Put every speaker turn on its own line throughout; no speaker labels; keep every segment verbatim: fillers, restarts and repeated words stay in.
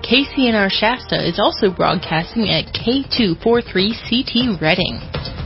K C N R Shasta is also broadcasting at K two forty-three C T Redding.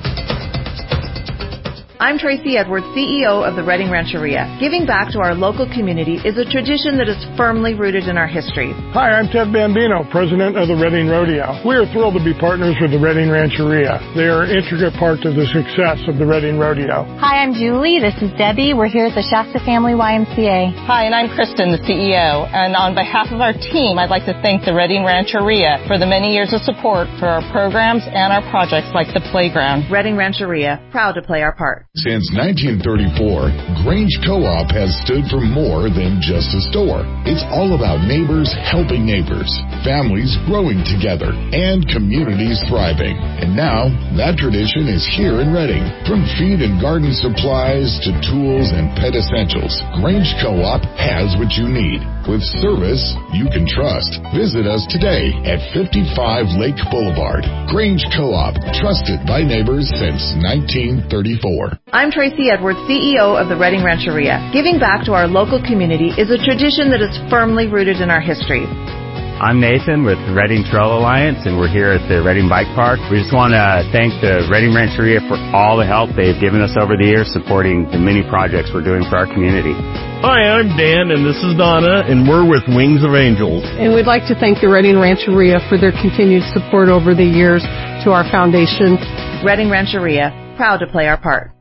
I'm Tracy Edwards, C E O of the Redding Rancheria. Giving back to our local community is a tradition that is firmly rooted in our history.
Hi, I'm Ted Bambino, president of the Redding Rodeo. We are thrilled to be partners with the Redding Rancheria. They are an intricate part of the success of the Redding Rodeo.
Hi, I'm Julie. This is Debbie. We're here at the Shasta Family Y M C A.
Hi, and I'm Kristen, the C E O. And on behalf of our team, I'd like to thank the Redding Rancheria for the many years of support for our programs and our projects like the playground.
Redding Rancheria, proud to play our part.
Since nineteen thirty-four, Grange Co-op has stood for more than just a store. It's all about neighbors helping neighbors, families growing together, and communities thriving. And now, that tradition is here in Redding. From feed and garden supplies to tools and pet essentials, Grange Co-op has what you need. With service you can trust. Visit us today at fifty-five Lake Boulevard. Grange Co-op, trusted by neighbors since nineteen thirty-four.
I'm Tracy Edwards, C E O of the Redding Rancheria. Giving back to our local community is a tradition that is firmly rooted in our history.
I'm Nathan with the Redding Trail Alliance, and we're here at the Redding Bike Park. We just want to thank the Redding Rancheria for all the help they've given us over the years supporting the many projects we're doing for our community.
Hi, I'm Dan, and this is Donna, and we're with Wings of Angels.
And we'd like to thank the Redding Rancheria for their continued support over the years to our foundation.
Redding Rancheria, proud to play our part.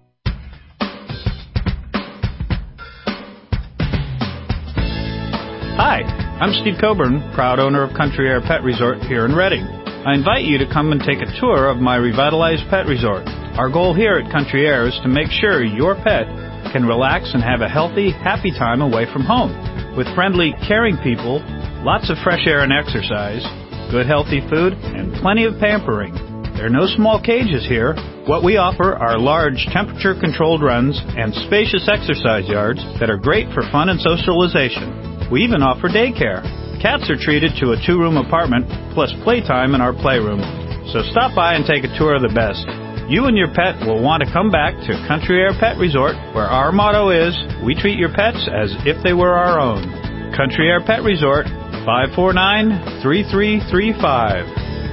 Hi, I'm Steve Coburn, proud owner of Country Air Pet Resort here in Redding. I invite you to come and take a tour of my revitalized pet resort. Our goal here at Country Air is to make sure your pet can relax and have a healthy, happy time away from home. With friendly, caring people, lots of fresh air and exercise, good healthy food, and plenty of pampering. There are no small cages here. What we offer are large temperature-controlled runs and spacious exercise yards that are great for fun and socialization. We even offer daycare. Cats are treated to a two-room apartment plus playtime in our playroom. So stop by and take a tour of the best. You and your pet will want to come back to Country Air Pet Resort, where our motto is, we treat your pets as if they were our own. Country Air Pet Resort, five four nine, three three three five.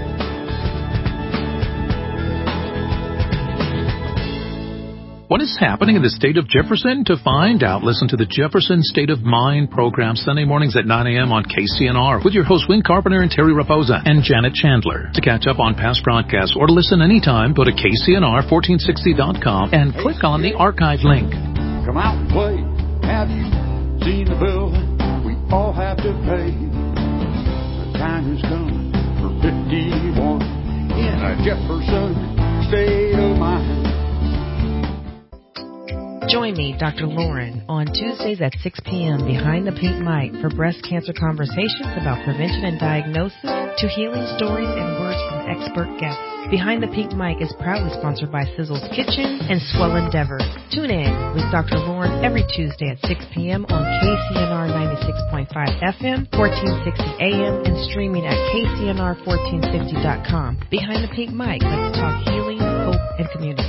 What is happening in the state of Jefferson? To find out, listen to the Jefferson State of Mind program Sunday mornings at nine a.m. on K C N R with your hosts Wayne Carpenter and Terry Raposa and Janet Chandler. To catch up on past broadcasts or to listen anytime, go to K C N R fourteen sixty dot com and click on the archive link.
Come out and play. Have you seen the bill we all have to pay? The time has come for fifty-one in a Jefferson State of Mind.
Join me, Doctor Lauren, on Tuesdays at six p.m. behind the pink mic for breast cancer conversations about prevention and diagnosis to healing stories and words from expert guests. Behind the Pink Mic is proudly sponsored by Sizzle's Kitchen and Swell Endeavor. Tune in with Doctor Lauren every Tuesday at six p.m. on K C N R ninety-six point five F M, fourteen sixty A M, and streaming at K C N R fourteen fifty dot com. Behind the Pink Mic, let's talk healing, hope, and community.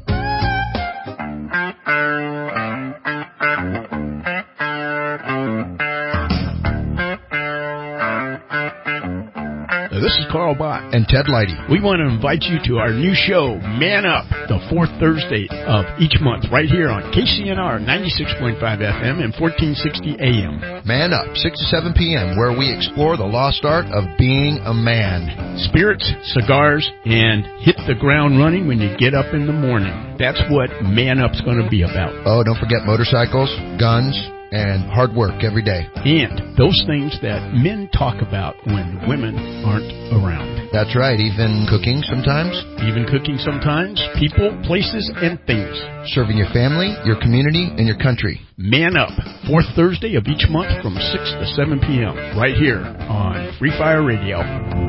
This is Carl Bott and Ted Leidy. We want to invite you to our new show, Man Up, the fourth Thursday of each month, right here on K C N R ninety-six point five F M and fourteen sixty A M.
Man Up, six to seven p.m., where we explore the lost art of being a man.
Spirits, cigars, and hit the ground running when you get up in the morning. That's what Man Up's going to be about.
Oh, don't forget motorcycles, guns, and hard work every day.
And those things that men talk about when women aren't around.
That's right, even cooking sometimes.
Even cooking sometimes. People, places, and things.
Serving your family, your community, and your country.
Man Up, fourth Thursday of each month from six to seven p.m. right here on Free Fire Radio.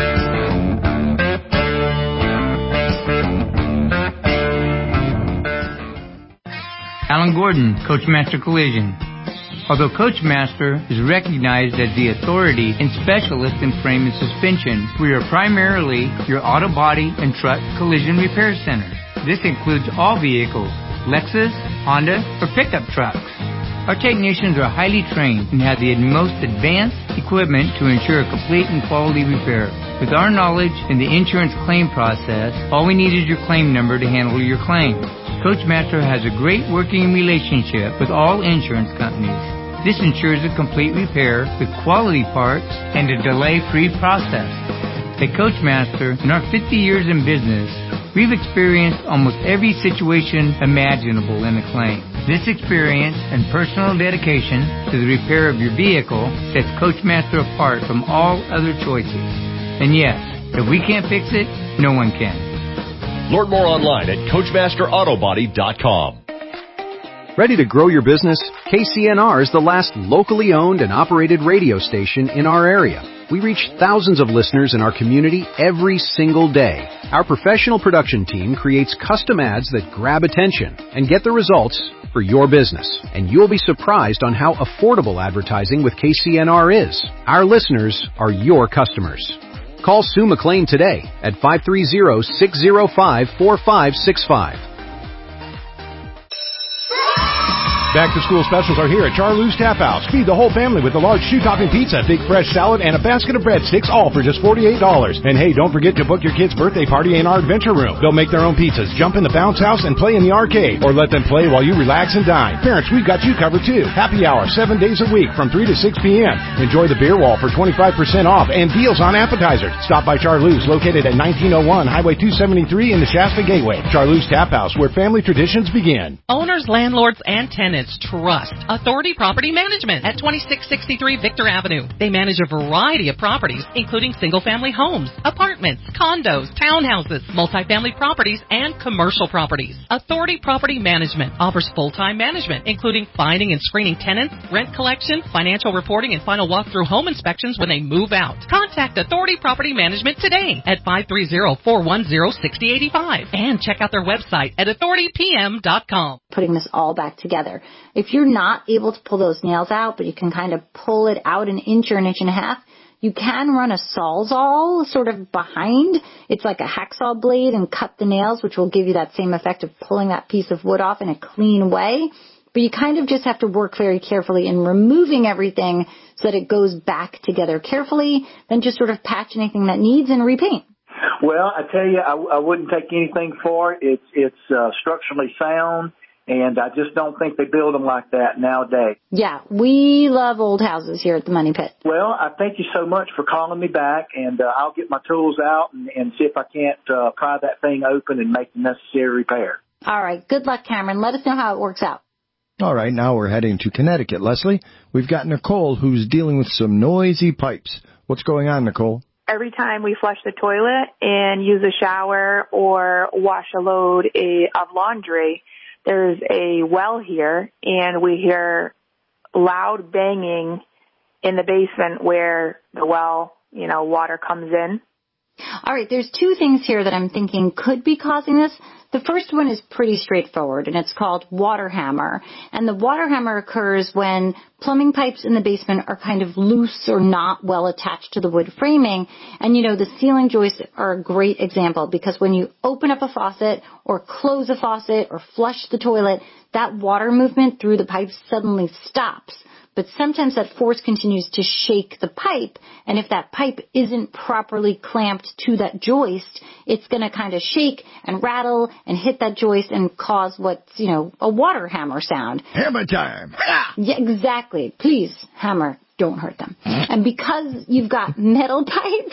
Alan Gordon, Coachmaster Collision. Although Coachmaster is recognized as the authority and specialist in frame and suspension, we are primarily your auto body and truck collision repair center. This includes all vehicles, Lexus, Honda, or pickup trucks. Our technicians are highly trained and have the most advanced equipment to ensure a complete and quality repair. With our knowledge in the insurance claim process, all we need is your claim number to handle your claim. Coachmaster has a great working relationship with all insurance companies. This ensures a complete repair with quality parts and a delay-free process. At Coachmaster, in our fifty years in business, we've experienced almost every situation imaginable in a claim. This experience and personal dedication to the repair of your vehicle sets Coachmaster apart from all other choices. And yes, if we can't fix it, no one can.
Learn more online at Coachmaster Auto Body dot com.
Ready to grow your business? K C N R is the last locally owned and operated radio station in our area. We reach thousands of listeners in our community every single day. Our professional production team creates custom ads that grab attention and get the results for your business. And you'll be surprised on how affordable advertising with K C N R is. Our listeners are your customers. Call Sue McLean today at five three zero, six zero five, four five six five.
Back-to-school specials are here at Charlie's Tap House. Feed the whole family with a large shoe-topping pizza, big fresh salad, and a basket of breadsticks, all for just forty-eight dollars. And hey, don't forget to book your kid's birthday party in our adventure room. They'll make their own pizzas, jump in the bounce house, and play in the arcade. Or let them play while you relax and dine. Parents, we've got you covered too. Happy hour, seven days a week from three to six p.m. Enjoy the beer wall for twenty-five percent off and deals on appetizers. Stop by Charlie's, located at nineteen oh one Highway two seventy-three in the Shasta Gateway. Charlie's Tap House, where family traditions begin.
Owners, landlords, and tenants trust Authority Property Management at twenty-six sixty-three Victor Avenue. They manage a variety of properties, including single-family homes, apartments, condos, townhouses, multifamily properties, and commercial properties. Authority Property Management offers full-time management, including finding and screening tenants, rent collection, financial reporting, and final walkthrough home inspections when they move out. Contact Authority Property Management today at five three zero, four one zero, six zero eight five and check out their website at authority p m dot com.
Putting this all back together. If you're not able to pull those nails out, but you can kind of pull it out an inch or an inch and a half, you can run a Sawzall sort of behind. It's like a hacksaw blade and cut the nails, which will give you that same effect of pulling that piece of wood off in a clean way. But you kind of just have to work very carefully in removing everything so that it goes back together carefully, then just sort of patch anything that needs and repaint.
Well, I tell you, I, I wouldn't take anything for it. It's, it's uh, structurally sound. And I just don't think they build them like that nowadays.
Yeah, we love old houses here at the Money Pit.
Well, I thank you so much for calling me back, and uh, I'll get my tools out and, and see if I can't uh, pry that thing open and make the necessary repair.
All right, good luck, Cameron. Let us know how it works out.
All right, now we're heading to Connecticut, Leslie. We've got Nicole, who's dealing with some noisy pipes. What's going on, Nicole?
Every time we flush the toilet and use a shower or wash a load of laundry, there's a well here, and we hear loud banging in the basement where the well, you know, water comes in.
All right, there's two things here that I'm thinking could be causing this. The first one is pretty straightforward, and it's called water hammer. And the water hammer occurs when plumbing pipes in the basement are kind of loose or not well attached to the wood framing. And, you know, the ceiling joists are a great example because when you open up a faucet or close a faucet or flush the toilet, that water movement through the pipes suddenly stops. But sometimes that force continues to shake the pipe, and if that pipe isn't properly clamped to that joist, it's going to kind of shake and rattle and hit that joist and cause what's, you know, a water hammer sound.
Hammer time.
Yeah, exactly. Please, hammer. Don't hurt them. And because you've got metal pipes,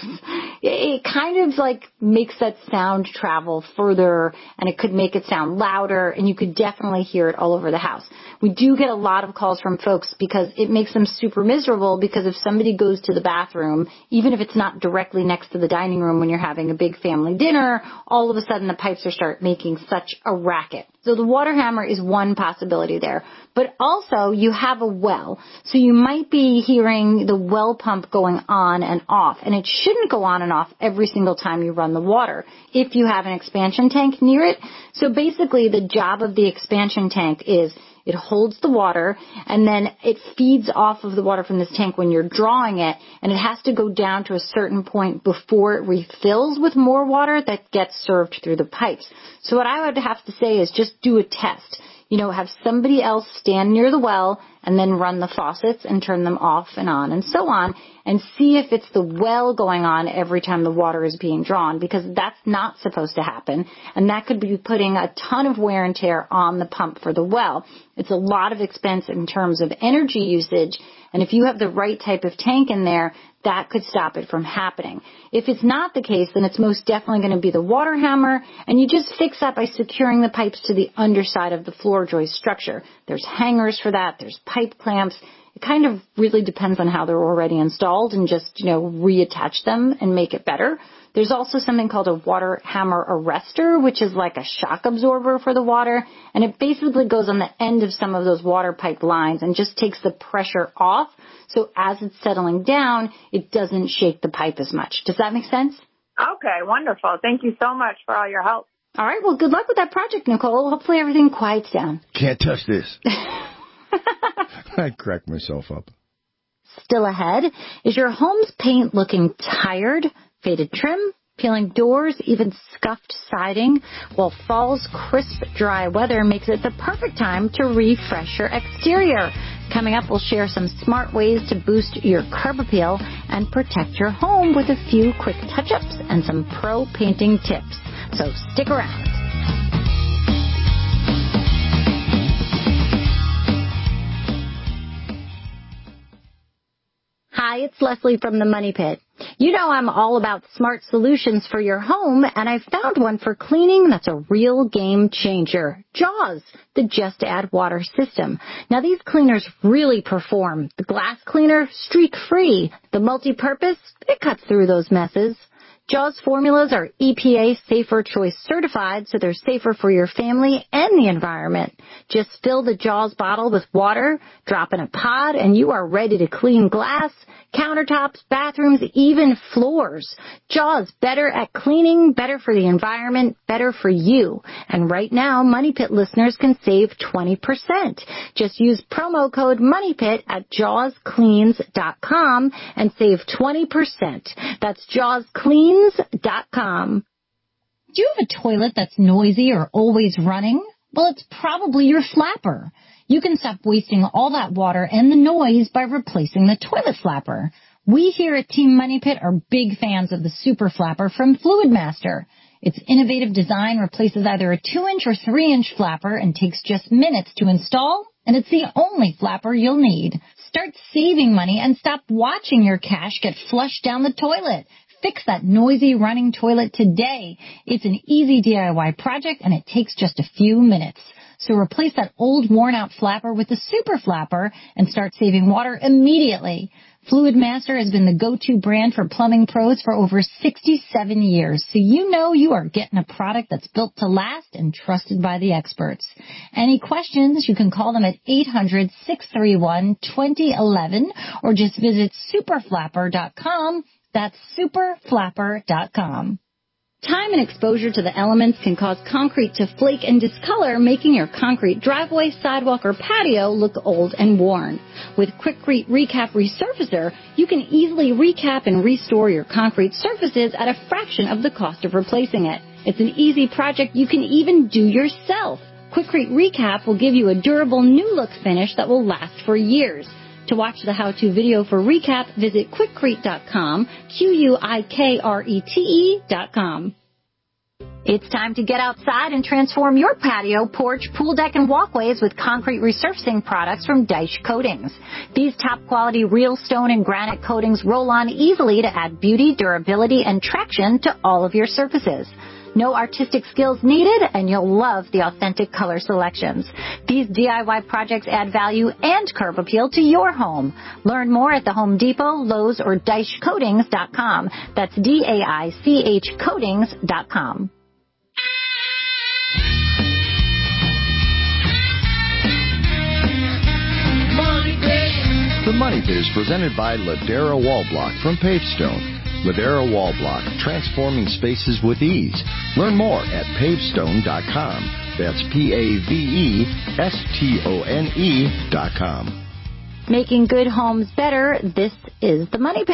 it kind of like makes that sound travel further, and it could make it sound louder, and you could definitely hear it all over the house. We do get a lot of calls from folks because it makes them super miserable, because if somebody goes to the bathroom, even if it's not directly next to the dining room when you're having a big family dinner, all of a sudden the pipes are start making such a racket. So the water hammer is one possibility there. But also you have a well. So you might be hearing the well pump going on and off. And it shouldn't go on and off every single time you run the water if you have an expansion tank near it. So basically the job of the expansion tank is it holds the water, and then it feeds off of the water from this tank when you're drawing it, and it has to go down to a certain point before it refills with more water that gets served through the pipes. So what I would have to say is just do a test. You know, have somebody else stand near the well and then run the faucets and turn them off and on and so on, and see if it's the well going on every time the water is being drawn, because that's not supposed to happen, and that could be putting a ton of wear and tear on the pump for the well. It's a lot of expense in terms of energy usage, and if you have the right type of tank in there, that could stop it from happening. If it's not the case, then it's most definitely going to be the water hammer, and you just fix that by securing the pipes to the underside of the floor joist structure. There's hangers for that. There's pipe clamps. It kind of really depends on how they're already installed, and just, you know, reattach them and make it better. There's also something called a water hammer arrestor, which is like a shock absorber for the water, and it basically goes on the end of some of those water pipe lines and just takes the pressure off, so as it's settling down, it doesn't shake the pipe as much. Does that make sense?
Okay, wonderful. Thank you so much for all your help.
All right, well, good luck with that project, Nicole. Hopefully everything quiets down.
Can't touch this. I cracked myself up.
Still ahead, is your home's paint looking tired, faded trim, peeling doors, even scuffed siding? Well, fall's crisp, dry weather makes it the perfect time to refresh your exterior. Coming up, we'll share some smart ways to boost your curb appeal and protect your home with a few quick touch-ups and some pro painting tips. So stick around. Hi, it's Leslie from the Money Pit. You know I'm all about smart solutions for your home, and I found one for cleaning that's a real game changer. Jaws, the Just Add Water system. Now, these cleaners really perform. The glass cleaner, streak-free. The multi-purpose, it cuts through those messes. Jaws formulas are E P A Safer Choice certified, so they're safer for your family and the environment. Just fill the Jaws bottle with water, drop in a pod, and you are ready to clean glass, countertops, bathrooms, even floors. Jaws, better at cleaning, better for the environment, better for you. And right now, Money Pit listeners can save twenty percent. Just use promo code MONEYPIT at jaws cleans dot com and save twenty percent. That's jaws cleans dot com. Do you have a toilet that's noisy or always running? Well, it's probably your flapper. You can stop wasting all that water and the noise by replacing the toilet flapper. We here at Team Money Pit are big fans of the Super Flapper from Fluidmaster. Its innovative design replaces either a two inch or three inch flapper and takes just minutes to install, and it's the only flapper you'll need. Start saving money and stop watching your cash get flushed down the toilet. Fix that noisy running toilet today. It's an easy D I Y project, and it takes just a few minutes. So replace that old worn-out flapper with the Super Flapper and start saving water immediately. Fluidmaster has been the go-to brand for plumbing pros for over sixty-seven years, so you know you are getting a product that's built to last and trusted by the experts. Any questions, you can call them at eight hundred, six three one, two zero one one or just visit super flapper dot com. That's super flapper dot com. Time and exposure to the elements can cause concrete to flake and discolor, making your concrete driveway, sidewalk, or patio look old and worn. With Quikrete Recap Resurfacer, you can easily recap and restore your concrete surfaces at a fraction of the cost of replacing it. It's an easy project you can even do yourself. Quikrete Recap will give you a durable new look finish that will last for years. To watch the how-to video for Recap, visit quikrete dot com, Q U I K R E T E dot com. It's time to get outside and transform your patio, porch, pool deck, and walkways with concrete resurfacing products from Deich Coatings. These top-quality real stone and granite coatings roll on easily to add beauty, durability, and traction to all of your surfaces. No artistic skills needed, and you'll love the authentic color selections. These D I Y projects add value and curb appeal to your home. Learn more at the Home Depot, Lowe's, or Deich Coatings dot com. That's D A I C H Coatings dot com.
The Money Pit is presented by Ladera Wall Block from Pavestone. Ladera Wall Block, transforming spaces with ease. Learn more at pavestone dot com. That's P A V E S T O N E dot com.
Making good homes better, this is the Money Pit.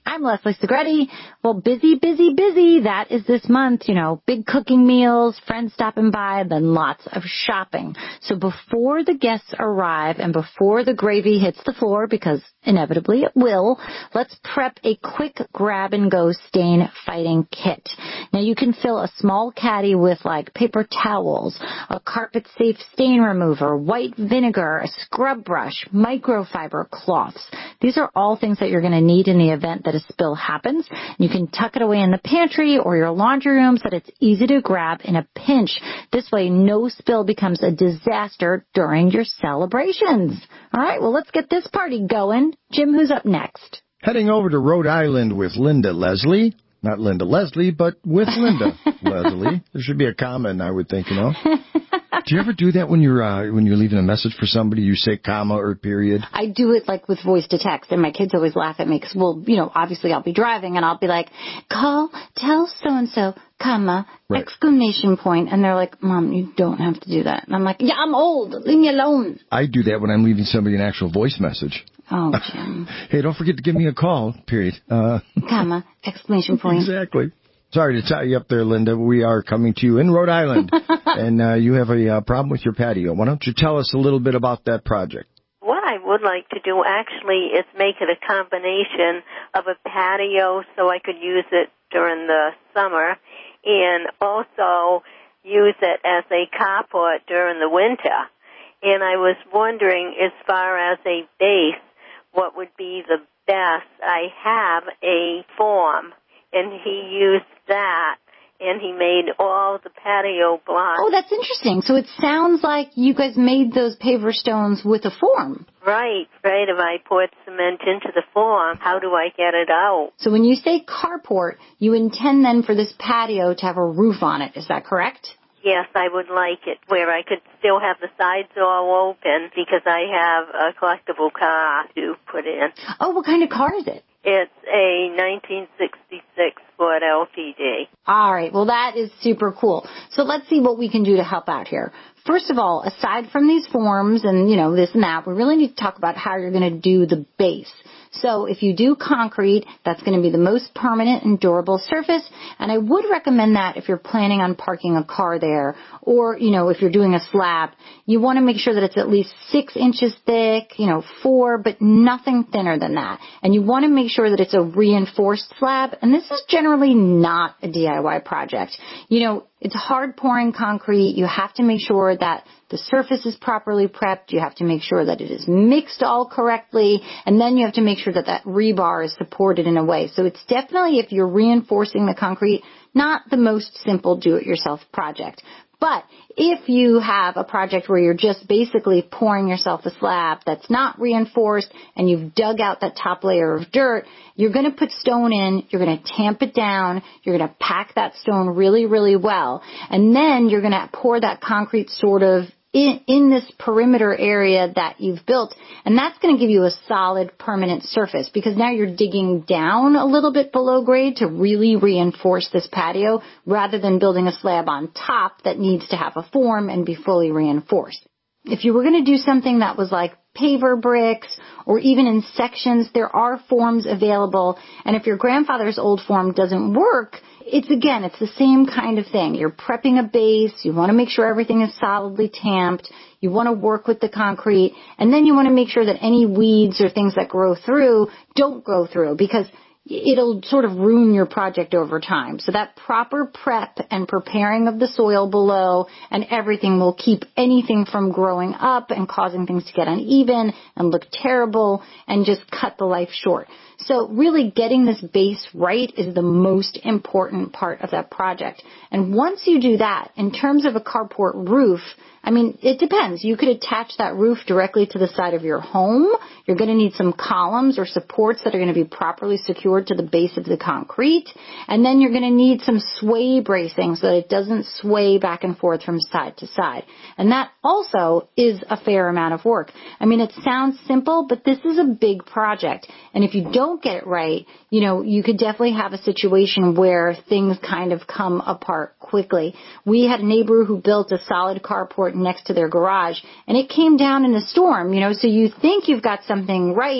I'm Leslie Segretti. Well, busy, busy, busy. That is this month. You know, big cooking meals, friends stopping by, then lots of shopping. So before the guests arrive and before the gravy hits the floor, because inevitably it will, let's prep a quick grab-and-go stain fighting kit. Now, you can fill a small caddy with, like, paper towels, a carpet-safe stain remover, white vinegar, a scrub brush, microfiber cloths. These are all things that you're going to need in the event that a spill happens. You can tuck it away in the pantry or your laundry room so that it's easy to grab in a pinch. This way, no spill becomes a disaster during your celebrations. All right, well, let's get this party going. Jim, who's up next?
Heading over to Rhode Island with Linda Leslie. Not Linda Leslie, but with Linda Leslie. There should be a comma, I would think, you know. Do you ever do that when you're uh, when you're leaving a message for somebody? You say comma or period?
I do it like with voice to text, and my kids always laugh at me because, well, you know, obviously I'll be driving, and I'll be like, call, tell so-and-so, comma, right. exclamation point, and they're like, Mom, you don't have to do that. And I'm like, yeah, I'm old. Leave me alone.
I do that when I'm leaving somebody an actual voice message.
Oh, Jim.
Hey, don't forget to give me a call, period. Uh,
comma, exclamation point.
Exactly. Sorry to tie you up there, Linda. We are coming to you in Rhode Island, and uh, you have a uh, problem with your patio. Why don't you tell us a little bit about that project?
What I would like to do, actually, is make it a combination of a patio so I could use it during the summer and also use it as a carport during the winter. And I was wondering, as far as a base, what would be the best? I have a form, and he used that, and he made all the patio blocks.
Oh, that's interesting. So it sounds like you guys made those paver stones with a form.
Right, right. If I poured cement into the form, how do I get it out?
So when you say carport, you intend then for this patio to have a roof on it. Is that correct?
Yes, I would like it where I could still have the sides all open because I have a collectible car to put in.
Oh, what kind of car is it?
It's a nineteen sixty-six Ford L T D.
All right. Well, that is super cool. So let's see what we can do to help out here. First of all, aside from these forms and, you know, this and that, we really need to talk about how you're going to do the base. So if you do concrete, that's going to be the most permanent and durable surface. And I would recommend that if you're planning on parking a car there or, you know, if you're doing a slab, you want to make sure that it's at least six inches thick, you know, four, but nothing thinner than that. And you want to make sure that it's a reinforced slab. And this is generally not a D I Y project. You know, it's hard pouring concrete. You have to make sure that the surface is properly prepped. You have to make sure that it is mixed all correctly. And then you have to make sure that that rebar is supported in a way. So it's definitely, if you're reinforcing the concrete, not the most simple do-it-yourself project. But if you have a project where you're just basically pouring yourself a slab that's not reinforced and you've dug out that top layer of dirt, you're going to put stone in, you're going to tamp it down, you're going to pack that stone really, really well, and then you're going to pour that concrete sort of in, in this perimeter area that you've built, and that's going to give you a solid permanent surface because now you're digging down a little bit below grade to really reinforce this patio rather than building a slab on top that needs to have a form and be fully reinforced. If you were going to do something that was like paver bricks or even in sections, there are forms available, and if your grandfather's old form doesn't work, it's again, it's the same kind of thing. You're prepping a base. You want to make sure everything is solidly tamped. You want to work with the concrete. And then you want to make sure that any weeds or things that grow through don't grow through because it'll sort of ruin your project over time. So that proper prep and preparing of the soil below and everything will keep anything from growing up and causing things to get uneven and look terrible and just cut the life short. So really getting this base right is the most important part of that project. And once you do that, in terms of a carport roof, I mean, it depends. You could attach that roof directly to the side of your home. You're going to need some columns or supports that are going to be properly secured to the base of the concrete. And then you're going to need some sway bracing so that it doesn't sway back and forth from side to side. And that also is a fair amount of work. I mean, it sounds simple, but this is a big project. And if you don't get it right, you know, you could definitely have a situation where things kind of come apart quickly. We had a neighbor who built a solid carport next to their garage, and it came down in a storm, you know, so you think you've got something right,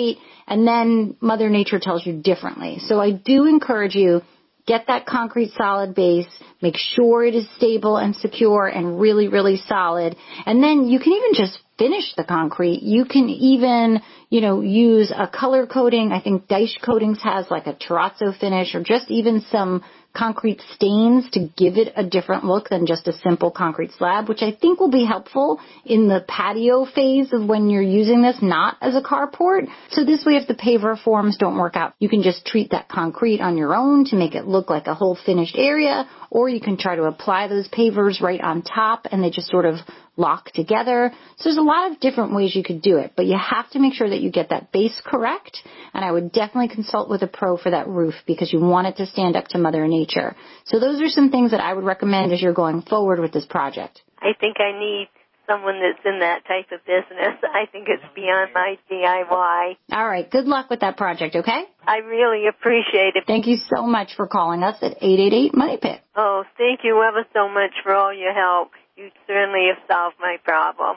and then Mother Nature tells you differently. So I do encourage you, get that concrete solid base, make sure it is stable and secure and really, really solid, and then you can even just finish the concrete. You can even, you know, use a color coating. I think Dyche Coatings has like a terrazzo finish, or just even some concrete stains to give it a different look than just a simple concrete slab, which I think will be helpful in the patio phase of when you're using this, not as a carport. So this way, if the paver forms don't work out, you can just treat that concrete on your own to make it look like a whole finished area, or you can try to apply those pavers right on top and they just sort of lock together. So there's a lot of different ways you could do it, but you have to make sure that you get that base correct. And I would definitely consult with a pro for that roof because you want it to stand up to Mother Nature. So those are some things that I would recommend as you're going forward with this project.
I think I need someone that's in that type of business. I think it's beyond my D I Y.
All right. Good luck with that project, okay?
I really appreciate it.
Thank you so much for calling us at eight eight eight, Money Pit.
Oh, thank you ever so much for all your help. You certainly have solved my problem.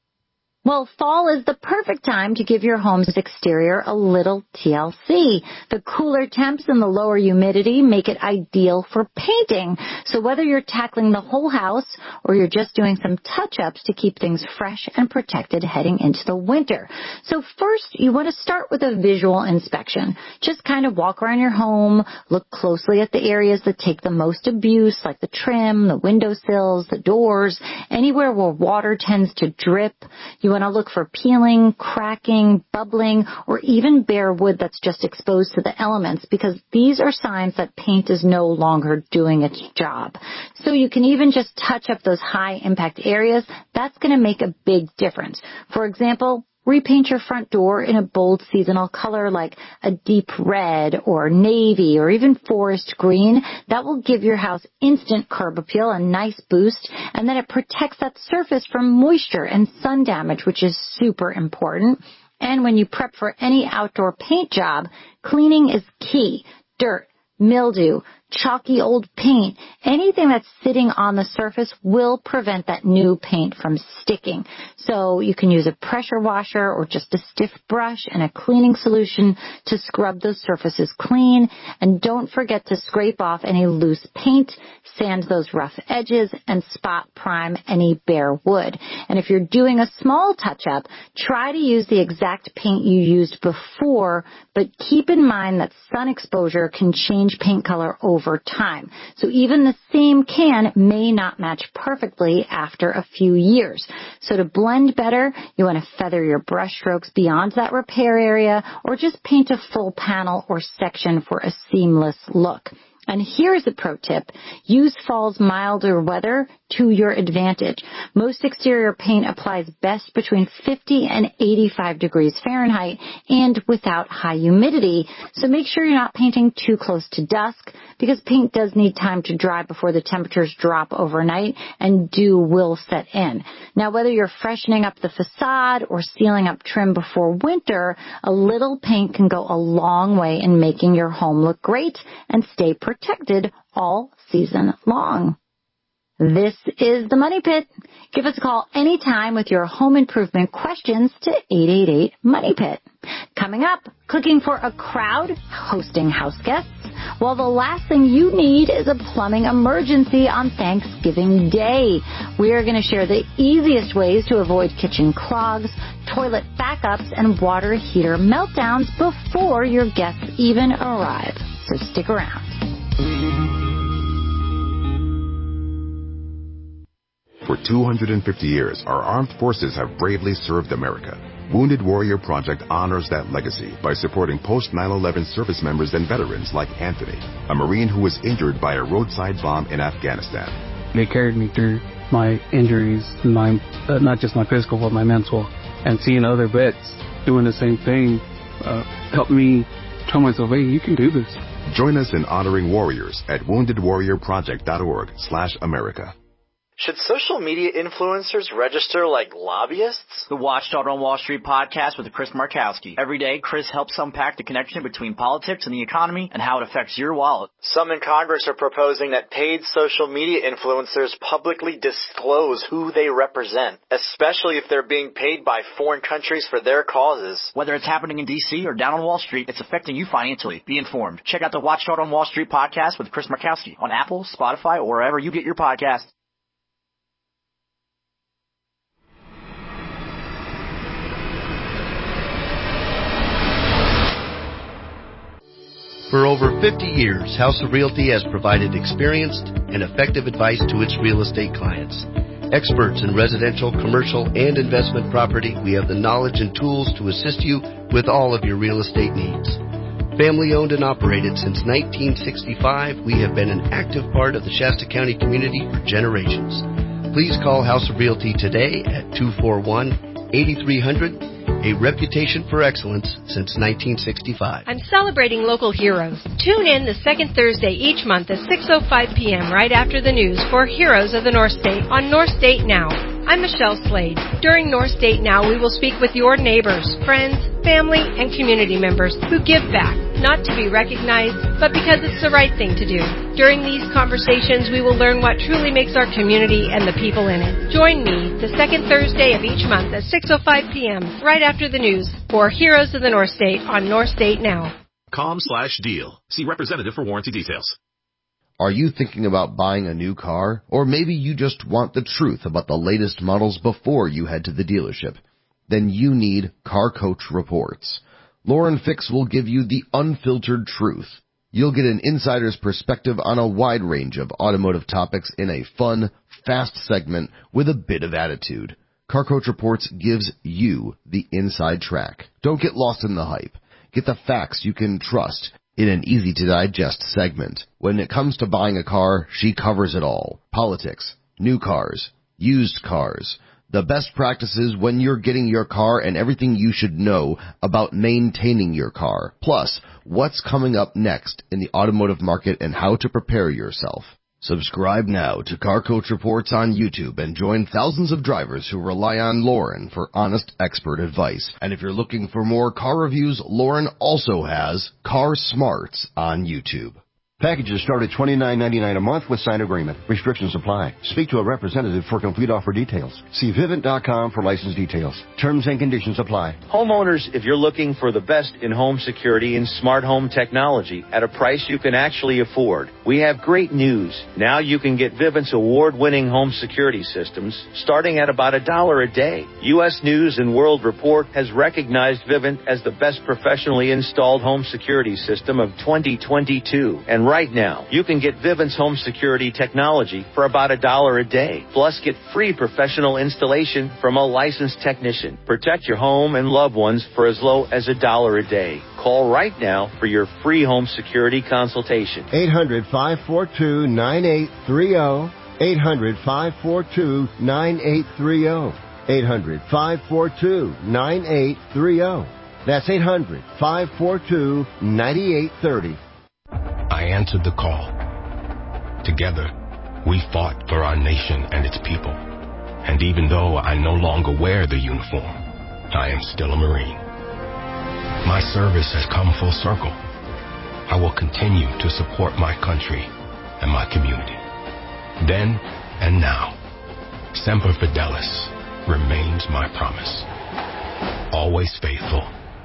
Well, fall is the perfect time to give your home's exterior a little T L C. The cooler temps and the lower humidity make it ideal for painting. So whether you're tackling the whole house or you're just doing some touch-ups to keep things fresh and protected heading into the winter. So first, you want to start with a visual inspection. Just kind of walk around your home, look closely at the areas that take the most abuse, like the trim, the windowsills, the doors, anywhere where water tends to drip. You want to look for peeling, cracking, bubbling, or even bare wood that's just exposed to the elements, because these are signs that paint is no longer doing its job. So you can even just touch up those high impact areas. That's going to make a big difference. For example, repaint your front door in a bold seasonal color like a deep red or navy or even forest green. That will give your house instant curb appeal, a nice boost, and then it protects that surface from moisture and sun damage, which is super important. And when you prep for any outdoor paint job, cleaning is key. Dirt, mildew, chalky old paint, anything that's sitting on the surface will prevent that new paint from sticking. So you can use a pressure washer or just a stiff brush and a cleaning solution to scrub those surfaces clean. And don't forget to scrape off any loose paint, sand those rough edges, and spot prime any bare wood. And if you're doing a small touch-up, try to use the exact paint you used before, but keep in mind that sun exposure can change paint color over over time. So even the same can may not match perfectly after a few years. So to blend better, you want to feather your brush strokes beyond that repair area or just paint a full panel or section for a seamless look. And here's a pro tip. Use fall's milder weather to your advantage. Most exterior paint applies best between fifty and eighty-five degrees Fahrenheit and without high humidity. So make sure you're not painting too close to dusk because paint does need time to dry before the temperatures drop overnight and dew will set in. Now, whether you're freshening up the facade or sealing up trim before winter, a little paint can go a long way in making your home look great and stay protected. protected all season long. This is the Money Pit. Give us a call anytime with your home improvement questions to eight eight eight, Money Pit. Coming up, cooking for a crowd, hosting house guests. Well, the last thing you need is a plumbing emergency on Thanksgiving Day. We are going to share the easiest ways to avoid kitchen clogs, toilet backups, and water heater meltdowns before your guests even arrive. So stick around.
For two hundred fifty years, our armed forces have bravely served America. Wounded Warrior Project honors that legacy by supporting post nine eleven service members and veterans like Anthony, a Marine who was injured by a roadside bomb in Afghanistan.
They carried me through my injuries, my uh, not just my physical, but my mental. And seeing other vets doing the same thing uh, helped me tell myself, hey, you can do this.
Join us in honoring warriors at wounded warrior project dot org slash America.
Should social media influencers register like lobbyists?
The Watchdog on Wall Street podcast with Chris Markowski. Every day, Chris helps unpack the connection between politics and the economy and how it affects your wallet.
Some in Congress are proposing that paid social media influencers publicly disclose who they represent, especially if they're being paid by foreign countries for their causes.
Whether it's happening in D C or down on Wall Street, it's affecting you financially. Be informed. Check out the Watchdog on Wall Street podcast with Chris Markowski on Apple, Spotify, or wherever you get your podcasts.
For over fifty years, House of Realty has provided experienced and effective advice to its real estate clients. Experts in residential, commercial, and investment property, we have the knowledge and tools to assist you with all of your real estate needs. Family owned and operated since nineteen sixty-five, we have been an active part of the Shasta County community for generations. Please call House of Realty today at two four one, eight three zero zero. A reputation for excellence since nineteen sixty-five.
I'm celebrating local heroes. Tune in the second Thursday each month at six oh five p.m. right after the news for Heroes of the North State on North State Now. I'm Michelle Slade. During North State Now, we will speak with your neighbors, friends, family, and community members who give back, not to be recognized, but because it's the right thing to do. During these conversations, we will learn what truly makes our community and the people in it. Join me the second Thursday of each month at six oh five p.m. right after the news for Heroes of the North State on North State Now.
Com slash deal. See representative for warranty details.
Are you thinking about buying a new car? Or maybe you just want the truth about the latest models before you head to the dealership? Then you need Car Coach Reports. Lauren Fix will give you the unfiltered truth. You'll get an insider's perspective on a wide range of automotive topics in a fun, fast segment with a bit of attitude. Car Coach Reports gives you the inside track. Don't get lost in the hype. Get the facts you can trust in an easy-to-digest segment. When it comes to buying a car, she covers it all. Politics, new cars, used cars, the best practices when you're getting your car, and everything you should know about maintaining your car. Plus, what's coming up next in the automotive market and how to prepare yourself. Subscribe now to Car Coach Reports on YouTube and join thousands of drivers who rely on Lauren for honest expert advice. And if you're looking for more car reviews, Lauren also has Car Smarts on YouTube.
Packages start at twenty-nine ninety-nine a month with signed agreement. Restrictions apply. Speak to a representative for complete offer details. See Vivint dot com for license details. Terms and conditions apply.
Homeowners, if you're looking for the best in home security and smart home technology at a price you can actually afford, we have great news. Now you can get Vivint's award-winning home security systems starting at about a dollar a day. U S News and World Report has recognized Vivint as the best professionally installed home security system of twenty twenty-two. And right now, you can get Vivint's home security technology for about a dollar a day. Plus, get free professional installation from a licensed technician. Protect your home and loved ones for as low as a dollar a day. Call right now for your free home security consultation.
eight hundred, five four two, nine eight three zero. eight hundred, five four two, nine eight three zero. eight hundred, five four two, nine eight three zero. That's eight hundred, five four two, nine eight three zero.
I answered the call. Together, we fought for our nation and its people. And even though I no longer wear the uniform, I am still a Marine. My service has come full circle. I will continue to support my country and my community. Then and now, Semper Fidelis remains my promise. Always faithful,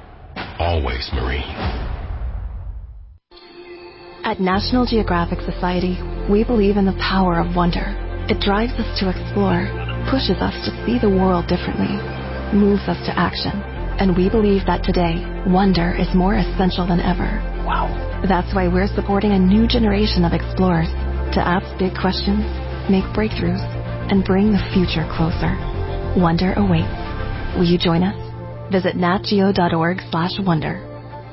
always Marine.
At National Geographic Society, we believe in the power of wonder. It drives us to explore, pushes us to see the world differently, moves us to action. And we believe that today, wonder is more essential than ever. Wow. That's why we're supporting a new generation of explorers to ask big questions, make breakthroughs, and bring the future closer. Wonder awaits. Will you join us? Visit natgeo.org slash wonder.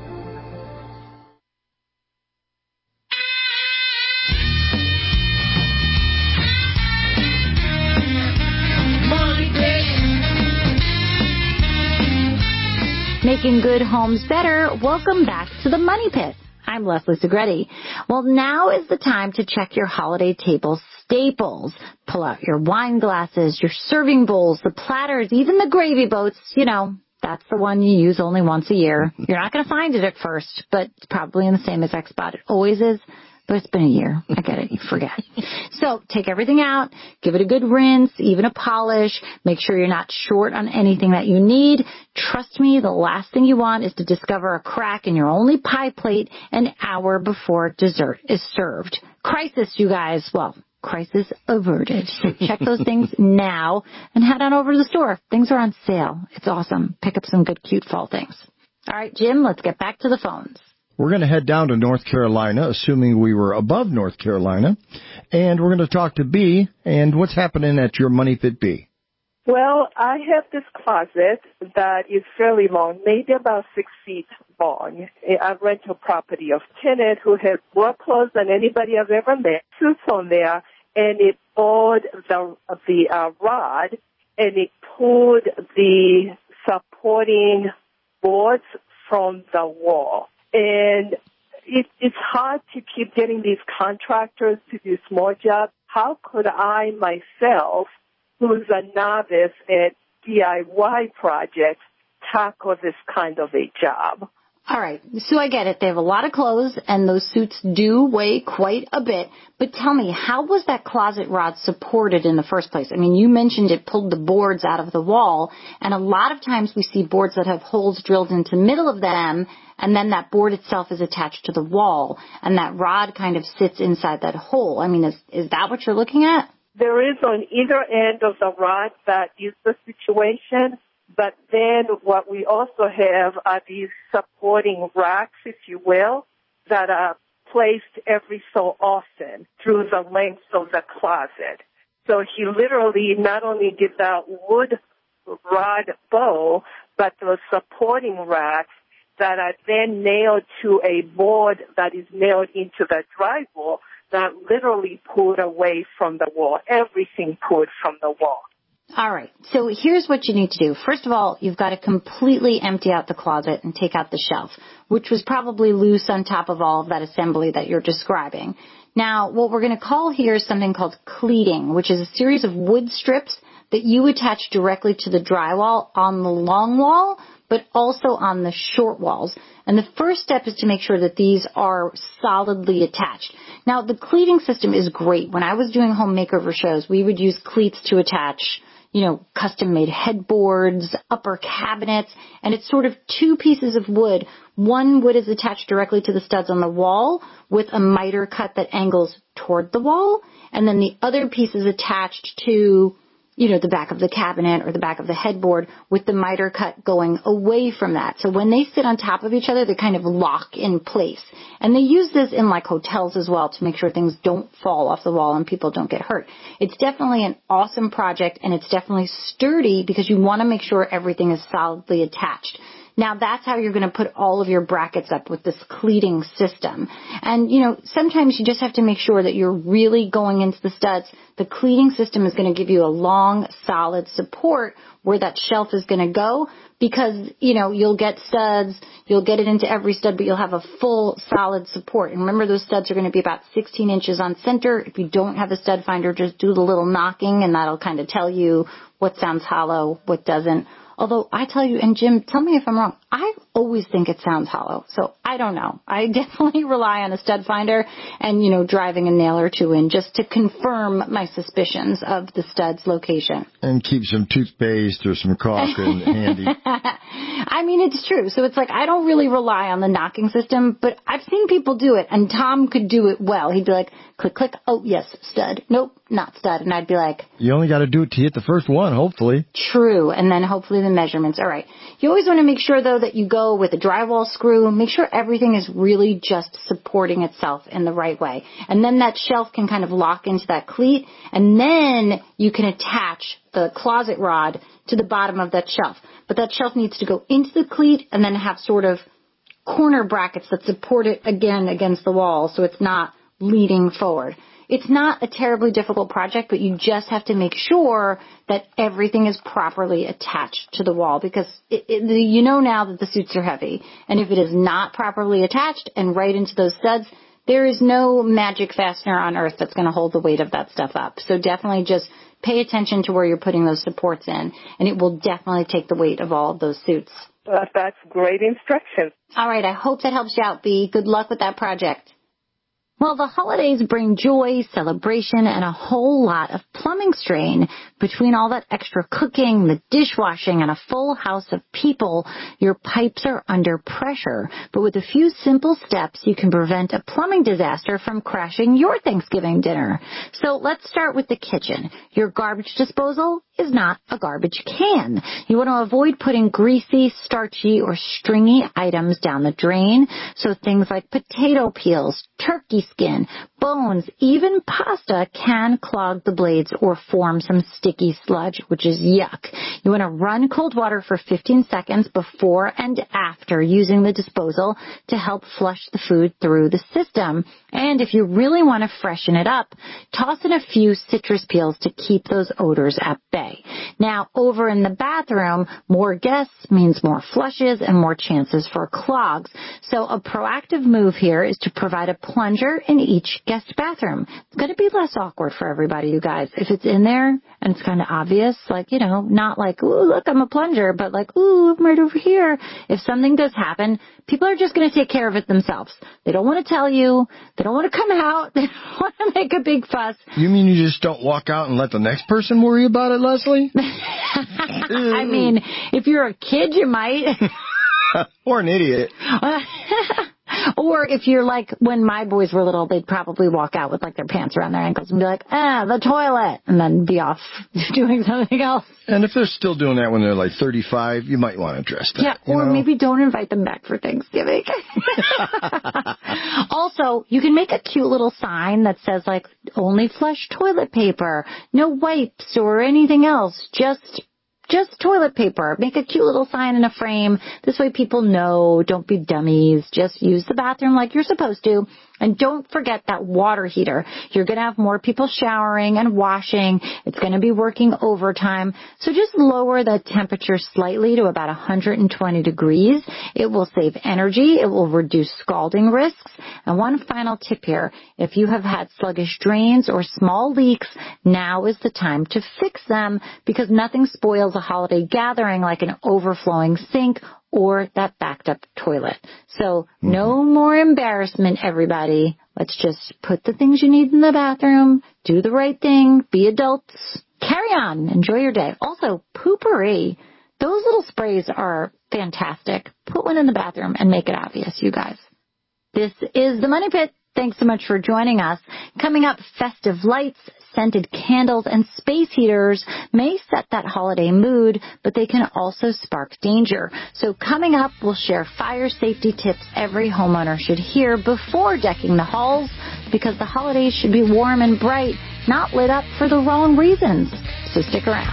Making good homes better. Welcome back to the Money Pit. I'm Leslie Segretti. Well, now is the time to check your holiday table staples. Pull out your wine glasses, your serving bowls, the platters, even the gravy boats. You know, that's the one you use only once a year. You're not going to find it at first, but it's probably in the same exact spot. It always is. But it's been a year. I get it. You forget. So take everything out, give it a good rinse, even a polish. Make sure you're not short on anything that you need. Trust me, the last thing you want is to discover a crack in your only pie plate an hour before dessert is served. Crisis, you guys. Well, crisis averted. So check those things now and head on over to the store. Things are on sale. It's awesome. Pick up some good, cute fall things. All right, Jim, let's get back to the phones.
We're going to head down to North Carolina, assuming we were above North Carolina, and we're going to talk to Bea and what's happening at your Money Pit, Bea.
Well, I have this closet that is fairly long, maybe about six feet long. I rent a property of tenant who has more clothes than anybody I've ever met, suits on there, and it bought the, the uh, rod, and it pulled the supporting boards from the wall. And it, it's hard to keep getting these contractors to do small jobs. How could I myself, who's a novice at D I Y projects, tackle this kind of a job?
All right, so I get it. They have a lot of clothes, and those suits do weigh quite a bit. But tell me, how was that closet rod supported in the first place? I mean, you mentioned it pulled the boards out of the wall, and a lot of times we see boards that have holes drilled into the middle of them, and then that board itself is attached to the wall, and that rod kind of sits inside that hole. I mean, is is that what you're looking at?
There is on either end of the rod that is the situation. But then what we also have are these supporting racks, if you will, that are placed every so often through the length of the closet. So he literally not only did that wood rod bow, but those supporting racks that are then nailed to a board that is nailed into the drywall that literally pulled away from the wall. Everything pulled from the wall.
All right, so here's what you need to do. First of all, you've got to completely empty out the closet and take out the shelf, which was probably loose on top of all of that assembly that you're describing. Now, what we're going to call here is something called cleating, which is a series of wood strips that you attach directly to the drywall on the long wall, but also on the short walls. And the first step is to make sure that these are solidly attached. Now, the cleating system is great. When I was doing home makeover shows, we would use cleats to attach, you know, custom-made headboards, upper cabinets, and it's sort of two pieces of wood. One wood is attached directly to the studs on the wall with a miter cut that angles toward the wall, and then the other piece is attached to, you know, the back of the cabinet or the back of the headboard with the miter cut going away from that. So when they sit on top of each other, they kind of lock in place. And they use this in like hotels as well to make sure things don't fall off the wall and people don't get hurt. It's definitely an awesome project, and it's definitely sturdy because you want to make sure everything is solidly attached. Now, that's how you're going to put all of your brackets up with this cleating system. And, you know, sometimes you just have to make sure that you're really going into the studs. The cleating system is going to give you a long, solid support where that shelf is going to go because, you know, you'll get studs, you'll get it into every stud, but you'll have a full, solid support. And remember, those studs are going to be about sixteen inches on center. If you don't have a stud finder, just do the little knocking, and that'll kind of tell you what sounds hollow, what doesn't. Although I tell you, and Jim, tell me if I'm wrong, I always think it sounds hollow. So I don't know. I definitely rely on a stud finder and, you know, driving a nail or two in just to confirm my suspicions of the stud's location.
And keep some toothpaste or some caulking handy.
I mean, it's true. So it's like I don't really rely on the knocking system, but I've seen people do it, and Tom could do it well. He'd be like, click, click, oh, yes, stud. Nope, not stud. And I'd be like...
You only got to do it to hit the first one, hopefully.
True, and then hopefully the measurements. All right. You always want to make sure, though, that you go with a drywall screw. Make sure everything is really just supporting itself in the right way. And then that shelf can kind of lock into that cleat, and then you can attach the closet rod to the bottom of that shelf. But that shelf needs to go into the cleat and then have sort of corner brackets that support it again against the wall so it's not leaning forward. It's not a terribly difficult project, but you just have to make sure that everything is properly attached to the wall because it, it, you know now that the suits are heavy. And if it is not properly attached and right into those studs, There is no magic fastener on earth that's going to hold the weight of that stuff up. So definitely just pay attention to where you're putting those supports in, and it will definitely take the weight of all of those suits.
Uh, that's great instructions.
All right, I hope that helps you out, Bea. Good luck with that project. Well, the holidays bring joy, celebration, and a whole lot of plumbing strain. Between all that extra cooking, the dishwashing, and a full house of people, your pipes are under pressure. But with a few simple steps, you can prevent a plumbing disaster from crashing your Thanksgiving dinner. So let's start with the kitchen. Your garbage disposal is not a garbage can. You want to avoid putting greasy, starchy, or stringy items down the drain. So things like potato peels, turkey skin, bones, even pasta can clog the blades or form some sticky sludge, which is yuck. You want to run cold water for fifteen seconds before and after using the disposal to help flush the food through the system. And if you really want to freshen it up, toss in a few citrus peels to keep those odors at bay. Now, over in the bathroom, more guests means more flushes and more chances for clogs. So a proactive move here is to provide a plunger in each guest bathroom. It's going to be less awkward for everybody, you guys. If it's in there and it's kind of obvious, like, you know, not like, ooh, look, I'm a plunger, but like, ooh, I'm right over here. If something does happen, people are just going to take care of it themselves. They don't want to tell you. They don't want to come out. They don't want to make a big fuss.
You mean you just don't walk out and let the next person worry about it, Leslie?
I mean, if you're a kid, you might.
Or an idiot.
Or if you're like, when my boys were little, they'd probably walk out with like their pants around their ankles and be like, ah, the toilet, and then be off doing something else.
And if they're still doing that when they're like thirty-five, you might want to address that.
Yeah, or
you know?
maybe don't invite them back for Thanksgiving. Also, you can make a cute little sign that says like, only flush toilet paper, no wipes or anything else, just Just toilet paper. Make a cute little sign in a frame. This way people know. Don't be dummies. Just use the bathroom like you're supposed to. And don't forget that water heater. You're going to have more people showering and washing. It's going to be working overtime. So just lower the temperature slightly to about one hundred twenty degrees. It will save energy. It will reduce scalding risks. And one final tip here. If you have had sluggish drains or small leaks, now is the time to fix them, because nothing spoils a holiday gathering like an overflowing sink or that backed up toilet. So mm-hmm. no more embarrassment, everybody. Let's just put the things you need in the bathroom, do the right thing, be adults, carry on, enjoy your day. Also, Poopery. Those little sprays are fantastic. Put one in the bathroom and make it obvious, you guys. This is the Money Pit. Thanks so much for joining us. Coming up, festive lights, scented candles, and space heaters may set that holiday mood, but they can also spark danger. So coming up, we'll share fire safety tips every homeowner should hear before decking the halls, because the holidays should be warm and bright, not lit up for the wrong reasons. So stick around.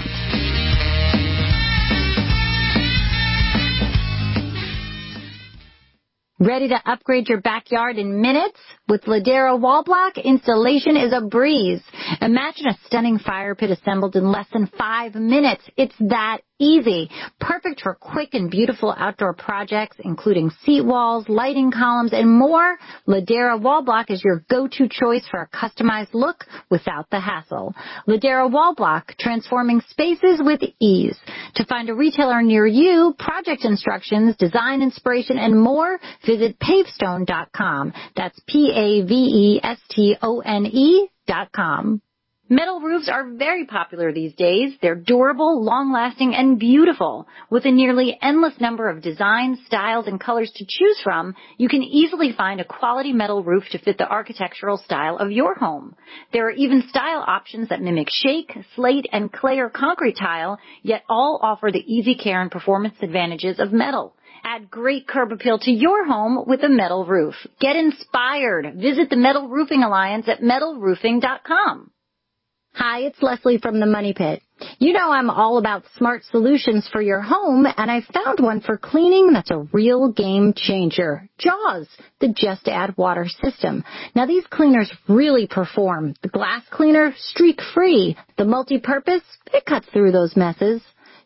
Ready to upgrade your backyard in minutes? With Ladera Wall Block, installation is a breeze. Imagine a stunning fire pit assembled in less than five minutes. It's that easy. Perfect for quick and beautiful outdoor projects, including seat walls, lighting columns, and more. Ladera Wall Block is your go-to choice for a customized look without the hassle. Ladera Wall Block, transforming spaces with ease. To find a retailer near you, project instructions, design inspiration, and more, visit pavestone dot com. That's P A V E S T O N E dot com. Metal roofs are very popular these days. They're durable, long-lasting, and beautiful. With a nearly endless number of designs, styles, and colors to choose from, you can easily find a quality metal roof to fit the architectural style of your home. There are even style options that mimic shake, slate, and clay or concrete tile, yet all offer the easy care and performance advantages of metal. Add great curb appeal to your home with a metal roof. Get inspired. Visit the Metal Roofing Alliance at metal roofing dot com. Hi, it's Leslie from the Money Pit. You know I'm all about smart solutions for your home, and I found one for cleaning that's a real game changer. Jaws, the Just Add Water system. Now, these cleaners really perform. The glass cleaner, streak-free. The multi-purpose, it cuts through those messes.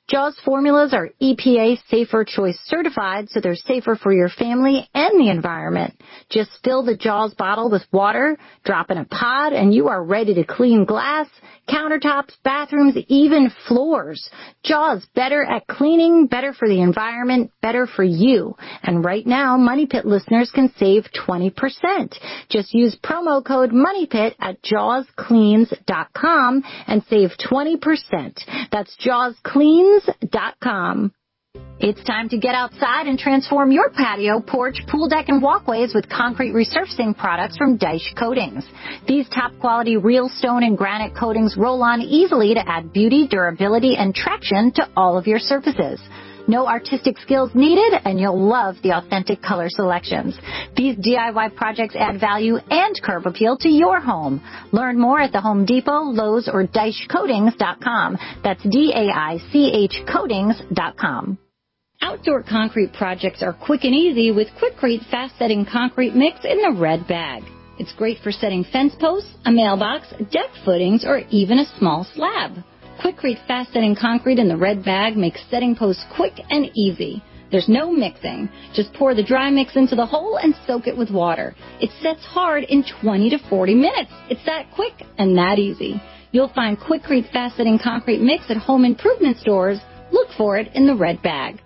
Jaws formulas are E P A Safer Choice certified, so they're safer for your family and the environment. Just fill the Jaws bottle with water, drop in a pod, and you are ready to clean glass, countertops, bathrooms, even floors. Jaws, better at cleaning, better for the environment, better for you. And right now, Money Pit listeners can save twenty percent. Just use promo code MONEYPIT at jaws cleans dot com and save twenty percent. That's jaws cleans dot com. It's time to get outside and transform your patio, porch, pool deck, and walkways with concrete resurfacing products from Deich Coatings. These top-quality real stone and granite coatings roll on easily to add beauty, durability, and traction to all of your surfaces. No artistic skills needed, and you'll love the authentic color selections. These D I Y projects add value and curb appeal to your home. Learn more at the Home Depot, Lowe's, or Deich Coatings dot com. That's D A I C H Coatings dot com. Outdoor concrete projects are quick and easy with Quikrete fast-setting concrete mix in the red bag. It's great for setting fence posts, a mailbox, deck footings, or even a small slab. Quikrete fast-setting concrete in the red bag makes setting posts quick and easy. There's no mixing. Just pour the dry mix into the hole and soak it with water. It sets hard in twenty to forty minutes. It's that quick and that easy. You'll find Quikrete fast-setting concrete mix at home improvement stores. Look for it in the red bag.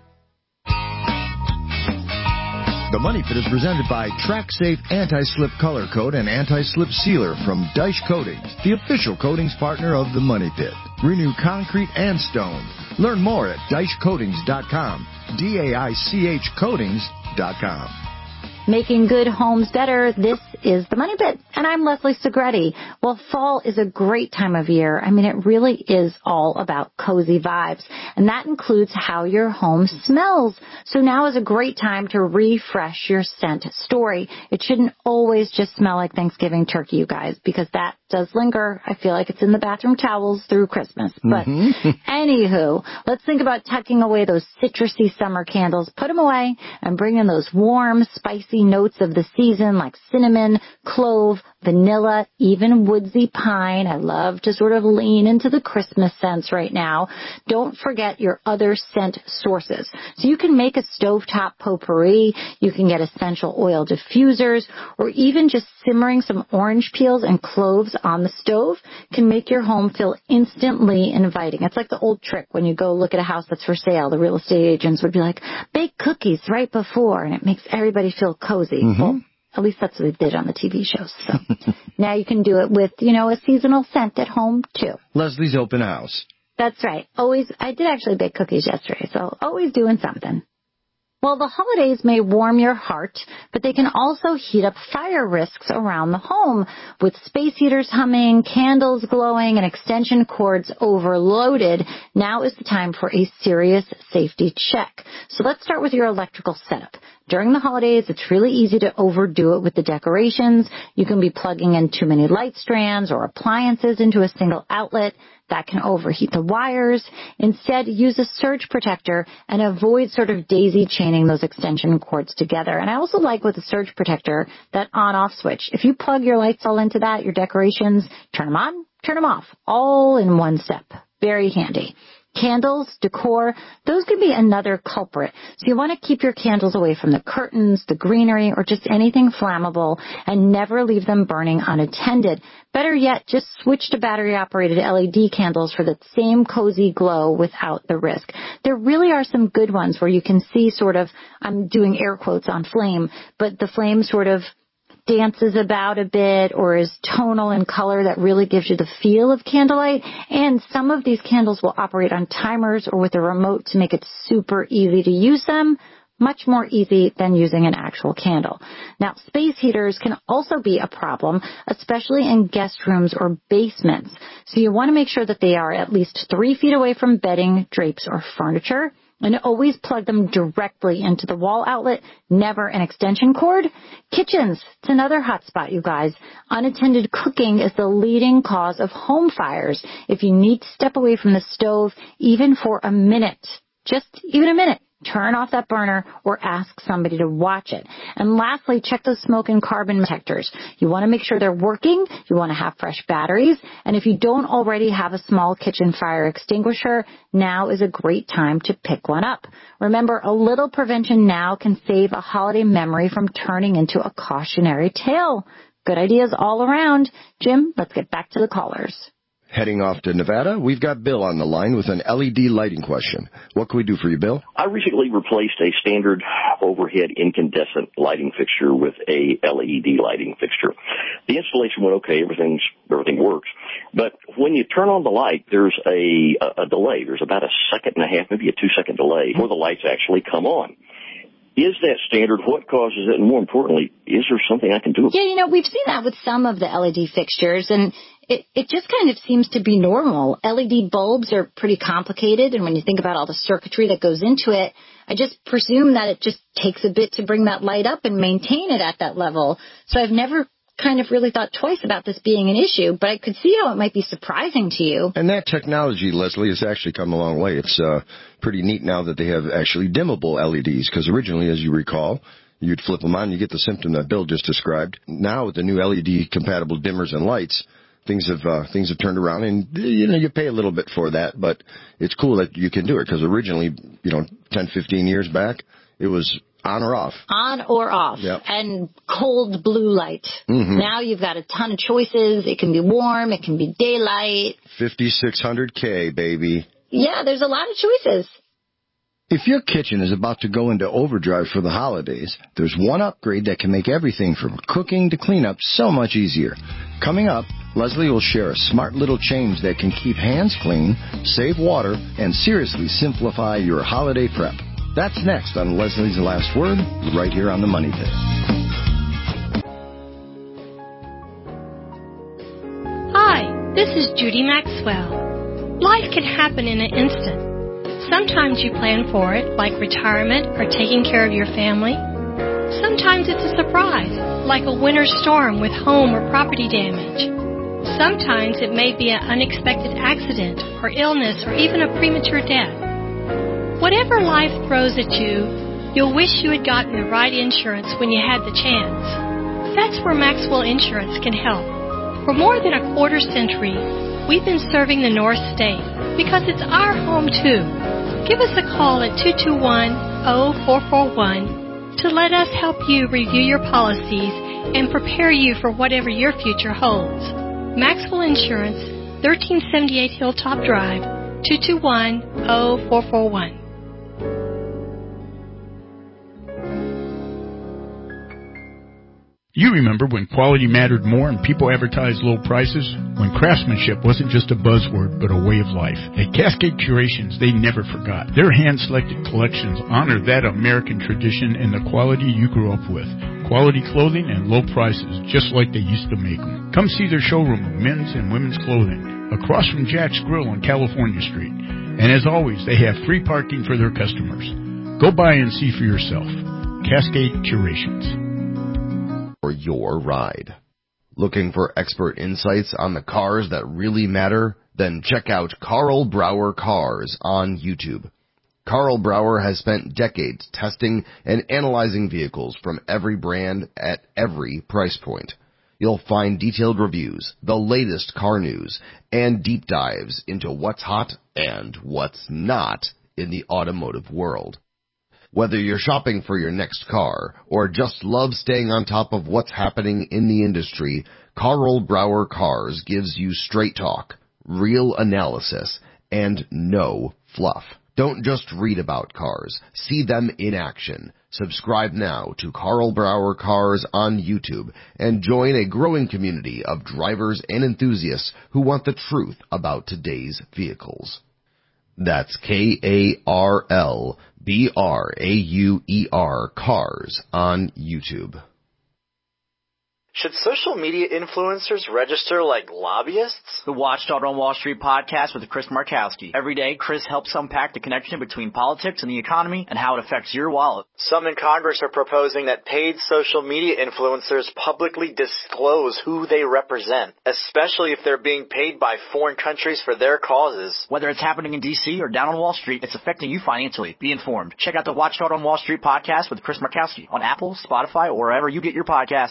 The Money Pit is presented by TrackSafe Anti-Slip Color Coat and Anti-Slip Sealer from Deich Coatings, the official coatings partner of the Money Pit. Renew concrete and stone. Learn more at deich coatings dot com, D A I C H Coatings dot com.
Making good homes better, this is the Money Pit, and I'm Leslie Segretti. Well, fall is a great time of year. I mean, it really is all about cozy vibes, and that includes how your home smells. So now is a great time to refresh your scent story. It shouldn't always just smell like Thanksgiving turkey, you guys, because that does linger. I feel like it's in the bathroom towels through Christmas. But mm-hmm. Anywho, let's think about tucking away those citrusy summer candles, put them away, and bring in those warm, spicy notes of the season like cinnamon, clove, vanilla, even woodsy pine. I love to sort of lean into the Christmas scents right now. Don't forget your other scent sources. So you can make a stovetop potpourri, you can get essential oil diffusers, or even just simmering some orange peels and cloves on the stove can make your home feel instantly inviting. It's like the old trick when you go look at a house that's for sale. The real estate agents would be like, bake cookies right before, and it makes everybody feel cozy. Mm-hmm. Well, at least that's what they did on the T V shows. So now you can do it with, you know, a seasonal scent at home, too.
Leslie's Open House.
That's right. Always. I did actually bake cookies yesterday, so always doing something. Well, the holidays may warm your heart, but they can also heat up fire risks around the home. With space heaters humming, candles glowing, and extension cords overloaded, now is the time for a serious safety check. So let's start with your electrical setup. During the holidays, it's really easy to overdo it with the decorations. You can be plugging in too many light strands or appliances into a single outlet. That can overheat the wires. Instead, use a surge protector and avoid sort of daisy chaining those extension cords together. And I also like with a surge protector that on-off switch. If you plug your lights all into that, your decorations, turn them on, turn them off, all in one step. Very handy. Candles, decor, those could be another culprit. So you want to keep your candles away from the curtains, the greenery, or just anything flammable, and never leave them burning unattended. Better yet, just switch to battery-operated L E D candles for the same cozy glow without the risk. There really are some good ones where you can see sort of, I'm doing air quotes on flame, but the flame sort of dances about a bit or is tonal in color that really gives you the feel of candlelight. And some of these candles will operate on timers or with a remote to make it super easy to use them. Much more easy than using an actual candle. Now, space heaters can also be a problem, especially in guest rooms or basements. So you want to make sure that they are at least three feet away from bedding, drapes, or furniture. And always plug them directly into the wall outlet, never an extension cord. Kitchens, it's another hot spot, you guys. Unattended cooking is the leading cause of home fires. If you need to step away from the stove, even for a minute, just even a minute, turn off that burner or ask somebody to watch it. And lastly, check those smoke and carbon detectors. You want to make sure they're working. You want to have fresh batteries. And if you don't already have a small kitchen fire extinguisher, now is a great time to pick one up. Remember, a little prevention now can save a holiday memory from turning into a cautionary tale. Good ideas all around. Jim, let's get back to the callers.
Heading off to Nevada, we've got Bill on the line with an L E D lighting question. What can we do for you, Bill?
I recently replaced a standard overhead incandescent lighting fixture with a L E D lighting fixture. The installation went okay. Everything's, everything works. But when you turn on the light, there's a, a delay. There's about a second and a half, maybe a two-second delay before the lights actually come on. Is that standard? What causes it? And more importantly, is there something I can do?
Yeah, you know, we've seen that with some of the L E D fixtures, and it, it just kind of seems to be normal. L E D bulbs are pretty complicated, and when you think about all the circuitry that goes into it, I just presume that it just takes a bit to bring that light up and maintain it at that level. So I've never kind of really thought twice about this being an issue, but I could see how it might be surprising to you.
And that technology, Leslie, has actually come a long way. It's uh, pretty neat now that they have actually dimmable L E Ds, because originally, as you recall, you'd flip them on, you get the symptom that Bill just described. Now with the new L E D-compatible dimmers and lights, things have uh, things have turned around, and you know you pay a little bit for that, but it's cool that you can do it, because originally, you know, ten, fifteen years back, it was on or off.
On or off.
Yep.
And cold blue light. Mm-hmm. Now you've got a ton of choices. It can be warm. It can be daylight.
fifty-six hundred K, baby.
Yeah, there's a lot of choices.
If your kitchen is about to go into overdrive for the holidays, there's one upgrade that can make everything from cooking to cleanup so much easier. Coming up, Leslie will share a smart little change that can keep hands clean, save water, and seriously simplify your holiday prep. That's next on Leslie's Last Word, right here on The Money Pit.
Hi, this is Judy Maxwell. Life can happen in an instant. Sometimes you plan for it, like retirement or taking care of your family. Sometimes it's a surprise, like a winter storm with home or property damage. Sometimes it may be an unexpected accident or illness or even a premature death. Whatever life throws at you, you'll wish you had gotten the right insurance when you had the chance. That's where Maxwell Insurance can help. For more than a quarter century, we've been serving the North State because it's our home too. Give us a call at two two one, zero four four one to let us help you review your policies and prepare you for whatever your future holds. Maxwell Insurance, thirteen seventy-eight Hilltop Drive, two two one, zero four four one.
You remember when quality mattered more and people advertised low prices? When craftsmanship wasn't just a buzzword, but a way of life. At Cascade Curations, they never forgot. Their hand-selected collections honor that American tradition and the quality you grew up with. Quality clothing and low prices, just like they used to make them. Come see their showroom of men's and women's clothing, across from Jack's Grill on California Street. And as always, they have free parking for their customers. Go by and see for yourself. Cascade Curations.
For your ride. Looking for expert insights on the cars that really matter? Then check out Carl Brower Cars on YouTube. Carl Brower has spent decades testing and analyzing vehicles from every brand at every price point. You'll find detailed reviews, the latest car news, and deep dives into what's hot and what's not in the automotive world. Whether you're shopping for your next car or just love staying on top of what's happening in the industry, Carl Brower Cars gives you straight talk, real analysis, and no fluff. Don't just read about cars. See them in action. Subscribe now to Carl Brower Cars on YouTube and join a growing community of drivers and enthusiasts who want the truth about today's vehicles. That's K A R L B R A U E R Cars on YouTube.
Should social media influencers register like lobbyists?
The Watchdog on Wall Street podcast with Chris Markowski. Every day, Chris helps unpack the connection between politics and the economy and how it affects your wallet.
Some in Congress are proposing that paid social media influencers publicly disclose who they represent, especially if they're being paid by foreign countries for their causes.
Whether it's happening in D C or down on Wall Street, it's affecting you financially. Be informed. Check out the Watchdog on Wall Street podcast with Chris Markowski on Apple, Spotify, or wherever you get your podcasts.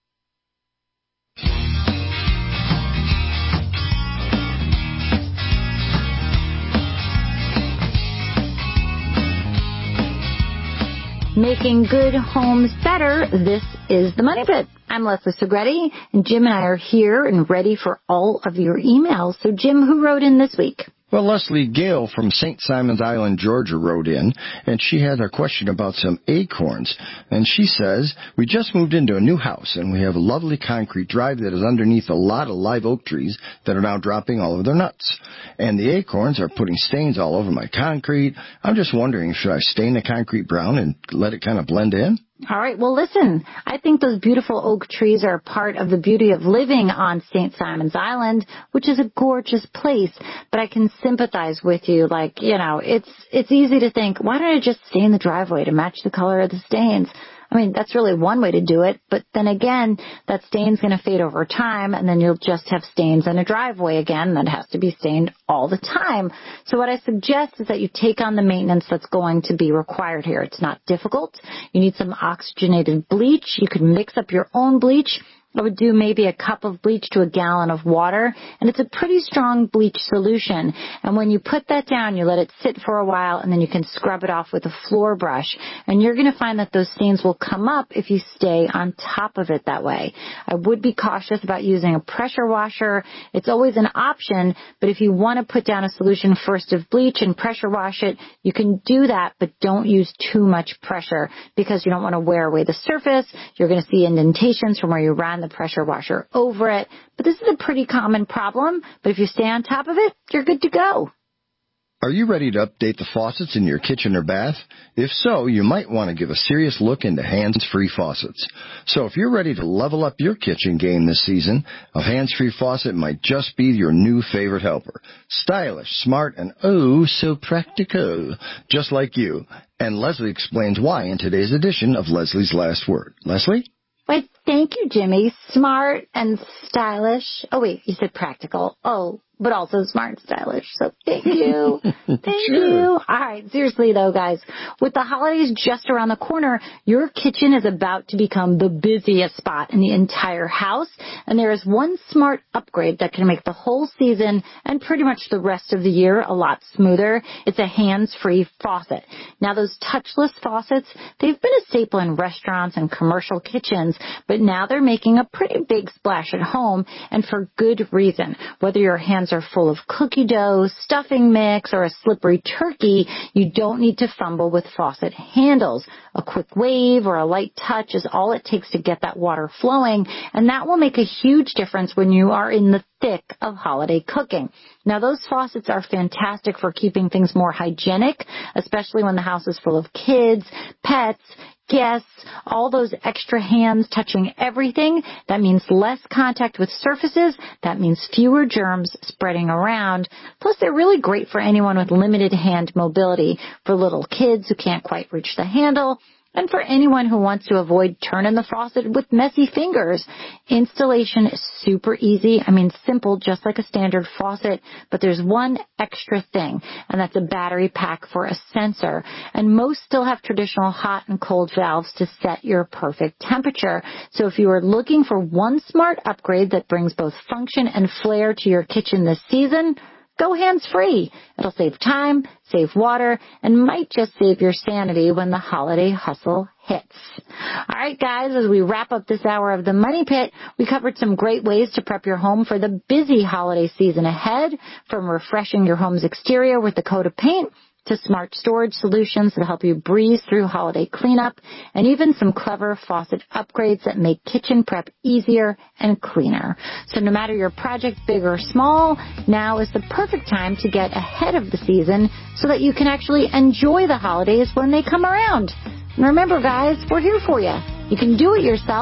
Making good homes better, this is the Money Pit. I'm Leslie Segretti, and Jim and I are here and ready for all of your emails. So, Jim, who wrote in this week?
Well, Leslie Gale from Saint Simons Island, Georgia, wrote in, and she had a question about some acorns. And she says, we just moved into a new house, and we have a lovely concrete drive that is underneath a lot of live oak trees that are now dropping all of their nuts. And the acorns are putting stains all over my concrete. I'm just wondering, should I stain the concrete brown and let it kind of blend in?
All right. Well, listen, I think those beautiful oak trees are part of the beauty of living on Saint Simons Island, which is a gorgeous place. But I can sympathize with you. Like, you know, it's it's easy to think, why don't I just stain the driveway to match the color of the stains? I mean, that's really one way to do it. But then again, that stain's going to fade over time, and then you'll just have stains in a driveway again that has to be stained all the time. So what I suggest is that you take on the maintenance that's going to be required here. It's not difficult. You need some oxygenated bleach. You can mix up your own bleach. I would do maybe a cup of bleach to a gallon of water, and it's a pretty strong bleach solution. And when you put that down, you let it sit for a while, and then you can scrub it off with a floor brush. And you're going to find that those stains will come up if you stay on top of it that way. I would be cautious about using a pressure washer. It's always an option, but if you want to put down a solution first of bleach and pressure wash it, you can do that, but don't use too much pressure because you don't want to wear away the surface. You're going to see indentations from where you ran the pressure washer over it. But this is a pretty common problem. But if you stay on top of it, you're good to go.
Are you ready to update the faucets in your kitchen or bath? If so, you might want to give a serious look into hands-free faucets. So if you're ready to level up your kitchen game this season, a hands-free faucet might just be your new favorite helper. Stylish, smart, and oh, so practical, just like you. And Leslie explains why in today's edition of Leslie's Last Word. Leslie?
Wait, thank you, Jimmy. Smart and stylish. Oh, wait, you said practical. Oh, but also smart and stylish. So thank you. Thank sure. you. All right. Seriously, though, guys, with the holidays just around the corner, your kitchen is about to become the busiest spot in the entire house. And there is one smart upgrade that can make the whole season and pretty much the rest of the year a lot smoother. It's a hands-free faucet. Now, those touchless faucets, they've been a staple in restaurants and commercial kitchens, but now they're making a pretty big splash at home, and for good reason. Whether your hands are full of cookie dough, stuffing mix, or a slippery turkey, you don't need to fumble with faucet handles. A quick wave or a light touch is all it takes to get that water flowing, and that will make a huge difference when you are in the thick of holiday cooking. Now, those faucets are fantastic for keeping things more hygienic, especially when the house is full of kids, pets, guests, all those extra hands touching everything. That means less contact with surfaces. That means fewer germs spreading around. Plus, they're really great for anyone with limited hand mobility, for little kids who can't quite reach the handle, and for anyone who wants to avoid turning the faucet with messy fingers. Installation is super easy. I mean, simple, just like a standard faucet, but there's one extra thing, and that's a battery pack for a sensor. And most still have traditional hot and cold valves to set your perfect temperature. So if you are looking for one smart upgrade that brings both function and flair to your kitchen this season, go hands-free. It'll save time, save water, and might just save your sanity when the holiday hustle hits. All right, guys, as we wrap up this hour of the Money Pit, we covered some great ways to prep your home for the busy holiday season ahead, from refreshing your home's exterior with a coat of paint to smart storage solutions that help you breeze through holiday cleanup, and even some clever faucet upgrades that make kitchen prep easier and cleaner. So no matter your project, big or small, now is the perfect time to get ahead of the season so that you can actually enjoy the holidays when they come around. And remember, guys, we're here for you. You can do it yourself,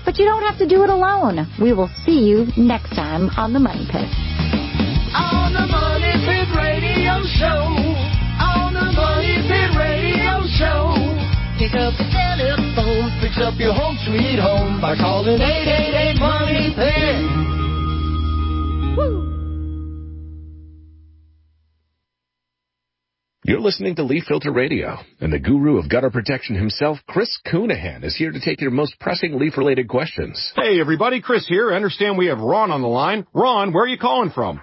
But you don't have to do it alone. We will see you next time on The Money Pit.
On the Money Pit Radio Show. On the Money Pit Radio Show. Pick up the telephone, fix up your home sweet home by calling eight eight eight Money Pit. Woo!
You're listening to Leaf Filter Radio, and the guru of gutter protection himself, Chris Coonahan, is here to take your most pressing leaf-related questions.
Hey, everybody, Chris here. I understand we have Ron on the line. Ron, where are you calling from?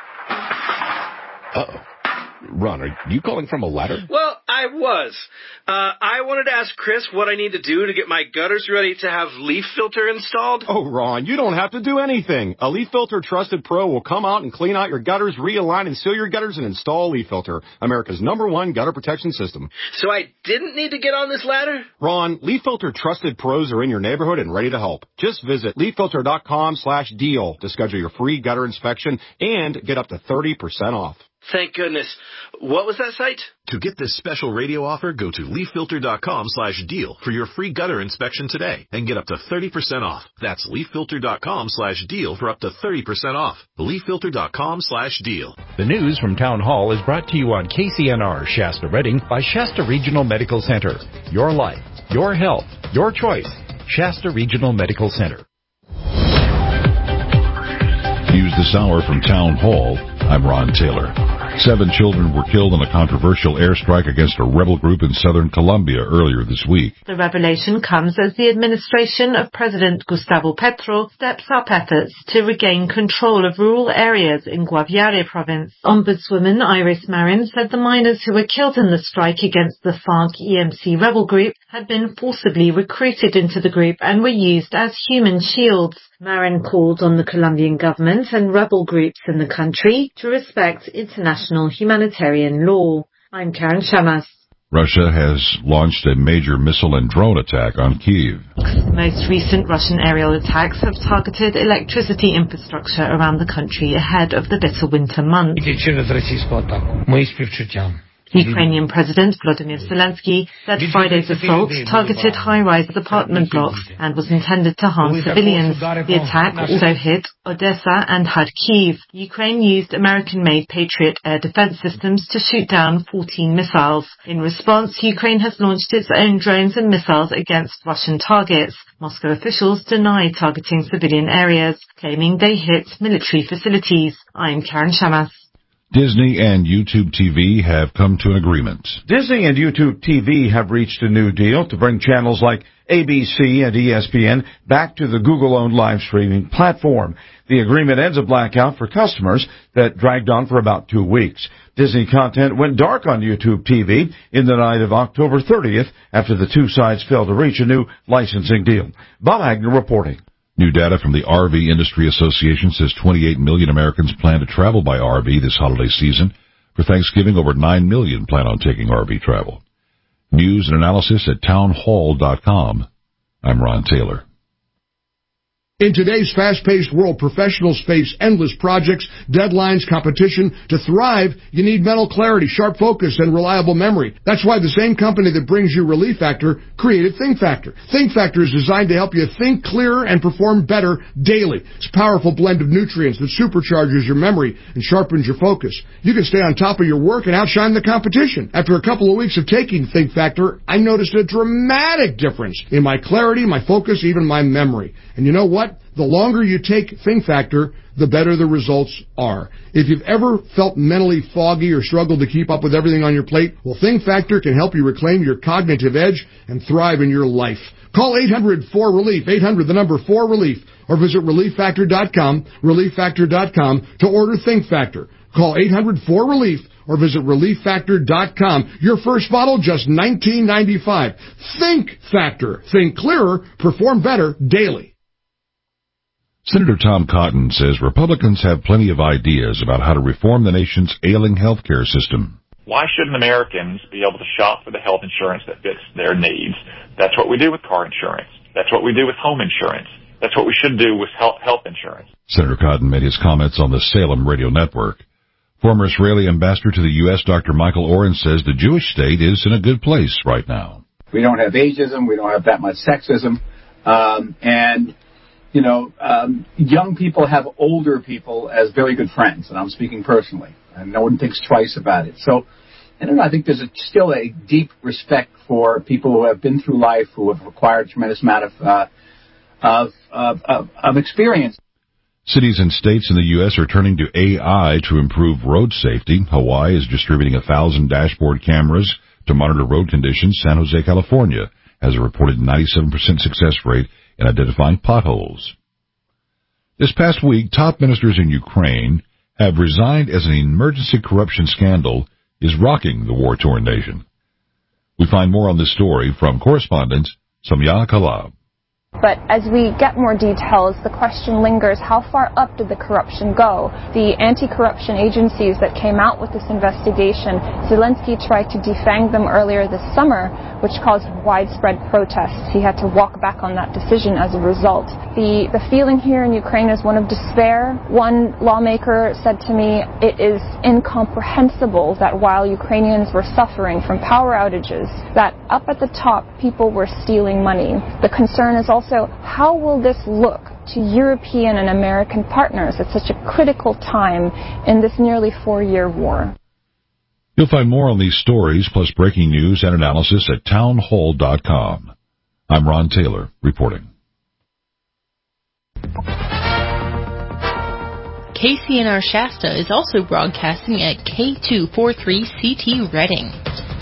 Uh-oh. Ron, are you calling from a ladder?
Well, I was. Uh, I wanted to ask Chris what I need to do to get my gutters ready to have Leaf Filter installed.
Oh, Ron, you don't have to do anything. A Leaf Filter Trusted Pro will come out and clean out your gutters, realign and seal your gutters, and install Leaf Filter, America's number one gutter protection system.
So I didn't need to get on this ladder?
Ron, Leaf Filter Trusted Pros are in your neighborhood and ready to help. Just visit leaffilter.com slash deal to schedule your free gutter inspection and get up to thirty percent off.
Thank goodness. What was that site?
To get this special radio offer, go to leaffilter.com slash deal for your free gutter inspection today and get up to thirty percent off. That's leaffilter.com slash deal for up to thirty percent off. leaffilter.com slash deal.
The news from Town Hall is brought to you on K C N R Shasta Redding by Shasta Regional Medical Center. Your life, your health, your choice. Shasta Regional Medical Center.
News this hour from Town Hall. I'm Ron Taylor. Seven children were killed in a controversial airstrike against a rebel group in southern Colombia earlier this week.
The revelation comes as the administration of President Gustavo Petro steps up efforts to regain control of rural areas in Guaviare province. Ombudswoman Iris Marin said the miners who were killed in the strike against the FARC-E M C rebel group had been forcibly recruited into the group and were used as human shields. Marin called on the Colombian government and rebel groups in the country to respect international humanitarian law. I'm Karen Shamas.
Russia has launched a major missile and drone attack on Kyiv.
The most recent Russian aerial attacks have targeted electricity infrastructure around the country ahead of the bitter winter months. Ukrainian President Volodymyr Zelensky said Friday's assault targeted high-rise apartment blocks and was intended to harm civilians. The attack also hit Odessa and Kharkiv. Ukraine used American-made Patriot air defense systems to shoot down fourteen missiles. In response, Ukraine has launched its own drones and missiles against Russian targets. Moscow officials deny targeting civilian areas, claiming they hit military facilities. I'm Karen Shamas.
Disney and YouTube T V have come to an agreement.
Disney and YouTube T V have reached a new deal to bring channels like A B C and E S P N back to the Google-owned live streaming platform. The agreement ends a blackout for customers that dragged on for about two weeks. Disney content went dark on YouTube T V in the night of October thirtieth after the two sides failed to reach a new licensing deal. Bob Agnew reporting.
New data from the R V Industry Association says twenty-eight million Americans plan to travel by R V this holiday season. For Thanksgiving, over nine million plan on taking R V travel. News and analysis at townhall dot com. I'm Ron Taylor.
In today's fast-paced world, professionals face endless projects, deadlines, competition. To thrive, you need mental clarity, sharp focus, and reliable memory. That's why the same company that brings you Relief Factor created Think Factor. Think Factor is designed to help you think clearer and perform better daily. It's a powerful blend of nutrients that supercharges your memory and sharpens your focus. You can stay on top of your work and outshine the competition. After a couple of weeks of taking Think Factor, I noticed a dramatic difference in my clarity, my focus, even my memory. And you know what? The longer you take Think Factor, the better the results are. If you've ever felt mentally foggy or struggled to keep up with everything on your plate, well, Think Factor can help you reclaim your cognitive edge and thrive in your life. Call eight hundred four relief, eight hundred the number four relief, or visit relief factor dot com, relief factor dot com to order Think Factor. Call eight hundred four relief or visit relief factor dot com. Your first bottle, just nineteen ninety-five. Think Factor. Think clearer, perform better daily.
Senator Tom Cotton says Republicans have plenty of ideas about how to reform the nation's ailing health care system.
Why shouldn't Americans be able to shop for the health insurance that fits their needs? That's what we do with car insurance. That's what we do with home insurance. That's what we should do with health insurance.
Senator Cotton made his comments on the Salem Radio Network. Former Israeli ambassador to the U S, Doctor Michael Oren, says the Jewish state is in a good place right now.
We don't have ageism. We don't have that much sexism.
Um, and, you know, um, young people have older people as very good friends, and I'm speaking personally, and no one thinks twice about it. So, I don't know, I think there's a, still a deep respect for people who have been through life, who have acquired a tremendous amount of, uh, of, of, of, of experience.
Cities and states in the U S are turning to A I to improve road safety. Hawaii is distributing a thousand dashboard cameras to monitor road conditions. San Jose, California, has a reported ninety-seven percent success rate in identifying potholes. This past week, top ministers in Ukraine have resigned as an emergency corruption scandal is rocking the war-torn nation. We find more on this story from correspondent Samya Kalab.
But as we get more details, the question lingers, how far up did the corruption go? The anti-corruption agencies that came out with this investigation, Zelensky tried to defang them earlier this summer, which caused widespread protests. He had to walk back on that decision as a result. The, the feeling here in Ukraine is one of despair. One lawmaker said to me, it is incomprehensible that while Ukrainians were suffering from power outages, that up at the top, people were stealing money. The concern is also Also, how will this look to European and American partners at such a critical time in this nearly four-year war?
You'll find more on these stories, plus breaking news and analysis at townhall dot com. I'm Ron Taylor, reporting.
K C N R Shasta is also broadcasting at K two forty-three C T Reading.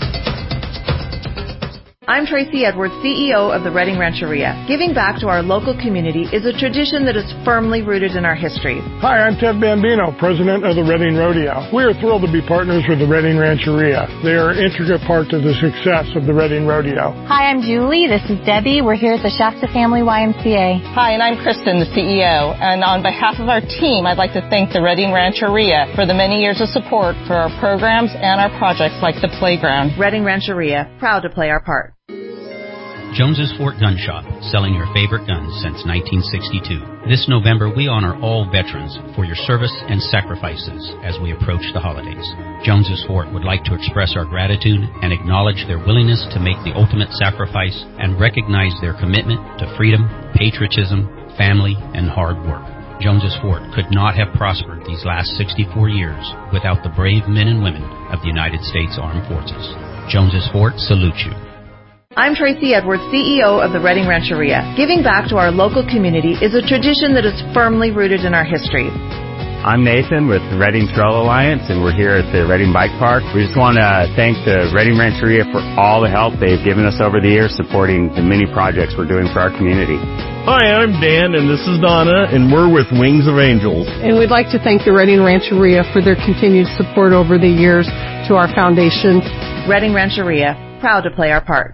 I'm Tracy Edwards, C E O of the Reading Rancheria. Giving back to our local community is a tradition that is firmly rooted in our history.
Hi, I'm Ted Bambino, president of the Reading Rodeo. We are thrilled to be partners with the Reading Rancheria. They are an intricate part to the success of the Reading Rodeo.
Hi, I'm Julie. This is Debbie. We're here at the Shasta Family Y M C A.
Hi, and I'm Kristen, the C E O. And on behalf of our team, I'd like to thank the Reading Rancheria for the many years of support for our programs and our projects like the playground.
Reading Rancheria, proud to play our part.
Jones's Fort Gun Shop, selling your favorite guns since nineteen sixty-two. This November, we honor all veterans for your service and sacrifices as we approach the holidays. Jones's Fort would like to express our gratitude and acknowledge their willingness to make the ultimate sacrifice and recognize their commitment to freedom, patriotism, family, and hard work. Jones's Fort could not have prospered these last sixty-four years without the brave men and women of the United States Armed Forces. Jones's Fort salutes you.
I'm Tracy Edwards, C E O of the Reading Rancheria. Giving back to our local community is a tradition that is firmly rooted in our history.
I'm Nathan with the Reading Trail Alliance, and we're here at the Reading Bike Park. We just want to thank the Reading Rancheria for all the help they've given us over the years supporting the many projects we're doing for our community.
Hi, I'm Dan, and this is Donna, and we're with Wings of Angels.
And we'd like to thank the Reading Rancheria for their continued support over the years to our foundation.
Reading Rancheria, proud to play our part.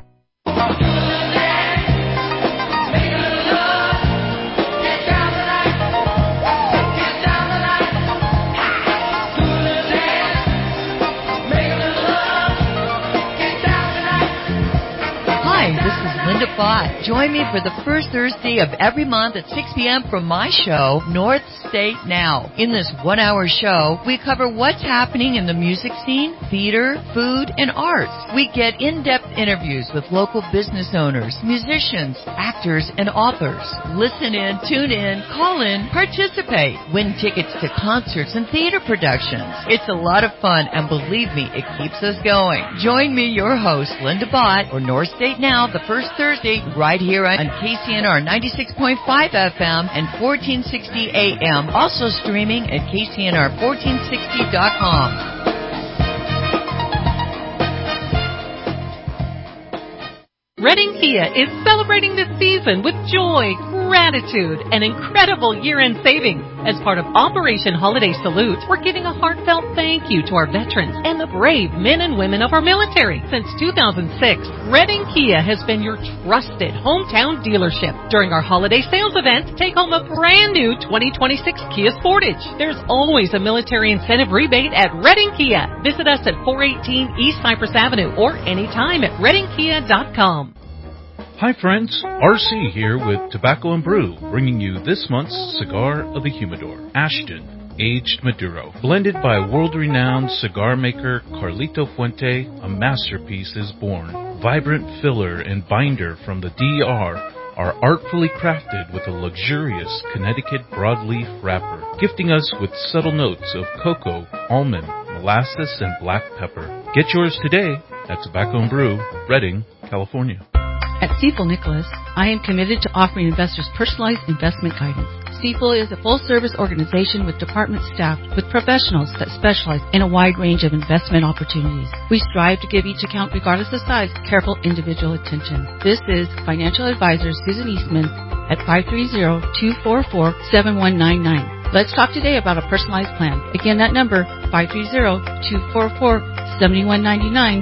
Linda Bott. Join me for the first Thursday of every month at six p.m. from my show, North State Now. In this one-hour show, we cover what's happening in the music scene, theater, food, and arts. We get in-depth interviews with local business owners, musicians, actors, and authors. Listen in, tune in, call in, participate. Win tickets to concerts and theater productions. It's a lot of fun, and believe me, it keeps us going. Join me, your host, Linda Bott, for North State Now, the first Thursday, right here on K C N R ninety-six point five F M and fourteen sixty A M. Also streaming at K C N R fourteen sixty dot com.
Reading Kia is celebrating this season with joy, gratitude, and incredible year-end savings. As part of Operation Holiday Salute, we're giving a heartfelt thank you to our veterans and the brave men and women of our military. Since two thousand six, Reading Kia has been your trusted hometown dealership. During our holiday sales event, take home a brand new twenty twenty-six Kia Sportage. There's always a military incentive rebate at Reading Kia. Visit us at four eighteen East Cypress Avenue or anytime at reading kia dot com.
Hi friends, R C here with Tobacco and Brew, bringing you this month's Cigar of the Humidor, Ashton Aged Maduro. Blended by world-renowned cigar maker Carlito Fuente, a masterpiece is born. Vibrant filler and binder from the D R, are artfully crafted with a luxurious Connecticut broadleaf wrapper, gifting us with subtle notes of cocoa, almond, molasses, and black pepper. Get yours today at Tobacco and Brew, Redding, California.
At Stifel Nicholas, I am committed to offering investors personalized investment guidance. Stifel is a full-service organization with department staff with professionals that specialize in a wide range of investment opportunities. We strive to give each account, regardless of size, careful individual attention. This is financial advisor Susan Eastman at five three zero, two four four, seven one nine nine. Let's talk today about a personalized plan. Again, that number, five three zero, two four four, seven one nine nine.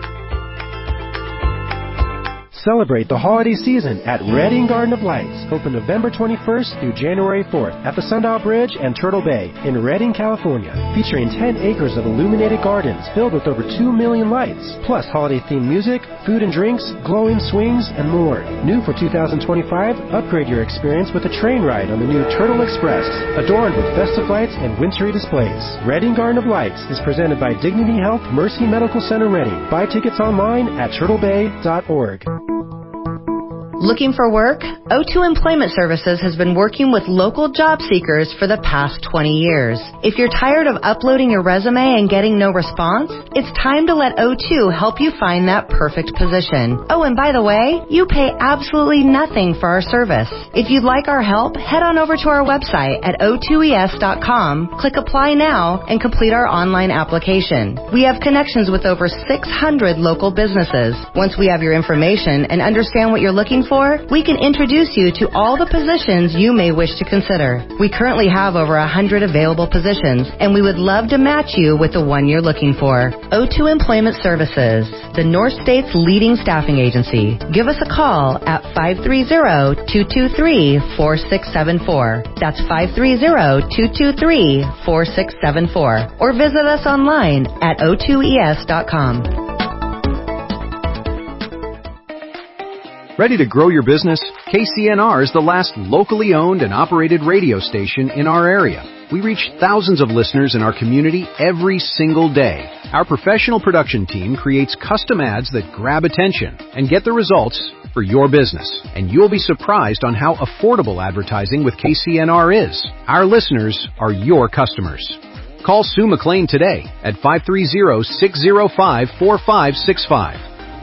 Celebrate the holiday season at Redding Garden of Lights, open November twenty-first through January fourth at the Sundial Bridge and Turtle Bay in Redding, California, featuring ten acres of illuminated gardens filled with over two million lights, plus holiday-themed music, food and drinks, glowing swings, and more. New for two thousand twenty-five, upgrade your experience with a train ride on the new Turtle Express, adorned with festive lights and wintry displays. Redding Garden of Lights is presented by Dignity Health Mercy Medical Center Redding. Buy tickets online at turtle bay dot org.
Looking for work? O two Employment Services has been working with local job seekers for the past twenty years. If you're tired of uploading your resume and getting no response, it's time to let O two help you find that perfect position. Oh, and by the way, you pay absolutely nothing for our service. If you'd like our help, head on over to our website at O two E S dot com, click Apply Now, and complete our online application. We have connections with over six hundred local businesses. Once we have your information and understand what you're looking for, we can introduce you to all the positions you may wish to consider. We currently have over one hundred available positions, and we would love to match you with the one you're looking for. O two Employment Services, the North State's leading staffing agency. Give us a call at five three zero, two two three, four six seven four. That's five three zero, two two three, four six seven four. Or visit us online at O two E S dot com.
Ready to grow your business? K C N R is the last locally owned and operated radio station in our area. We reach thousands of listeners in our community every single day. Our professional production team creates custom ads that grab attention and get the results for your business. And you'll be surprised on how affordable advertising with K C N R is. Our listeners are your customers. Call Sue McLean today at five three zero, six zero five, four five six five.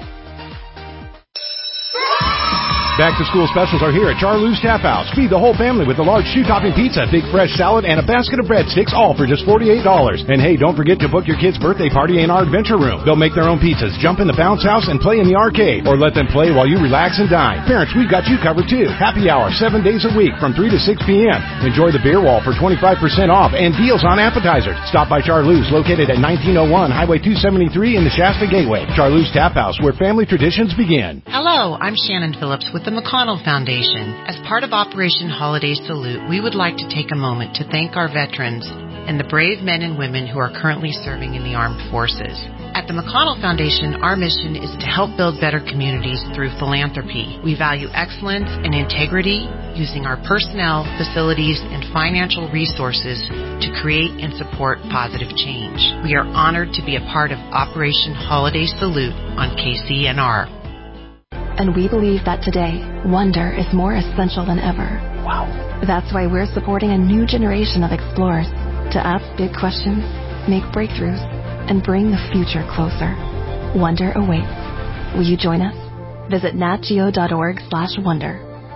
Back-to-school specials are here at Charlie's Tap House. Feed the whole family with a large two-topping pizza, big fresh salad, and a basket of breadsticks, all for just forty-eight dollars. And hey, don't forget to book your kids' birthday party in our adventure room. They'll make their own pizzas, jump in the bounce house, and play in the arcade. Or let them play while you relax and dine. Parents, we've got you covered too. Happy hour, seven days a week from three to six p.m. Enjoy the beer wall for twenty-five percent off and deals on appetizers. Stop by Charlie's, located at nineteen oh one Highway two seventy-three in the Shasta Gateway. Charlie's Tap House, where family traditions begin.
Hello, I'm Shannon Phillips with the McConnell Foundation. As part of Operation Holiday Salute, we would like to take a moment to thank our veterans and the brave men and women who are currently serving in the armed forces. At the McConnell Foundation, our mission is to help build better communities through philanthropy. We value excellence and integrity, using our personnel, facilities, and financial resources to create and support positive change. We are honored to be a part of Operation Holiday Salute on K C N R.
And we believe that today, wonder is more essential than ever. Wow. That's why we're supporting a new generation of explorers to ask big questions, make breakthroughs, and bring the future closer. Wonder awaits. Will you join us? Visit natgeo.org slash wonder.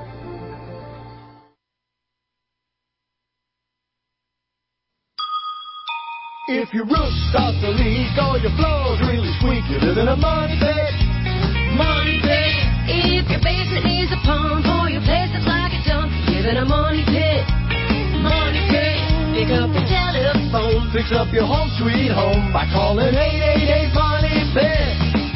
If your roof starts to leak or your floor's really squeak, you live in a money pit. Money pit.
If your basement needs a pump or your place is like a dump, live in a money pit. Money pit. Pick up the telephone.
Fix up your home sweet home by calling eight eight eight Money Pit.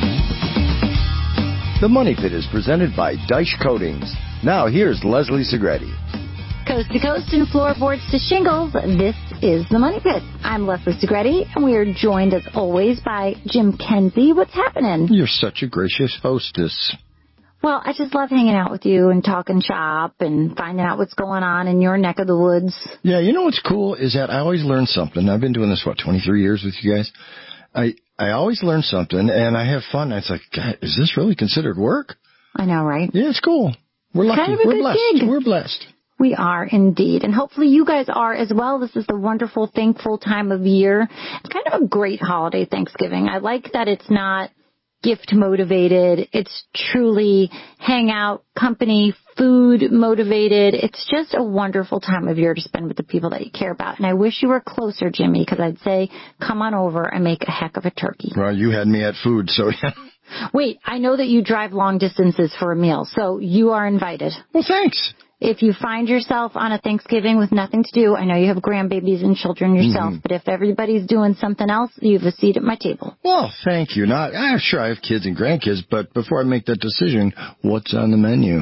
The Money Pit is presented by Dyche Coatings. Now here's Leslie Segretti.
Coast to coast and floorboards to shingles, this is the Money Pit. I'm Leslie Segretti, and we are joined as always by Jim Kenzie. What's happening?
You're such a gracious hostess.
Well, I just love hanging out with you and talking shop and finding out what's going on in your neck of the woods.
Yeah, you know what's cool is that I always learn something. I've been doing this, what, twenty-three years with you guys? I I always learn something, and I have fun. It's like, God, is this really considered work?
I know, right?
Yeah, it's cool. We're lucky.
Kind of a
We're
good
blessed.
gig.
We're blessed.
We are indeed. And hopefully you guys are as well. This is the wonderful, thankful time of year. It's kind of a great holiday, Thanksgiving. I like that it's not gift motivated. It's truly hangout, company, food motivated. It's just a wonderful time of year to spend with the people that you care about. And I wish you were closer, Jimmy, because I'd say, come on over and make a heck of a turkey.
Well, you had me at food, so yeah.
Wait, I know that you drive long distances for a meal, so you are invited.
Well, thanks.
If you find yourself on a Thanksgiving with nothing to do, I know you have grandbabies and children yourself,
Mm-hmm.
but if everybody's doing something else, you have a seat at my table.
Well, thank you. Not, I'm sure I have kids and grandkids, but before I make that decision, what's on the menu?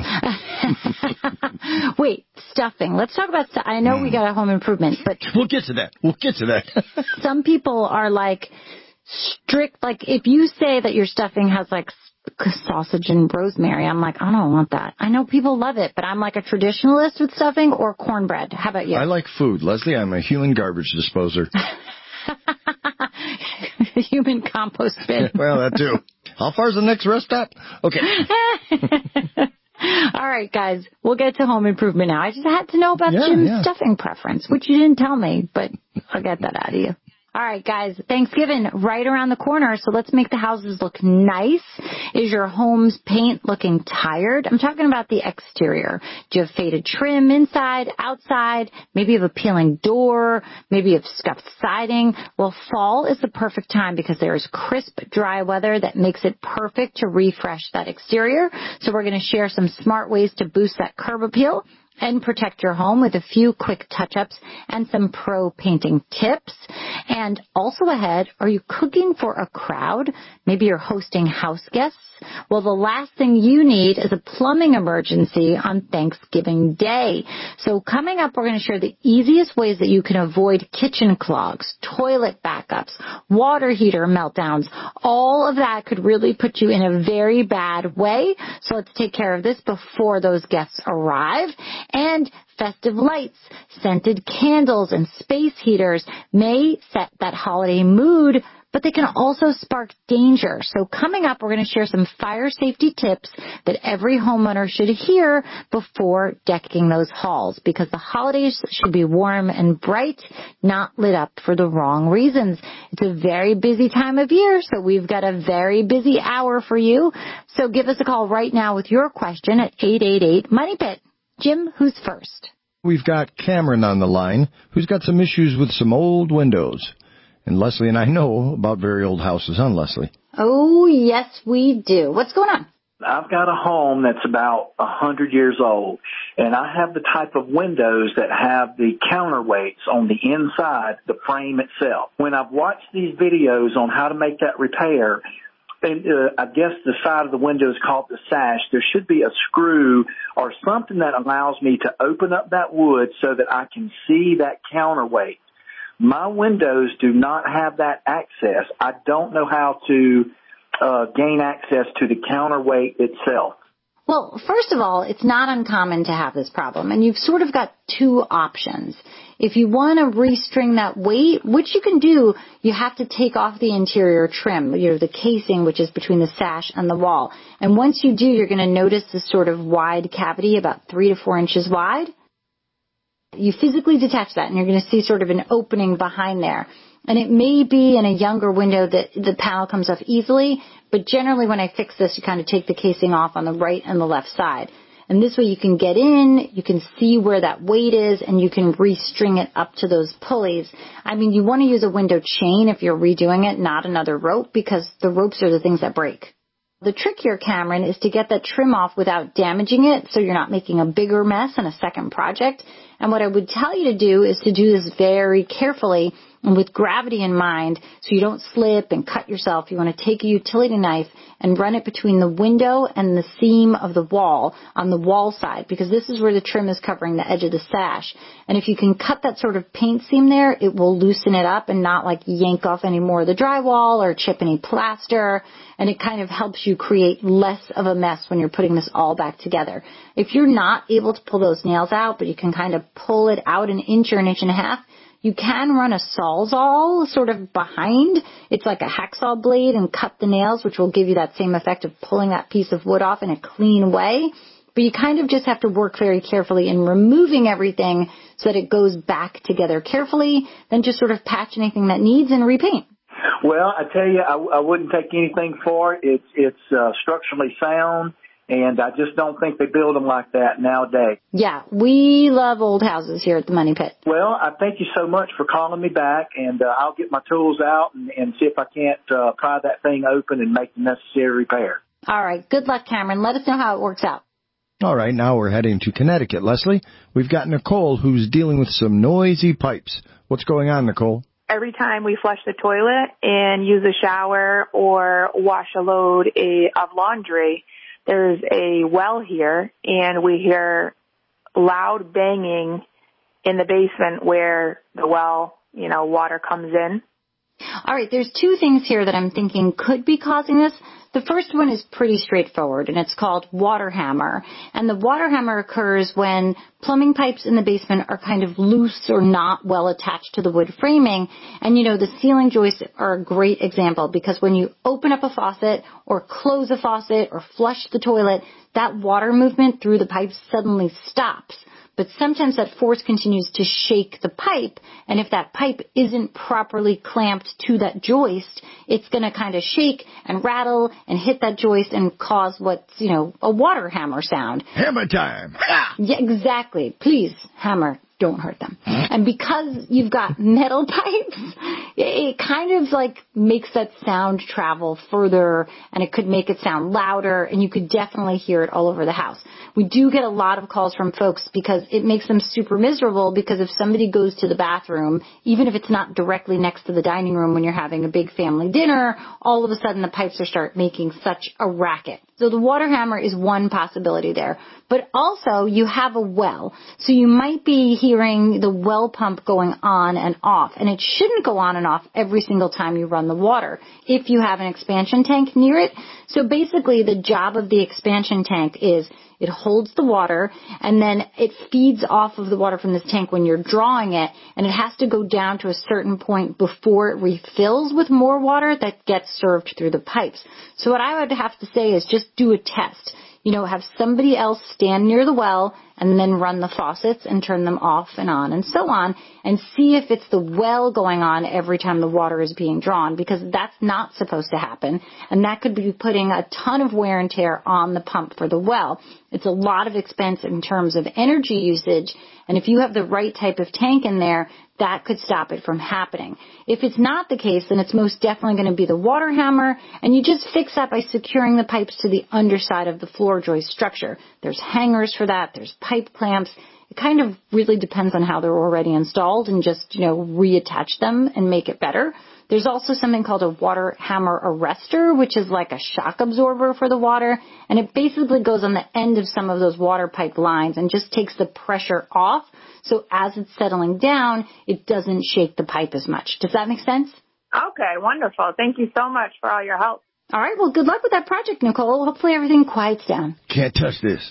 Wait, stuffing. Let's talk about stuff. I know mm. we got a home improvement, but...
We'll get to that. We'll get to that.
Some people are like strict, like if you say that your stuffing has like sausage and rosemary, I'm like, I don't want that. I know people love it, but I'm like a traditionalist with stuffing or cornbread. How about you?
I like food. Leslie, I'm a human garbage disposer.
Human compost bin.
Well, that too. How far's the next rest stop? Okay.
All right, guys. We'll get to home improvement now. I just had to know about
yeah,
Jim's
yeah.
stuffing preference, which you didn't tell me, but I'll get that out of you. All right, guys, Thanksgiving right around the corner, so let's make the houses look nice. Is your home's paint looking tired? I'm talking about the exterior. Do you have faded trim inside, outside? Maybe you have a peeling door. Maybe you have scuffed siding. Well, fall is the perfect time because there is crisp, dry weather that makes it perfect to refresh that exterior. So we're going to share some smart ways to boost that curb appeal and protect your home with a few quick touch-ups and some pro painting tips. And also ahead, are you cooking for a crowd? Maybe you're hosting house guests. Well, the last thing you need is a plumbing emergency on Thanksgiving Day. So coming up, we're going to share the easiest ways that you can avoid kitchen clogs, toilet backups, water heater meltdowns. All of that could really put you in a very bad way. So let's take care of this before those guests arrive. And festive lights, scented candles, and space heaters may set that holiday mood, but they can also spark danger. So coming up, we're going to share some fire safety tips that every homeowner should hear before decking those halls, because the holidays should be warm and bright, not lit up for the wrong reasons. It's a very busy time of year, so we've got a very busy hour for you. So give us a call right now with your question at eight eight eight, money pit. Jim, who's first?
We've got Cameron on the line, who's got some issues with some old windows. And Leslie and I know about very old houses, huh, Leslie?
Oh, yes, we do. What's going on?
I've got a home that's about a hundred years old, and I have the type of windows that have the counterweights on the inside, the frame itself. When I've watched these videos on how to make that repair, and uh, I guess the side of the window is called the sash, there should be a screw or something that allows me to open up that wood so that I can see that counterweight. My windows do not have that access. I don't know how to uh, gain access to the counterweight itself.
Well, first of all, it's not uncommon to have this problem, and you've sort of got two options. If you want to restring that weight, which you can do, you have to take off the interior trim, you know, the casing, which is between the sash and the wall. And once you do, you're going to notice this sort of wide cavity, about three to four inches wide. You physically detach that, and you're going to see sort of an opening behind there. And it may be in a younger window that the panel comes off easily, but generally when I fix this, you kind of take the casing off on the right and the left side. And this way you can get in, you can see where that weight is, and you can restring it up to those pulleys. I mean, you want to use a window chain if you're redoing it, not another rope, because the ropes are the things that break. The trick here, Cameron, is to get that trim off without damaging it so you're not making a bigger mess in a second project. And what I would tell you to do is to do this very carefully and with gravity in mind so you don't slip and cut yourself. You want to take a utility knife and run it between the window and the seam of the wall on the wall side, because this is where the trim is covering the edge of the sash. And if you can cut that sort of paint seam there, it will loosen it up and not like yank off any more of the drywall or chip any plaster. And it kind of helps you create less of a mess when you're putting this all back together. If you're not able to pull those nails out, but you can kind of pull it out an inch or an inch and a half, you can run a Sawzall sort of behind. It's like a hacksaw blade and cut the nails, which will give you that same effect of pulling that piece of wood off in a clean way. but you kind of just have to work very carefully in removing everything so that it goes back together carefully, then just sort of patch anything that needs and repaint.
Well, I tell you, I, I wouldn't take anything for it. It's, it's uh, structurally sound, and I just don't think they build them like that nowadays.
Yeah, we love old houses here at the Money Pit.
Well, I thank you so much for calling me back, and uh, I'll get my tools out and, and see if I can't uh, pry that thing open and make the necessary repair.
All right. Good luck, Cameron. Let us know how it works out.
All right, now we're heading to Connecticut, Leslie. We've got Nicole, who's dealing with some noisy pipes. What's going on, Nicole?
Every time we flush the toilet and use a shower or wash a load of laundry, there's a well here, and we hear loud banging in the basement where the well, you know, water comes in.
All right, there's two things here that I'm thinking could be causing this. The first one is pretty straightforward, and it's called water hammer. And the water hammer occurs when plumbing pipes in the basement are kind of loose or not well attached to the wood framing. And, you know, the ceiling joists are a great example, because when you open up a faucet or close a faucet or flush the toilet, that water movement through the pipes suddenly stops. But sometimes that force continues to shake the pipe, and if that pipe isn't properly clamped to that joist, it's going to kind of shake and rattle and hit that joist and cause what's, you know, a water hammer sound.
Hammer time!
Yeah, exactly. Please, hammer. Don't hurt them. And because you've got metal pipes, it kind of like makes that sound travel further, and it could make it sound louder, and you could definitely hear it all over the house. We do get a lot of calls from folks because it makes them super miserable, because if somebody goes to the bathroom, even if it's not directly next to the dining room when you're having a big family dinner, all of a sudden the pipes are start making such a racket. So the water hammer is one possibility there. But also you have a well. So you might be hearing the well pump going on and off. And it shouldn't go on and off every single time you run the water if you have an expansion tank near it. So basically the job of the expansion tank is it holds the water, and then it feeds off of the water from this tank when you're drawing it, and it has to go down to a certain point before it refills with more water that gets served through the pipes. So what I would have to say is just do a test. You know, have somebody else stand near the well and then run the faucets and turn them off and on and so on, and see if it's the well going on every time the water is being drawn, because that's not supposed to happen, and that could be putting a ton of wear and tear on the pump for the well. It's a lot of expense in terms of energy usage, and if you have the right type of tank in there, that could stop it from happening. If it's not the case, then it's most definitely going to be the water hammer, and you just fix that by securing the pipes to the underside of the floor joist structure. There's hangers for that. There's pipe clamps. It kind of really depends on how they're already installed, and just, you know, reattach them and make it better. There's also something called a water hammer arrestor, which is like a shock absorber for the water, and it basically goes on the end of some of those water pipe lines and just takes the pressure off, so as it's settling down, it doesn't shake the pipe as much. Does that make sense?
Okay, wonderful. Thank you so much for all your help.
All right, well, good luck with that project, Nicole. Hopefully everything quiets down.
Can't touch this.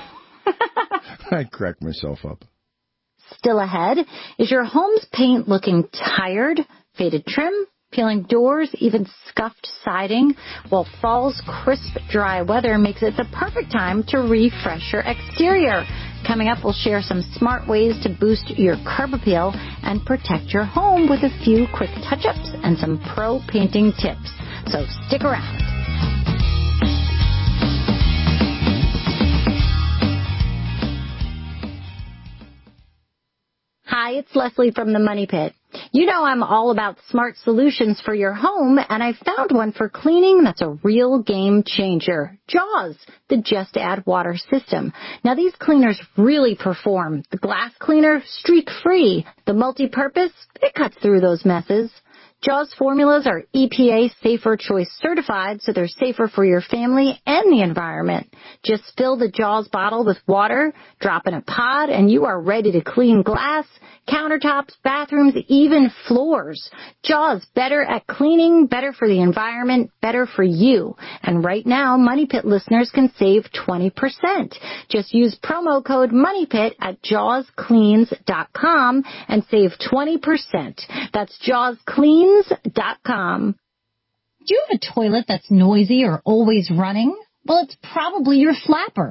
I cracked myself up.
Still ahead, is your home's paint looking tired, faded trim, peeling doors, even scuffed siding? Well, fall's crisp, dry weather makes it the perfect time to refresh your exterior. Coming up, we'll share some smart ways to boost your curb appeal and protect your home with a few quick touch-ups and some pro painting tips. So stick around. Hi, it's Leslie from the Money Pit. You know I'm all about smart solutions for your home, and I found one for cleaning that's a real game changer. Jaws, the Just Add Water system. Now, these cleaners really perform. The glass cleaner, streak-free. The multi-purpose, it cuts through those messes. Jaws formulas are E P A Safer Choice certified, so they're safer for your family and the environment. Just fill the Jaws bottle with water, drop in a pod, and you are ready to clean glass, countertops, bathrooms, even floors. Jaws, better at cleaning, better for the environment, better for you. And right now, Money Pit listeners can save twenty percent. Just use promo code MONEYPIT at jaws cleans dot com and save twenty percent. That's jaws cleans dot com. Do you have a toilet that's noisy or always running? Well, it's probably your flapper.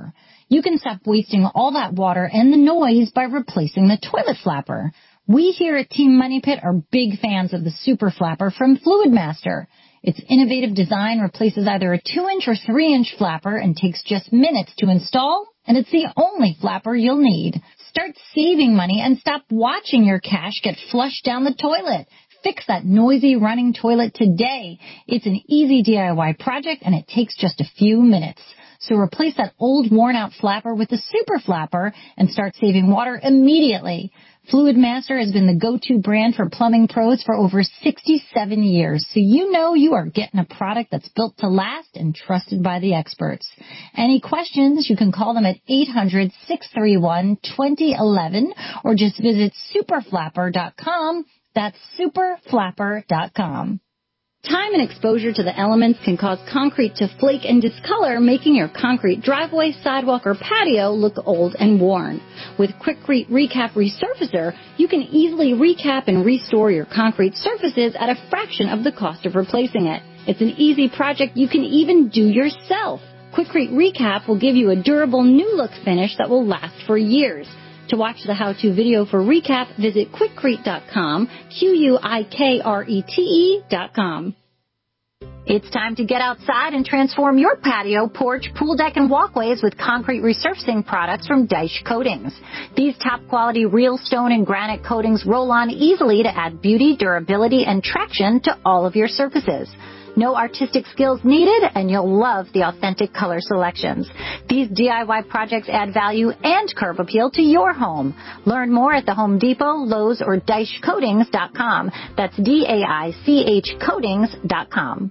You can stop wasting all that water and the noise by replacing the toilet flapper. We here at Team Money Pit are big fans of the Super Flapper from Fluidmaster. Its innovative design replaces either a two inch or three inch flapper and takes just minutes to install, and it's the only flapper you'll need. Start saving money and stop watching your cash get flushed down the toilet. Fix that noisy running toilet today. It's an easy D I Y project, and it takes just a few minutes. So replace that old worn-out flapper with the Super Flapper and start saving water immediately. Fluidmaster has been the go-to brand for plumbing pros for over sixty-seven years, so you know you are getting a product that's built to last and trusted by the experts. Any questions, you can call them at eight hundred, six three one, two zero one one or just visit super flapper dot com. That's super flapper dot com. Time and exposure to the elements can cause concrete to flake and discolor, making your concrete driveway, sidewalk, or patio look old and worn. With Quikrete Recap Resurfacer, you can easily recap and restore your concrete surfaces at a fraction of the cost of replacing it. It's an easy project you can even do yourself. Quikrete Recap will give you a durable new look finish that will last for years. To watch the how-to video for Recap, visit quikrete dot com, Q U I K R E T E dot com. It's time to get outside and transform your patio, porch, pool deck, and walkways with concrete resurfacing products from Deich Coatings. These top-quality real stone and granite coatings roll on easily to add beauty, durability, and traction to all of your surfaces. No artistic skills needed, and you'll love the authentic color selections. These D I Y projects add value and curb appeal to your home. Learn more at the Home Depot, Lowe's, or Deich Coatings dot com. That's D A I C H Coatings dot com.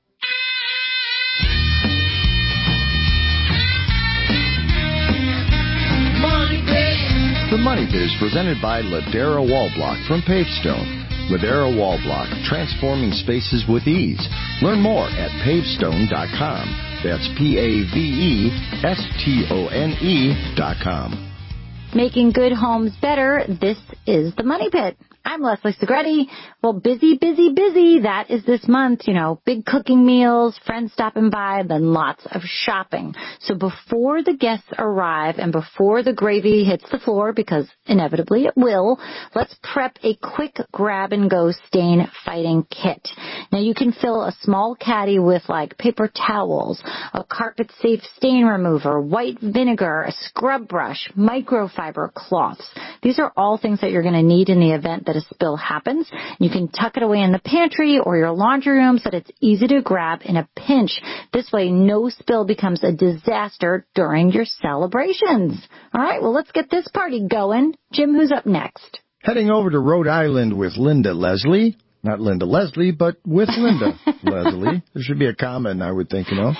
The Money Pit is presented by Ladera Wall Block from Pavestone. Ladera Wall Block, transforming spaces with ease. Learn more at pavestone dot com. That's P A V E S T O N E dot com.
Making good homes better, this is the Money Pit. I'm Leslie Segretti. Well, busy, busy, busy. That is this month, you know, big cooking meals, friends stopping by, then lots of shopping. So before the guests arrive and before the gravy hits the floor, because inevitably it will, let's prep a quick grab-and-go stain fighting kit. Now, you can fill a small caddy with, like, paper towels, a carpet-safe stain remover, white vinegar, a scrub brush, microfiber cloths. These are all things that you're going to need in the event that a spill happens. You can tuck it away in the pantry or your laundry room so that it's easy to grab in a pinch. This way, no spill becomes a disaster during your celebrations. All right, well, let's get this party going. Jim, who's up next?
Heading over to Rhode Island with Linda Leslie. Not Linda Leslie, but with Linda Leslie. There should be a comma, I would think, you know.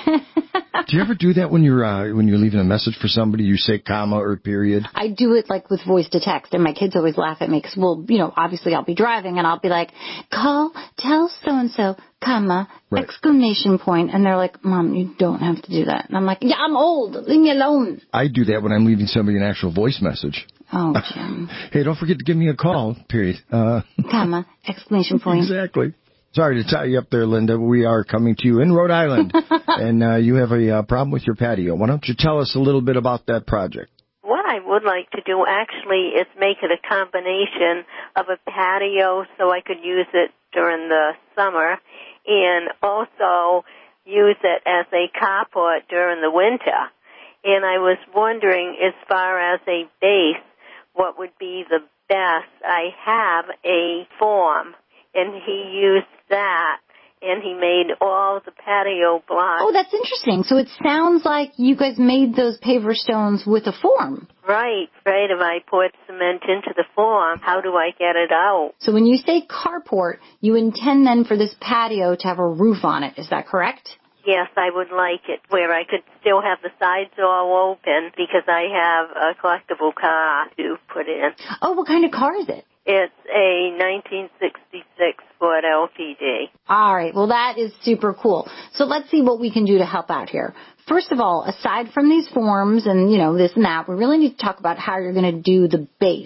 Do you ever do that when you're uh, when you're leaving a message for somebody? You say comma or period?
I do it like with voice to text, and my kids always laugh at me because, well, you know, obviously I'll be driving, and I'll be like, call, tell so-and-so, comma, right. Exclamation point, and they're like, Mom, you don't have to do that. And I'm like, yeah, I'm old. Leave me alone.
I do that when I'm leaving somebody an actual voice message.
Oh, Jim.
Hey, don't forget to give me a call, period. Uh,
comma, exclamation point.
Exactly. Sorry to tie you up there, Linda. We are coming to you in Rhode Island, and uh, you have a uh, problem with your patio. Why don't you tell us a little bit about that project?
What I would like to do, actually, is make it a combination of a patio so I could use it during the summer and also use it as a carport during the winter. And I was wondering, as far as a base, what would be the best? I have a form, and he used that, and he made all the patio blocks.
Oh, that's interesting. So it sounds like you guys made those paver stones with a form.
Right, right. If I poured cement into the form, how do I get it out?
So when you say carport, you intend then for this patio to have a roof on it. Is that correct?
Yes, I would like it where I could still have the sides all open because I have a collectible car to put in.
Oh, what kind of car is it?
It's a nineteen sixty-six Ford L T D.
All right. Well, that is super cool. So let's see what we can do to help out here. First of all, aside from these forms and, you know, this and that, we really need to talk about how you're going to do the base.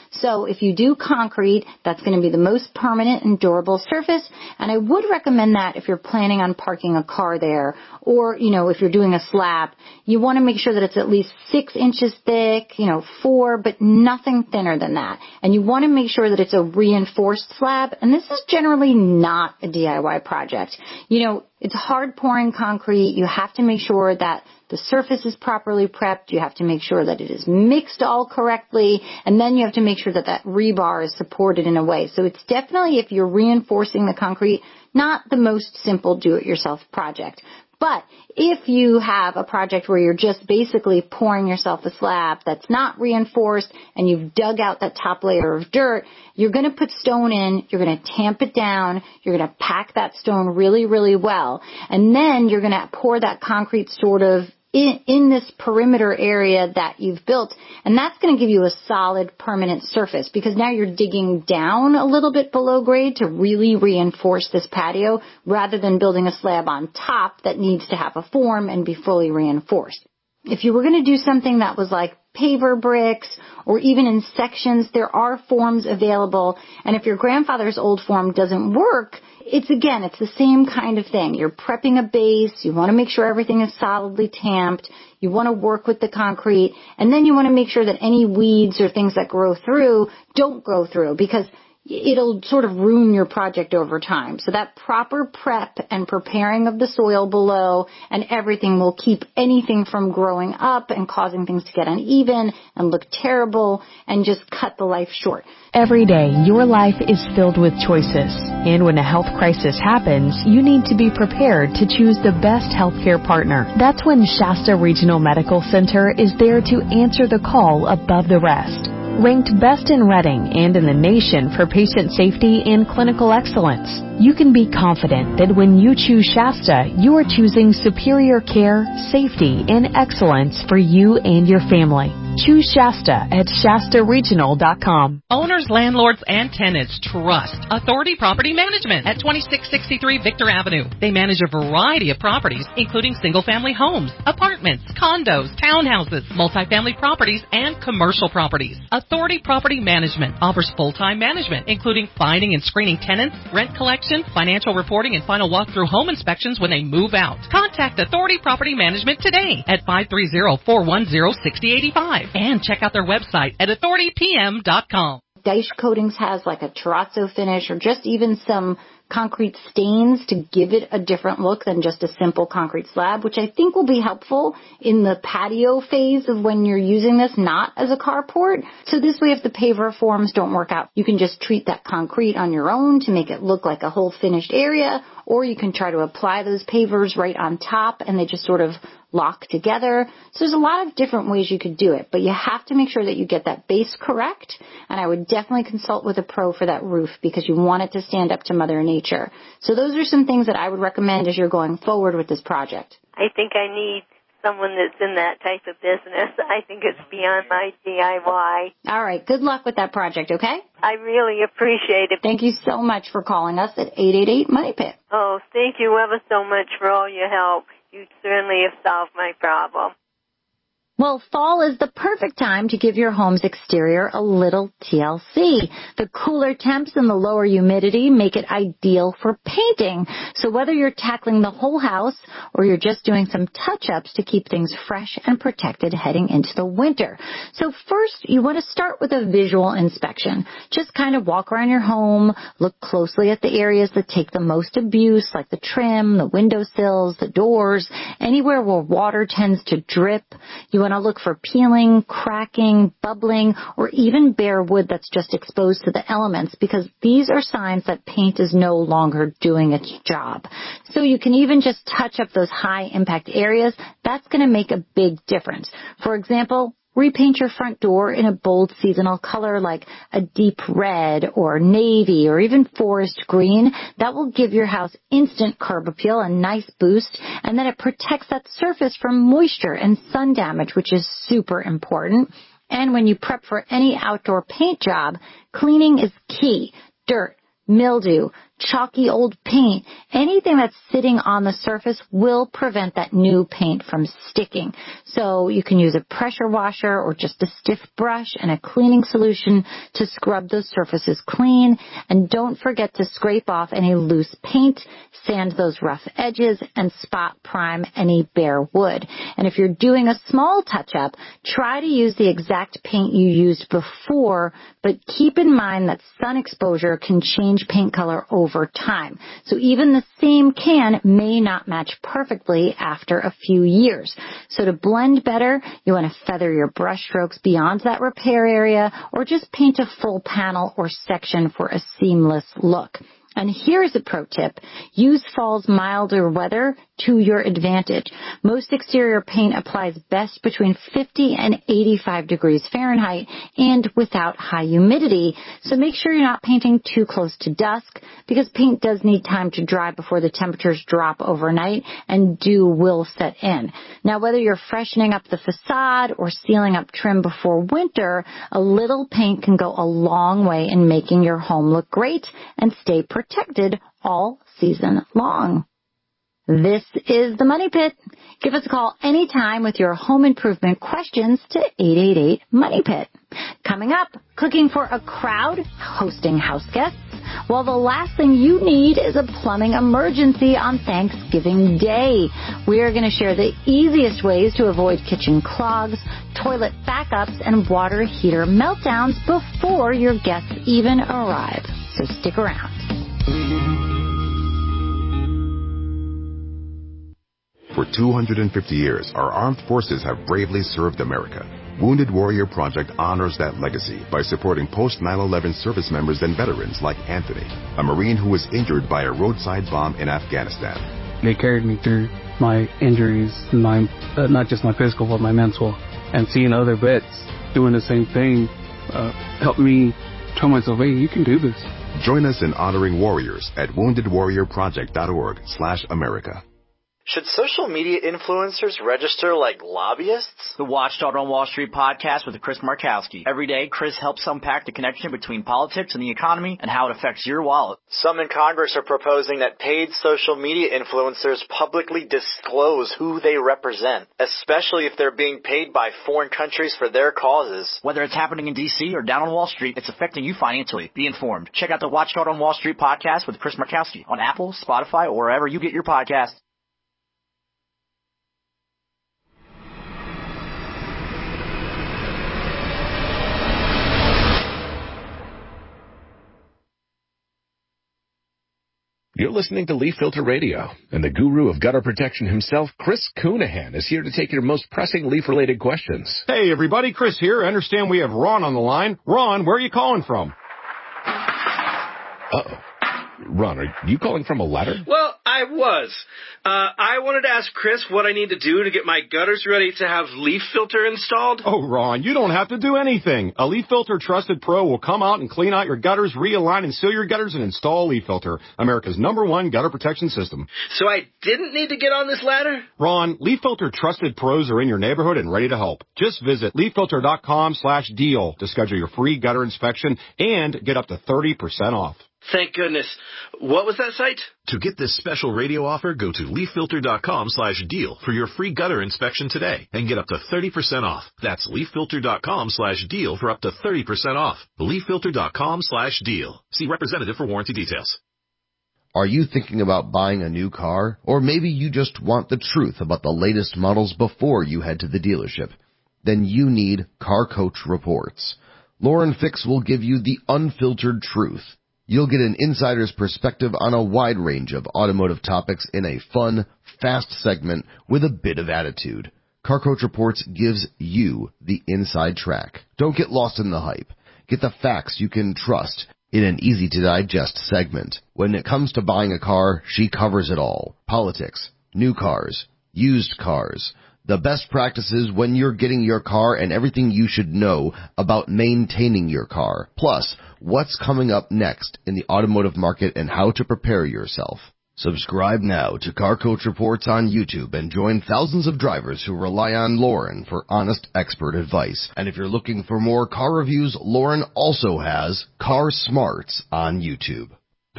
So if you do concrete, that's going to be the most permanent and durable surface. And I would recommend that if you're planning on parking a car there, or, you know, if you're doing a slab, you want to make sure that it's at least six inches thick, you know, four, but nothing thinner than that. And you want to make sure that it's a reinforced slab. And this is generally not a D I Y project. You know, it's hard pouring concrete. You have to make sure that the surface is properly prepped. You have to make sure that it is mixed all correctly. And then you have to make sure that that rebar is supported in a way. So it's definitely, if you're reinforcing the concrete, not the most simple do-it-yourself project. But if you have a project where you're just basically pouring yourself a slab that's not reinforced and you've dug out that top layer of dirt, you're going to put stone in, you're going to tamp it down, you're going to pack that stone really, really well, and then you're going to pour that concrete sort of in, in this perimeter area that you've built, and that's going to give you a solid permanent surface, because now you're digging down a little bit below grade to really reinforce this patio rather than building a slab on top that needs to have a form and be fully reinforced. If you were going to do something that was like paver bricks or even in sections, there are forms available, and if your grandfather's old form doesn't work, it's again, it's the same kind of thing. You're prepping a base, you want to make sure everything is solidly tamped, you want to work with the concrete, and then you want to make sure that any weeds or things that grow through don't grow through, because it'll sort of ruin your project over time. So that proper prep and preparing of the soil below and everything will keep anything from growing up and causing things to get uneven and look terrible and just cut the life short.
Every day, your life is filled with choices. And when a health crisis happens, you need to be prepared to choose the best healthcare partner. That's when Shasta Regional Medical Center is there to answer the call above the rest. Ranked best in Reading and in the nation for patient safety and clinical excellence, you can be confident that when you choose Shasta, you are choosing superior care, safety, and excellence for you and your family. Choose Shasta at Shasta Regional dot com.
Owners, landlords, and tenants trust Authority Property Management at twenty-six sixty-three Victor Avenue. They manage a variety of properties, including single-family homes, apartments, condos, townhouses, multifamily properties, and commercial properties. Authority Property Management offers full-time management, including finding and screening tenants, rent collection, financial reporting, and final walkthrough home inspections when they move out. Contact Authority Property Management today at five three zero, four one zero, six zero eight five. And check out their website at authority p m dot com.
Dyche Coatings has like a terrazzo finish or just even some concrete stains to give it a different look than just a simple concrete slab, which I think will be helpful in the patio phase of when you're using this, not as a carport. So this way, if the paver forms don't work out, you can just treat that concrete on your own to make it look like a whole finished area, or you can try to apply those pavers right on top and they just sort of lock together. So there's a lot of different ways you could do it, but you have to make sure that you get that base correct. And I would definitely consult with a pro for that roof because you want it to stand up to Mother Nature. So those are some things that I would recommend as you're going forward with this project.
I think I need someone that's in that type of business. I think it's beyond my D I Y.
All right. Good luck with that project, okay?
I really appreciate it.
Thank you so much for calling us at eight eight eight, Money Pit.
Oh, thank you ever so much for all your help. You certainly have solved my problem.
Well, fall is the perfect time to give your home's exterior a little T L C. The cooler temps and the lower humidity make it ideal for painting. So whether you're tackling the whole house or you're just doing some touch-ups to keep things fresh and protected heading into the winter. So first, you want to start with a visual inspection. Just kind of walk around your home, look closely at the areas that take the most abuse, like the trim, the windowsills, the doors, anywhere where water tends to drip. You want to look for peeling, cracking, bubbling, or even bare wood that's just exposed to the elements, because these are signs that paint is no longer doing its job. So you can even just touch up those high impact areas. That's going to make a big difference. For example, repaint your front door in a bold seasonal color like a deep red or navy or even forest green. That will give your house instant curb appeal, a nice boost, and then it protects that surface from moisture and sun damage, which is super important. And when you prep for any outdoor paint job, cleaning is key. Dirt, mildew, chalky old paint, anything that's sitting on the surface will prevent that new paint from sticking. So you can use a pressure washer or just a stiff brush and a cleaning solution to scrub those surfaces clean. And don't forget to scrape off any loose paint, sand those rough edges, and spot prime any bare wood. And if you're doing a small touch-up, try to use the exact paint you used before, but keep in mind that sun exposure can change paint color over time. So even the same can may not match perfectly after a few years. So to blend better, you want to feather your brush strokes beyond that repair area or just paint a full panel or section for a seamless look. And here's a pro tip. Use fall's milder weather to your advantage. Most exterior paint applies best between fifty and eighty-five degrees Fahrenheit and without high humidity. So make sure you're not painting too close to dusk because paint does need time to dry before the temperatures drop overnight and dew will set in. Now, whether you're freshening up the facade or sealing up trim before winter, a little paint can go a long way in making your home look great and stay protected all season long. This is the Money Pit. Give us a call anytime with your home improvement questions to eight eight eight, money pit. Coming up, cooking for a crowd, hosting house guests. Well, the last thing you need is a plumbing emergency on Thanksgiving Day. We are going to share the easiest ways to avoid kitchen clogs, toilet backups, and water heater meltdowns before your guests even arrive. So stick around.
For two hundred fifty years, our armed forces have bravely served America. Wounded Warrior Project honors that legacy by supporting post nine eleven service members and veterans like Anthony, a Marine who was injured by a roadside bomb in Afghanistan.
They carried me through my injuries, my uh, not just my physical, but my mental. And seeing other vets doing the same thing uh, helped me tell myself, hey, you can do this.
Join us in honoring warriors at wounded warrior project dot org slash America.
Should social media influencers register like lobbyists?
The Watchdog on Wall Street podcast with Chris Markowski. Every day, Chris helps unpack the connection between politics and the economy and how it affects your wallet.
Some in Congress are proposing that paid social media influencers publicly disclose who they represent, especially if they're being paid by foreign countries for their causes.
Whether it's happening in D C or down on Wall Street, it's affecting you financially. Be informed. Check out the Watchdog on Wall Street podcast with Chris Markowski on Apple, Spotify, or wherever you get your podcasts.
You're listening to Leaf Filter Radio, and the guru of gutter protection himself, Chris Coonahan, is here to take your most pressing leaf-related questions.
Hey, everybody, Chris here. I understand we have Ron on the line. Ron, where are you calling from?
Uh-oh. Ron, are you calling from a ladder?
Well, I was. Uh, I wanted to ask Chris what I need to do to get my gutters ready to have Leaf Filter installed.
Oh, Ron, you don't have to do anything. A Leaf Filter Trusted Pro will come out and clean out your gutters, realign and seal your gutters, and install Leaf Filter, America's number one gutter protection system.
So I didn't need to get on this ladder?
Ron, Leaf Filter Trusted Pros are in your neighborhood and ready to help. Just visit leaf filter dot com slash deal to schedule your free gutter inspection and get up to thirty percent off.
Thank goodness. What was that site?
To get this special radio offer, go to leaf filter dot com slash deal for your free gutter inspection today and get up to thirty percent off. That's leaf filter dot com slash deal for up to thirty percent off. leaf filter dot com slash deal. See representative for warranty details.
Are you thinking about buying a new car? Or maybe you just want the truth about the latest models before you head to the dealership? Then you need Car Coach Reports. Lauren Fix will give you the unfiltered truth. You'll get an insider's perspective on a wide range of automotive topics in a fun, fast segment with a bit of attitude. Car Coach Reports gives you the inside track. Don't get lost in the hype. Get the facts you can trust in an easy-to-digest segment. When it comes to buying a car, she covers it all. Politics, new cars, used cars, the best practices when you're getting your car, and everything you should know about maintaining your car. Plus, what's coming up next in the automotive market and how to prepare yourself. Subscribe now to Car Coach Reports on YouTube and join thousands of drivers who rely on Lauren for honest expert advice. And if you're looking for more car reviews, Lauren also has Car Smarts on YouTube.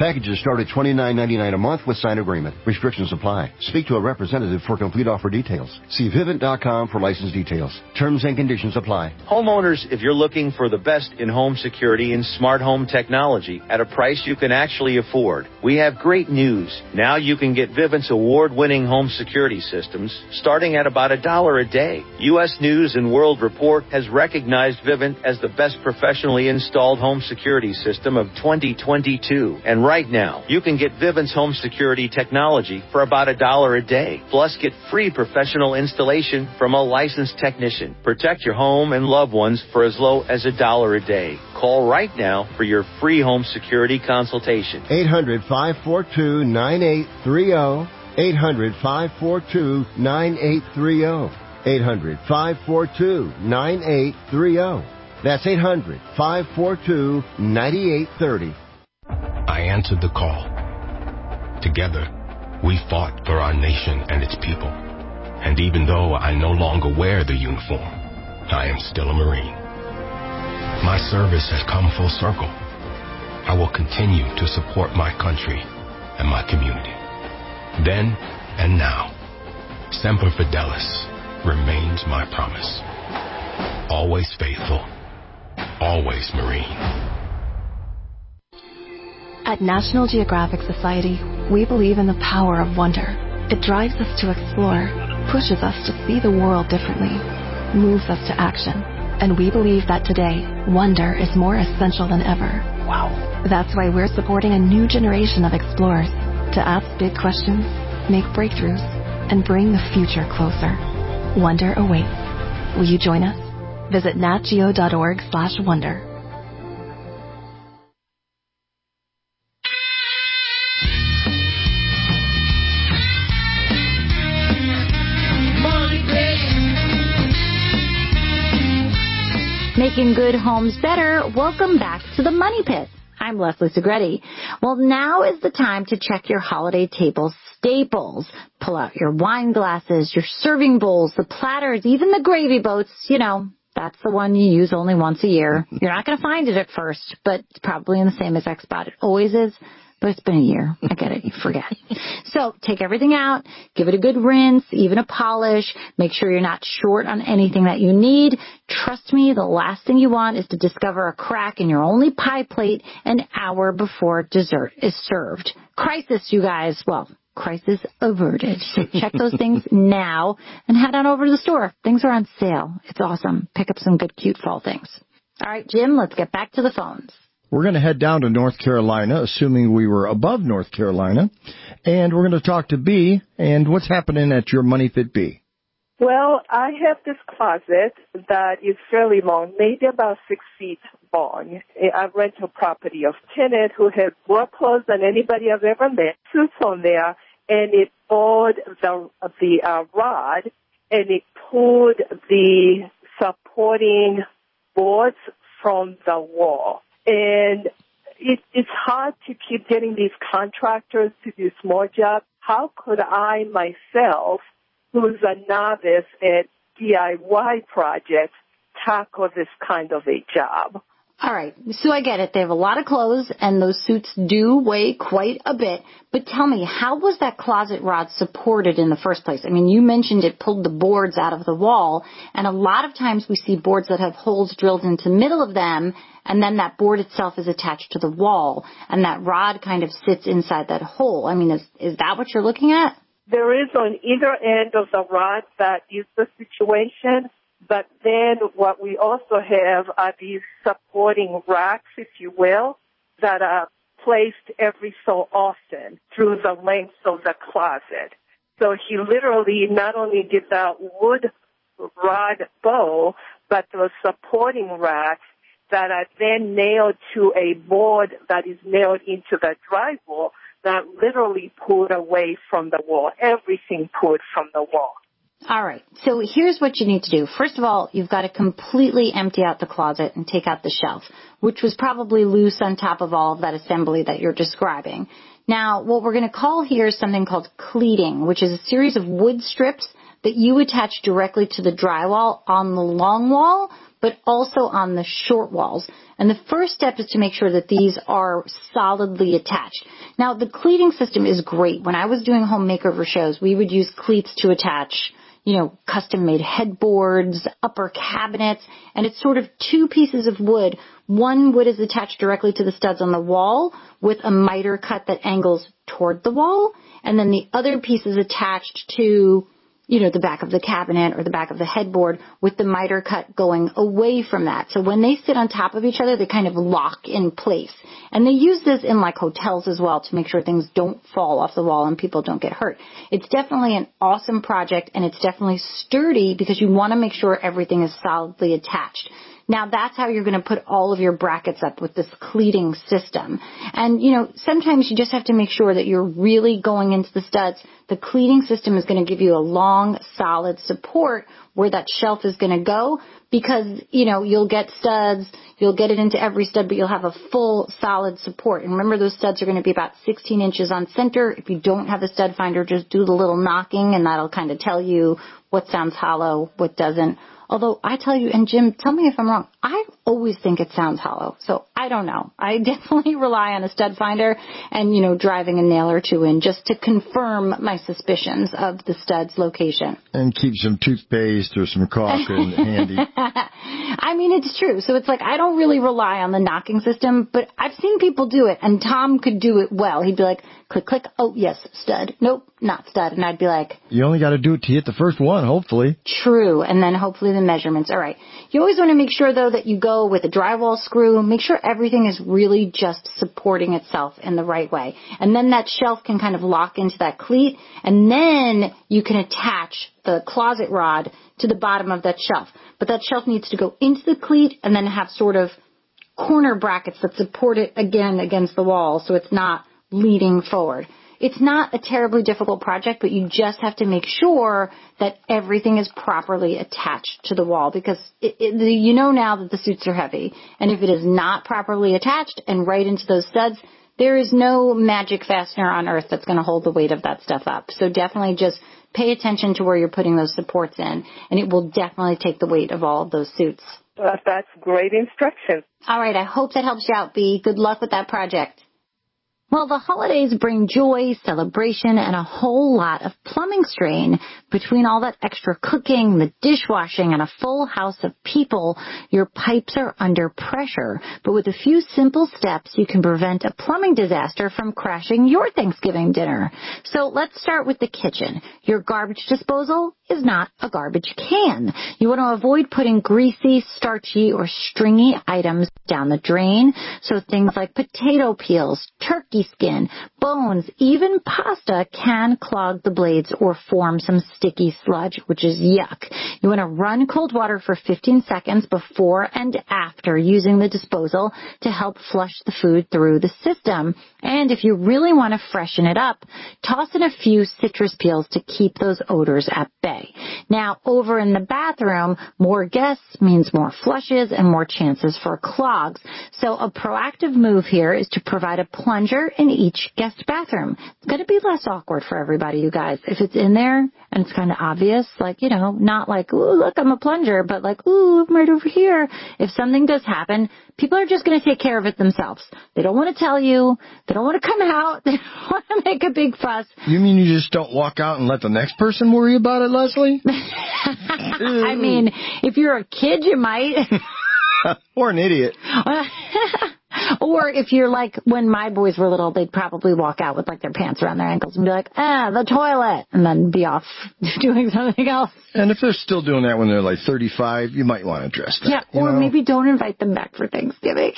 Packages start at twenty-nine ninety-nine a month with signed agreement. Restrictions apply. Speak to a representative for complete offer details. See Vivint dot com for license details. Terms and conditions apply.
Homeowners, if you're looking for the best in home security and smart home technology at a price you can actually afford, we have great news. Now you can get Vivint's award-winning home security systems starting at about a dollar a day. U S News and World Report has recognized Vivint as the best professionally installed home security system of twenty twenty-two. And right now, you can get Vivint's home security technology for about a dollar a day. Plus, get free professional installation from a licensed technician. Protect your home and loved ones for as low as a dollar a day. Call right now for your free home security consultation.
eight hundred, five four two, nine eight three zero. eight hundred, five four two, nine eight three zero. eight hundred, five four two, nine eight three zero. That's eight hundred, five four two, nine eight three zero.
I answered the call. Together, we fought for our nation and its people. And even though I no longer wear the uniform, I am still a Marine. My service has come full circle. I will continue to support my country and my community. Then and now, Semper Fidelis remains my promise. Always faithful, always Marine.
At National Geographic Society, we believe in the power of wonder. It drives us to explore, pushes us to see the world differently, moves us to action. And we believe that today, wonder is more essential than ever. Wow. That's why we're supporting a new generation of explorers to ask big questions, make breakthroughs, and bring the future closer. Wonder awaits. Will you join us? Visit natgeo.org slash wonder.
Making good homes better. Welcome back to the Money Pit. I'm Leslie Segretti. Well, now is the time to check your holiday table staples. Pull out your wine glasses, your serving bowls, the platters, even the gravy boats. You know, that's the one you use only once a year. You're not going to find it at first, but it's probably in the same as X-Spot. It always is. But it's been a year. I get it. You forget. So take everything out. Give it a good rinse, even a polish. Make sure you're not short on anything that you need. Trust me, the last thing you want is to discover a crack in your only pie plate an hour before dessert is served. Crisis, you guys. Well, crisis averted. So check those things now and head on over to the store. Things are on sale. It's awesome. Pick up some good, cute fall things. All right, Jim, let's get back to the phones.
We're going to head down to North Carolina, assuming we were above North Carolina, and we're going to talk to B. And what's happening at your Money Pit, B?
Well, I have this closet that is fairly long, maybe about six feet long. I rent a property of tenant who has more clothes than anybody I've ever met, suits on there, and it pulled the the uh, rod, and it pulled the supporting boards from the wall. And it, it's hard to keep getting these contractors to do small jobs. How could I myself, who's a novice at D I Y projects, tackle this kind of a job?
All right, so I get it. They have a lot of clothes, and those suits do weigh quite a bit. But tell me, how was that closet rod supported in the first place? I mean, you mentioned it pulled the boards out of the wall, and a lot of times we see boards that have holes drilled into the middle of them, and then that board itself is attached to the wall, and that rod kind of sits inside that hole. I mean, is is that what you're looking at?
There is on either end of the rod that is the situation. But then what we also have are these supporting racks, if you will, that are placed every so often through the length of the closet. So he literally not only did that wood rod bow, but those supporting racks that are then nailed to a board that is nailed into the drywall that literally pulled away from the wall. Everything pulled from the wall.
All right, so here's what you need to do. First of all, you've got to completely empty out the closet and take out the shelf, which was probably loose on top of all of that assembly that you're describing. Now, what we're going to call here is something called cleating, which is a series of wood strips that you attach directly to the drywall on the long wall, but also on the short walls. And the first step is to make sure that these are solidly attached. Now, the cleating system is great. When I was doing home makeover shows, we would use cleats to attach, you know, custom-made headboards, upper cabinets, and it's sort of two pieces of wood. One wood is attached directly to the studs on the wall with a miter cut that angles toward the wall, and then the other piece is attached to, you know, the back of the cabinet or the back of the headboard with the miter cut going away from that. So when they sit on top of each other, they kind of lock in place. And they use this in like hotels as well to make sure things don't fall off the wall and people don't get hurt. It's definitely an awesome project, and it's definitely sturdy because you want to make sure everything is solidly attached. Now, that's how you're going to put all of your brackets up with this cleating system. And, you know, sometimes you just have to make sure that you're really going into the studs. The cleating system is going to give you a long, solid support where that shelf is going to go because, you know, you'll get studs, you'll get it into every stud, but you'll have a full, solid support. And remember, those studs are going to be about sixteen inches on center. If you don't have a stud finder, just do the little knocking, and that'll kind of tell you what sounds hollow, what doesn't. Although I tell you, and Jim, tell me if I'm wrong, I always think it sounds hollow. So I don't know. I definitely rely on a stud finder and, you know, driving a nail or two in just to confirm my suspicions of the stud's location.
And keep some toothpaste or some caulking handy.
I mean, it's true. So it's like I don't really rely on the knocking system, but I've seen people do it, and Tom could do it well. He'd be like, click, click, oh, yes, stud. Nope, not stud. And I'd be like...
You only got to do it to hit the first one, hopefully.
True, and then hopefully the measurements. All right. You always want to make sure, though, that you go with a drywall screw. Make sure everything is really just supporting itself in the right way. And then that shelf can kind of lock into that cleat, and then you can attach the closet rod to the bottom of that shelf. But that shelf needs to go into the cleat and then have sort of corner brackets that support it again against the wall so it's not leaning forward. It's not a terribly difficult project, but you just have to make sure that everything is properly attached to the wall because it, it, you know now that the suits are heavy. And if it is not properly attached and right into those studs, there is no magic fastener on earth that's going to hold the weight of that stuff up. So definitely just pay attention to where you're putting those supports in, and it will definitely take the weight of all of those suits.
Uh, that's great instruction.
All right, I hope that helps you out, Bea. Good luck with that project. Well, the holidays bring joy, celebration, and a whole lot of plumbing strain. Between all that extra cooking, the dishwashing, and a full house of people, your pipes are under pressure. But with a few simple steps, you can prevent a plumbing disaster from crashing your Thanksgiving dinner. So let's start with the kitchen. Your garbage disposal is not a garbage can. You want to avoid putting greasy, starchy, or stringy items down the drain. So things like potato peels, turkey skin, bones, even pasta can clog the blades or form some sticky sludge, which is yuck. You want to run cold water for fifteen seconds before and after using the disposal to help flush the food through the system. And if you really want to freshen it up, toss in a few citrus peels to keep those odors at bay. Now, over in the bathroom, more guests means more flushes and more chances for clogs. So a proactive move here is to provide a plunger in each guest bathroom. It's going to be less awkward for everybody, you guys. If it's in there and it's kind of obvious, like, you know, not like, ooh, look, I'm a plunger, but like, ooh, I'm right over here. If something does happen, people are just going to take care of it themselves. They don't want to tell you. They don't want to come out. They don't want to make a big fuss.
You mean you just don't walk out and let the next person worry about it, Leslie?
I mean, if you're a kid, you might.
Or an idiot.
Or if you're like, when my boys were little, they'd probably walk out with like their pants around their ankles and be like, ah, the toilet, and then be off doing something else.
And if they're still doing that when they're like thirty-five, you might want to address that.
Yeah, or
you know?
Maybe don't invite them back for Thanksgiving.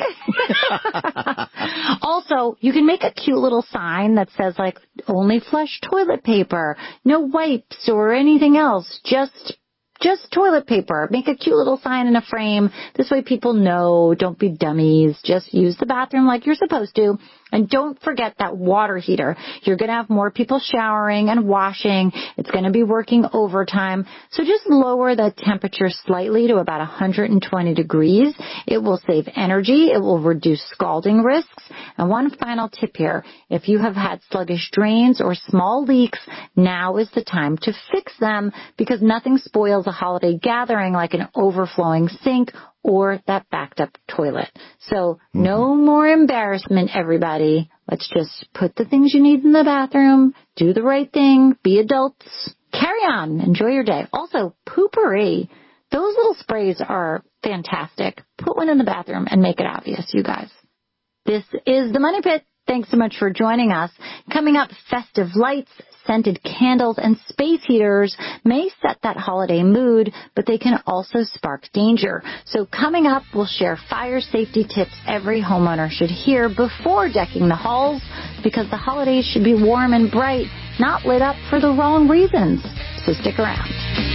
Also, you can make a cute little sign that says like, only flush toilet paper, no wipes or anything else, just Just toilet paper. Make a cute little sign in a frame. This way people know. Don't be dummies. Just use the bathroom like you're supposed to. And don't forget that water heater. You're going to have more people showering and washing. It's going to be working overtime. So just lower the temperature slightly to about one hundred twenty degrees. It will save energy. It will reduce scalding risks. And one final tip here. If you have had sluggish drains or small leaks, now is the time to fix them because nothing spoils a holiday gathering like an overflowing sink or that backed up toilet. So no more embarrassment, everybody. Let's just put the things you need in the bathroom, do the right thing, be adults, carry on, enjoy your day. Also, Poopery. Those little sprays are fantastic. Put one in the bathroom and make it obvious, you guys. This is the Money Pit. Thanks so much for joining us. Coming up, festive lights, scented candles, and space heaters may set that holiday mood, but they can also spark danger. So coming up, we'll share fire safety tips every homeowner should hear before decking the halls, because the holidays should be warm and bright, not lit up for the wrong reasons. So stick around.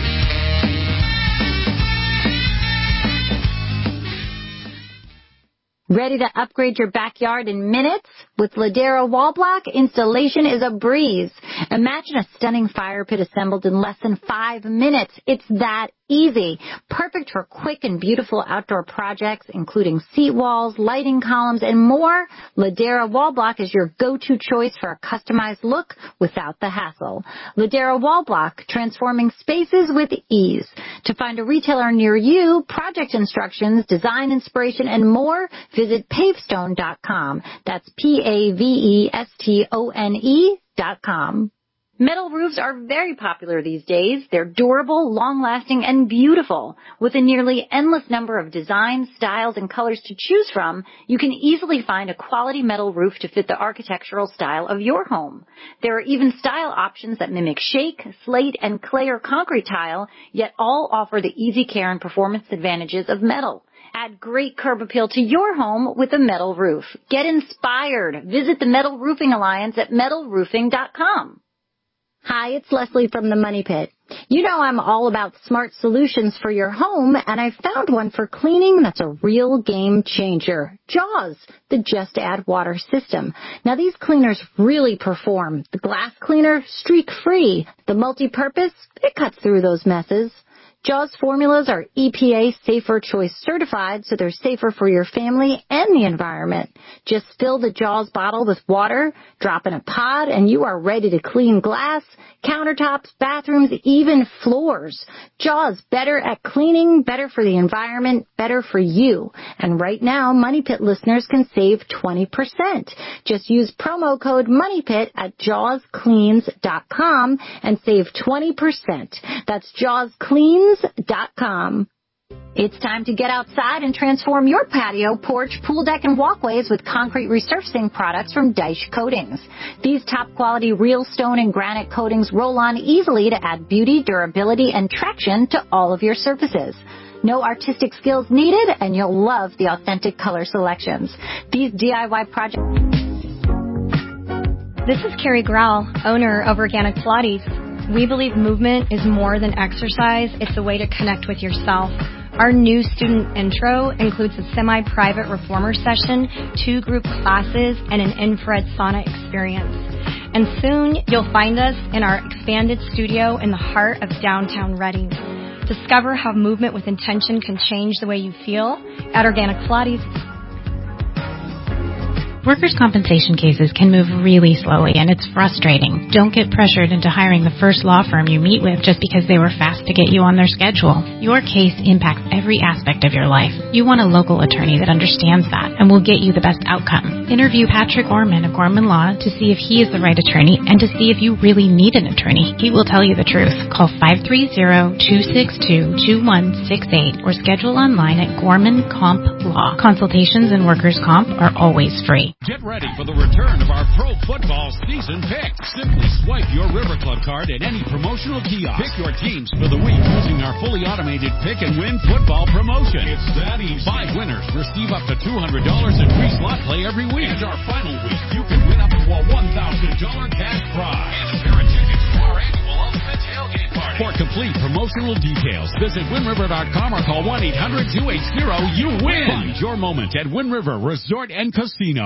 Ready to upgrade your backyard in minutes? With Ladera Wall Block, installation is a breeze. Imagine a stunning fire pit assembled in less than five minutes. It's that easy. Perfect for quick and beautiful outdoor projects, including seat walls, lighting columns, and more. Ladera Wall Block is your go-to choice for a customized look without the hassle. Ladera Wall Block, transforming spaces with ease. To find a retailer near you, project instructions, design inspiration, and more, visit pavestone dot com. That's P A V E S T O N E dot com. Metal roofs are very popular these days. They're durable, long-lasting, and beautiful. With a nearly endless number of designs, styles, and colors to choose from, you can easily find a quality metal roof to fit the architectural style of your home. There are even style options that mimic shake, slate, and clay or concrete tile, yet all offer the easy care and performance advantages of metal. Add great curb appeal to your home with a metal roof. Get inspired. Visit the Metal Roofing Alliance at metal roofing dot com. Hi, it's Leslie from the Money Pit. You know I'm all about smart solutions for your home, and I found one for cleaning that's a real game changer. Jaws, the Just Add Water system. Now, these cleaners really perform. The glass cleaner, streak-free. The multi-purpose, it cuts through those messes. Jaws formulas are E P A Safer Choice certified, so they're safer for your family and the environment. Just fill the Jaws bottle with water, drop in a pod, and you are ready to clean glass, countertops, bathrooms, even floors. Jaws, better at cleaning, better for the environment, better for you. And right now, Money Pit listeners can save twenty percent. Just use promo code MONEYPIT at jaws cleans dot com and save twenty percent. That's jaws cleans dot com. It's time to get outside and transform your patio, porch, pool deck, and walkways with concrete resurfacing products from Deich Coatings. These top-quality real stone and granite coatings roll on easily to add beauty, durability, and traction to all of your surfaces. No artistic skills needed, and you'll love the authentic color selections. These D I Y projects...
This is Carrie Grell, owner of Organic Pilates. We believe movement is more than exercise. It's a way to connect with yourself. Our new student intro includes a semi-private reformer session, two group classes, and an infrared sauna experience. And soon you'll find us in our expanded studio in the heart of downtown Reading. Discover how movement with intention can change the way you feel at Organic Pilates.
Workers' compensation cases can move really slowly, and it's frustrating. Don't get pressured into hiring the first law firm you meet with just because they were fast to get you on their schedule. Your case impacts every aspect of your life. You want a local attorney that understands that and will get you the best outcome. Interview Patrick Orman of Gorman Law to see if he is the right attorney and to see if you really need an attorney. He will tell you the truth. Call five three zero, two six two, two one six eight or schedule online at Gorman Comp Law. Consultations in workers' comp are always free.
Get ready for the return of our pro football season picks. Simply swipe your River Club card at any promotional kiosk. Pick your teams for the week using our fully automated pick and win football promotion. It's that easy. Five winners receive up to two hundred dollars in free slot play every week. And our final week, you can win up to a one thousand dollars cash prize. And a pair of tickets to our annual Ultimate Tailgate Party. For complete promotional details, visit win river dot com or call one eight hundred two eight zero you win. Find your moment at Wind River Resort and Casino.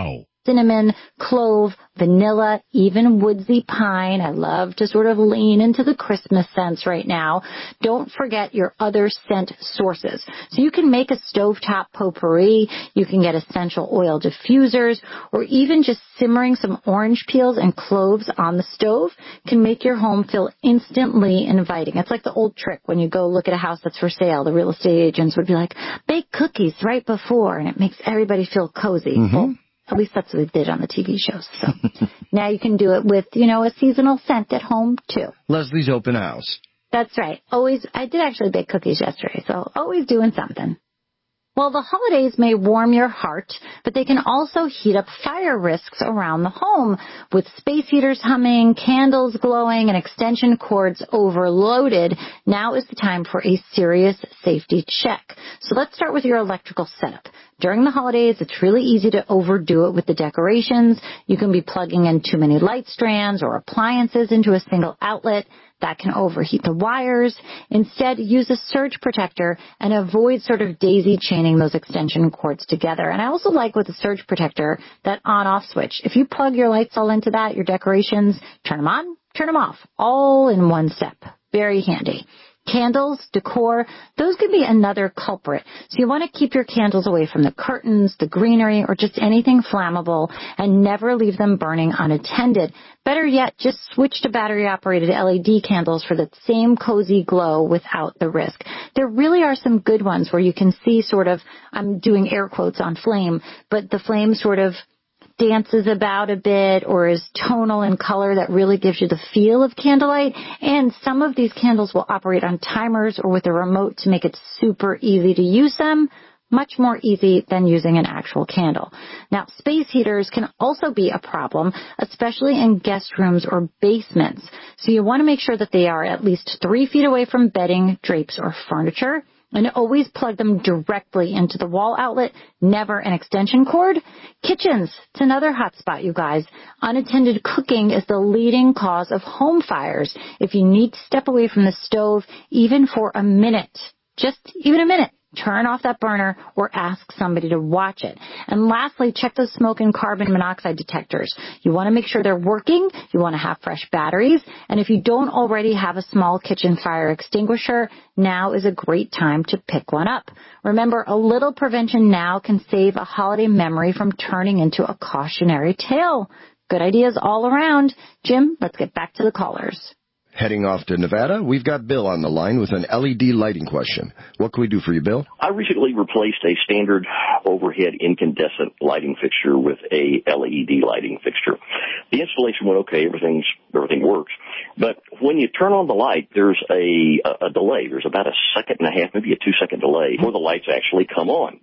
cinnamon, clove, vanilla, even woodsy pine. I love to sort of lean into the Christmas scents right now. Don't forget your other scent sources. So you can make a stovetop potpourri, you can get essential oil diffusers, or even just simmering some orange peels and cloves on the stove can make your home feel instantly inviting. It's like the old trick when you go look at a house that's for sale. The real estate agents would be like, bake cookies right before, and it makes everybody feel cozy.
Mm-hmm.
Well, at least that's what they did on the T V shows. So now you can do it with, you know, a seasonal scent at home, too.
Leslie's open house.
That's right. Always. I did actually bake cookies yesterday, so always doing something. Well, the holidays may warm your heart, but they can also heat up fire risks around the home. With space heaters humming, candles glowing, and extension cords overloaded, now is the time for a serious safety check. So let's start with your electrical setup. During the holidays, it's really easy to overdo it with the decorations. You can be plugging in too many light strands or appliances into a single outlet. That can overheat the wires. Instead, use a surge protector and avoid sort of daisy chaining those extension cords together. And I also like with the surge protector that on-off switch. If you plug your lights all into that, your decorations, turn them on, turn them off, all in one step. Very handy. Candles, decor, those could be another culprit. So you want to keep your candles away from the curtains, the greenery, or just anything flammable, and never leave them burning unattended. Better yet, just switch to battery-operated L E D candles for the same cozy glow without the risk. There really are some good ones where you can see sort of, I'm doing air quotes on flame, but the flame sort of dances about a bit or is tonal in color that really gives you the feel of candlelight. And some of these candles will operate on timers or with a remote to make it super easy to use them. Much more easy than using an actual candle. Now, space heaters can also be a problem, especially in guest rooms or basements. So you want to make sure that they are at least three feet away from bedding, drapes, or furniture. And always plug them directly into the wall outlet, never an extension cord. Kitchens, it's another hot spot, you guys. Unattended cooking is the leading cause of home fires. If you need to step away from the stove, even for a minute, just even a minute, turn off that burner or ask somebody to watch it. And lastly, check those smoke and carbon monoxide detectors. You want to make sure they're working. You want to have fresh batteries. And if you don't already have a small kitchen fire extinguisher, now is a great time to pick one up. Remember, a little prevention now can save a holiday memory from turning into a cautionary tale. Good ideas all around. Jim, let's get back to the callers.
Heading off to Nevada, we've got Bill on the line with an L E D lighting question. What can we do for you, Bill?
I recently replaced a standard overhead incandescent lighting fixture with a L E D lighting fixture. The installation went okay. Everything's, everything works. But when you turn on the light, there's a, a delay. There's about a second and a half, maybe a two-second delay before the lights actually come on.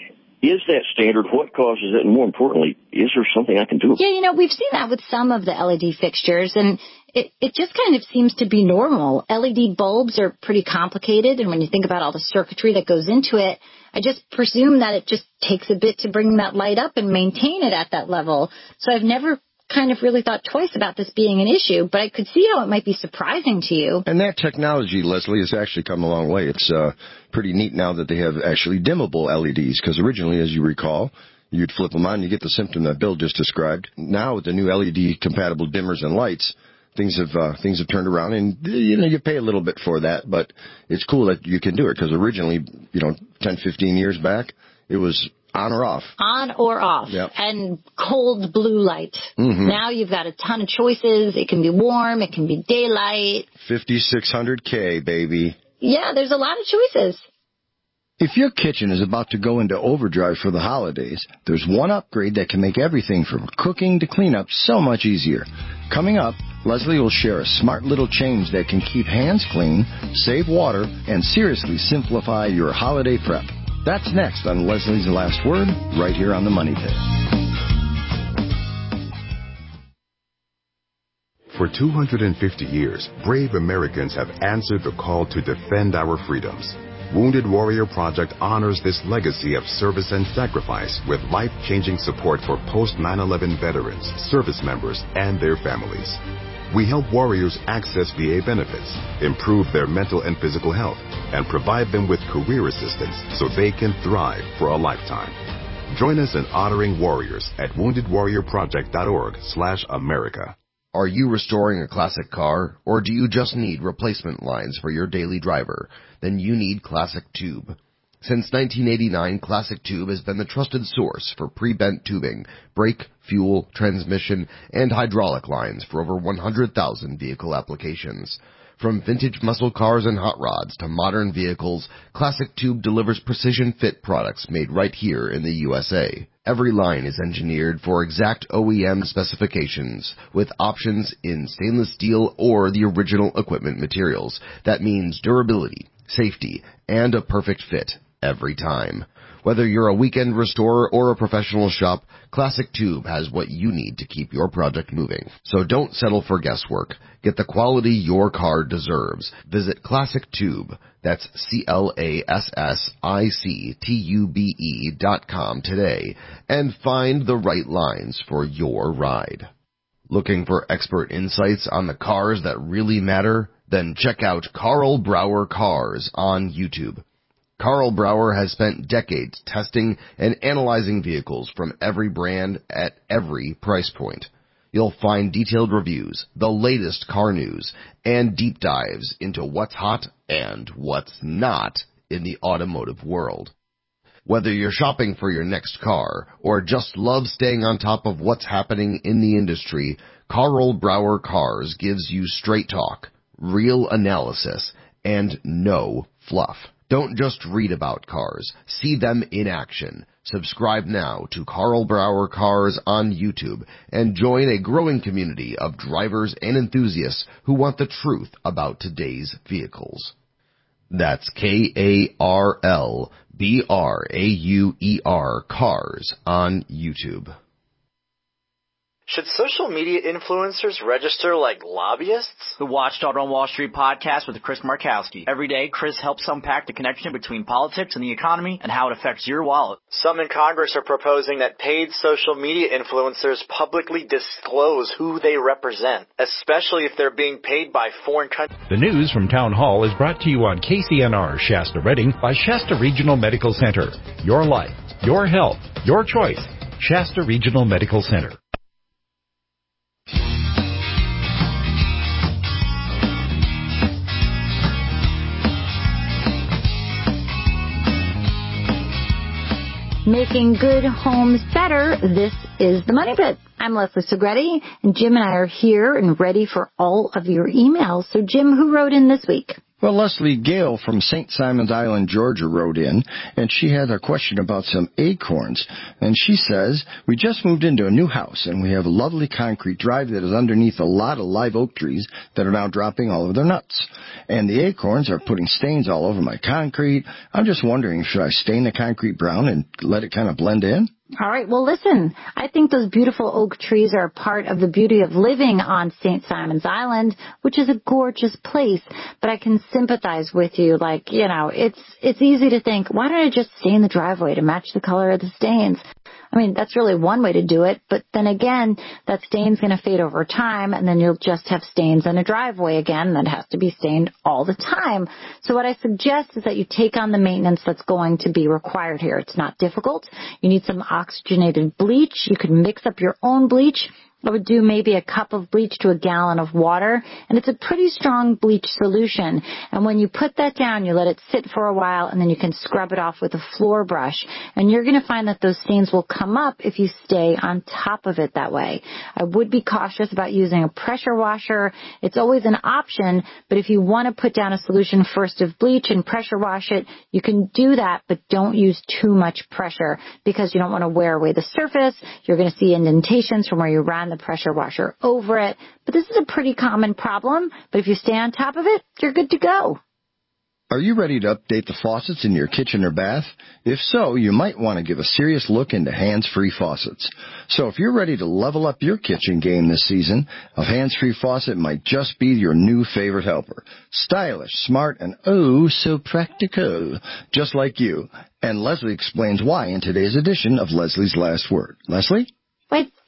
Is that standard? What causes it? And more importantly, is there something I can do?
Yeah, you know, we've seen that with some of the L E D fixtures, and it, it just kind of seems to be normal. L E D bulbs are pretty complicated, and when you think about all the circuitry that goes into it, I just presume that it just takes a bit to bring that light up and maintain it at that level. So I've never kind of really thought twice about this being an issue, but I could see how it might be surprising to you.
And that technology, Leslie, has actually come a long way. It's uh, pretty neat now that they have actually dimmable L E Ds, because originally, as you recall, you'd flip them on, you get the symptom that Bill just described. Now with the new L E D-compatible dimmers and lights, things have uh, things have turned around, and you know you pay a little bit for that, but it's cool that you can do it, because originally, you know, ten, fifteen years back, it was on or off.
On or off.
Yep.
And cold blue light.
Mm-hmm.
Now you've got a ton of choices. It can be warm. It can be daylight.
fifty-six hundred K, baby.
Yeah, there's a lot of choices.
If your kitchen is about to go into overdrive for the holidays, there's one upgrade that can make everything from cooking to cleanup so much easier. Coming up, Leslie will share a smart little change that can keep hands clean, save water, and seriously simplify your holiday prep. That's next on Leslie's Last Word, right here on the Money Pit.
For two hundred fifty years, brave Americans have answered the call to defend our freedoms. Wounded Warrior Project honors this legacy of service and sacrifice with life-changing support for post nine eleven veterans, service members, and their families. We help warriors access V A benefits, improve their mental and physical health, and provide them with career assistance so they can thrive for a lifetime. Join us in honoring warriors at wounded warrior project dot org slash America.
Are you restoring a classic car, or do you just need replacement lines for your daily driver? Then you need Classic Tube. Since nineteen eighty-nine, Classic Tube has been the trusted source for pre-bent tubing, brake, fuel, transmission, and hydraulic lines for over one hundred thousand vehicle applications. From vintage muscle cars and hot rods to modern vehicles, Classic Tube delivers precision fit products made right here in the U S A. Every line is engineered for exact O E M specifications, with options in stainless steel or the original equipment materials. That means durability, safety, and a perfect fit every time. Whether you're a weekend restorer or a professional shop, Classic Tube has what you need to keep your project moving. So don't settle for guesswork. Get the quality your car deserves. Visit Classic Tube, that's C L A S S I C T U B E dot com today, and find the right lines for your ride. Looking for expert insights on the cars that really matter? Then check out Carl Brower Cars on YouTube. Carl Brower has spent decades testing and analyzing vehicles from every brand at every price point. You'll find detailed reviews, the latest car news, and deep dives into what's hot and what's not in the automotive world. Whether you're shopping for your next car or just love staying on top of what's happening in the industry, Carl Brower Cars gives you straight talk, real analysis, and no fluff. Don't just read about cars. See them in action. Subscribe now to Carl Brower Cars on YouTube and join a growing community of drivers and enthusiasts who want the truth about today's vehicles. That's K A R L B R A U E R Cars on YouTube.
Should social media influencers register like lobbyists?
The Watchdog on Wall Street podcast with Chris Markowski. Every day, Chris helps unpack the connection between politics and the economy and how it affects your wallet.
Some in Congress are proposing that paid social media influencers publicly disclose who they represent, especially if they're being paid by foreign countries.
The news from Town Hall is brought to you on K C N R Shasta Redding by Shasta Regional Medical Center. Your life, your health, your choice. Shasta Regional Medical Center.
Making good homes better, this is the Money Pit. I'm Leslie Segretti, and Jim and I are here and ready for all of your emails. So, Jim, who wrote in this week?
Well, Leslie Gale from Saint Simons Island, Georgia, wrote in, and she had a question about some acorns. And she says, we just moved into a new house, and we have a lovely concrete drive that is underneath a lot of live oak trees that are now dropping all of their nuts. And the acorns are putting stains all over my concrete. I'm just wondering, should I stain the concrete brown and let it kind of blend in?
All right, well, listen, I think those beautiful oak trees are a part of the beauty of living on Saint Simons Island, which is a gorgeous place, but I can sympathize with you. Like, you know, it's it's easy to think, why don't I just stain the driveway to match the color of the stains? I mean, that's really one way to do it, but then again, that stain's going to fade over time, and then you'll just have stains in a driveway again that has to be stained all the time. So what I suggest is that you take on the maintenance that's going to be required here. It's not difficult. You need some oxygenated bleach. You can mix up your own bleach. I would do maybe a cup of bleach to a gallon of water, and it's a pretty strong bleach solution. And when you put that down, you let it sit for a while, and then you can scrub it off with a floor brush. And you're going to find that those stains will come up if you stay on top of it that way. I would be cautious about using a pressure washer. It's always an option, but if you want to put down a solution first of bleach and pressure wash it, you can do that, but don't use too much pressure because you don't want to wear away the surface. You're going to see indentations from where you ran the pressure washer over it. But this is a pretty common problem, but if you stay on top of it, you're good to go.
Are you ready to update the faucets in your kitchen or bath? If so, you might want to give a serious look into hands-free faucets. So if you're ready to level up your kitchen game this season, a hands-free faucet might just be your new favorite helper. Stylish, smart, and oh, so practical, just like you. And Leslie explains why in today's edition of Leslie's Last Word. Leslie?
Why,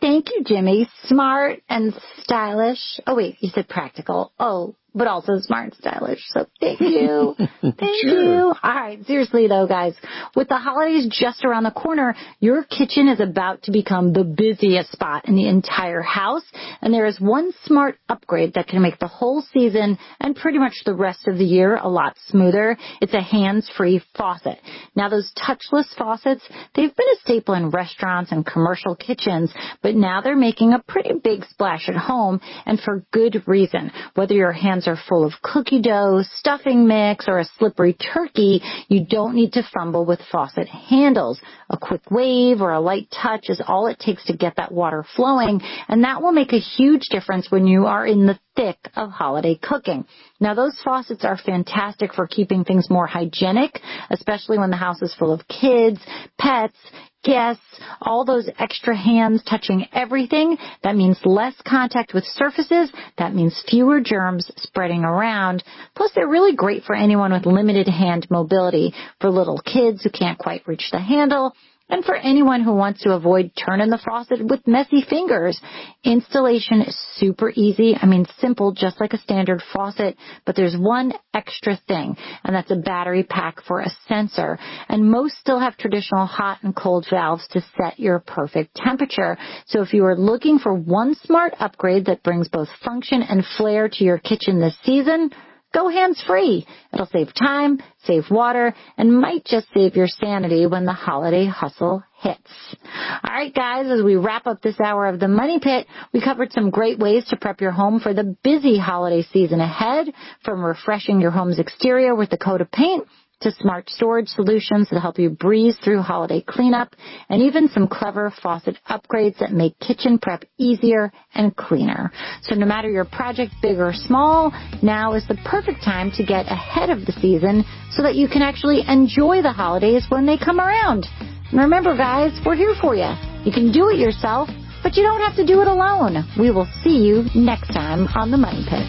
Thank you, Jimmy. Smart and stylish. Oh, wait, you said practical. Oh, but also smart and stylish. So thank you. Thank sure. you. All right. Seriously, though, guys, with the holidays just around the corner, your kitchen is about to become the busiest spot in the entire house. And there is one smart upgrade that can make the whole season and pretty much the rest of the year a lot smoother. It's a hands-free faucet. Now, those touchless faucets, they've been a staple in restaurants and commercial kitchens, but now they're making a pretty big splash at home, and for good reason. Whether your hands are full of cookie dough, stuffing mix, or a slippery turkey, you don't need to fumble with faucet handles. A quick wave or a light touch is all it takes to get that water flowing, and that will make a huge difference when you are in the thick of holiday cooking. Now, those faucets are fantastic for keeping things more hygienic, especially when the house is full of kids, pets, guests, all those extra hands touching everything. That means less contact with surfaces. That means fewer germs spreading around. Plus, they're really great for anyone with limited hand mobility, for little kids who can't quite reach the handle, and for anyone who wants to avoid turning the faucet with messy fingers. Installation is super easy. I mean, simple, just like a standard faucet, but there's one extra thing, and that's a battery pack for a sensor. And most still have traditional hot and cold valves to set your perfect temperature. So if you are looking for one smart upgrade that brings both function and flair to your kitchen this season, go hands-free. It'll save time, save water, and might just save your sanity when the holiday hustle hits. All right, guys, as we wrap up this hour of the Money Pit, we covered some great ways to prep your home for the busy holiday season ahead, from refreshing your home's exterior with a coat of paint to smart storage solutions that help you breeze through holiday cleanup, and even some clever faucet upgrades that make kitchen prep easier and cleaner. So no matter your project, big or small, now is the perfect time to get ahead of the season so that you can actually enjoy the holidays when they come around. And remember, guys, we're here for you. You can do it yourself, but you don't have to do it alone. We will see you next time on The Money Pit.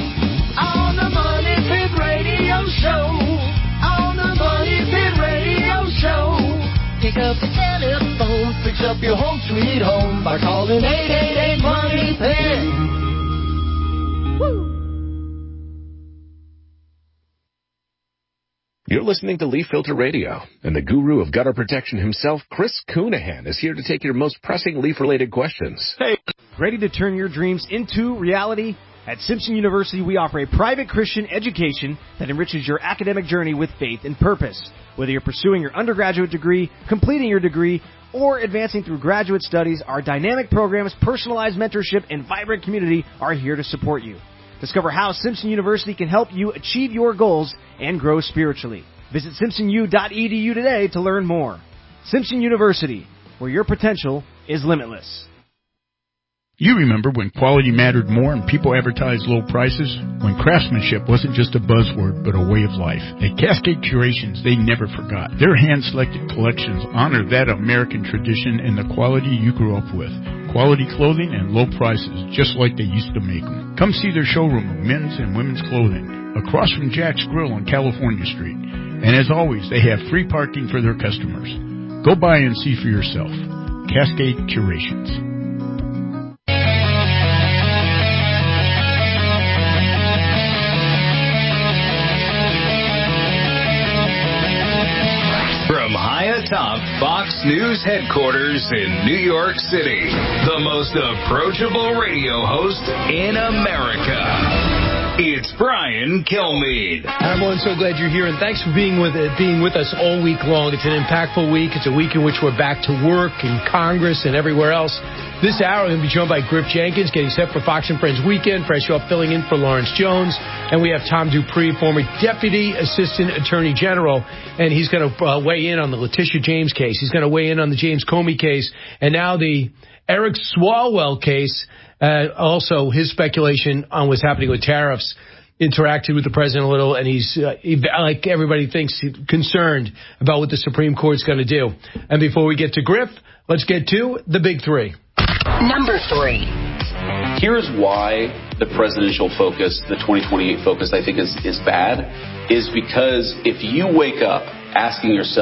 On The Money Pit Radio Show. On the Money Pit Radio Show. Pick up the telephone, fix up your home sweet home by calling eight eight eight Money Pit. Woo!
You're listening to Leaf Filter Radio, and the guru of gutter protection himself, Chris Coonahan, is here to take your most pressing leaf-related questions.
Hey, ready to turn your dreams into reality? At Simpson University, we offer a private Christian education that enriches your academic journey with faith and purpose. Whether you're pursuing your undergraduate degree, completing your degree, or advancing through graduate studies, our dynamic programs, personalized mentorship, and vibrant community are here to support you. Discover how Simpson University can help you achieve your goals and grow spiritually. Visit simpson u dot e d u today to learn more. Simpson University, where your potential is limitless.
You remember when quality mattered more and people advertised low prices? When craftsmanship wasn't just a buzzword, but a way of life. At Cascade Curations, they never forgot. Their hand-selected collections honor that American tradition and the quality you grew up with. Quality clothing and low prices, just like they used to make them. Come see their showroom of men's and women's clothing, across from Jack's Grill on California Street. And as always, they have free parking for their customers. Go by and see for yourself. Cascade Curations.
From high atop Fox News headquarters in New York City, the most approachable radio host in America. It's Brian Kilmeade.
Everyone, so glad you're here, and thanks for being with being with us all week long. It's an impactful week. It's a week in which we're back to work in Congress and everywhere else. This hour, we're going to be joined by Griff Jenkins, getting set for Fox and Friends Weekend. Fresh off filling in for Lawrence Jones. And we have Tom Dupree, former Deputy Assistant Attorney General, and he's going to uh, weigh in on the Letitia James case. He's going to weigh in on the James Comey case, and now the Eric Swalwell case. Uh, also, his speculation on what's happening with tariffs. Interacted with the president a little, and he's, uh, he, like everybody thinks, concerned about what the Supreme Court's going to do. And before we get to Griff, let's get to the big three.
Number three.
Here's why the presidential focus, the twenty twenty-eight focus, I think is, is bad, is because if you wake up asking yourself,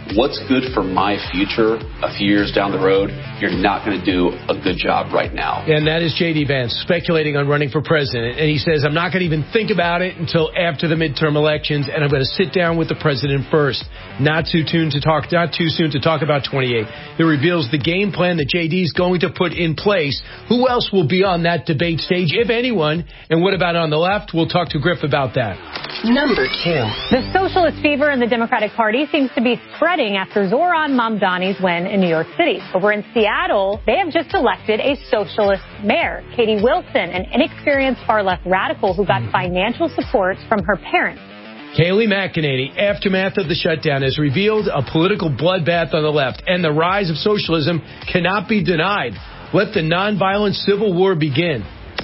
what's good for my future a few years down the road, you're not going to do a good job right now.
And that is J D. Vance speculating on running for president. And he says, I'm not going to even think about it until after the midterm elections, and I'm going to sit down with the president first. Not too soon to talk, not too soon to talk about twenty-eight. It reveals the game plan that J D is going to put in place. Who else will be on that debate stage, if anyone? And what about on the left? We'll talk to Griff about that.
Number two.
The socialist fever in the Democratic Party seems to be spreading after Zohran Mamdani's win in New York City. Over in Seattle, they have just elected a socialist mayor, Katie Wilson, an inexperienced far-left radical who got financial support from her parents.
Kayleigh McEnany, aftermath of the shutdown, has revealed a political bloodbath on the left, and the rise of socialism cannot be denied. Let the nonviolent civil war begin.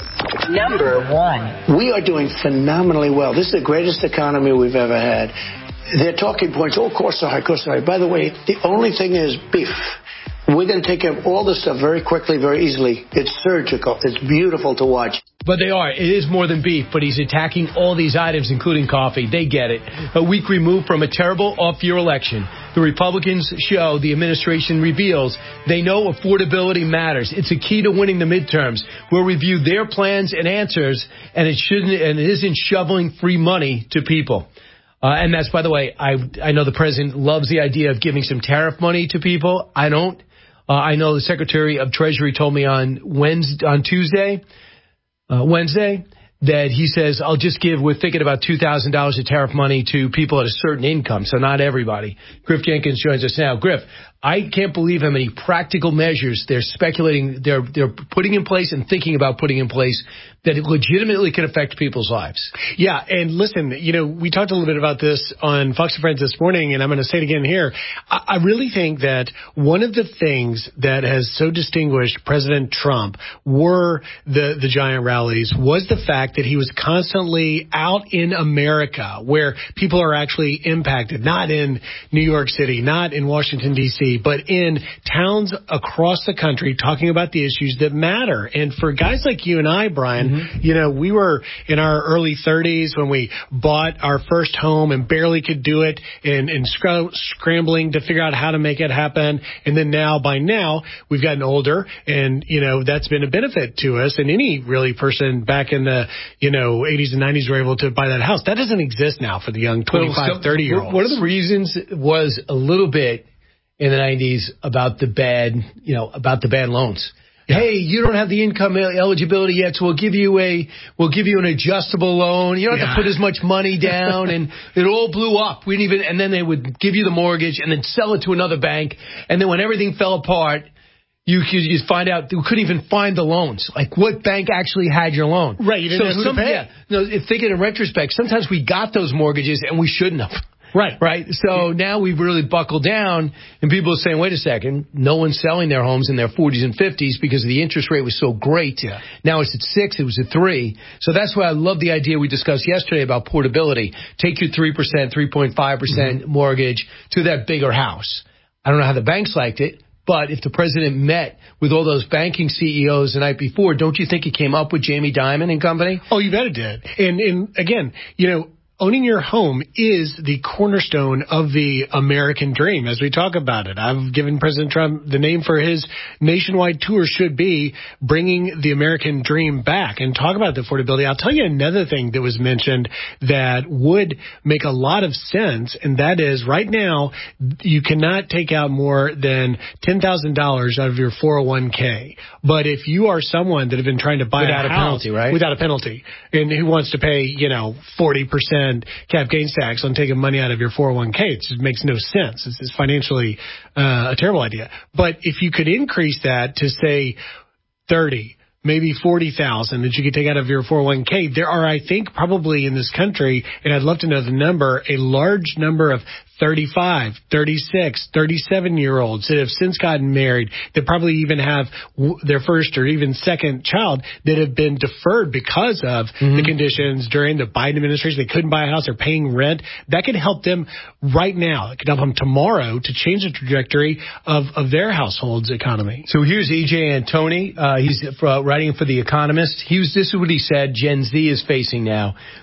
Number one.
We are doing phenomenally well. This is the greatest economy we've ever had. Their talking points, oh, costs are high, costs are high. By the way, the only thing is beef. We're going to take care of all this stuff very quickly, very easily. It's surgical. It's beautiful to watch.
But they are. It is more than beef, but he's attacking all these items, including coffee. They get it. A week removed from a terrible off-year election, the Republicans show, the administration reveals, they know affordability matters. It's a key to winning the midterms. We'll review their plans and answers, and it shouldn't, and it isn't shoveling free money to people. Uh, and that's, by the way, I I know the president loves the idea of giving some tariff money to people. I don't. Uh, I know the Secretary of Treasury told me on Wednesday, on Tuesday, uh, Wednesday, that he says, I'll just give, we're thinking about two thousand dollars of tariff money to people at a certain income, so not everybody. Griff Jenkins joins us now. Griff, I can't believe how many practical measures they're speculating, they're they're putting in place and thinking about putting in place that it legitimately can affect people's lives.
Yeah, and listen, you know, we talked a little bit about this on Fox and Friends this morning, and I'm going to say it again here. I, I really think that one of the things that has so distinguished President Trump were the, the giant rallies was the fact that he was constantly out in America where people are actually impacted, not in New York City, not in Washington, D C, but in towns across the country talking about the issues that matter. And for guys like you and I, Brian, mm-hmm. you know, we were in our early thirties when we bought our first home and barely could do it and, and scr- scrambling to figure out how to make it happen. And then now, by now, we've gotten older and, you know, that's been a benefit to us. And any really person back in the, you know, eighties and nineties were able to buy that house. That doesn't exist now for the young twenty-five, thirty year olds.
One of the reasons was a little bit in the nineties about the bad, you know, about the bad loans. Yeah. Hey, you don't have the income eligibility yet, so we'll give you a, we'll give you an adjustable loan. You don't have yeah. to put as much money down, and it all blew up. We didn't even, and then they would give you the mortgage and then sell it to another bank. And then when everything fell apart, you you find out you couldn't even find the loans. Like, what bank actually had your loan?
Right, you didn't
so
know who
some,
to pay.
Yeah, no, thinking in retrospect, sometimes we got those mortgages and we shouldn't have.
Right.
Right. So yeah. now we've really buckled down, and people are saying, wait a second, no one's selling their homes in their forties and fifties because the interest rate was so great.
Yeah.
Now it's at six, it was at three. So that's why I love the idea we discussed yesterday about portability. Take your three percent, three point five percent mm-hmm. mortgage to that bigger house. I don't know how the banks liked it, but if the president met with all those banking C E Os the night before, don't you think he came up with Jamie Dimon and company?
Oh, you bet it did. And, and again, you know, owning your home is the cornerstone of the American dream, as we talk about it. I've given President Trump the name for his nationwide tour should be bringing the American dream back, and talk about the affordability. I'll tell you another thing that was mentioned that would make a lot of sense, and that is right now you cannot take out more than ten thousand dollars out of your four oh one k. But if you are someone that have been trying to buy
without
a,
a
house,
penalty, right?
Without a penalty, and who wants to pay, you know, forty percent cap gains tax on taking money out of your four oh one k. It just makes no sense. It's, it's financially uh, a terrible idea. But if you could increase that to, say, thirty, maybe forty thousand that you could take out of your four oh one k, there are, I think, probably in this country, and I'd love to know the number, a large number of thirty-five, thirty-six, thirty-seven-year-olds that have since gotten married, that probably even have w- their first or even second child that have been deferred because of mm-hmm. the conditions during the Biden administration. They couldn't buy a house, they're paying rent. That could help them right now. It could help them tomorrow to change the trajectory of, of their household's economy.
So here's E J Antoni. Uh, he's uh, writing for The Economist. He was, this is what he said Gen Z is facing now.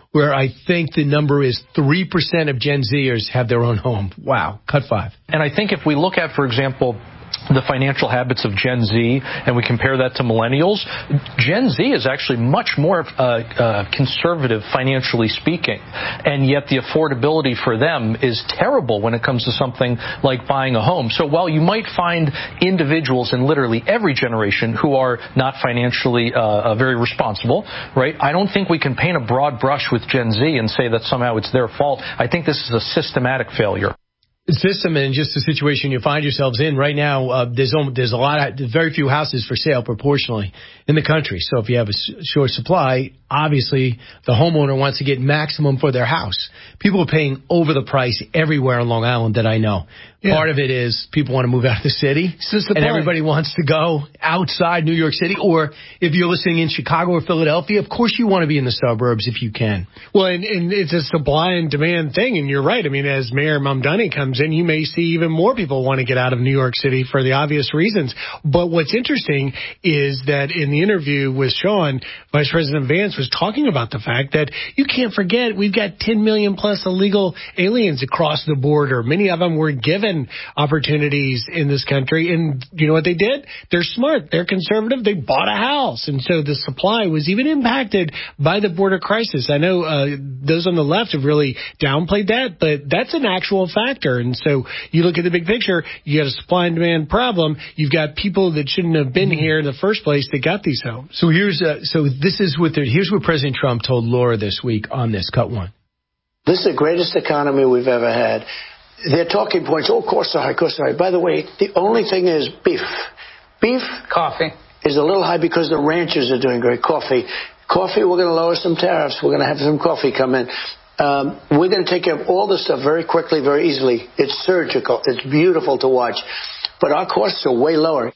where I think the number is three percent of Gen Zers have their own home. Wow. Cut five.
And I think if we look at, for example, the financial habits of Gen Z, and we compare that to millennials, Gen Z is actually much more uh, uh, conservative financially speaking, and yet the affordability for them is terrible when it comes to something like buying a home. So while you might find individuals in literally every generation who are not financially uh, uh, very responsible, right, I don't think we can paint a broad brush with Gen Z and say that somehow it's their fault. I think this is a systematic failure.
System and just the situation you find yourselves in right now. Uh, there's almost, there's a lot of there's very few houses for sale proportionally in the country. So if you have a short supply, obviously the homeowner wants to get maximum for their house. People are paying over the price everywhere on Long Island that I know. Yeah. Part of it is people want to move out of the city, the and point. Everybody wants to go outside New York City. Or if you're listening in Chicago or Philadelphia, of course you want to be in the suburbs if you can.
Well, and, and it's a supply and demand thing, and you're right. I mean, as Mayor Mamdani comes in, you may see even more people want to get out of New York City for the obvious reasons. But what's interesting is that in the interview with Sean, Vice President Vance was talking about the fact that you can't forget we've got ten million plus illegal aliens across the border. Many of them were given opportunities in this country, and you know what they did? They're smart. They're conservative. They bought a house, and so the supply was even impacted by the border crisis. I know uh, those on the left have really downplayed that, but that's an actual factor. And so you look at the big picture, you got a supply and demand problem. You've got people that shouldn't have been here in the first place that got these homes.
So here's uh, so this is what here's what President Trump told Laura this week on this. Cut one.
This is the greatest economy we've ever had. Their talking points, oh, of course they're high, of course they're high. By the way, the only thing is beef. Beef
coffee
is a little high because the ranchers are doing great. Coffee. Coffee, we're going to lower some tariffs. We're going to have some coffee come in. Um, we're going to take care of all this stuff very quickly, very easily. It's surgical. It's beautiful to watch. But our costs are way lower.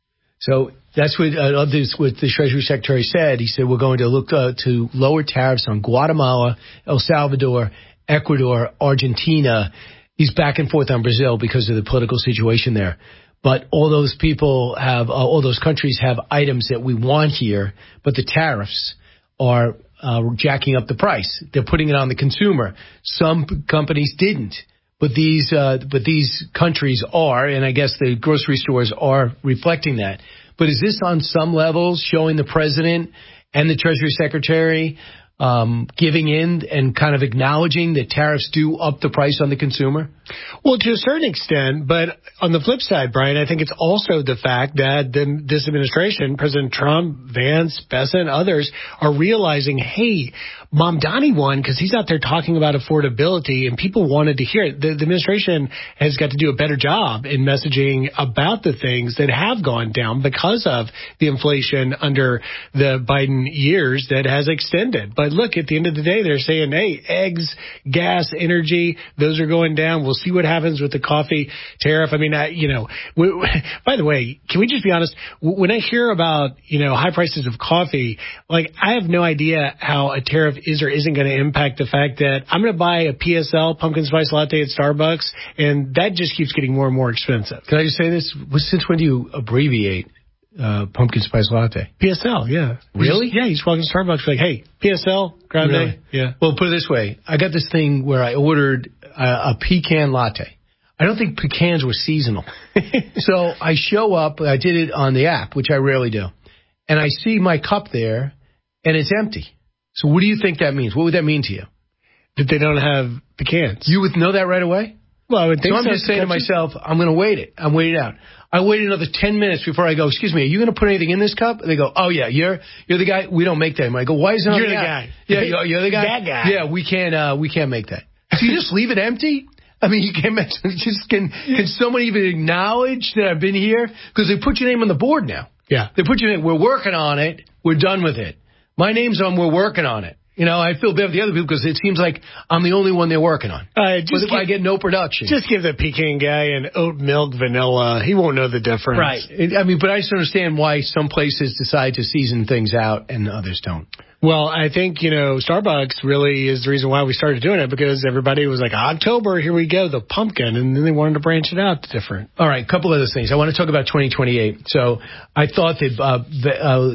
So that's what, uh, this, what the Treasury Secretary said. He said we're going to look uh, to lower tariffs on Guatemala, El Salvador, Ecuador, Argentina. He's back and forth on Brazil because of the political situation there. But all those people have, uh, all those countries have items that we want here, but the tariffs are uh, jacking up the price. They're putting it on the consumer. Some companies didn't, but these, uh, but these countries are, and I guess the grocery stores are reflecting that. But is this on some levels showing the president and the Treasury Secretary Um, giving in and kind of acknowledging that tariffs do up the price on the consumer?
Well, to a certain extent, but on the flip side, Brian, I think it's also the fact that the, this administration, President Trump, Vance, Bessent, others, are realizing, hey, Mamdani won because he's out there talking about affordability, and people wanted to hear it. The, the administration has got to do a better job in messaging about the things that have gone down because of the inflation under the Biden years that has extended. But look, at the end of the day, they're saying, hey, eggs, gas, energy, those are going down. We'll see what happens with the coffee tariff. I mean, I, you know, we, by the way, can we just be honest? When I hear about, you know, high prices of coffee, like, I have no idea how a tariff is or isn't going to impact the fact that I'm going to buy a P S L pumpkin spice latte at Starbucks, and that just keeps getting more and more expensive.
Can I just say this? Since when do you abbreviate uh, pumpkin spice latte?
P S L, yeah.
Really?
You just, yeah, you just walk into Starbucks like, hey, P S L, grande.
Really?
Yeah.
Well, put it this way. I got this thing where I ordered a, a pecan latte. I don't think pecans were seasonal. So I show up, I did it on the app, which I rarely do, and I see my cup there, and it's empty. So what do you think that means? What would that mean to you?
That they don't have pecans.
You would know that right away?
Well, I would think
so. I'm
so
just saying to myself, I'm going to wait it. I'm waiting out. I waited another ten minutes before I go, excuse me, are you going to put anything in this cup? And they go, oh, yeah, you're you're the guy. We don't make that. And I go, why is it on
You're
the
the
app?
guy.
Yeah, you're, you're the guy?
That guy.
Yeah, we can't, uh, we can't make that. So you just leave it empty? I mean, you can't just can can someone even acknowledge that I've been here? Because they put your name on the board now.
Yeah.
They put your name. We're working on it. We're done with it. My name's on. We're working on it. You know, I feel bad for the other people because it seems like I'm the only one they're working on.
Uh, just
but if
give,
I get no production.
Just give the pecan guy an oat milk vanilla. He won't know the difference.
Right. I mean, but I just understand why some places decide to season things out and others don't.
Well, I think, you know, Starbucks really is the reason why we started doing it, because everybody was like, October, here we go, the pumpkin, and then they wanted to branch it out to different.
All right, a couple other things. I want to talk about twenty twenty-eight. So I thought that uh, the, uh,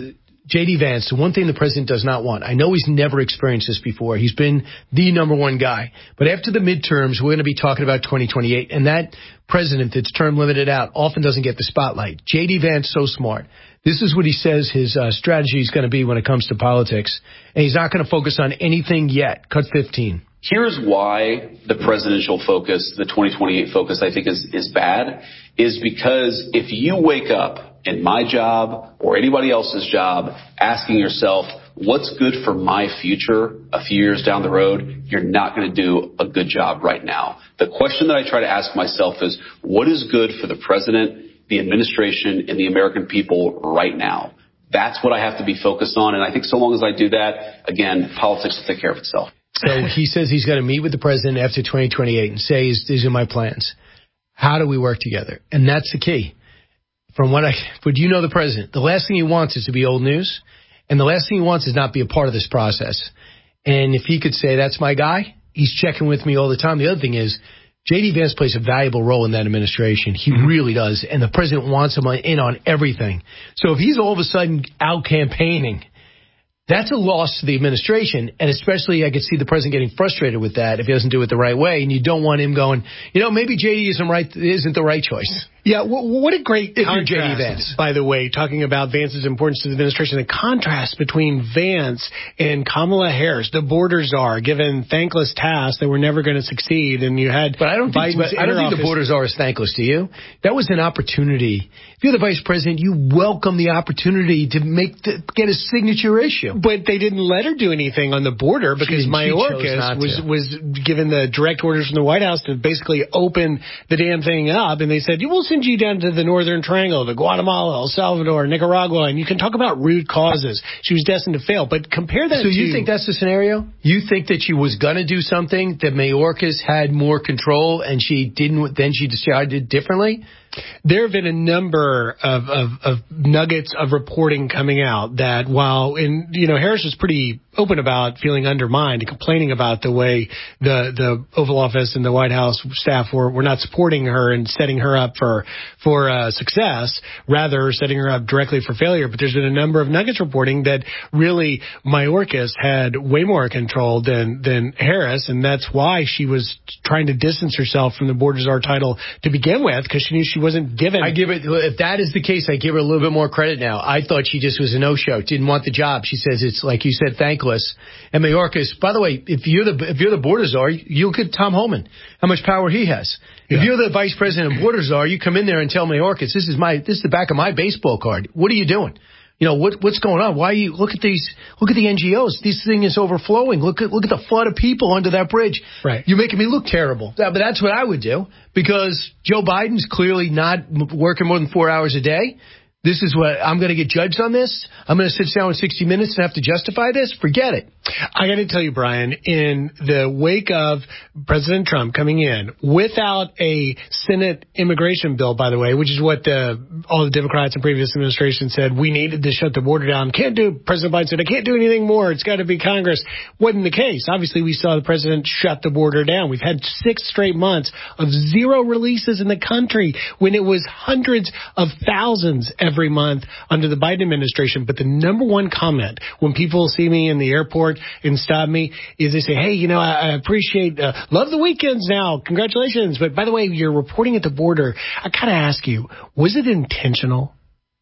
J D Vance, the one thing the president does not want, I know he's never experienced this before. He's been the number one guy. But after the midterms, we're going to be talking about twenty twenty-eight. And that president that's term limited out often doesn't get the spotlight. J D Vance, so smart. This is what he says his uh, strategy is going to be when it comes to politics. And he's not going to focus on anything yet. Cut fifteen.
Here's why the presidential focus, the twenty twenty-eight focus, I think is, is bad, is because if you wake up in my job or anybody else's job asking yourself, what's good for my future a few years down the road, you're not going to do a good job right now. The question that I try to ask myself is, what is good for the president, the administration, and the American people right now? That's what I have to be focused on. And I think so long as I do that, again, politics will take care of itself.
So he says he's going to meet with the president after twenty twenty-eight and say, these are my plans. How do we work together? And that's the key. From what I, but you know the president, the last thing he wants is to be old news. And the last thing he wants is not be a part of this process. And if he could say, that's my guy, he's checking with me all the time. The other thing is, J D Vance plays a valuable role in that administration. He mm-hmm. really does. And the president wants him in on everything. So if he's all of a sudden out campaigning, that's a loss to the administration, and especially I could see the president getting frustrated with that if he doesn't do it the right way, and you don't want him going, you know, maybe J D isn't right, isn't the right choice.
Yeah, what a great
if
contrast,
you're J D Vance.
By the way, talking about Vance's importance to the administration, the contrast between Vance and Kamala Harris, the border czar, given thankless tasks that were never going to succeed, and you had
But I don't think, but I don't think the border czar is thankless to you. That was an opportunity. If you're the vice president, you welcome the opportunity to make the, get a signature issue.
But they didn't let her do anything on the border because Mayorkas was, was given the direct orders from the White House to basically open the damn thing up, and they said, you will send you down to the Northern Triangle, to Guatemala, El Salvador, Nicaragua, and you can talk about root causes. She was destined to fail. But compare that
so
to...
So you think that's the scenario? You think that she was going to do something, that Mayorkas had more control, and she didn't, then she decided differently?
There have been a number of, of, of nuggets of reporting coming out that while, in, you know, Harris was pretty open about feeling undermined and complaining about the way the, the Oval Office and the White House staff were, were not supporting her and setting her up for, for uh, success, rather setting her up directly for failure. But there's been a number of nuggets reporting that really Mayorkas had way more control than, than Harris, and that's why she was trying to distance herself from the border czar title to begin with, because she knew she wasn't given.
I give it, if that is the case, I give her a little bit more credit now. I thought she just was a no-show, didn't want the job. She says it's, like you said, thankless. And Mayorkas, by the way, if you're the if you're the border czar, you look at Tom Homan, how much power he has. Yeah. If you're the vice president of border czar, you come in there and tell Mayorkas, this is my this is the back of my baseball card. What are you doing? You know, what what's going on? Why are you look at these look at the N G Os. This thing is overflowing. Look at look at the flood of people under that bridge.
Right.
You're making me look terrible. But that's what I would do, because Joe Biden's clearly not working more than four hours a day. This is what I'm going to get judged on this. I'm going to sit down in sixty minutes and have to justify this. Forget it.
I got to tell you, Brian, in the wake of President Trump coming in without a Senate immigration bill, by the way, which is what the, all the Democrats in previous administrations said, we needed to shut the border down. Can't do, President Biden said, I can't do anything more. It's got to be Congress. Wasn't the case. Obviously, we saw the president shut the border down. We've had six straight months of zero releases in the country when it was hundreds of thousands every month under the Biden administration. But the number one comment when people see me in the airport and stop me is they say, hey, you know, I, I appreciate, uh, love the weekends now. Congratulations. But by the way, you're reporting at the border. I got to ask you, was it intentional?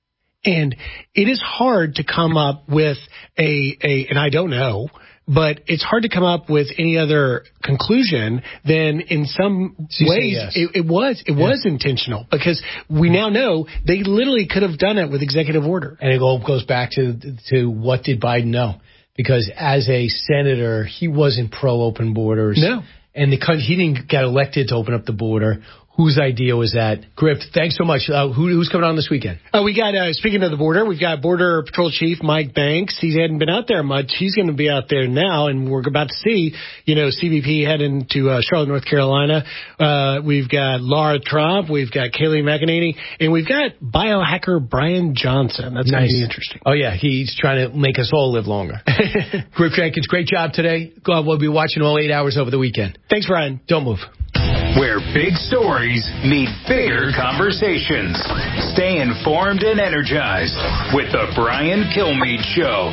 And it is hard to come up with a, a, and I don't know, but it's hard to come up with any other conclusion than in some so ways yes. it, it was it yeah. was intentional, because we now know they literally could have done it with executive order.
And it all goes back to to what did Biden know? Because as a senator, he wasn't pro open borders.
No.
And the he didn't get elected to open up the border. Whose idea was that? Griff, thanks so much. Uh, who, who's coming on this weekend?
Uh, we got, uh, speaking of the border, we've got Border Patrol Chief Mike Banks. He hadn't been out there much. He's going to be out there now, and we're about to see, you know, C B P heading to uh, Charlotte, North Carolina. Uh, we've got Laura Trump. We've got Kayleigh McEnany. And we've got biohacker Brian Johnson. That's nice. Going to be interesting.
Oh, yeah. He's trying to make us all live longer. Griff Jenkins, great job today. We'll be watching all eight hours over the weekend.
Thanks, Brian.
Don't move.
where big stories meet bigger conversations. Stay informed and energized with The Brian Kilmeade Show.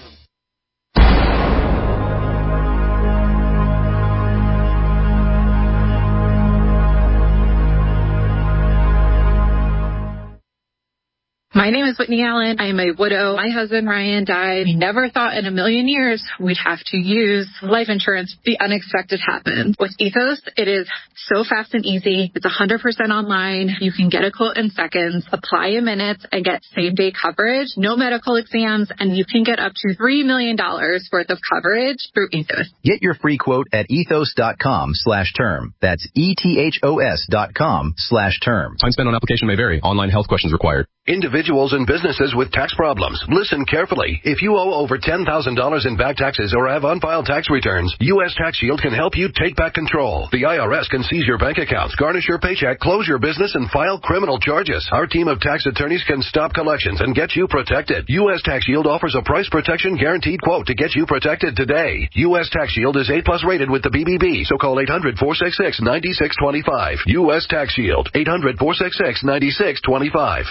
My name is Whitney Allen. I am a widow. My husband, Ryan, died. We never thought in a million years we'd have to use life insurance. The unexpected happened. With Ethos, it is so fast and easy. It's one hundred percent online. You can get a quote in seconds, apply in minutes, and get same-day coverage, no medical exams, and you can get up to three million dollars worth of coverage through Ethos.
Get your free quote at ethos.com slash term. That's E-T-H-O-S dot com slash term.
Time spent on application may vary. Online health questions required.
Individuals and businesses with tax problems, listen carefully. If you owe over ten thousand dollars in back taxes or have unfiled tax returns, U S Tax Shield can help you take back control. The I R S can seize your bank accounts, garnish your paycheck, close your business, and file criminal charges. Our team of tax attorneys can stop collections and get you protected. U S Tax Shield offers a price protection guaranteed quote to get you protected today. U S Tax Shield is A plus rated with the B B B, so call eight hundred, four six six, nine six two five. U S Tax Shield, eight hundred, four six six, nine six two five.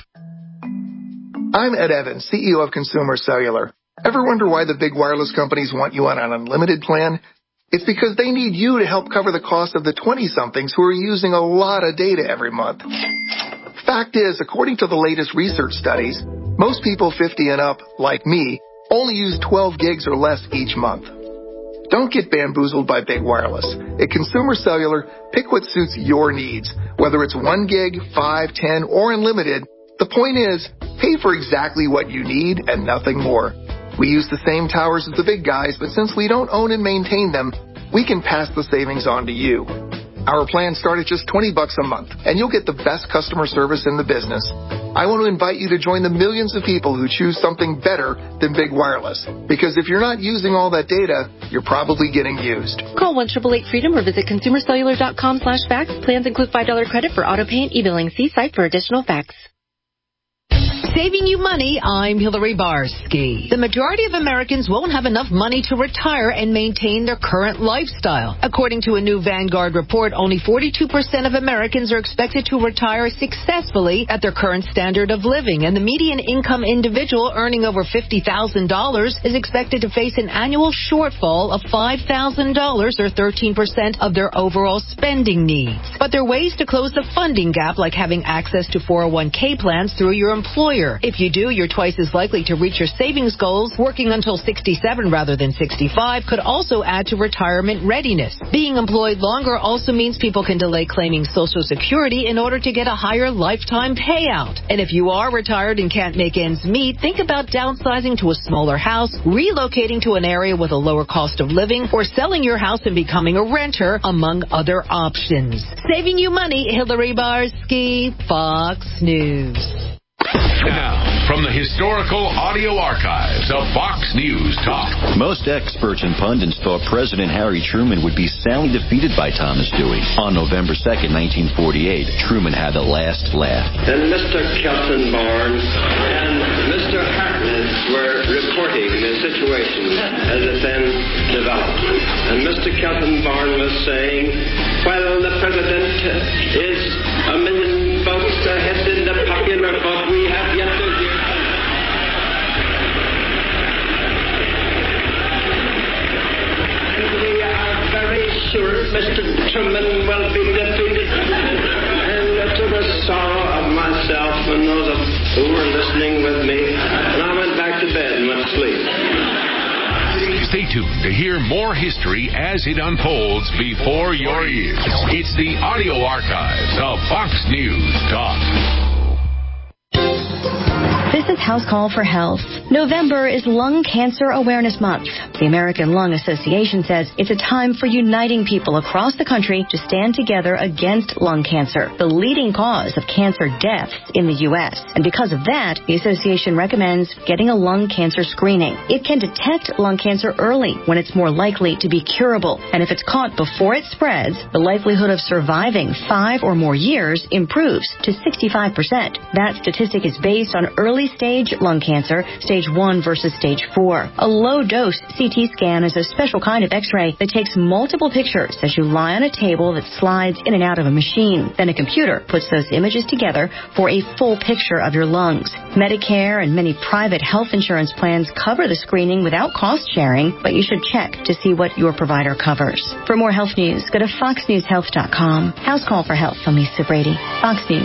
I'm Ed Evans, C E O of Consumer Cellular. Ever wonder why the big wireless companies want you on an unlimited plan? It's because they need you to help cover the cost of the twenty-somethings who are using a lot of data every month. Fact is, according to the latest research studies, most people fifty and up, like me, only use twelve gigs or less each month. Don't get bamboozled by big wireless. At Consumer Cellular, pick what suits your needs. Whether it's one gig, five, ten, or unlimited, the point is, pay for exactly what you need and nothing more. We use the same towers as the big guys, but since we don't own and maintain them, we can pass the savings on to you. Our plans start at just twenty bucks a month, and you'll get the best customer service in the business. I want to invite you to join the millions of people who choose something better than big wireless. Because if you're not using all that data, you're probably getting used.
Call one eight eight eight freedom or visit consumercellular.com slash fax. Plans include five dollars credit for auto pay and e-billing. See site for additional facts.
Saving you money, I'm Hillary Barsky. The majority of Americans won't have enough money to retire and maintain their current lifestyle. According to a new Vanguard report, only forty-two percent of Americans are expected to retire successfully at their current standard of living, and the median income individual earning over fifty thousand dollars is expected to face an annual shortfall of five thousand dollars or thirteen percent of their overall spending needs. But there are ways to close the funding gap, like having access to four oh one k plans through your employer. If you do, you're twice as likely to reach your savings goals. Working until sixty-seven rather than sixty-five could also add to retirement readiness. Being employed longer also means people can delay claiming Social Security in order to get a higher lifetime payout. And if you are retired and can't make ends meet, think about downsizing to a smaller house, relocating to an area with a lower cost of living, or selling your house and becoming a renter, among other options. Saving you money, Hillary Barsky, Fox News.
Now, from the historical audio archives of Fox News Talk.
Most experts and pundits thought President Harry Truman would be soundly defeated by Thomas Dewey. On November second, nineteen forty-eight, Truman had the last laugh.
Then Mister Kelton-Barn and Mister Hartnett were reporting the situation as it then developed. And Mister Kelton-Barn was saying, well, the President is a million votes ahead in the popular vote. We have yet to hear. And we are very sure Mister Truman will be defeated. And to the sorrow of myself and those of who were listening with me, and I went back to bed and went to sleep.
Stay tuned to hear more history as it unfolds before your ears. It's the audio archives of Fox News Talk.
This is House Call for Health. November is Lung Cancer Awareness Month. The American Lung Association says it's a time for uniting people across the country to stand together against lung cancer, the leading cause of cancer deaths in the U S. And because of that, the association recommends getting a lung cancer screening. It can detect lung cancer early when it's more likely to be curable. And if it's caught before it spreads, the likelihood of surviving five or more years improves to sixty-five percent. That statistic is based on early stage lung cancer, stage one versus stage four. A low-dose C T scan is a special kind of X-ray that takes multiple pictures as you lie on a table that slides in and out of a machine. Then a computer puts those images together for a full picture of your lungs. Medicare and many private health insurance plans cover the screening without cost sharing, but you should check to see what your provider covers. For more health news, go to fox news health dot com. House Call for Health. I'm Lisa Brady. Fox News.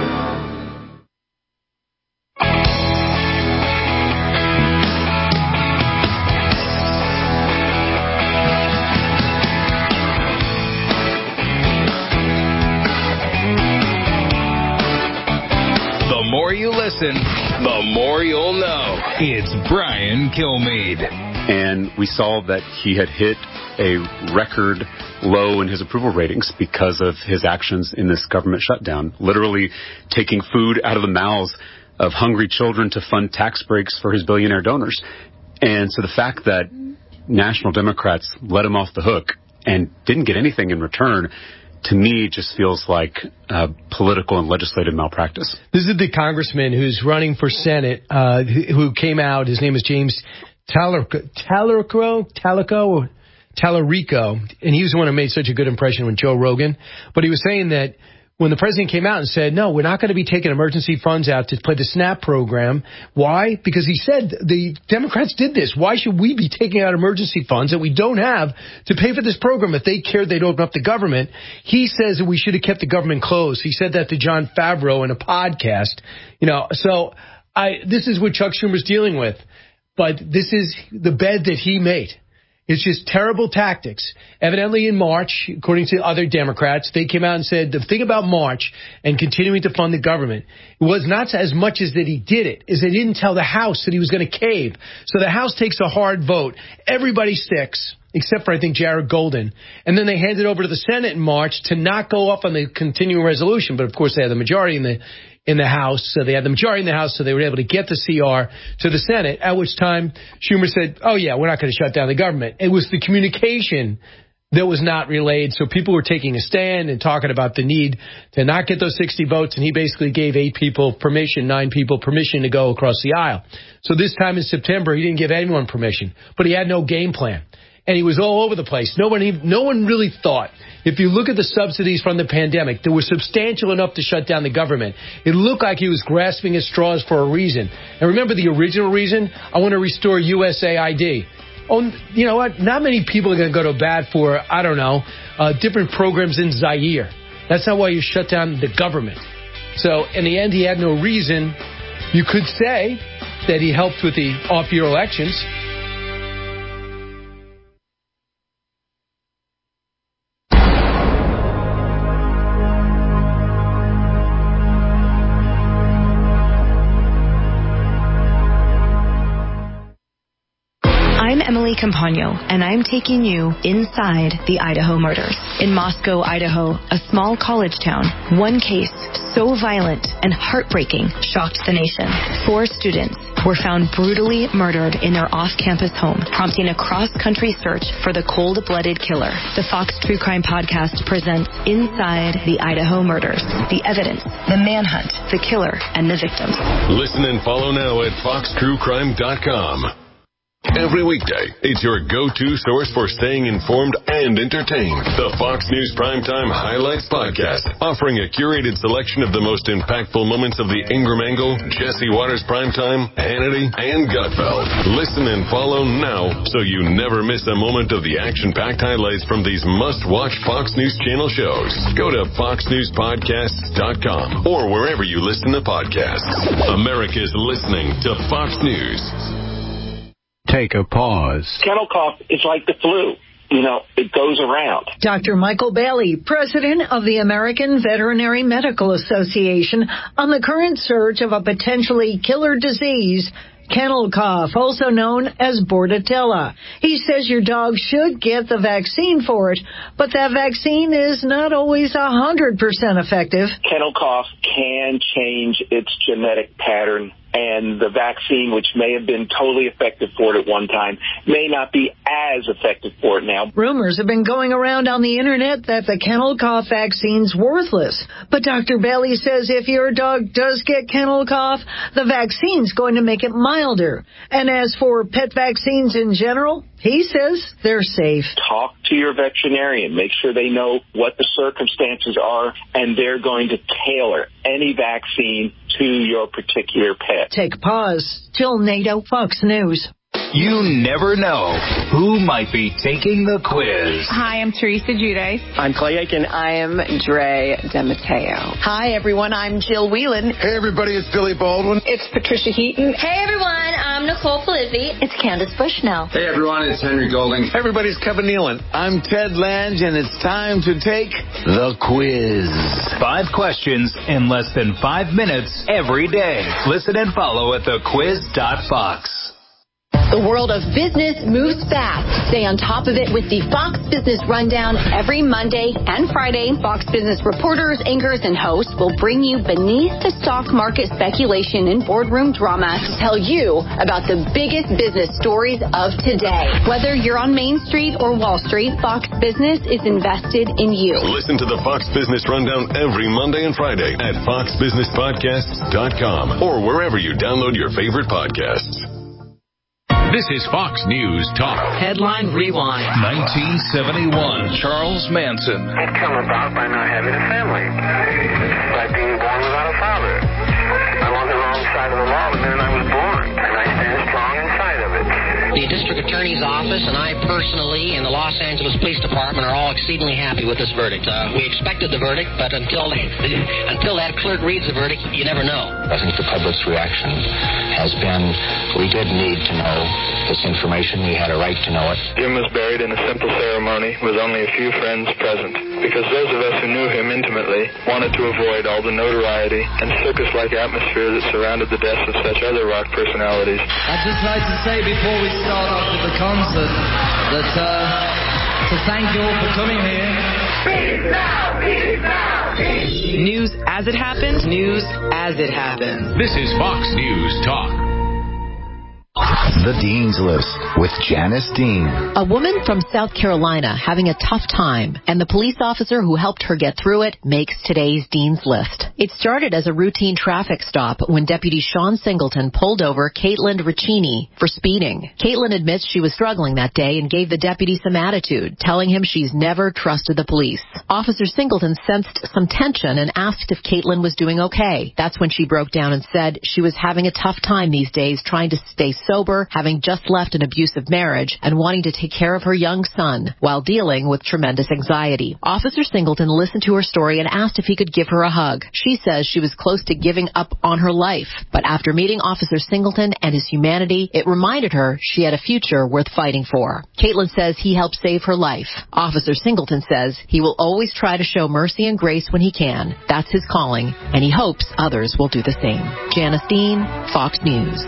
The more you listen, the more you'll know. It's Brian Kilmeade.
And we saw that he had hit a record low in his approval ratings because of his actions in this government shutdown, literally taking food out of the mouths of hungry children to fund tax breaks for his billionaire donors. And so the fact that national Democrats let him off the hook and didn't get anything in return, to me, just feels like uh, political and legislative malpractice.
This is the congressman who's running for Senate, uh, who came out. His name is James Talerico, Talerico, Talerico, Talerico, and he was the one who made such a good impression with Joe Rogan. But he was saying that when the president came out and said, no, we're not going to be taking emergency funds out to play the SNAP program. Why? Because he said the Democrats did this. Why should we be taking out emergency funds that we don't have to pay for this program? If they cared, they'd open up the government. He says that we should have kept the government closed. He said that to Jon Favreau in a podcast. You know, so I this is what Chuck Schumer's dealing with. But this is the bed that he made. It's just terrible tactics. Evidently in March, according to other Democrats, they came out and said the thing about March and continuing to fund the government, it was not as much as that he did it, is they didn't tell the House that he was going to cave. So the House takes a hard vote. Everybody sticks, except for, I think, Jared Golden. And then they hand it over to the Senate in March to not go up on the continuing resolution. But, of course, they had the majority in the in the House. So they had the majority in the House, so they were able to get the C R to the Senate, at which time Schumer said, oh, yeah, we're not going to shut down the government. It was the communication that was not relayed. So people were taking a stand and talking about the need to not get those sixty votes. And he basically gave eight people permission, nine people permission to go across the aisle. So this time in September, he didn't give anyone permission, but he had no game plan. And he was all over the place. No one, even, no one really thought. If you look at the subsidies from the pandemic, they were substantial enough to shut down the government. It looked like he was grasping at straws for a reason. And remember the original reason? I want to restore U S A I D. Oh, you know what? Not many people are going to go to bat for, I don't know, uh, different programs in Zaire. That's not why you shut down the government. So in the end, he had no reason. You could say that he helped with the off-year elections.
I'm Emily Campagno, and I'm taking you inside the Idaho murders. In Moscow, Idaho, a small college town, one case so violent and heartbreaking shocked the nation. Four students were found brutally murdered in their off-campus home, prompting a cross-country search for the cold-blooded killer. The Fox True Crime Podcast presents Inside the Idaho Murders, the evidence, the manhunt, the killer, and the victims.
Listen and follow now at fox true crime dot com. Every weekday, it's your go-to source for staying informed and entertained. The Fox News Primetime Highlights Podcast, offering a curated selection of the most impactful moments of the Ingram Angle, Jesse Waters Primetime, Hannity, and Gutfeld. Listen and follow now so you never miss a moment of the action-packed highlights from these must-watch Fox News Channel shows. Go to fox news podcasts dot com or wherever you listen to podcasts. America's listening to Fox News.
Take a pause.
Kennel cough is like the flu. You know, it goes around.
Doctor Michael Bailey, president of the American Veterinary Medical Association, on the current surge of a potentially killer disease, kennel cough, also known as Bordetella. He says your dog should get the vaccine for it, but that vaccine is not always one hundred percent effective.
Kennel cough can change its genetic pattern and the vaccine, which may have been totally effective for it at one time, may not be as effective for it now.
Rumors have been going around on the internet that the kennel cough vaccine's worthless. But Doctor Bailey says if your dog does get kennel cough, the vaccine's going to make it milder. And as for pet vaccines in general, he says they're safe.
Talk to your veterinarian. Make sure they know what the circumstances are, and they're going to tailor any vaccine to your particular pet.
Take a pause. Jill Nato, Fox News.
You never know who might be taking the quiz.
Hi, I'm Teresa Giudice.
I'm Clay Aiken. I am Dre DeMatteo.
Hi, everyone. I'm Jill Whelan.
Hey, everybody. It's Billy Baldwin.
It's Patricia Heaton.
Hey, everyone. I'm Nicole Polizzi.
It's Candace Bushnell.
Hey, everyone. It's Henry Golding.
Hey, everybody. It's Kevin Nealon. I'm Ted Lange, and it's time to take the quiz.
Five questions in less than five minutes every day. Listen and follow at the quiz dot fox.
The world of business moves fast. Stay on top of it with the Fox Business Rundown every Monday and Friday. Fox Business reporters, anchors, and hosts will bring you beneath the stock market speculation and boardroom drama to tell you about the biggest business stories of today. Whether you're on Main Street or Wall Street, Fox Business is invested in you.
Listen to the Fox Business Rundown every Monday and Friday at fox business podcasts dot com or wherever you download your favorite podcasts.
This is Fox News Talk.
Headline Rewind.
nineteen seventy-one. Charles Manson.
It came about by not having a family, by being born without a father. I'm on the wrong side of the law the minute I was born, and I stand strong inside of it.
The district attorney's office and I personally and the Los Angeles Police Department are all exceedingly happy with this verdict. Uh, we expected the verdict, but until until that clerk reads the verdict, you never know.
I think the public's reaction has been, we did need to know this information. We had a right to know it.
Jim was buried in a simple ceremony with only a few friends present, because those of us who knew him intimately wanted to avoid all the notoriety and circus-like atmosphere that surrounded the deaths of such other rock personalities.
I'd just like to say before we start off with the concert that uh, to thank you all for coming here.
Peace now, peace now, peace.
News as it happens, news as it happens.
This is Fox News Talk.
The Dean's List with Janice Dean.
A woman from South Carolina having a tough time, and the police officer who helped her get through it makes today's Dean's List. It started as a routine traffic stop when Deputy Sean Singleton pulled over Caitlin Riccini for speeding. Caitlin admits she was struggling that day and gave the deputy some attitude, telling him she's never trusted the police. Officer Singleton sensed some tension and asked if Caitlin was doing okay. That's when she broke down and said she was having a tough time these days trying to stay sober, having just left an abusive marriage, and wanting to take care of her young son while dealing with tremendous anxiety. Officer Singleton listened to her story and asked if he could give her a hug. She says she was close to giving up on her life, but after meeting Officer Singleton and his humanity, it reminded her she had a future worth fighting for. Caitlin says he helped save her life. Officer Singleton says he will always try to show mercy and grace when he can. That's his calling, and he hopes others will do the same. Janice Dean, Fox News.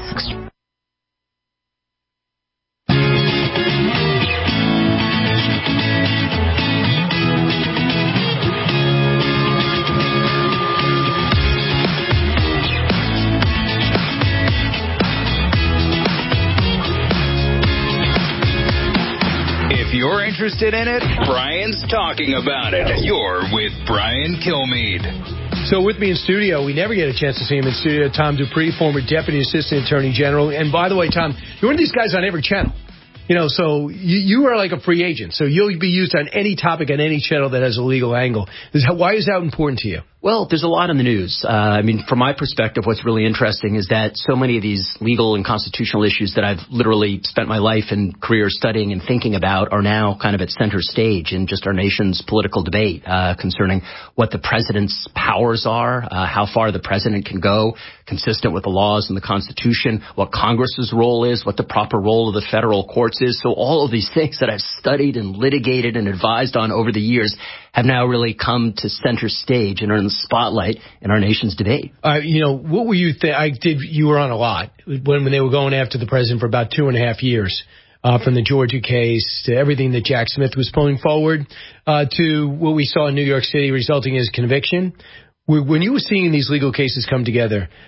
If you're interested in it, Brian's talking about it. You're with Brian Kilmeade.
So with me in studio, we never get a chance to see him in studio, Tom Dupree, former Deputy Assistant Attorney General. And by the way, Tom, you're one of these guys on every channel. You know, so you, you are like a free agent. So you'll be used on any topic on any channel that has a legal angle. Is that, why is that important to you?
Well, there's a lot in the news. Uh, I mean, from my perspective, what's really interesting is that so many of these legal and constitutional issues that I've literally spent my life and career studying and thinking about are now kind of at center stage in just our nation's political debate uh, concerning what the president's powers are, uh, how far the president can go, consistent with the laws and the Constitution, what Congress's role is, what the proper role of the federal courts is. So all of these things that I've studied and litigated and advised on over the years have now really come to center stage and are in the spotlight in our nation's debate.
Uh, you know, what were you think? I did. You were on a lot when, when they were going after the president for about two and a half years, uh, from the Georgia case to everything that Jack Smith was pulling forward, uh, to what we saw in New York City resulting in his conviction. When you were seeing these legal cases come together,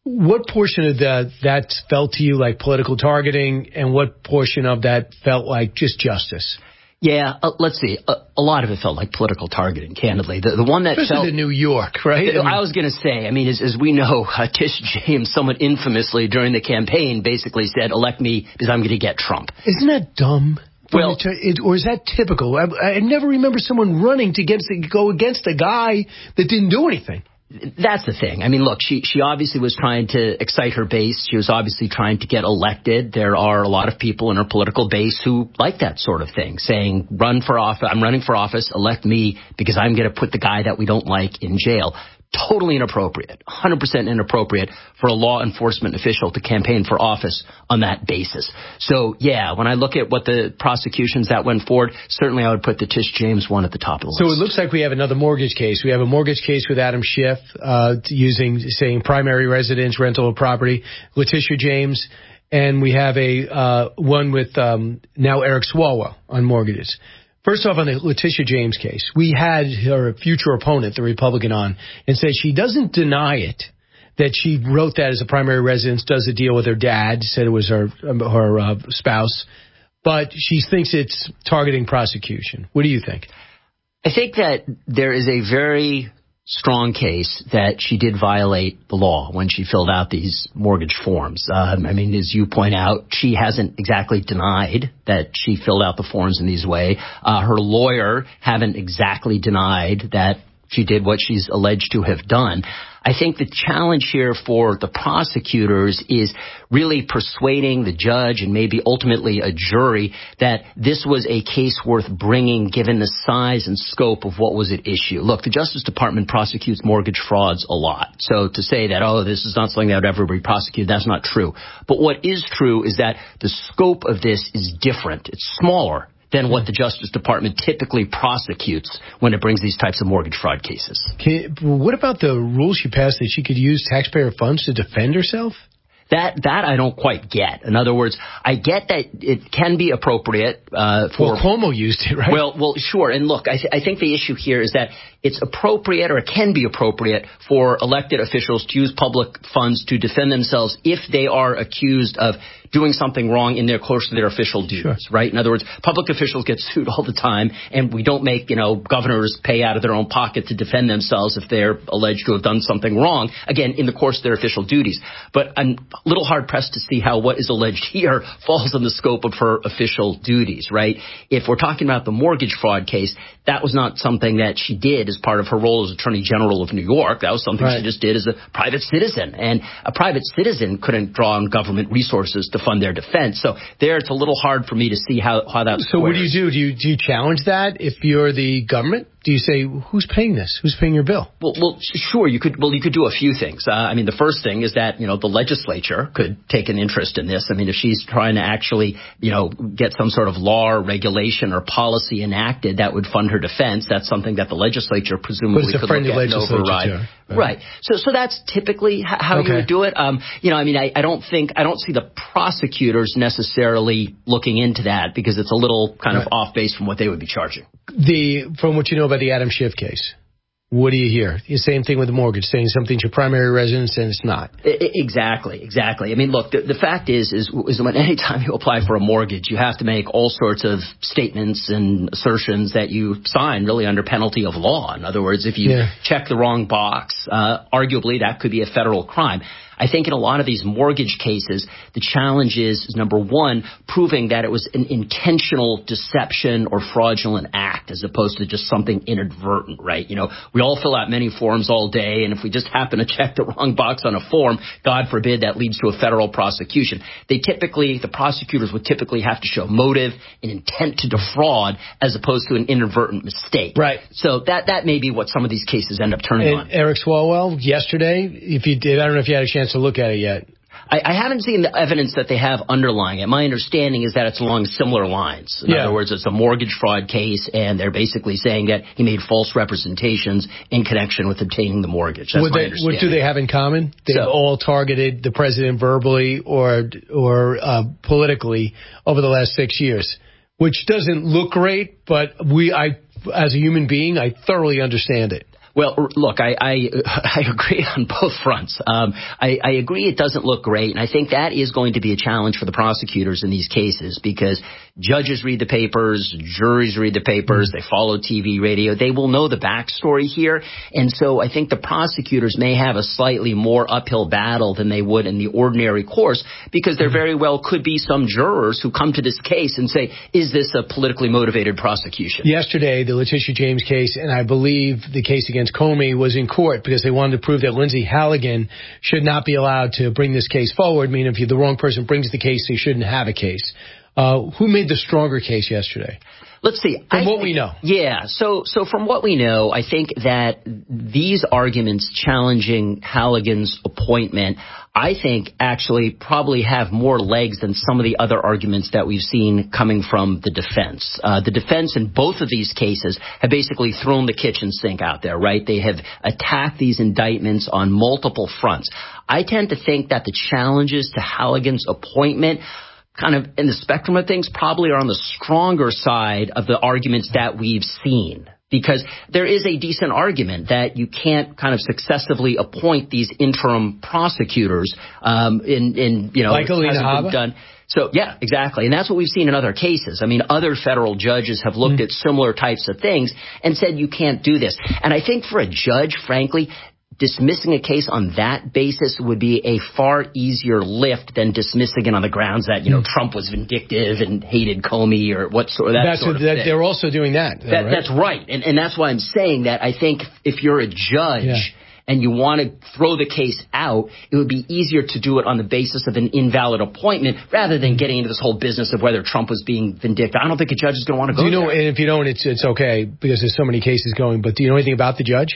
What portion of that, that felt to you like political targeting, and what portion of that felt like just justice?
Yeah, uh, let's see. A, a lot of it felt like political targeting, candidly. The, the one that
Especially
felt...
the New York, right?
I, mean, I was going to say, I mean, as, as we know, uh, Tish James somewhat infamously during the campaign basically said, elect me because I'm going to get Trump.
Isn't that dumb?
Well,
it, or is that typical? I, I never remember someone running to against, go against a guy that didn't do anything.
That's the thing. I mean, look, she she obviously was trying to excite her base. She was obviously trying to get elected. There are a lot of people in her political base who like that sort of thing, saying, run for office. I'm running for office. Elect me because I'm going to put the guy that we don't like in jail. Totally inappropriate, one hundred percent inappropriate for a law enforcement official to campaign for office on that basis. So, yeah, when I look at what the prosecutions that went forward, certainly I would put the Tish James one at the top of the list.
So it looks like we have another mortgage case. We have a mortgage case with Adam Schiff uh, using, saying primary residence, rental of property, Letitia James, and we have a uh, one with um, now Eric Swalwell on mortgages. First off, on the Letitia James case, we had her future opponent, the Republican, on and said she doesn't deny it, that she wrote that as a primary residence, does a deal with her dad, said it was her her uh, spouse, but she thinks it's targeting prosecution. What do you think?
I think that there is a very strong case that she did violate the law when she filled out these mortgage forms. Um, I mean, as you point out, she hasn't exactly denied that she filled out the forms in these way. Uh, her lawyer haven't exactly denied that she did what she's alleged to have done. I think the challenge here for the prosecutors is really persuading the judge and maybe ultimately a jury that this was a case worth bringing given the size and scope of what was at issue. Look, the Justice Department prosecutes mortgage frauds a lot. So to say that, oh, this is not something that would ever be prosecuted, that's not true. But what is true is that the scope of this is different. It's smaller than what the Justice Department typically prosecutes when it brings these types of mortgage fraud cases.
Can, what about the rule she passed that she could use taxpayer funds to defend herself?
That that I don't quite get. In other words, I get that it can be appropriate uh, for...
Well, Cuomo used it, right?
Well, well, sure. And look, I, th- I think the issue here is that it's appropriate, or it can be appropriate, for elected officials to use public funds to defend themselves if they are accused of doing something wrong in their course of their official duties, sure. right? In other words, public officials get sued all the time, and we don't make, you know, governors pay out of their own pocket to defend themselves if they're alleged to have done something wrong, again, in the course of their official duties. But I'm a little hard-pressed to see how what is alleged here falls in the scope of her official duties, right? If we're talking about the mortgage fraud case, that was not something that she did as part of her role as Attorney General of New York. That was something right. she just did as a private citizen. And a private citizen couldn't draw on government resources to fund their defense. So there, it's a little hard for me to see how, how that
So squares. What do you do? Do you, do you challenge that if you're the government? Do you say, who's paying this? Who's paying your bill?
Well, well, sure. You could, well, you could do a few things. Uh, I mean, the first thing is that, you know, the legislature could take an interest in this. I mean, if she's trying to actually, you know, get some sort of law or regulation or policy enacted that would fund her defense, that's something that the legislature presumably could look at and override. Right. right. So, so that's typically how okay. you would do it. Um, you know, I mean, I, I don't think, I don't see the prosecutors necessarily looking into that because it's a little kind right. of off base from what they would be charging.
The, from what you know about the Adam Schiff case, what do you hear? The same thing with the mortgage, saying something's your primary residence and it's not.
Exactly, exactly. I mean, look, the, the fact is, is, is when any time you apply for a mortgage, you have to make all sorts of statements and assertions that you sign really under penalty of law. In other words, if you yeah. check the wrong box, uh, arguably that could be a federal crime. I think in a lot of these mortgage cases, the challenge is, is, number one, proving that it was an intentional deception or fraudulent act as opposed to just something inadvertent, right? You know, we all fill out many forms all day, and if we just happen to check the wrong box on a form, God forbid that leads to a federal prosecution. They typically, the prosecutors would typically have to show motive and intent to defraud as opposed to an inadvertent mistake.
Right.
So that, that may be what some of these cases end up turning
and
on.
Eric Swalwell, yesterday, if you did, I don't know if you had a chance to look at it yet.
I, I haven't seen the evidence that they have underlying it. My understanding is that it's along similar lines. In yeah. other words, it's a mortgage fraud case, and they're basically saying that he made false representations in connection with obtaining the mortgage. That's
what,
my
they,
understanding.
What do they have in common? They've so, all targeted the president verbally or or uh, politically over the last six years, which doesn't look great, but we, I, as a human being, I thoroughly understand it.
Well, look, I, I, I agree on both fronts. Um, I, I agree it doesn't look great, and I think that is going to be a challenge for the prosecutors in these cases because judges read the papers, juries read the papers, they follow T V, radio. They will know the backstory here, and so I think the prosecutors may have a slightly more uphill battle than they would in the ordinary course because there very well could be some jurors who come to this case and say, is this a politically motivated prosecution?
Yesterday, the Letitia James case, and I believe the case against Comey was in court because they wanted to prove that Lindsay Halligan should not be allowed to bring this case forward. I mean, if you, the wrong person brings the case, they shouldn't have a case. Uh, who made the stronger case yesterday?
Let's see.
From
I
what
think,
we know.
Yeah. So, so from what we know, I think that these arguments challenging Halligan's appointment, I think actually probably have more legs than some of the other arguments that we've seen coming from the defense. Uh, the defense in both of these cases have basically thrown the kitchen sink out there, right? They have attacked these indictments on multiple fronts. I tend to think that the challenges to Halligan's appointment kind of in the spectrum of things probably are on the stronger side of the arguments that we've seen. Because there is a decent argument that you can't kind of successively appoint these interim prosecutors um, in, in, you know,
like Alina Habba?
Done. So, yeah, exactly. And that's what we've seen in other cases. I mean, other federal judges have looked mm. at similar types of things and said you can't do this. And I think for a judge, frankly, dismissing a case on that basis would be a far easier lift than dismissing it on the grounds that, you know, mm. Trump was vindictive and hated Comey or what sort of that
that's
sort
what,
of
that,
thing.
They're also doing that. Though,
that
right?
That's right. And, and that's why I'm saying that I think if you're a judge yeah. and you want to throw the case out, it would be easier to do it on the basis of an invalid appointment rather than getting into this whole business of whether Trump was being vindictive. I don't think a judge is going to want to go
do you know,
there.
And if you don't, it's, it's okay because there's so many cases going. But do you know anything about the judge?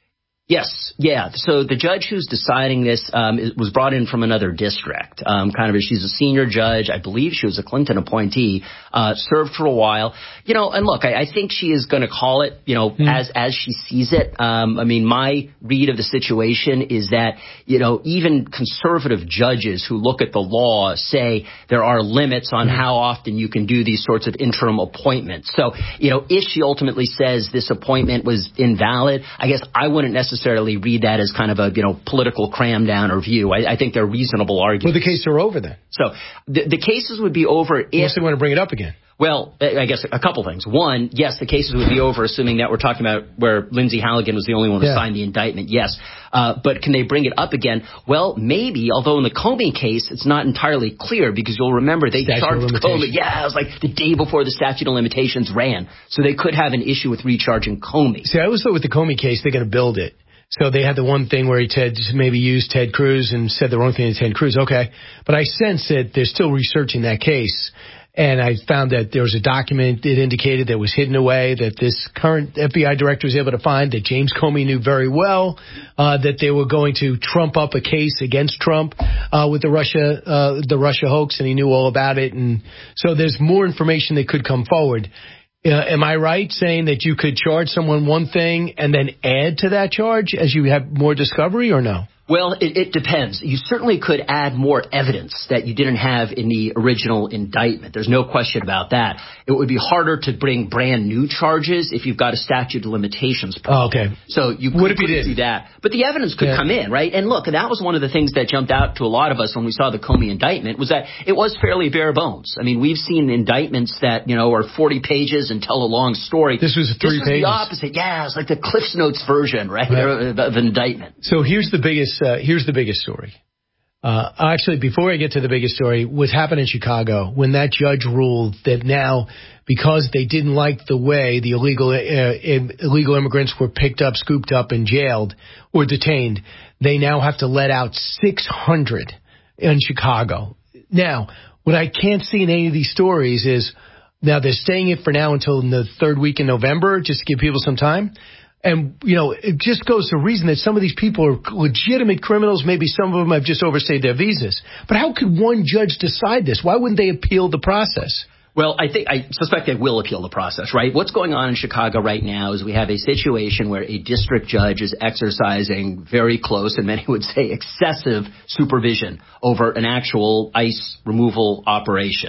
Yes, yeah. So the judge who's deciding this um, was brought in from another district. Um, kind of, she's a senior judge. I believe she was a Clinton appointee. Uh, served for a while, you know. And look, I, I think she is going to call it, you know, mm. as as she sees it. Um, I mean, my read of the situation is that, you know, even conservative judges who look at the law say there are limits on mm. how often you can do these sorts of interim appointments. So, you know, if she ultimately says this appointment was invalid, I guess I wouldn't necessarily necessarily read that as kind of a, you know, political cram down or view. I, I think they're reasonable arguments.
Well, the cases are over then.
So the, the cases would be over if...
Unless they want to bring it up again.
Well, I guess a couple things. One, yes, the cases would be over, assuming that we're talking about where Lindsay Halligan was the only one who yeah. signed the indictment. Yes. Uh, but can they bring it up again? Well, maybe, although in the Comey case, it's not entirely clear because you'll remember they statute charged Comey. Yeah, it was like the day before the statute of limitations ran. So they could have an issue with recharging Comey.
See, I always thought with the Comey case, they're going to build it. So they had the one thing where he Ted maybe used Ted Cruz and said the wrong thing to Ted Cruz. Okay. But I sense that they're still researching that case. And I found that there was a document that indicated that was hidden away that this current F B I director was able to find that James Comey knew very well, uh, that they were going to trump up a case against Trump, uh, with the Russia, uh, the Russia hoax, and he knew all about it. And so there's more information that could come forward. Uh, am I right saying that you could charge someone one thing and then add to that charge as you have more discovery or no?
Well, it, it depends. You certainly could add more evidence that you didn't have in the original indictment. There's no question about that. It would be harder to bring brand new charges if you've got a statute of limitations problem.
Oh, okay.
So you could
what if you did?
do that. But the evidence could
yeah.
come in, right? And look, that was one of the things that jumped out to a lot of us when we saw the Comey indictment was that it was fairly bare bones. I mean, we've seen indictments that, you know, are forty pages and tell a long story.
This was three
this
pages.
This was the opposite. Yeah, it's like the Cliff's Notes version, right, right. of an indictment.
So here's the biggest Uh, here's the biggest story. Uh, actually, before I get to the biggest story, what happened in Chicago when that judge ruled that now, because they didn't like the way the illegal uh, illegal immigrants were picked up, scooped up, and jailed or detained, they now have to let out six hundred in Chicago. Now, what I can't see in any of these stories is now they're staying it for now until the third week in November, just to give people some time. And, you know, it just goes to reason that some of these people are legitimate criminals. Maybe some of them have just overstayed their visas. But how could one judge decide this? Why wouldn't they appeal the process?
Well, I think I suspect they will appeal the process, right? What's going on in Chicago right now is we have a situation where a district judge is exercising very close and many would say excessive supervision over an actual ICE removal operation.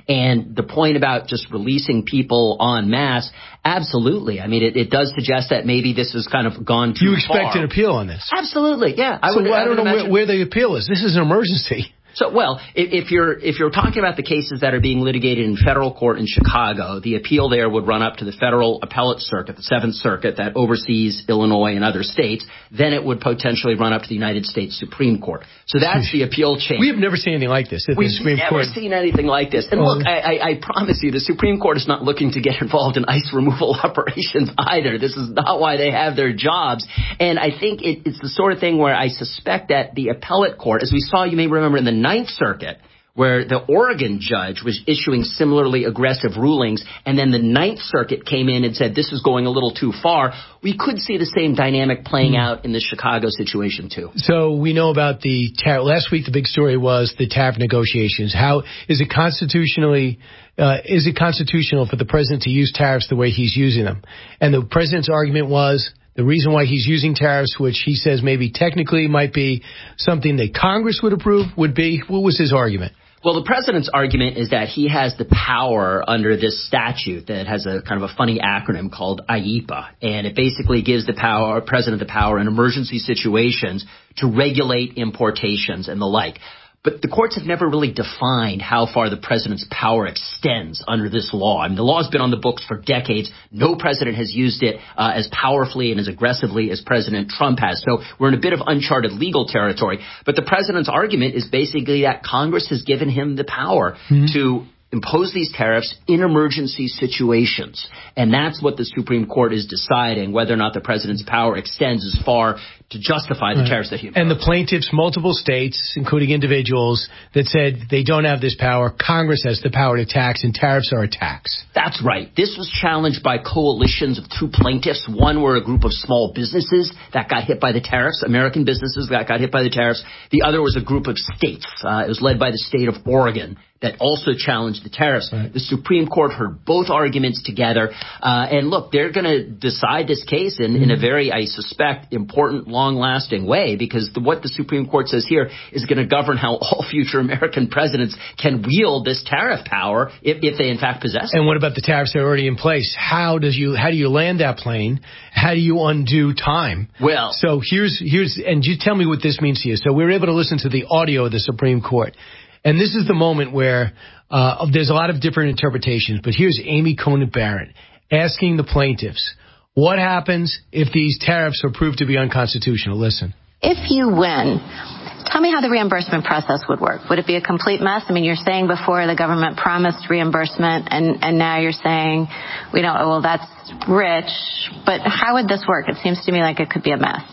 And the point about just releasing people en masse, absolutely. I mean, it, it does suggest that maybe this has kind of gone too far.
You expect an appeal on this?
Absolutely, yeah. I
so
would,
I,
I
don't
would
know where, where the appeal is. This is an emergency.
So, well, if, if you're if you're talking about the cases that are being litigated in federal court in Chicago, the appeal there would run up to the federal appellate circuit, the Seventh Circuit, that oversees Illinois and other states. Then it would potentially run up to the United States Supreme Court. So that's the appeal chain.
We have never seen anything like this at
We've
the Supreme
never
Court.
seen anything like this. And look, I, I, I promise you, the Supreme Court is not looking to get involved in ICE removal operations either. This is not why they have their jobs. And I think it, it's the sort of thing where I suspect that the appellate court, as we saw, you may remember in the Ninth Circuit, where the Oregon judge was issuing similarly aggressive rulings, and then the Ninth Circuit came in and said this is going a little too far. We could see the same dynamic playing out in the Chicago situation, too.
So we know about the tariff. Last week, the big story was the tariff negotiations. How is it constitutionally uh, is it constitutional for the president to use tariffs the way he's using them? And the president's argument was the reason why he's using tariffs, which he says maybe technically might be something that Congress would approve, would be, what was his argument?
Well, the president's argument is that he has the power under this statute that has a kind of a funny acronym called I E P A, and it basically gives the power, president the power in emergency situations to regulate importations and the like. But the courts have never really defined how far the president's power extends under this law. I mean, the law has been on the books for decades. No president has used it uh, as powerfully and as aggressively as President Trump has. So we're in a bit of uncharted legal territory. But the president's argument is basically that Congress has given him the power mm-hmm. to impose these tariffs in emergency situations. And that's what the Supreme Court is deciding, whether or not the president's power extends as far to justify the right. tariffs that he imposed.
And the plaintiffs, multiple states, including individuals, that said they don't have this power. Congress has the power to tax, and tariffs are a tax.
That's right. This was challenged by coalitions of two plaintiffs. One were a group of small businesses that got hit by the tariffs, American businesses that got hit by the tariffs. The other was a group of states. Uh, it was led by the state of Oregon that also challenged the tariffs. Right. The Supreme Court heard both arguments together. Uh, and look, they're going to decide this case in, mm-hmm. in a very, I suspect, important, long-lasting way, because the, what the Supreme Court says here is going to govern how all future American presidents can wield this tariff power if, if they, in fact, possess it.
And what about the tariffs that are already in place? How does you how do you land that plane? How do you undo time?
Well,
so here's here's and you tell me what this means to you. So we were able to listen to the audio of the Supreme Court. And this is the moment where uh, there's a lot of different interpretations. But here's Amy Coney Barrett asking the plaintiffs, what happens if these tariffs are proved to be unconstitutional? Listen.
If you win, tell me how the reimbursement process would work. Would it be a complete mess? I mean, you're saying before the government promised reimbursement, and, and now you're saying, we don't, well, that's rich. But how would this work? It seems to me like it could be a mess.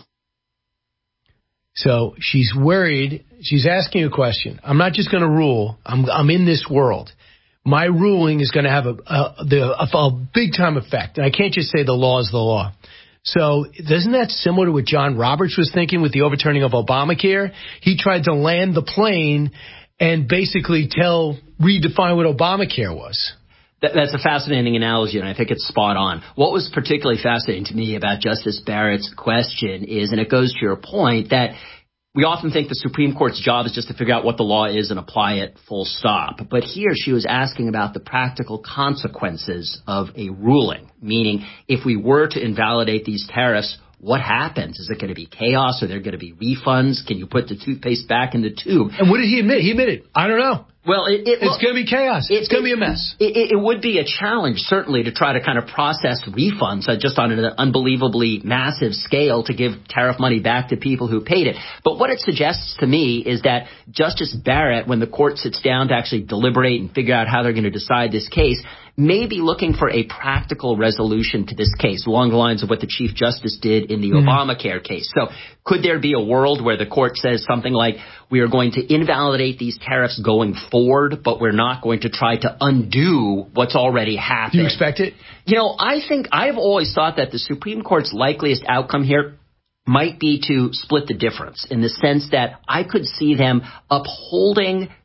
So she's worried. She's asking a question. I'm not just going to rule. I'm, I'm in this world. My ruling is going to have a, a, the, a, a big-time effect. And I can't just say the law is the law. So isn't that similar to what John Roberts was thinking with the overturning of Obamacare? He tried to land the plane and basically tell, redefine what Obamacare was.
That's a fascinating analogy, and I think it's spot on. What was particularly fascinating to me about Justice Barrett's question is, and it goes to your point, that we often think the Supreme Court's job is just to figure out what the law is and apply it full stop. But here she was asking about the practical consequences of a ruling, meaning if we were to invalidate these tariffs, what happens? Is it going to be chaos? Are there going to be refunds? Can you put the toothpaste back in the tube?
And what did he admit? He admitted, I don't know.
Well, it, it,
it's going to be chaos. It, it's going to be a mess.
It, it, it would be a challenge, certainly, to try to kind of process refunds uh, just on an unbelievably massive scale to give tariff money back to people who paid it. But what it suggests to me is that Justice Barrett, when the court sits down to actually deliberate and figure out how they're going to decide this case, may be looking for a practical resolution to this case, along the lines of what the Chief Justice did in the mm-hmm. Obamacare case. So could there be a world where the court says something like, we are going to invalidate these tariffs going forward, but we're not going to try to undo what's already happened?
Do you expect it?
You know, I think I've always thought that the Supreme Court's likeliest outcome here might be to split the difference, in the sense that I could see them upholding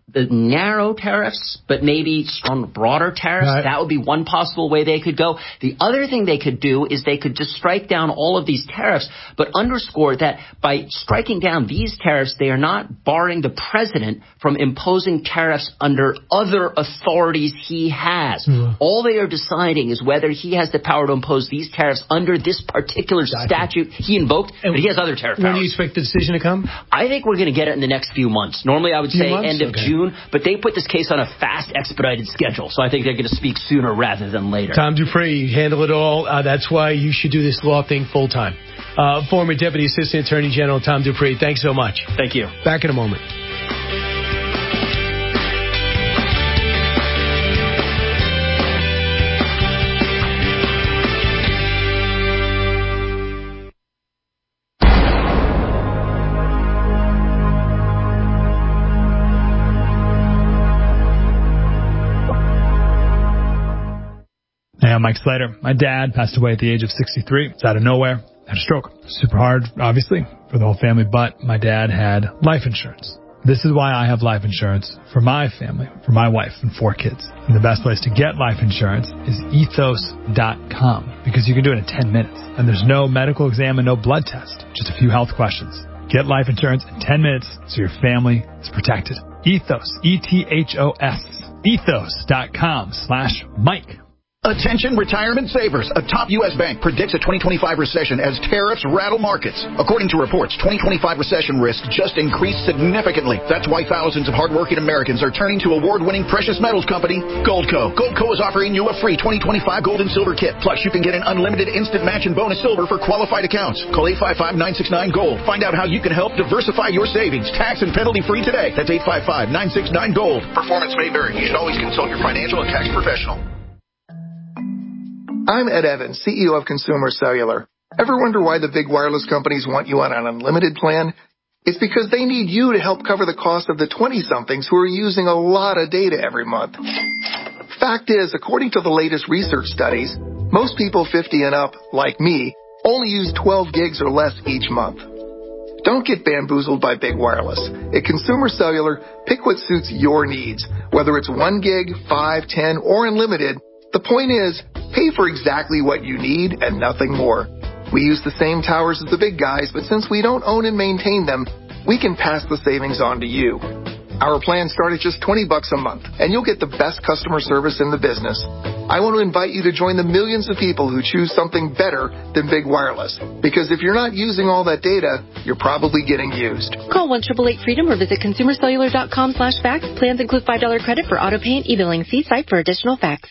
the narrow tariffs, but maybe strong, broader tariffs. Right. That would be one possible way they could go. The other thing they could do is they could just strike down all of these tariffs, but underscore that by striking down these tariffs, they are not barring the president from imposing tariffs under other authorities he has. Mm. All they are deciding is whether he has the power to impose these tariffs under this particular exactly. statute he invoked, and but he has other tariff
when
powers.
When do you expect the decision to come?
I think we're going to get it in the next few months. Normally, I would say months? end of okay. June, but they put this case on a fast, expedited schedule, so I think they're going to speak sooner rather than later.
Tom Dupree, you handle it all. Uh, that's why you should do this law thing full time. Uh, former Deputy Assistant Attorney General Tom Dupree, thanks so much.
Thank you.
Back in a moment.
Hey, I'm Mike Slater. My dad passed away at the age of sixty-three. It's out of nowhere. Had a stroke. Super hard, obviously, for the whole family, but my dad had life insurance. This is why I have life insurance for my family, for my wife and four kids. And the best place to get life insurance is ethos dot com, because you can do it in ten minutes. And there's no medical exam and no blood test, just a few health questions. Get life insurance in ten minutes so your family is protected. Ethos, E T H O S, ethos dot com slash Mike.
Attention retirement savers. A top U S bank predicts a twenty twenty-five recession as tariffs rattle markets. According to reports, twenty twenty-five recession risk just increased significantly. That's why thousands of hardworking Americans are turning to award-winning precious metals company Goldco. Goldco is offering you a free twenty twenty-five gold and silver kit. Plus, you can get an unlimited instant match and bonus silver for qualified accounts. Call eight five five, nine six nine, GOLD. Find out how you can help diversify your savings. Tax and penalty free today. That's eight five five, nine six nine, GOLD. Performance may vary. You should always consult your financial and tax professional.
I'm Ed Evans, C E O of Consumer Cellular. Ever wonder why the big wireless companies want you on an unlimited plan? It's because they need you to help cover the cost of the twenty-somethings who are using a lot of data every month. Fact is, according to the latest research studies, most people fifty and up, like me, only use twelve gigs or less each month. Don't get bamboozled by big wireless. At Consumer Cellular, pick what suits your needs. Whether it's one gig, five, ten, or unlimited, the point is, pay for exactly what you need and nothing more. We use the same towers as the big guys, but since we don't own and maintain them, we can pass the savings on to you. Our plans start at just twenty bucks a month, and you'll get the best customer service in the business. I want to invite you to join the millions of people who choose something better than big wireless. Because if you're not using all that data, you're probably getting used.
Call one eight eight eight freedom or visit consumer cellular dot com slash facts. Plans include five dollars credit for auto pay and e-billing. See site for additional facts.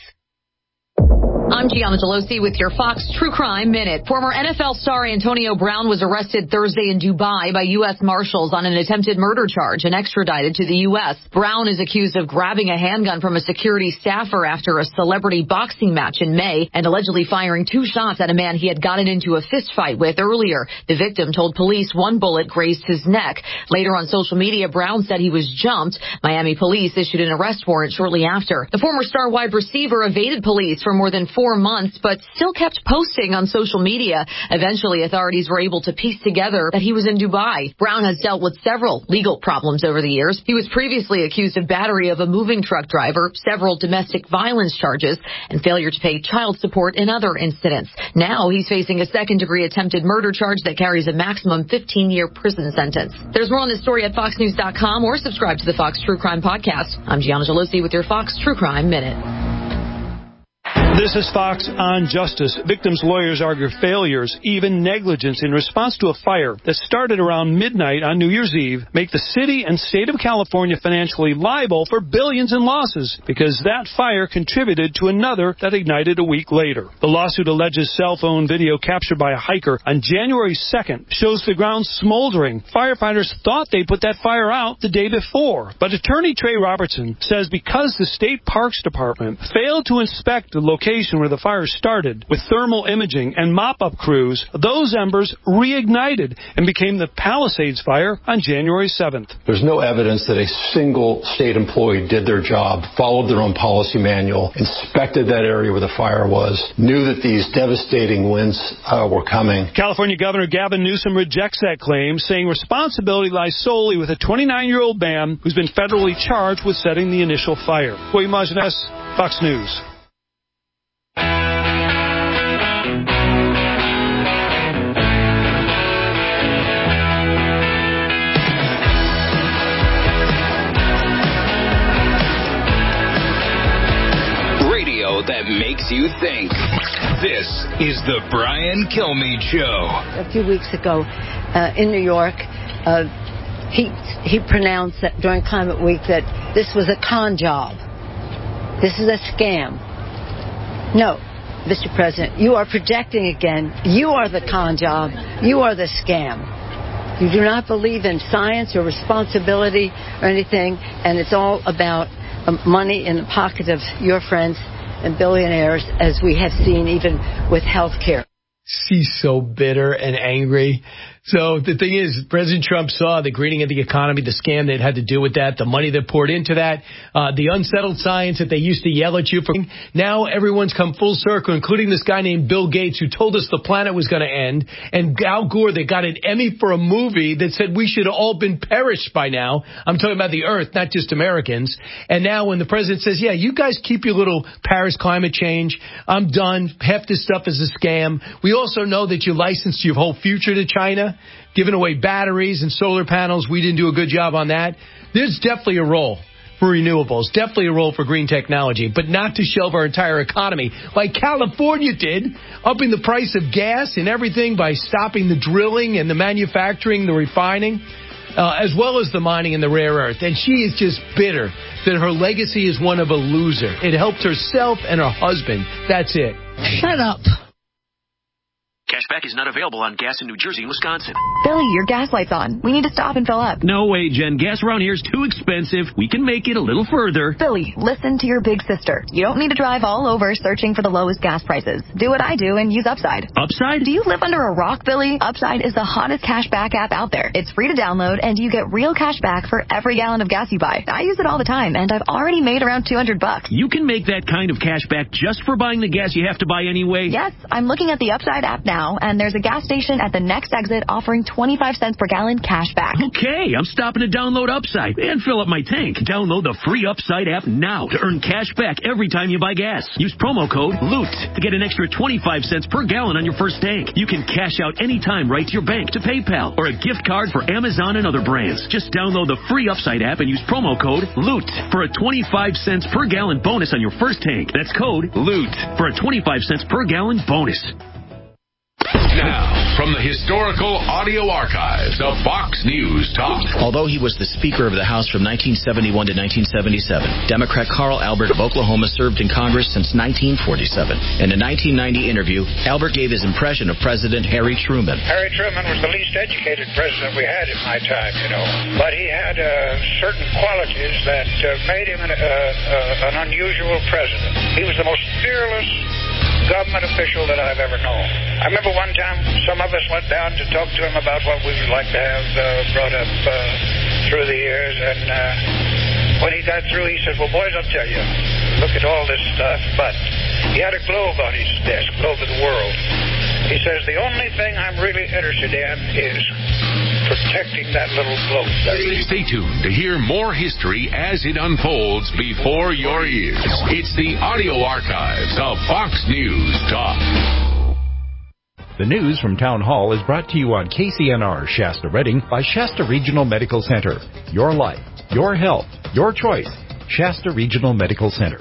I'm Gianna Gelosi with your Fox True Crime Minute. Former N F L star Antonio Brown was arrested Thursday in Dubai by U S Marshals on an attempted murder charge and extradited to the U S. Brown is accused of grabbing a handgun from a security staffer after a celebrity boxing match in May and allegedly firing two shots at a man he had gotten into a fist fight with earlier. The victim told police one bullet grazed his neck. Later on social media, Brown said he was jumped. Miami police issued an arrest warrant shortly after. The former star wide receiver evaded police for more than four months, but still kept posting on social media. Eventually, authorities were able to piece together that he was in Dubai. Brown has dealt with several legal problems over the years. He was previously accused of battery of a moving truck driver, several domestic violence charges, and failure to pay child support in other incidents. Now he's facing a second-degree attempted murder charge that carries a maximum fifteen-year prison sentence. There's more on this story at fox news dot com or subscribe to the Fox True Crime Podcast. I'm Gianna Gelosi with your Fox True Crime Minute.
This is Fox on Justice. Victims' lawyers argue failures, even negligence in response to a fire that started around midnight on New Year's Eve, make the city and state of California financially liable for billions in losses because that fire contributed to another that ignited a week later. The lawsuit alleges cell phone video captured by a hiker on January second shows the ground smoldering. Firefighters thought they put that fire out the day before. But attorney Trey Robertson says because the State Parks Department failed to inspect the location location where the fire started. With thermal imaging and mop-up crews, those embers reignited and became the Palisades fire on January seventh.
There's no evidence that a single state employee did their job, followed their own policy manual, inspected that area where the fire was, knew that these devastating winds uh, were coming. California Governor Gavin Newsom rejects that claim, saying responsibility lies solely with a twenty-nine-year-old man who's been federally charged with setting the initial fire. William Mageness, Fox News.
That makes you think. This is the Brian Kilmeade Show.
A few weeks ago uh, in New York, uh, he he pronounced that during Climate Week that this was a con job. This is a scam. No, Mister President, you are projecting again. You are the con job. You are the scam. You do not believe in science or responsibility or anything, and it's all about um, money in the pocket of your friends and billionaires, as we have seen even with health care.
She's so bitter and angry. So the thing is, President Trump saw the greening of the economy, the scam that had to do with that, the money that poured into that, uh, the unsettled science that they used to yell at you for. Now everyone's come full circle, including this guy named Bill Gates, who told us the planet was going to end, and Al Gore, that got an Emmy for a movie that said we should have all been perished by now. I'm talking about the Earth, not just Americans. And now when the president says, yeah, you guys keep your little Paris climate change, I'm done. Half this stuff is a scam. We also know that you licensed your whole future to China, giving away batteries and solar panels. We didn't do a good job on that. There's definitely a role for renewables, definitely a role for green technology, but not to shelve our entire economy like California did, upping the price of gas and everything by stopping the drilling and the manufacturing, the refining, uh, as well as the mining and the rare earth. And she is just bitter that her legacy is one of a loser. It helped herself and her husband. That's it.
Shut up.
Cashback is not available on gas in New Jersey and Wisconsin.
Billy, your gas light's on. We need to stop and fill up.
No way, Jen. Gas around here is too expensive. We can make it a little further.
Billy, listen to your big sister. You don't need to drive all over searching for the lowest gas prices. Do what I do and use Upside.
Upside?
Do you live under a rock, Billy? Upside is the hottest cashback app out there. It's free to download, and you get real cash back for every gallon of gas you buy. I use it all the time, and I've already made around two hundred bucks.
You can make that kind of cash back just for buying the gas you have to buy anyway?
Yes, I'm looking at the Upside app now, and there's a gas station at the next exit offering twenty-five cents per gallon cash back.
Okay, I'm stopping to download Upside and fill up my tank. Download the free Upside app now to earn cash back every time you buy gas. Use promo code LOOT to get an extra twenty-five cents per gallon on your first tank. You can cash out anytime right to your bank, to PayPal, or a gift card for Amazon and other brands. Just download the free Upside app and use promo code LOOT for a twenty-five cents per gallon bonus on your first tank. That's code LOOT for a twenty-five cents per gallon bonus.
Now, from the historical audio archives of Fox News Talk.
Although he was the Speaker of the House from nineteen seventy-one to nineteen seventy-seven, Democrat Carl Albert of Oklahoma served in Congress since nineteen forty-seven. In a nineteen ninety interview, Albert gave his impression of President Harry Truman.
Harry Truman was the least educated president we had in my time, you know. But he had uh, certain qualities that uh, made him an, uh, uh, an unusual president. He was the most fearless government official that I've ever known. I remember one time some of us went down to talk to him about what we would like to have uh, brought up uh, through the years, and uh, when he got through, he said, well, boys, I'll tell you, look at all this stuff, but he had a globe on his desk, globe of the world. He says, the only thing I'm really interested in is protecting that little globe.
Stay tuned to hear more history as it unfolds before your ears. It's the audio archives of Fox News Talk.
The news from Town Hall is brought to you on K C N R Shasta Redding by Shasta Regional Medical Center. Your life, your health, your choice. Shasta Regional Medical Center.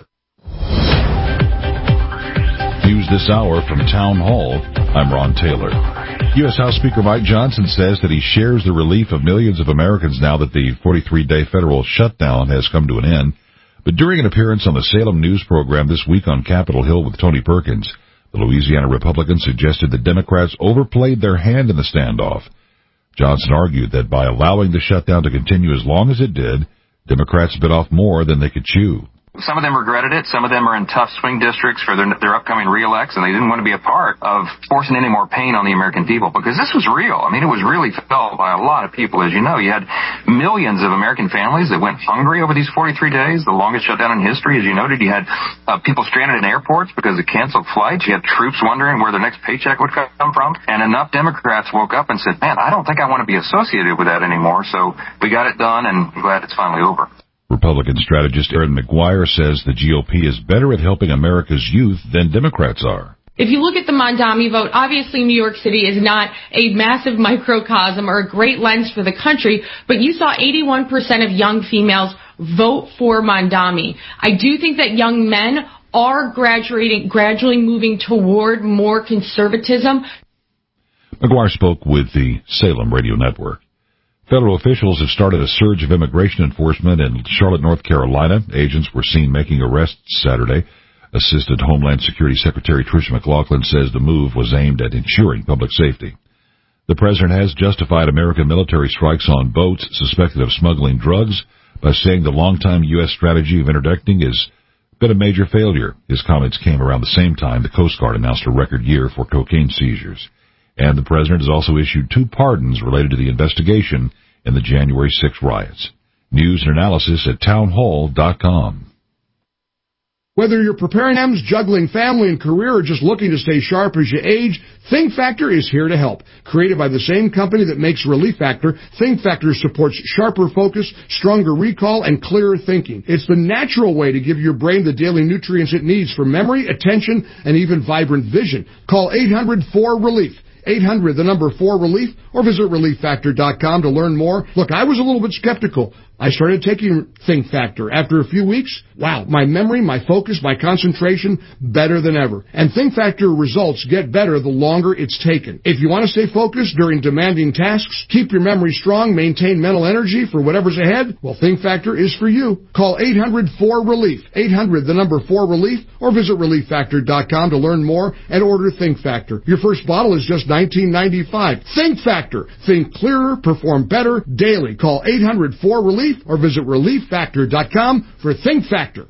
News this hour from Town Hall. I'm Ron Taylor. U S House Speaker Mike Johnson says that he shares the relief of millions of Americans now that the forty-three day federal shutdown has come to an end. But during an appearance on the Salem News program this week on Capitol Hill with Tony Perkins, the Louisiana Republican suggested that Democrats overplayed their hand in the standoff. Johnson argued that by allowing the shutdown to continue as long as it did, Democrats bit off more than they could chew.
Some of them regretted it. Some of them are in tough swing districts for their, their upcoming re-elects, and they didn't want to be a part of forcing any more pain on the American people, because this was real. I mean, it was really felt by a lot of people. As you know, you had millions of American families that went hungry over these forty-three days, the longest shutdown in history. As you noted, you had uh, people stranded in airports because of canceled flights. You had troops wondering where their next paycheck would come from. And enough Democrats woke up and said, man, I don't think I want to be associated with that anymore. So we got it done, and I'm glad it's finally over.
Republican strategist Aaron McGuire says the G O P is better at helping America's youth than Democrats are.
If you look at the Mamdani vote, obviously New York City is not a massive microcosm or a great lens for the country, but you saw eighty-one percent of young females vote for Mamdani. I do think that young men are graduating, gradually moving toward more conservatism.
McGuire spoke with the Salem Radio Network. Federal officials have started a surge of immigration enforcement in Charlotte, North Carolina. Agents were seen making arrests Saturday. Assistant Homeland Security Secretary Tricia McLaughlin says the move was aimed at ensuring public safety. The president has justified American military strikes on boats suspected of smuggling drugs by saying the longtime U S strategy of interdicting has been a major failure. His comments came around the same time the Coast Guard announced a record year for cocaine seizures. And the president has also issued two pardons related to the investigation in the January sixth riots. News and analysis at townhall dot com.
Whether you're preparing exams, juggling family and career, or just looking to stay sharp as you age, Think Factor is here to help. Created by the same company that makes Relief Factor, Think Factor supports sharper focus, stronger recall, and clearer thinking. It's the natural way to give your brain the daily nutrients it needs for memory, attention, and even vibrant vision. Call eight hundred four relief. eight hundred, the number four relief, or visit relief factor dot com to learn more. Look, I was a little bit skeptical. I started taking Think Factor. After a few weeks, wow, my memory, my focus, my concentration, better than ever. And Think Factor results get better the longer it's taken. If you want to stay focused during demanding tasks, keep your memory strong, maintain mental energy for whatever's ahead, well, Think Factor is for you. Call eight hundred four relief. eight hundred, the number four relief, or visit relief factor dot com to learn more and order Think Factor. Your first bottle is just nineteen ninety-five dollars. Think Factor. Think clearer, perform better daily. Call eight hundred four relief or visit relief factor dot com for Think Factor.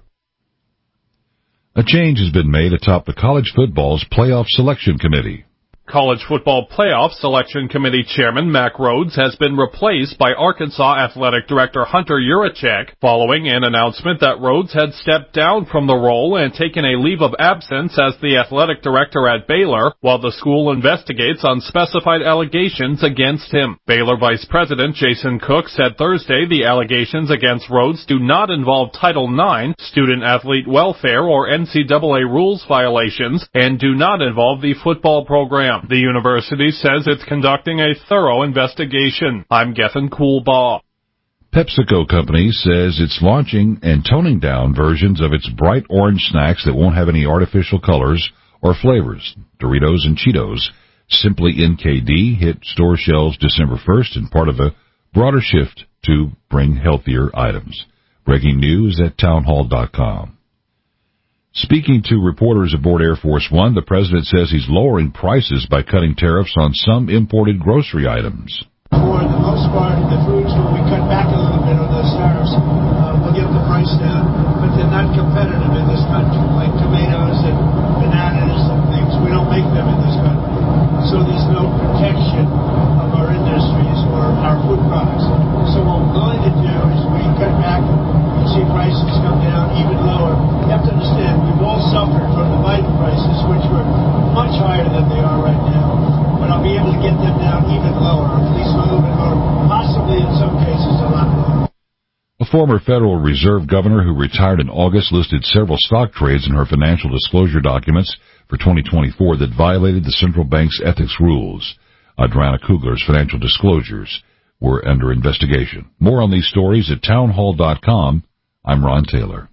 A change has been made atop the college football's playoff selection committee.
College Football Playoff Selection Committee Chairman Mack Rhoades has been replaced by Arkansas Athletic Director Hunter Yurachek following an announcement that Rhoades had stepped down from the role and taken a leave of absence as the athletic director at Baylor while the school investigates unspecified allegations against him. Baylor Vice President Jason Cook said Thursday the allegations against Rhoades do not involve Title nine, student-athlete welfare, or N C double A rules violations and do not involve the football program. The university says it's conducting a thorough investigation. I'm Gethin Coolbaugh.
PepsiCo Company says it's launching and toning down versions of its bright orange snacks that won't have any artificial colors or flavors. Doritos and Cheetos, Simply N K D, hit store shelves December first and part of a broader shift to bring healthier items. Breaking news at townhall dot com. Speaking to reporters aboard Air Force One, the president says he's lowering prices by cutting tariffs on some imported grocery items.
For the most part, the foods where we cut back a little bit on those tariffs, uh, we'll get the price down, but they're not competitive in this country, like tomatoes and bananas and things. We don't make them in this country. So there's no protection of our industries or our food products. So what we're going to do is we cut back and see prices come down even lower. You have to understand, we've all suffered from the Biden prices, which were much higher than they are right now. But I'll be able to get them down even lower, at least a little bit lower, possibly in some cases a lot lower.
A former Federal Reserve governor who retired in August listed several stock trades in her financial disclosure documents for twenty twenty-four that violated the central bank's ethics rules. Adriana Kugler's financial disclosures were under investigation. More on these stories at townhall dot com. I'm Ron Taylor.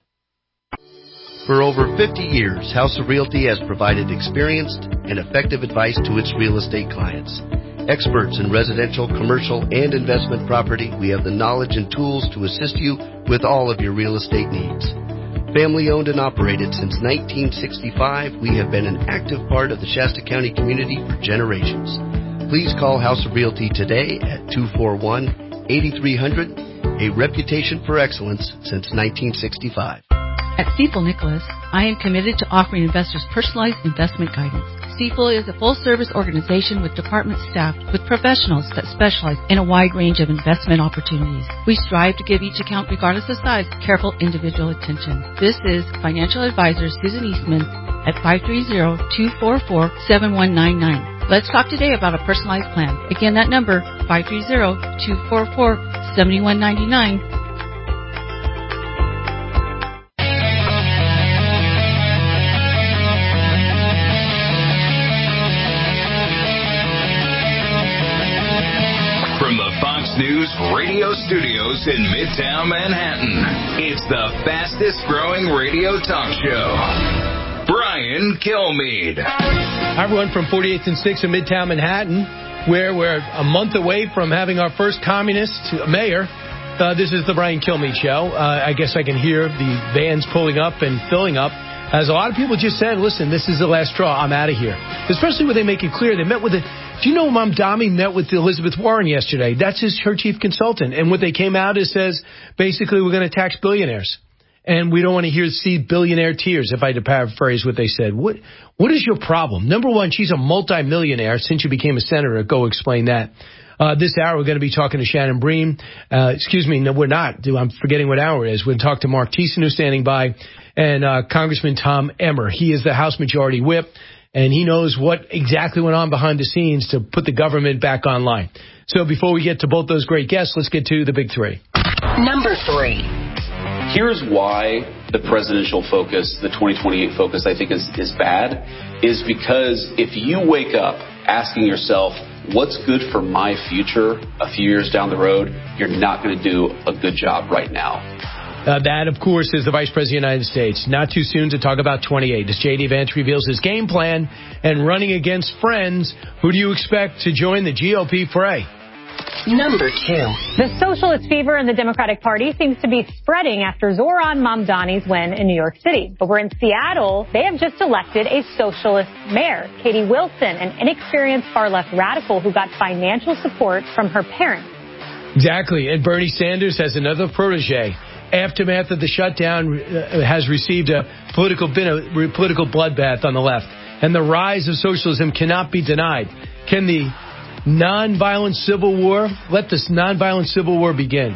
For over fifty years, House of Realty has provided experienced and effective advice to its real estate clients. Experts in residential, commercial, and investment property, we have the knowledge and tools to assist you with all of your real estate needs. Family owned and operated since nineteen sixty-five, we have been an active part of the Shasta County community for generations. Please call House of Realty today at two four one, eight three zero zero, a reputation for excellence since nineteen sixty-five.
At Stifel Nicholas, I am committed to offering investors personalized investment guidance. Stifel is a full-service organization with departments staffed with professionals that specialize in a wide range of investment opportunities. We strive to give each account, regardless of size, careful individual attention. This is financial advisor Susan Eastman at five three zero, two four four, seven one nine nine. Let's talk today about a personalized plan. Again, that number, five three zero, two four four, seven one nine nine.
News radio studios in Midtown Manhattan. It's the fastest growing radio talk show. Brian Kilmeade.
Hi, everyone, from forty-eighth and sixth in Midtown Manhattan, where we're a month away from having our first communist mayor. Uh, this is the Brian Kilmeade Show. Uh, I guess I can hear the vans pulling up and filling up. As a lot of people just said, listen, this is the last straw. I'm out of here. Especially when they make it clear. They met with it. Do you know Mamdani met with Elizabeth Warren yesterday? That's his, her chief consultant. And what they came out is says, basically, we're going to tax billionaires. And we don't want to hear see billionaire tears, if I had to paraphrase what they said. What What is your problem? Number one, she's a multimillionaire since you became a senator. Go explain that. Uh, this hour, we're going to be talking to Shannon Bream. Uh, excuse me, no, we're not. I'm forgetting what hour it is. We're going to talk to Mark Thiessen, who's standing by, and uh, Congressman Tom Emmer. He is the House Majority Whip, and he knows what exactly went on behind the scenes to put the government back online. So before we get to both those great guests, let's get to the big three.
Number three.
Here's why the presidential focus, the twenty twenty-eight focus, I think is, is bad, is because if you wake up asking yourself, what's good for my future a few years down the road, you're not going to do a good job right now.
Uh, that, of course, is the Vice President of the United States. Not too soon to talk about twenty-eight. As J D. Vance reveals his game plan and running against friends, who do you expect to join the G O P fray?
Number two.
The socialist fever in the Democratic Party seems to be spreading after Zohran Mamdani's win in New York City. But we're in Seattle. They have just elected a socialist mayor, Katie Wilson, an inexperienced far-left radical who got financial support from her parents.
Exactly. And Bernie Sanders has another protege. Aftermath of the shutdown uh, has received a political, been a political bloodbath on the left. And the rise of socialism cannot be denied. Can the nonviolent civil war, let this nonviolent civil war begin.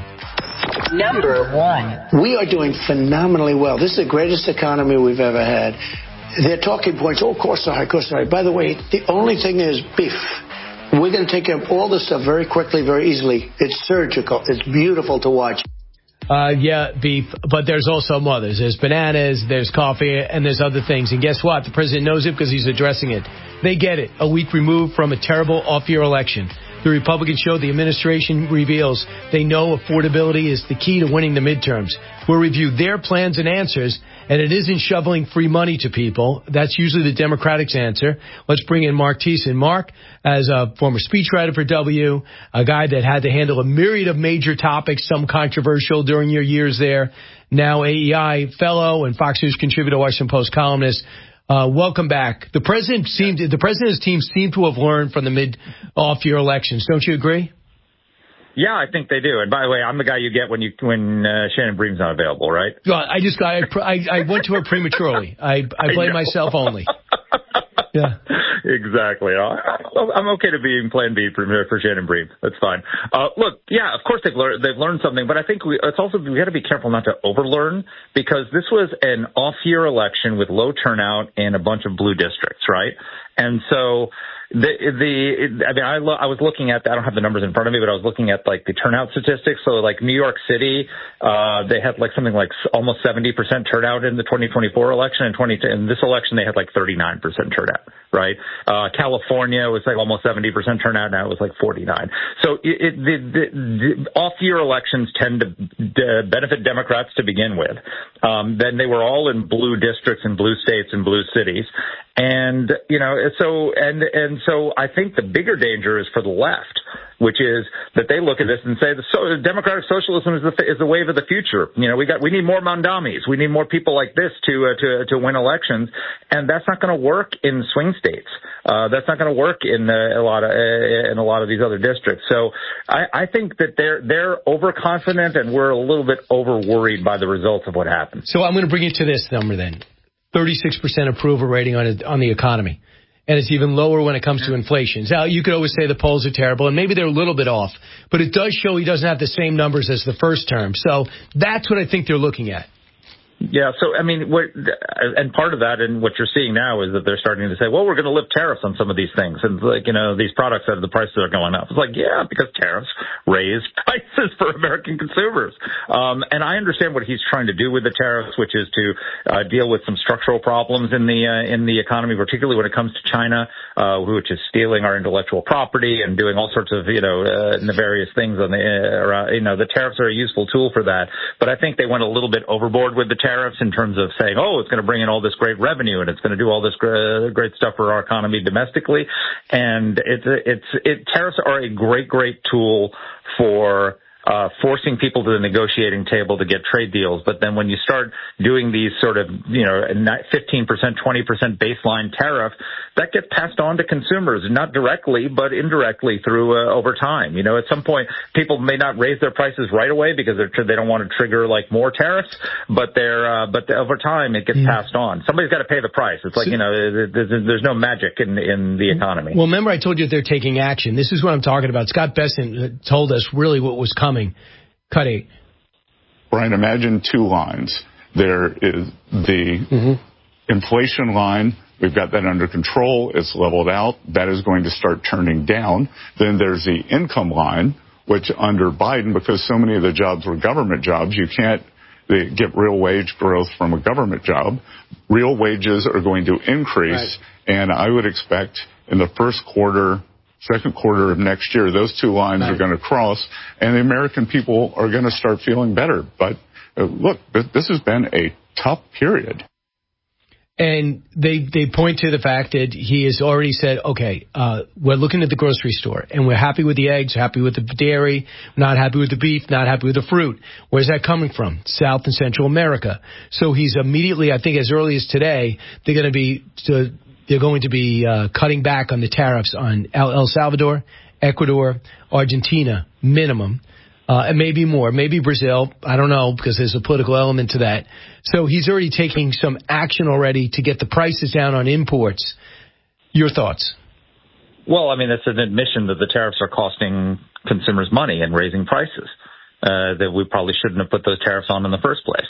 Number one.
We are doing phenomenally well. This is the greatest economy we've ever had. Their talking points, oh, of course they're high, of course they're high. By the way, the only thing is beef. We're going to take care of all this stuff very quickly, very easily. It's surgical. It's beautiful to watch.
Uh, yeah, beef, but there's also others. There's bananas, there's coffee, and there's other things. And guess what? The president knows it because he's addressing it. They get it. A week removed from a terrible off-year election. The Republican show the administration reveals they know affordability is the key to winning the midterms. We'll review their plans and answers, and it isn't shoveling free money to people. That's usually the Democrats' answer. Let's bring in Mark Thiessen. Mark, as a former speechwriter for W, a guy that had to handle a myriad of major topics, some controversial during your years there, now A E I fellow and Fox News contributor, Washington Post columnist. Uh, welcome back. The president seemed, the president's team seemed to have learned from the mid off-year elections. Don't you agree?
Yeah, I think they do. And by the way, I'm the guy you get when you when uh, Shannon Bream's not available, right?
Well, I just got I, I went to her prematurely. I I blame I myself only. Yeah,
exactly. I'm okay to be in Plan B for, for Shannon Bream. That's fine. Uh, look, yeah, of course they've learned they've learned something, but I think we, it's also we got to be careful not to overlearn because this was an off-year election with low turnout in a bunch of blue districts, right? And so. The, the, I mean, I, lo- I was looking at, I don't have the numbers in front of me, but I was looking at like the turnout statistics. So like New York City, uh, they had like something like almost seventy percent turnout in the twenty twenty-four election and twenty, in this election, they had like thirty-nine percent turnout, right? Uh, California was like almost seventy percent turnout. Now it was like forty-nine. So it, it, the, the, the off-year elections tend to d- benefit Democrats to begin with. Um, then they were all in blue districts and blue states and blue cities. And, you know, so, and, and so I think the bigger danger is for the left, which is that they look at this and say the so, democratic socialism is the, is the wave of the future. You know, we got, we need more Mondamis. We need more people like this to, uh, to, to win elections. And that's not going to work in swing states. Uh, that's not going to work in uh, a lot of, uh, in a lot of these other districts. So I, I think that they're, they're overconfident and we're a little bit over worried by the results of what happened.
So I'm going to bring you to this number then. thirty-six percent approval rating on it, on the economy. And it's even lower when it comes to inflation. Now, you could always say the polls are terrible, and maybe they're a little bit off. But it does show he doesn't have the same numbers as the first term. So that's what I think they're looking at.
Yeah, so, I mean, what, and part of that and what you're seeing now is that they're starting to say, well, we're going to lift tariffs on some of these things. And, like, you know, these products that the prices are going up. It's like, yeah, because tariffs raise prices for American consumers. Um, and I understand what he's trying to do with the tariffs, which is to uh, deal with some structural problems in the uh, in the economy, particularly when it comes to China, uh, which is stealing our intellectual property and doing all sorts of, you know, uh, nefarious things on the, uh, around, you know, the tariffs are a useful tool for that. But I think they went a little bit overboard with the tariffs. Tariffs in terms of saying, oh, it's going to bring in all this great revenue and it's going to do all this great stuff for our economy domestically. And it's, it's, it, tariffs are a great, great tool for Uh, forcing people to the negotiating table to get trade deals. But then when you start doing these sort of, you know, fifteen percent, twenty percent baseline tariff, that gets passed on to consumers, not directly, but indirectly through uh, over time. You know, at some point, people may not raise their prices right away because they're, they don't want to trigger like more tariffs, but they're, uh, but over time it gets yeah. passed on. Somebody's got to pay the price. It's like, so, you know, there's, there's no magic in, in the economy.
Well, remember I told you they're taking action. This is what I'm talking about. Scott Bessent told us really what was coming. Cut eight.
Brian, imagine two lines. There is the mm-hmm. inflation line. We've got that under control. It's leveled out. That is going to start turning down. Then there's the income line, which under Biden, because so many of the jobs were government jobs, you can't get real wage growth from a government job. Real wages are going to increase. Right. And I would expect in the first quarter, second quarter of next year, those two lines right. are going to cross, and the American people are going to start feeling better. But uh, look, this has been a tough period.
And they they point to the fact that he has already said, okay, uh, we're looking at the grocery store, and we're happy with the eggs, happy with the dairy, not happy with the beef, not happy with the fruit. Where's that coming from? South and Central America. So he's immediately, I think as early as today, they're going to be... To, They're going to be uh, cutting back on the tariffs on El Salvador, Ecuador, Argentina, minimum, uh, and maybe more, maybe Brazil. I don't know, because there's a political element to that. So he's already taking some action already to get the prices down on imports. Your thoughts?
Well, I mean, it's an admission that the tariffs are costing consumers money and raising prices. Uh, that we probably shouldn't have put those tariffs on in the first place.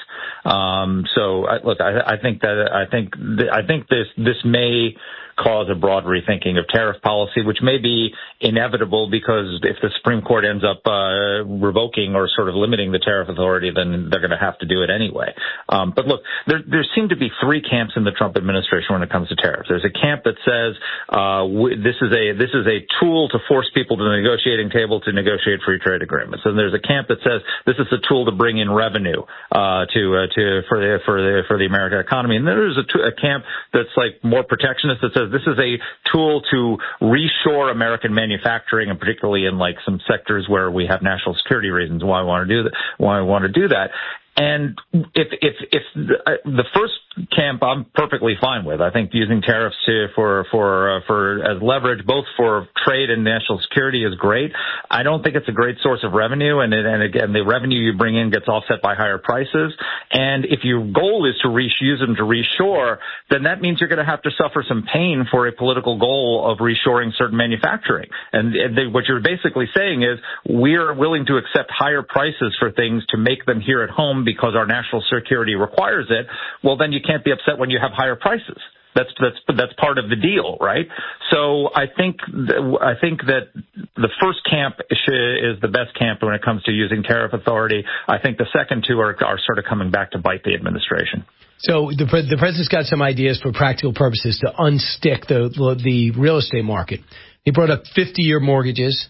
Um, so, I, look, I, I think that I think th- I think this this may cause a broad rethinking of tariff policy, which may be inevitable because if the Supreme Court ends up uh, revoking or sort of limiting the tariff authority, then they're going to have to do it anyway. Um, but look, there, there seem to be three camps in the Trump administration when it comes to tariffs. There's a camp that says uh, w- this is a this is a tool to force people to the negotiating table to negotiate free trade agreements, and there's a camp that says this is a tool to bring in revenue uh, to uh, to for the for the for the American economy, and then there's a, t- a camp that's like more protectionist that says this is a tool to reshore American manufacturing, and particularly in like some sectors where we have national security reasons why I want to do that. Why I want to do that. And if if if the, uh, the first camp I'm perfectly fine with. I think using tariffs to, for for uh, for as leverage both for trade and national security is great. I don't think it's a great source of revenue, and it, and again the revenue you bring in gets offset by higher prices. And if your goal is to re- use them to reshore, then that means you're going to have to suffer some pain for a political goal of reshoring certain manufacturing. And, and they, what you're basically saying is we're willing to accept higher prices for things to make them here at home because our national security requires it. Well, then you can't be upset when you have higher prices. That's that's that's part of the deal, right? So I think th- I think that the first camp is the best camp when it comes to using tariff authority. I think the second two are are sort of coming back to bite the administration.
So the the president's got some ideas for practical purposes to unstick the the real estate market. He brought up fifty-year mortgages.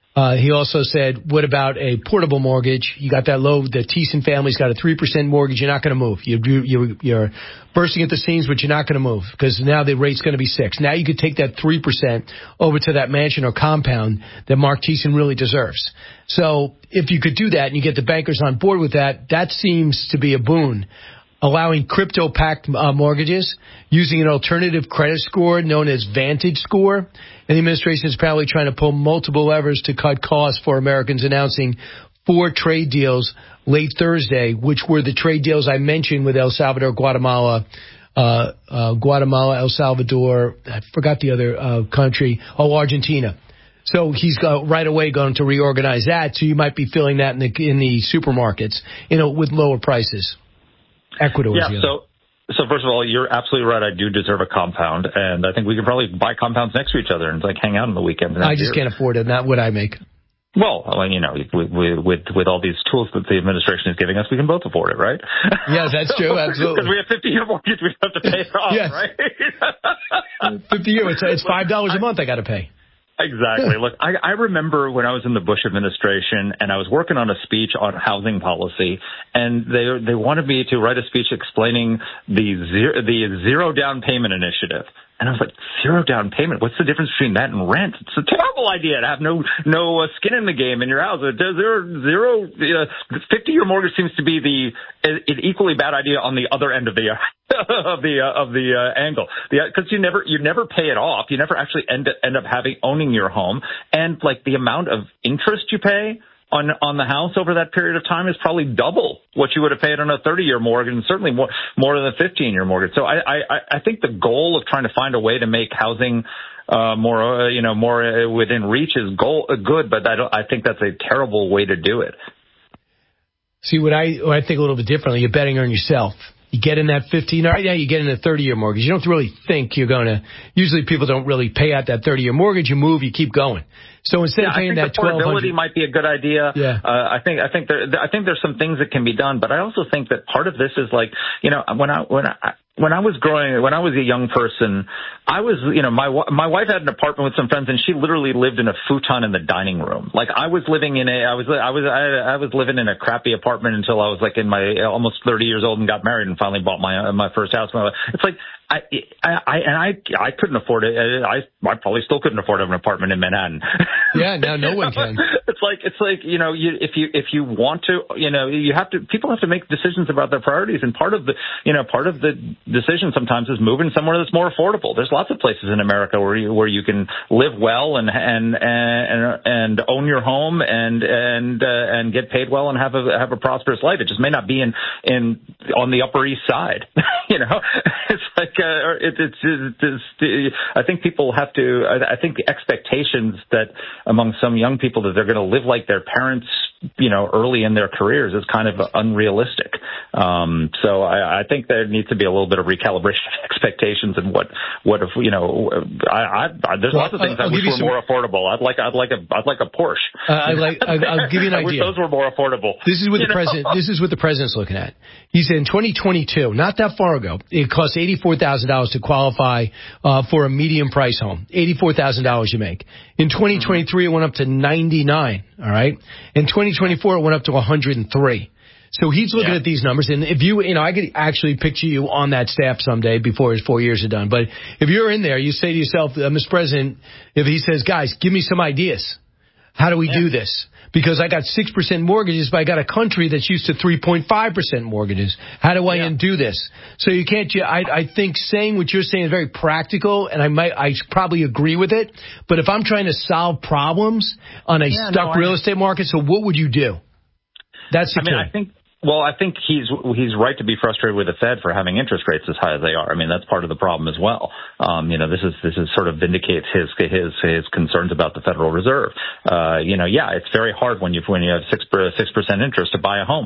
Uh, he also said, what about a portable mortgage? You got that low, the Thiessen family's got a three percent mortgage. You're not going to move. You, you, you're bursting at the seams, but you're not going to move because now the rate's going to be six. Now you could take that three percent over to that mansion or compound that Mark Thiessen really deserves. So if you could do that and you get the bankers on board with that, that seems to be a boon. Allowing crypto-packed uh, mortgages, using an alternative credit score known as Vantage Score. And the administration is apparently trying to pull multiple levers to cut costs for Americans, announcing four trade deals late Thursday, which were the trade deals I mentioned with El Salvador, Guatemala, uh, uh, Guatemala, El Salvador, I forgot the other uh, country, oh, Argentina. So he's uh, right away going to reorganize that, so you might be feeling that in the, in the supermarkets, you know, with lower prices. Ecuador.
Yeah, so so first of all, you're absolutely right. I do deserve a compound, and I think we could probably buy compounds next to each other and like hang out on the weekend.
I just year. can't afford it. Not what I make.
Well, well, you know, with, with with all these tools that the administration is giving us, we can both afford it, right?
Yes, that's true. Absolutely.
Because we have fifty-year mortgage, we have to pay it off,
yes.
right?
fifty year, it's, it's five dollars a month I got to pay.
Exactly. Look, I, I remember when I was in the Bush administration and I was working on a speech on housing policy, and they they wanted me to write a speech explaining the zero, the zero down payment initiative. And I was like, zero down payment? What's the difference between that and rent? It's a terrible idea to have no no uh, skin in the game in your house. Zero, zero, uh, fifty-year mortgage seems to be the an equally bad idea on the other end of the uh, of the uh, of the uh, angle. Because you never you never pay it off. You never actually end up, end up having owning your home, and like the amount of interest you pay on on the house over that period of time is probably double what you would have paid on a thirty-year mortgage, and certainly more more than a fifteen-year mortgage. So I, I I think the goal of trying to find a way to make housing uh, more uh, you know more uh, within reach is goal uh, good, but I don't I think that's a terrible way to do it.
See, what I what I think a little bit differently. You're betting on yourself. You get in that fifteen, right now you get in a thirty-year mortgage. You don't really think you're going to, usually people don't really pay out that thirty-year mortgage. You move, you keep going. So instead
yeah,
of paying
I think
that twelve hundred,
affordability might be a good idea.
Yeah.
Uh, I think I think there I think there's some things that can be done, but I also think that part of this is like, you know, when I when I when I was growing, when I was a young person, I was, you know, my my wife had an apartment with some friends, and she literally lived in a futon in the dining room. Like I was living in a, I was I was I, I was living in a crappy apartment until I was like in my almost thirty years old and got married and finally bought my my first house. It's like I I and I I couldn't afford it. I I probably still couldn't afford an apartment in Manhattan.
Yeah, no, no one can.
It's like it's like you know, you, if you if you want to, you know, you have to. People have to make decisions about their priorities, and part of the you know part of the decision sometimes is moving somewhere that's more affordable. There's lots of places in America where you where you can live well and and and and own your home and and uh, and get paid well and have a have a prosperous life. It just may not be in in on the Upper East Side. You know, it's like uh, it, it's, it's, it's I think people have to. I, I think the expectations that among some young people that they're going to live like their parents, you know, early in their careers is kind of unrealistic. Um, so I, I think there needs to be a little bit of recalibration of expectations and what, what if, you know, I, I, I there's well, lots of things I'll, I wish were some... more affordable. I'd like, I'd like a, I'd like a Porsche.
Uh, I'd like, I'll, I'll give you an
I
idea.
wish those were more affordable.
This is what the know? president, this is what the president's looking at. He said in twenty twenty-two, not that far ago, it cost eighty-four thousand dollars to qualify, uh, for a medium price home. eighty-four thousand dollars you make. In twenty twenty-three, it went up to ninety-nine. All right. In twenty twenty-four, it went up to one hundred three. So he's looking yeah. at these numbers, and if you, you know, I could actually picture you on that staff someday before his four years are done. But if you're in there, you say to yourself, uh, Mister President, if he says, guys, give me some ideas. How do we yeah. do this? Because I got six percent mortgages, but I got a country that's used to three point five percent mortgages. How do I yeah. undo this? So you can't, I, I think saying what you're saying is very practical, and I might, I probably agree with it. But if I'm trying to solve problems on a yeah, stuck no, real estate market, so what would you do? That's the
I mean,
key.
I think, well, I think he's he's right to be frustrated with the Fed for having interest rates as high as they are. I mean, that's part of the problem as well. Um, you know, this is this is sort of vindicates his his his concerns about the Federal Reserve. Uh, you know, yeah, it's very hard when you when you have six six percent interest to buy a home.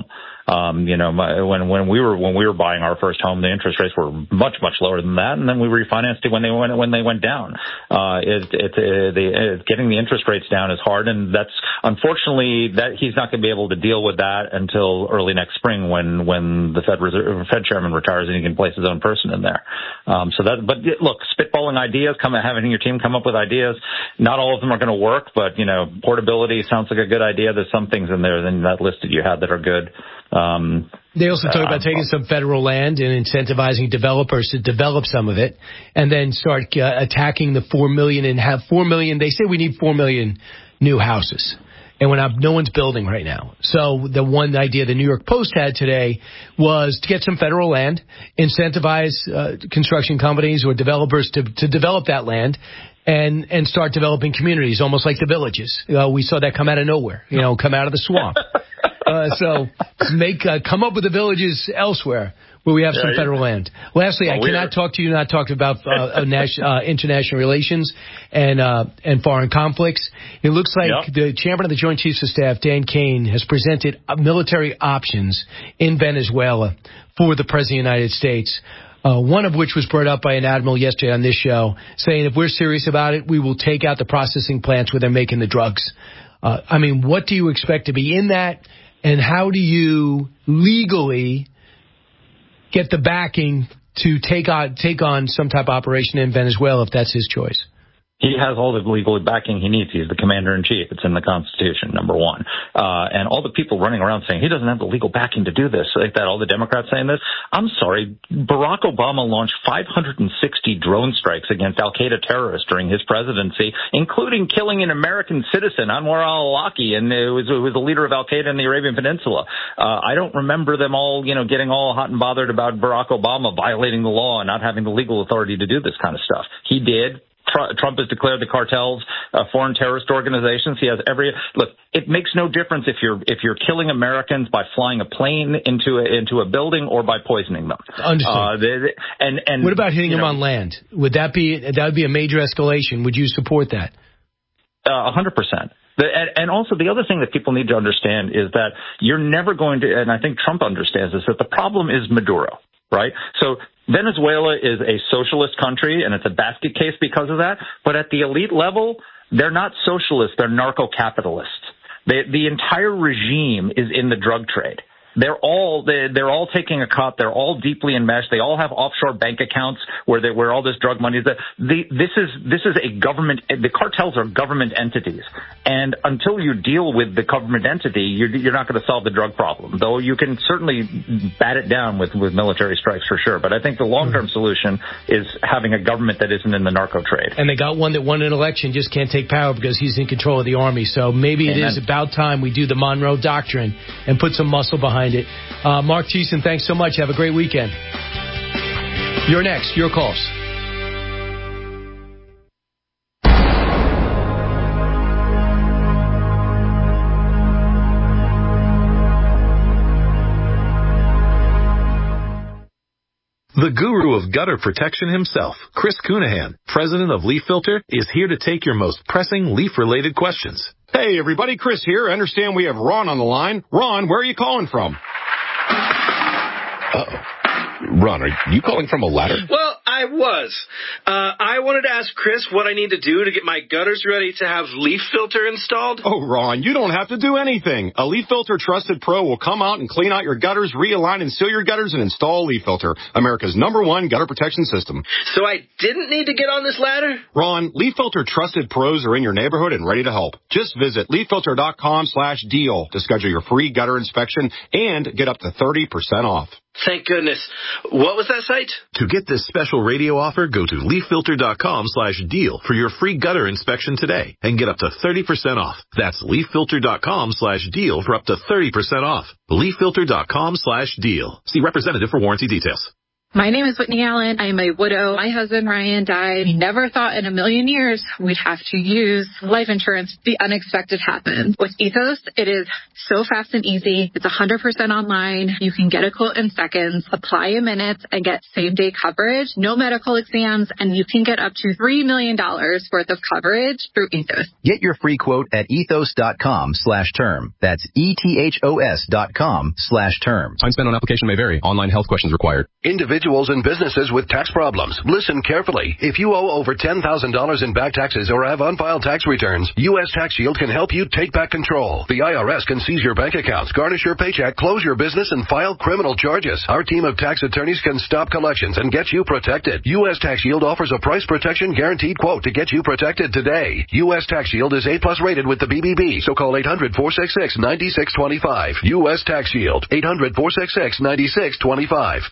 Um, you know, my, when when we were when we were buying our first home, the interest rates were much much lower than that, and then we refinanced it when they went when they went down. Uh, it, it, uh, the, uh, getting the interest rates down is hard, and that's unfortunately that he's not going to be able to deal with that until early next spring when when the Fed Reserve, Fed chairman retires and he can place his own person in there. Um, so that, but look, spitballing ideas, come having your team come up with ideas. Not all of them are going to work, but you know, portability sounds like a good idea. There's some things in there in that list that you had that are good. Um,
they also talk about uh, taking some federal land and incentivizing developers to develop some of it, and then start uh, attacking the four million and have four million. They say we need four million new houses, and when I'm, no one's building right now. So the one idea the New York Post had today was to get some federal land, incentivize uh, construction companies or developers to to develop that land. And and start developing communities, almost like the villages. Uh, we saw that come out of nowhere, you know, come out of the swamp. uh, so make uh, come up with the villages elsewhere where we have some federal land. Lastly, well, I cannot talk to you not talk about uh, uh, uh, international relations and uh, and foreign conflicts. It looks like yep. the chairman of the Joint Chiefs of Staff, Dan Kane, has presented military options in Venezuela for the President of the United States. Uh, one of which was brought up by an admiral yesterday on this show, saying if we're serious about it, we will take out the processing plants where they're making the drugs. Uh, I mean, what do you expect to be in that, and how do you legally get the backing to take on, take on some type of operation in Venezuela if that's his choice?
He has all the legal backing he needs. He's the commander-in-chief. It's in the Constitution, number one. Uh, and all the people running around saying he doesn't have the legal backing to do this, like that, all the Democrats saying this. I'm sorry, Barack Obama launched five hundred sixty drone strikes against al-Qaeda terrorists during his presidency, including killing an American citizen, Anwar al-Awlaki, and it was, it was the leader of al-Qaeda in the Arabian Peninsula. Uh, I don't remember them all, you know, getting all hot and bothered about Barack Obama violating the law and not having the legal authority to do this kind of stuff. He did. Trump has declared the cartels uh, foreign terrorist organizations. He has every look. It makes no difference if you're if you're killing Americans by flying a plane into a, into a building or by poisoning them.
Understood.
Uh, they, they, and and
what about hitting them
know,
on land? Would that be that would be a major escalation? Would you support that?
A hundred percent. And, and also the other thing that people need to understand is that you're never going to, and I think Trump understands this, that the problem is Maduro. Right? So Venezuela is a socialist country, and it's a basket case because of that. But at the elite level, they're not socialists. They're narco-capitalists. They, the entire regime is in the drug trade. They're all they, they're all taking a cut. They're all deeply enmeshed. They all have offshore bank accounts where they, where all this drug money is. The, the, this is this is a government. The cartels are government entities, and until you deal with the government entity, you're, you're not going to solve the drug problem. Though you can certainly bat it down with with military strikes for sure. But I think the long term solution is having a government that isn't in the narco trade.
And they got one that won an election, just can't take power because he's in control of the army. So maybe Amen. It is about time we do the Monroe Doctrine and put some muscle behind it. Uh, Mark Thiessen, thanks so much. Have a great weekend. You're next. Your calls.
The guru of gutter protection himself, Chris Cunahan, president of Leaf Filter, is here to take your most pressing leaf-related questions.
Hey, everybody, Chris here. I understand we have Ron on the line. Ron, where are you calling from?
Uh-oh. Ron, are you calling from a ladder?
Well, I was. Uh, I wanted to ask Chris what I need to do to get my gutters ready to have Leaf Filter installed.
Oh, Ron, you don't have to do anything. A Leaf Filter Trusted Pro will come out and clean out your gutters, realign and seal your gutters, and install Leaf Filter, America's number one gutter protection system.
So I didn't need to get on this ladder?
Ron, Leaf Filter Trusted Pros are in your neighborhood and ready to help. Just visit leaffilter.com slash deal to schedule your free gutter inspection and get up to thirty percent off.
Thank goodness. What was that site?
To get this special radio offer, go to leaffilter.com slash deal for your free gutter inspection today and get up to thirty percent off. That's leaffilter.com slash deal for up to thirty percent off. leaffilter.com slash deal. See representative for warranty details.
My name is Whitney Allen. I am a widow. My husband, Ryan, died. We never thought in a million years we'd have to use life insurance. The unexpected happened. With Ethos, it is so fast and easy. It's one hundred percent online. You can get a quote in seconds, apply in minutes, and get same-day coverage. No medical exams, and you can get up to three million dollars worth of coverage through Ethos.
Get your free quote at ethos.com slash term. That's E-T-H-O-S dot com slash term.
Time spent on application may vary. Online health questions required.
Individuals and businesses with tax problems, listen carefully. If you owe over ten thousand dollars in back taxes or have unfiled tax returns, U S Tax Shield can help you take back control. The I R S can seize your bank accounts, garnish your paycheck, close your business, and file criminal charges. Our team of tax attorneys can stop collections and get you protected. U S Tax Shield offers a price protection guaranteed quote to get you protected today. U S Tax Shield is A plus rated with the B B B, so call eight hundred, four six six, nine six two five. U S Tax Shield, eight hundred, four six six, nine six two five.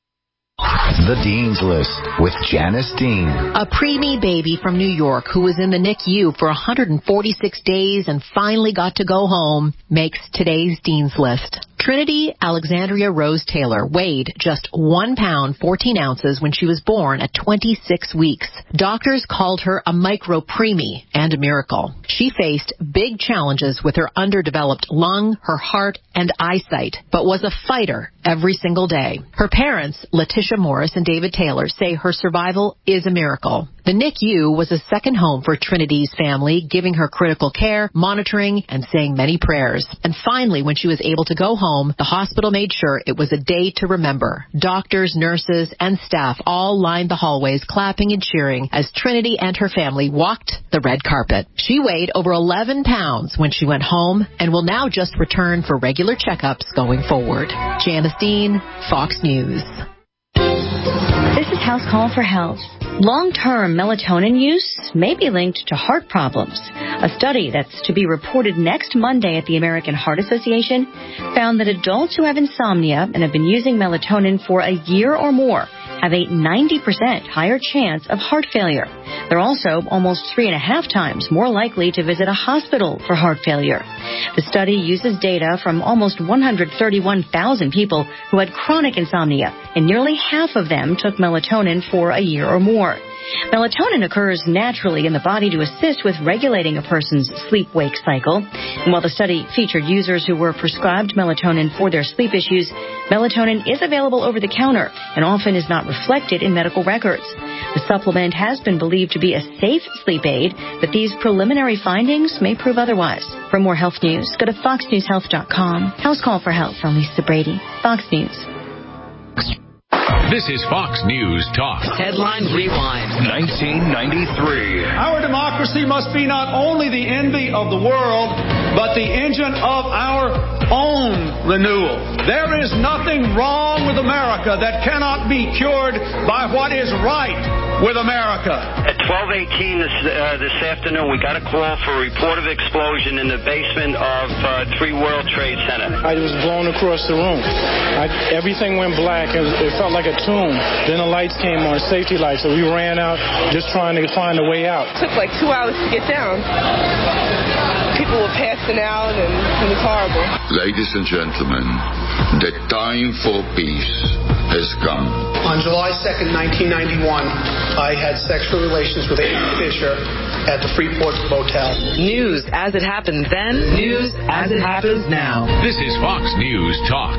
The Dean's List with Janice Dean.
A preemie baby from New York who was in the N I C U for one hundred forty-six days and finally got to go home makes today's Dean's List. Trinity Alexandria Rose Taylor weighed just one pound, fourteen ounces when she was born at twenty-six weeks. Doctors called her a micro preemie and a miracle. She faced big challenges with her underdeveloped lung, her heart, and eyesight, but was a fighter every single day. Her parents, Letitia Morris and David Taylor, say her survival is a miracle. The N I C U was a second home for Trinity's family, giving her critical care, monitoring, and saying many prayers. And finally, when she was able to go home, the hospital made sure it was a day to remember. Doctors, nurses, and staff all lined the hallways, clapping and cheering as Trinity and her family walked the red carpet. She weighed over eleven pounds when she went home and will now just return for regular checkups going forward. Janice Dean, Fox News.
This is House Call for Health. Long-term melatonin use may be linked to heart problems. A study that's to be reported next Monday at the American Heart Association found that adults who have insomnia and have been using melatonin for a year or more have a ninety percent higher chance of heart failure. They're also almost three and a half times more likely to visit a hospital for heart failure. The study uses data from almost one hundred thirty-one thousand people who had chronic insomnia, and nearly half of them took melatonin for a year or more. Melatonin occurs naturally in the body to assist with regulating a person's sleep-wake cycle. And while the study featured users who were prescribed melatonin for their sleep issues, melatonin is available over the counter and often is not reflected in medical records. The supplement has been believed to be a safe sleep aid, but these preliminary findings may prove otherwise. For more health news, go to fox news health dot com. House Call for Health. I'm Lisa Brady, Fox News.
This is Fox News Talk.
Headline Rewind.
nineteen ninety-three.
Our democracy must be not only the envy of the world, but the engine of our own renewal. There is nothing wrong with America that cannot be cured by what is right with America.
At twelve eighteen this, uh, this afternoon, we got a call for a report of explosion in the basement of uh, Three World Trade Center.
I was blown across the room. I, everything went black. It, it felt like a tomb. Then the lights came on, safety lights, so we ran out just trying to find a way out.
It took like two hours to get down. People were passing out, and it was horrible.
Ladies and gentlemen, the time for peace has come.
On July second, nineteen ninety-one, I had sexual relations with Amy Fisher at the Freeport Motel.
News as it happened then, news as it happens now.
This is Fox News Talk.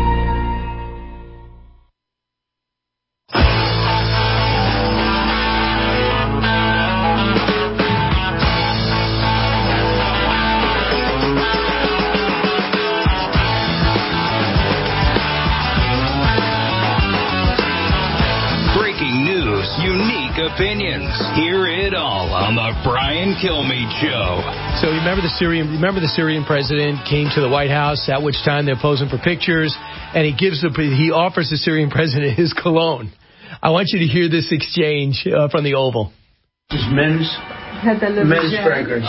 Opinions. Hear it all on the Brian Kilmeade Show.
So you remember the Syrian? Remember the Syrian president came to the White House, at which time they're posing for pictures, and he gives the he offers the Syrian president his cologne. I want you to hear this exchange uh, from the Oval.
It's men's men's fragrance.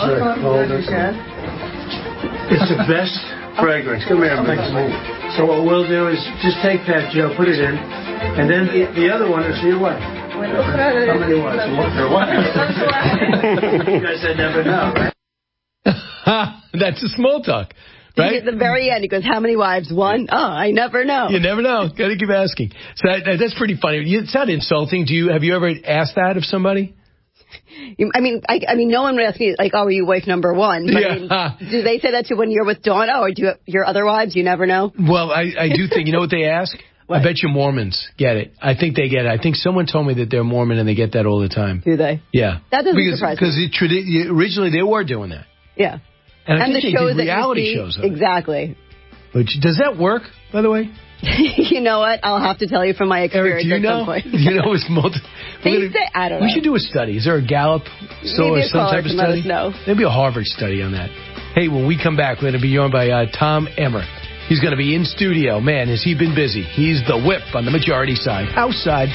It's the best fragrance. Come here, man. So what we'll do is just take that, Joe, put it in, and then the, the other one is your what? How many ones? One or what? You guys said never know, right?
That's a small talk.
Right? At the very end, he goes, how many wives? One? Oh, I never know.
You never know. Got to keep asking. So that, that's pretty funny. It's not insulting. Do you have you ever asked that of somebody?
I mean, I, I mean, no one would ask me, like, oh, are you wife number one? But
yeah.
I mean, do they say that to when you're with Dawn? Oh, or do you, your other wives? You never know?
Well, I, I do think, you know what they ask?
What?
I bet you Mormons get it. I think they get it. I think someone told me that they're Mormon and they get that all the time.
Do they?
Yeah.
That doesn't
because,
surprise
because
me.
Because originally they were doing that.
Yeah.
And, I
and
think
the
they
shows
did reality
that you see,
shows.
Exactly.
But does that work, by the way?
You know what? I'll have to tell you from my experience
Eric, do you
at
know?
some point.
Do you know it's multi-
They
gonna,
say, I don't know.
We should do a study. Is there a Gallup so, or some type of study?
No.
Maybe a Harvard study on that. Hey, when we come back, we're going to be joined by uh, Tom Emmer. He's going to be in studio. Man, has he been busy. He's the whip on the majority side. Outside.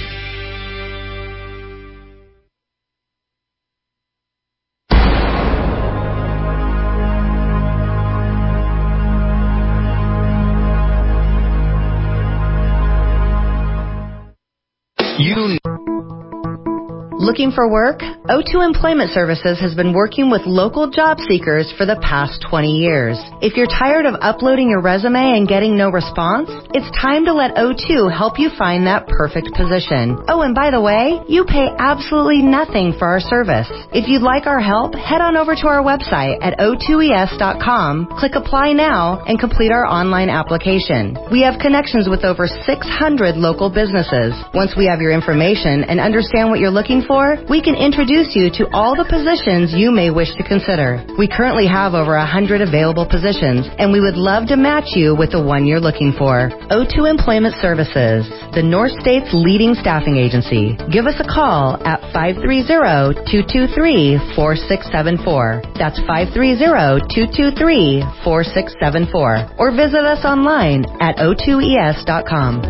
You Looking for work? O two Employment Services has been working with local job seekers for the past twenty years. If you're tired of uploading your resume and getting no response, it's time to let O two help you find that perfect position. Oh, and by the way, you pay absolutely nothing for our service. If you'd like our help, head on over to our website at O two E S dot com, click Apply Now, and complete our online application. We have connections with over six hundred local businesses. Once we have your information and understand what you're looking for, we can introduce you to all the positions you may wish to consider. We currently have over one hundred available positions, and we would love to match you with the one you're looking for. O two Employment Services, the North State's leading staffing agency. Give us a call at five three zero, two two three, four six seven four. That's five three zero, two two three, four six seven four. Or visit us online at O two E S dot com.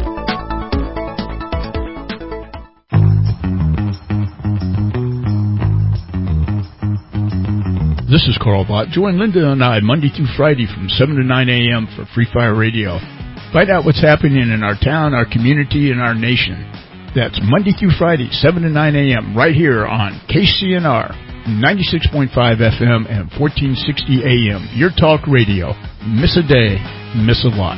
This is Carl Bott. Join Linda and I Monday through Friday from seven to nine a.m. for Free Fire Radio. Find out what's happening in our town, our community, and our nation. That's Monday through Friday, seven to nine a.m. right here on K C N R, ninety-six point five F M and fourteen sixty A M. Your talk radio. Miss a day, miss a lot.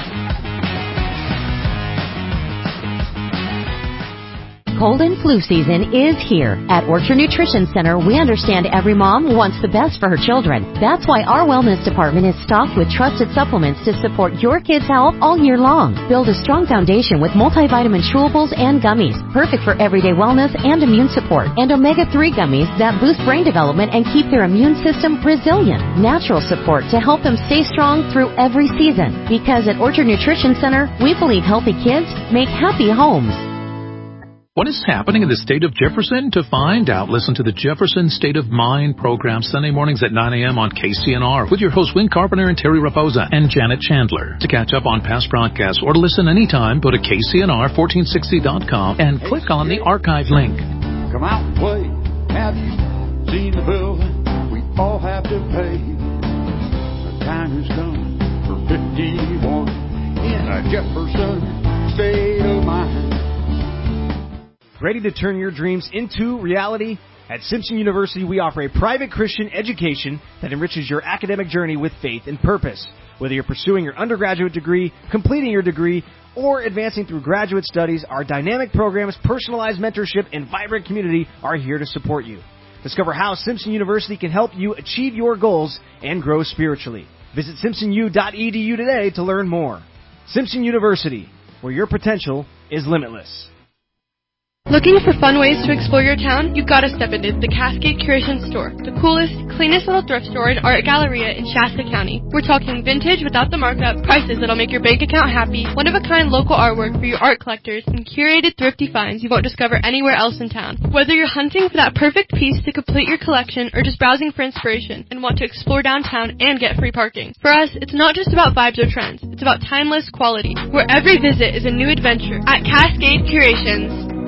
Cold and flu season is here. At Orchard Nutrition Center, we understand every mom wants the best for her children. That's why our wellness department is stocked with trusted supplements to support your kids' health all year long. Build a strong foundation with multivitamin chewables and gummies, perfect for everyday wellness and immune support, and omega three gummies that boost brain development and keep their immune system resilient. Natural support to help them stay strong through every season. Because at Orchard Nutrition Center, we believe healthy kids make happy homes.
What is happening in the state of Jefferson? To find out, listen to the Jefferson State of Mind program Sunday mornings at nine a.m. on K C N R with your hosts Win Carpenter and Terry Raposa and Janet Chandler. To catch up on past broadcasts or to listen anytime, go to K C N R fourteen sixty dot com and click on the archive link.
Come out and play. Have you seen the building we all have to pay? The time has come for fifty-one in a Jefferson State of Mind.
Ready to turn your dreams into reality? At Simpson University, we offer a private Christian education that enriches your academic journey with faith and purpose. Whether you're pursuing your undergraduate degree, completing your degree, or advancing through graduate studies, our dynamic programs, personalized mentorship, and vibrant community are here to support you. Discover how Simpson University can help you achieve your goals and grow spiritually. Visit simpson u dot e d u today to learn more. Simpson University, where your potential is limitless.
Looking for fun ways to explore your town? You gotta step into the Cascade Curation Store, the coolest, cleanest little thrift store and art galleria in Shasta County. We're talking vintage without the markup, prices that'll make your bank account happy, one-of-a-kind local artwork for your art collectors, and curated thrifty finds you won't discover anywhere else in town. Whether you're hunting for that perfect piece to complete your collection or just browsing for inspiration and want to explore downtown and get free parking. For us, it's not just about vibes or trends. It's about timeless quality, where every visit is a new adventure at Cascade Curations.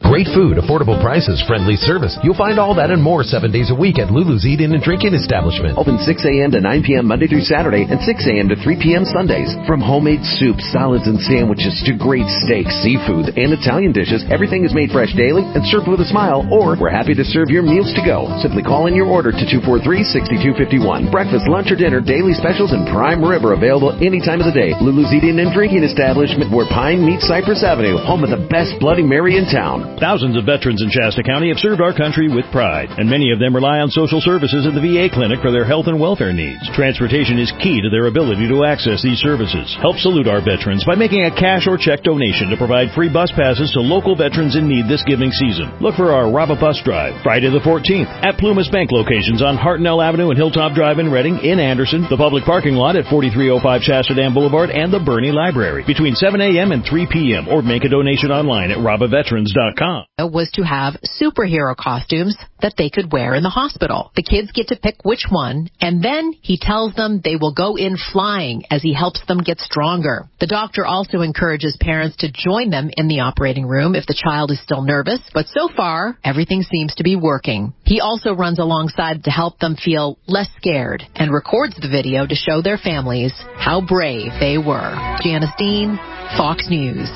Great food, affordable prices, friendly service. You'll find all that and more seven days a week at Lulu's Eating and Drinking Establishment.
Open six a.m. to nine p.m. Monday through Saturday and six a.m. to three p.m. Sundays. From homemade soups, salads, and sandwiches to great steaks, seafood, and Italian dishes, everything is made fresh daily and served with a smile, or we're happy to serve your meals to go. Simply call in your order to two four three, six two five one. Breakfast, lunch, or dinner, daily specials, and prime rib are available any time of the day. Lulu's Eating and Drinking Establishment, where Pine meets Cypress Avenue, home of the best Bloody Mary in town.
Thousands of veterans in Shasta County have served our country with pride, and many of them rely on social services at the V A clinic for their health and welfare needs. Transportation is key to their ability to access these services. Help salute our veterans by making a cash or check donation to provide free bus passes to local veterans in need this giving season. Look for our Rob a Bus Drive, Friday the fourteenth, at Plumas Bank locations on Hartnell Avenue and Hilltop Drive in Reading, in Anderson, the public parking lot at forty-three oh five Shasta Dam Boulevard, and the Bernie Library between seven a.m. and three p.m. or make a donation online at rob a veterans dot com.
Was to have superhero costumes that they could wear in the hospital. The kids get to pick which one, and then he tells them they will go in flying as he helps them get stronger. The doctor also encourages parents to join them in the operating room if the child is still nervous, but so far, everything seems to be working. He also runs alongside to help them feel less scared and records the video to show their families how brave they were. Janice Dean, Fox News.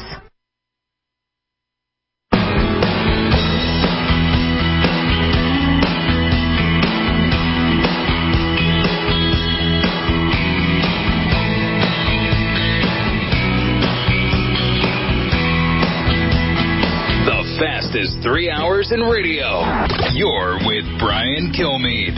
Fastest three hours in radio. You're with Brian Kilmeade.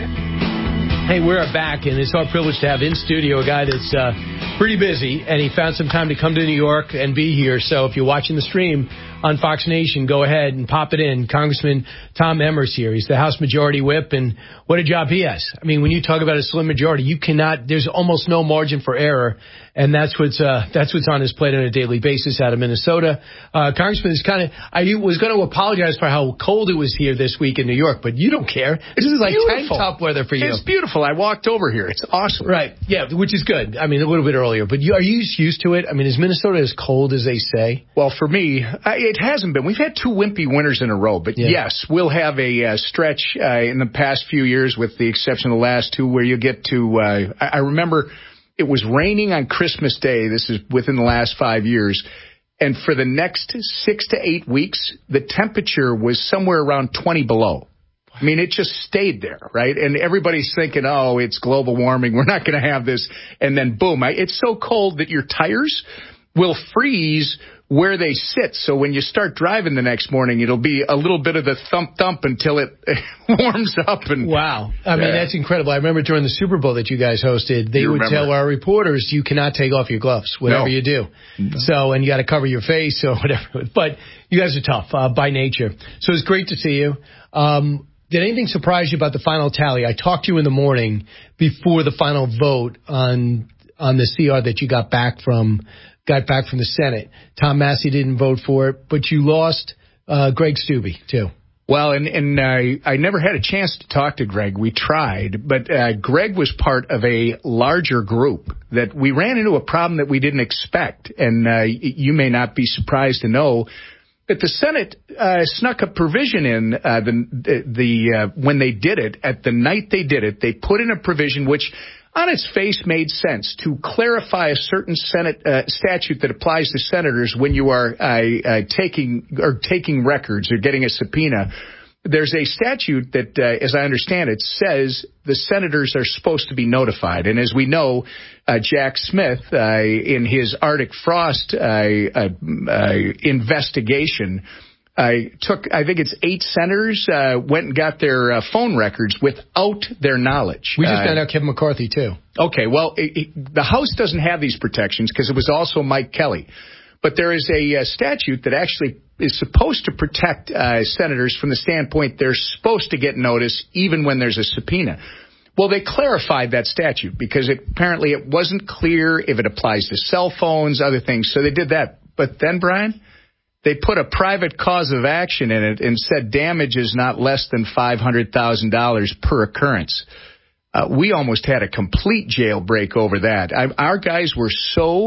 Hey, we're back, and it's our privilege to have in studio a guy that's uh, pretty busy, and he found some time to come to New York and be here. So if you're watching the stream on Fox Nation, go ahead and pop it in. Congressman Tom Emmer's here. He's the House Majority Whip, and what a job he has. I mean, when you talk about a slim majority, you cannot, there's almost no margin for error, and that's what's uh, that's what's on his plate on a daily basis out of Minnesota. Uh, Congressman is kind of, I was going to apologize for how cold it was here this week in New York, but you don't care. This is like tank top weather for you.
It's beautiful. I walked over here. It's awesome.
Right. Yeah, which is good. I mean, a little bit earlier, but you, are you used to it? I mean, is Minnesota as cold as they say?
Well, for me, I, it hasn't been. We've had two wimpy winters in a row, but yeah. yes, we'll have a uh, stretch uh, in the past few years, with the exception of the last two, where you get to, uh, I, I remember it was raining on Christmas Day. This is within the last five years. And for the next six to eight weeks, the temperature was somewhere around twenty below. I mean, it just stayed there, right? And everybody's thinking, oh, it's global warming. We're not going to have this. And then, boom, I, it's so cold that your tires will freeze where they sit. So when you start driving the next morning, it'll be a little bit of the thump thump until it warms up. And
wow. I mean, yeah. That's incredible. I remember during the Super Bowl that you guys hosted, they you would remember. tell our reporters, you cannot take off your gloves, whatever no. you do. No. So, and you got to cover your face or whatever. But you guys are tough uh, by nature. So it's great to see you. Um, Did anything surprise you about the final tally? I talked to you in the morning before the final vote on on the C R that you got back from got back from the Senate. Tom Massie didn't vote for it, but you lost uh, Greg Steube, too.
Well, and, and uh, I never had a chance to talk to Greg. We tried, but uh, Greg was part of a larger group that we ran into a problem that we didn't expect. And uh, you may not be surprised to know that the Senate uh, snuck a provision in uh, the, the, the uh, when they did it, at the night they did it, they put in a provision which on its face made sense to clarify a certain Senate uh, statute that applies to senators when you are uh, uh, taking or taking records or getting a subpoena. There's a statute that, uh, as I understand it, says the senators are supposed to be notified. And as we know, uh, Jack Smith, uh, in his Arctic Frost uh, uh, uh, investigation, I took, I think it's eight senators, uh, went and got their uh, phone records without their knowledge.
We just
uh,
found out Kevin McCarthy, too.
Okay, well, it, it, the House doesn't have these protections because it was also Mike Kelly. But there is a uh, statute that actually is supposed to protect uh, senators from the standpoint they're supposed to get notice even when there's a subpoena. Well, they clarified that statute because it, apparently it wasn't clear if it applies to cell phones, other things. So they did that. But then, Brian, they put a private cause of action in it and said damage is not less than five hundred thousand dollars per occurrence. Uh, we almost had a complete jailbreak over that. I, our guys were so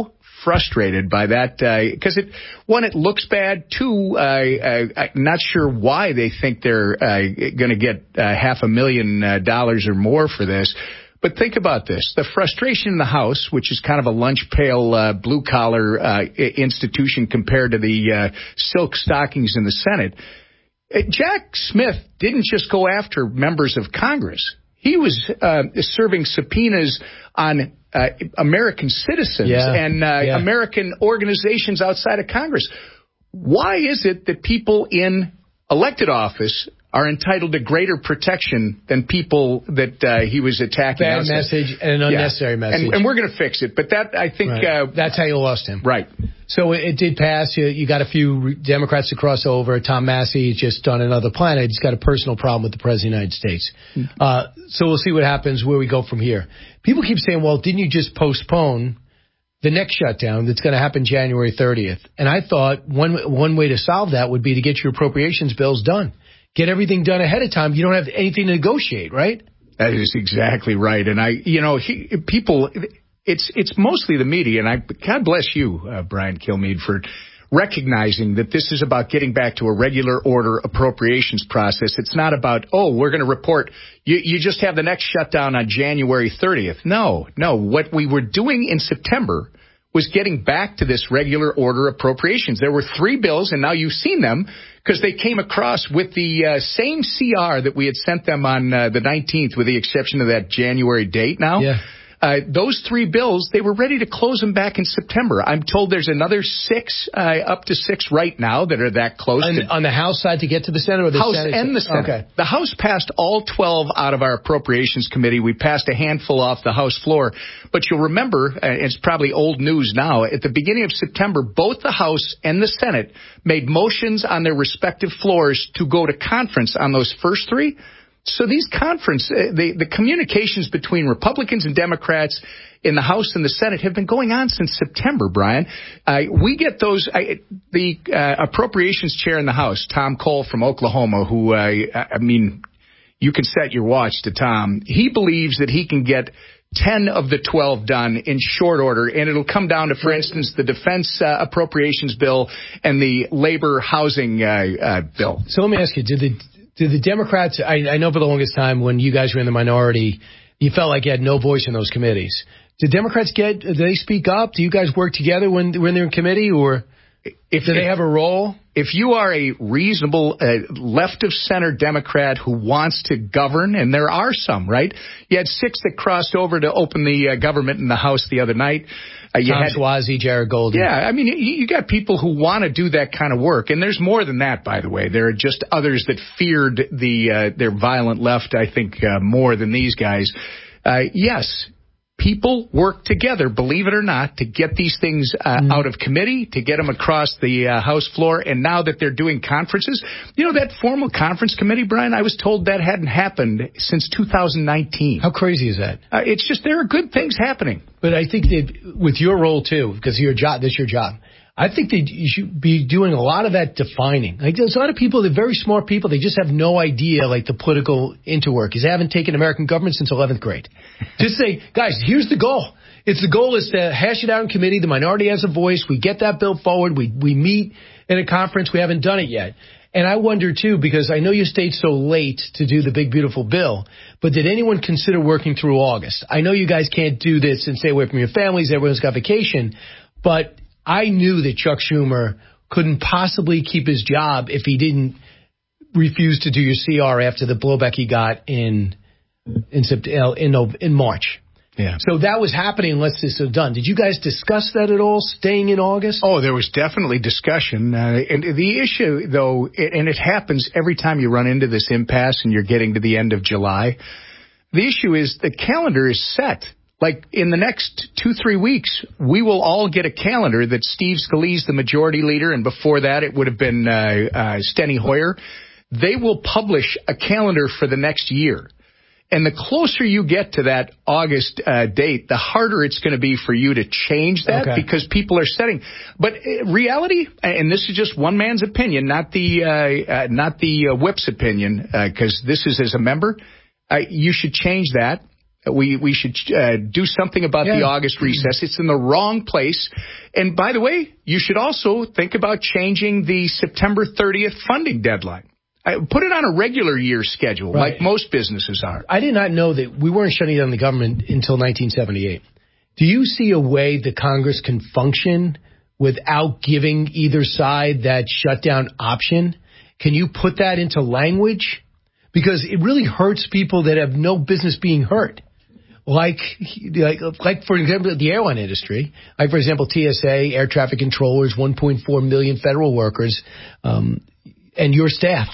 frustrated by that because, uh, it one, it looks bad. Two, uh, uh, I'm not sure why they think they're uh, going to get uh, half a million uh, dollars or more for this. But think about this. The frustration in the House, which is kind of a lunch pail, uh, blue-collar uh, institution compared to the uh, silk stockings in the Senate, Jack Smith didn't just go after members of Congress. He was uh, serving subpoenas on uh, American citizens
yeah.
and uh,
yeah.
American organizations outside of Congress. Why is it that people in elected office are entitled to greater protection than people that uh, he was attacking?
Bad
outside?
message and an unnecessary
yeah.
message.
And, and we're going to fix it. But that, I think...
Right.
Uh,
That's how you lost him.
Right.
So it, it did pass. You, you got a few Democrats to cross over. Tom Massey is just on another planet. He's got a personal problem with the President of the United States. Mm-hmm. Uh, so we'll see what happens, where we go from here. People keep saying, well, didn't you just postpone the next shutdown that's going to happen January thirtieth? And I thought one one way to solve that would be to get your appropriations bills done. Get everything done ahead of time. You don't have anything to negotiate, right?
That is exactly right. And I, you know, he, people, it's it's mostly the media. And I, God bless you, uh, Brian Kilmeade, for recognizing that this is about getting back to a regular order appropriations process. It's not about, oh, we're going to report. You, you just have the next shutdown on January thirtieth. No, no. What we were doing in September was getting back to this regular order appropriations. There were three bills, and now you've seen them because they came across with the uh, same C R that we had sent them on uh, the nineteenth, with the exception of that January date now.
Yeah.
Uh, those three bills, they were ready to close them back in September. I'm told there's another six, uh, up to six right now that are that close.
On,
to,
on the House side to get to the Senate? Or the
House
Senate
and the Senate.
Okay.
The House passed all twelve out of our Appropriations Committee. We passed a handful off the House floor. But you'll remember, uh, it's probably old news now, at the beginning of September, both the House and the Senate made motions on their respective floors to go to conference on those first three. So these conference, uh, the, the communications between Republicans and Democrats in the House and the Senate have been going on since September, Brian. Uh, we get those, I, the uh, appropriations chair in the House, Tom Cole from Oklahoma, who, uh, I mean, you can set your watch to Tom. He believes that he can get ten of the twelve done in short order, and it'll come down to, for instance, the defense uh, appropriations bill and the labor housing uh, uh, bill.
So let me ask you, did the Did the Democrats, I, I know for the longest time when you guys were in the minority, you felt like you had no voice in those committees. Did Democrats get, do they speak up? Do you guys work together when, when they're in committee, or if do they have a role?
If you are a reasonable uh, left-of-center Democrat who wants to govern, and there are some, right? You had six that crossed over to open the uh, government in the House the other night. Uh, you
Tom
had,
Suozzi, Jared Golden.
Yeah, I mean, you, you got people who want to do that kind of work, and there's more than that, by the way. There are just others that feared the uh, their violent left, I think, uh, more than these guys. Uh, yes, people work together, believe it or not, to get these things uh, mm. out of committee, to get them across the uh, House floor, and now that they're doing conferences, you know, that formal conference committee, Brian, I was told that hadn't happened since two thousand nineteen.
How crazy is that?
Uh, it's just there are good things happening.
But I think that with your role, too, because your job, this is your job, I think that you should be doing a lot of that defining. Like, there's a lot of people, they're very smart people, they just have no idea, like, the political interwork, because they haven't taken American government since eleventh grade. Just say, guys, here's the goal. It's the goal is to hash it out in committee. The minority has a voice. We get that bill forward. We we meet in a conference. We haven't done it yet. And I wonder, too, because I know you stayed so late to do the big, beautiful bill, but did anyone consider working through August? I know you guys can't do this and stay away from your families. Everyone's got vacation. But I knew that Chuck Schumer couldn't possibly keep his job if he didn't refuse to do your C R after the blowback he got in in in, in March.
Yeah.
So that was happening unless this was done. Did you guys discuss that at all, staying in August?
Oh, there was definitely discussion. Uh, and the issue, though, and it happens every time you run into this impasse and you're getting to the end of July, the issue is the calendar is set. Like, in the next two, three weeks, we will all get a calendar that Steve Scalise, the majority leader, and before that it would have been uh, uh, Steny Hoyer. They will publish a calendar for the next year. And the closer you get to that August uh, date, the harder it's going to be for you to change that okay. because people are setting. But uh, reality, and this is just one man's opinion, not the uh, uh, not the uh, whip's opinion, because uh, this is as a member, uh, you should change that.
We we should uh, do something about yeah. the August recess. It's in the wrong place. And by the way, you should also think about changing the September thirtieth funding deadline. I, put it on a regular year schedule, right. like most businesses are.
I did not know that we weren't shutting down the government until nineteen seventy-eight. Do you see a way that Congress can function without giving either side that shutdown option? Can you put that into language? Because it really hurts people that have no business being hurt. Like, like, like for example, the airline industry. Like, for example, T S A, air traffic controllers, one point four million federal workers, um, and your staff.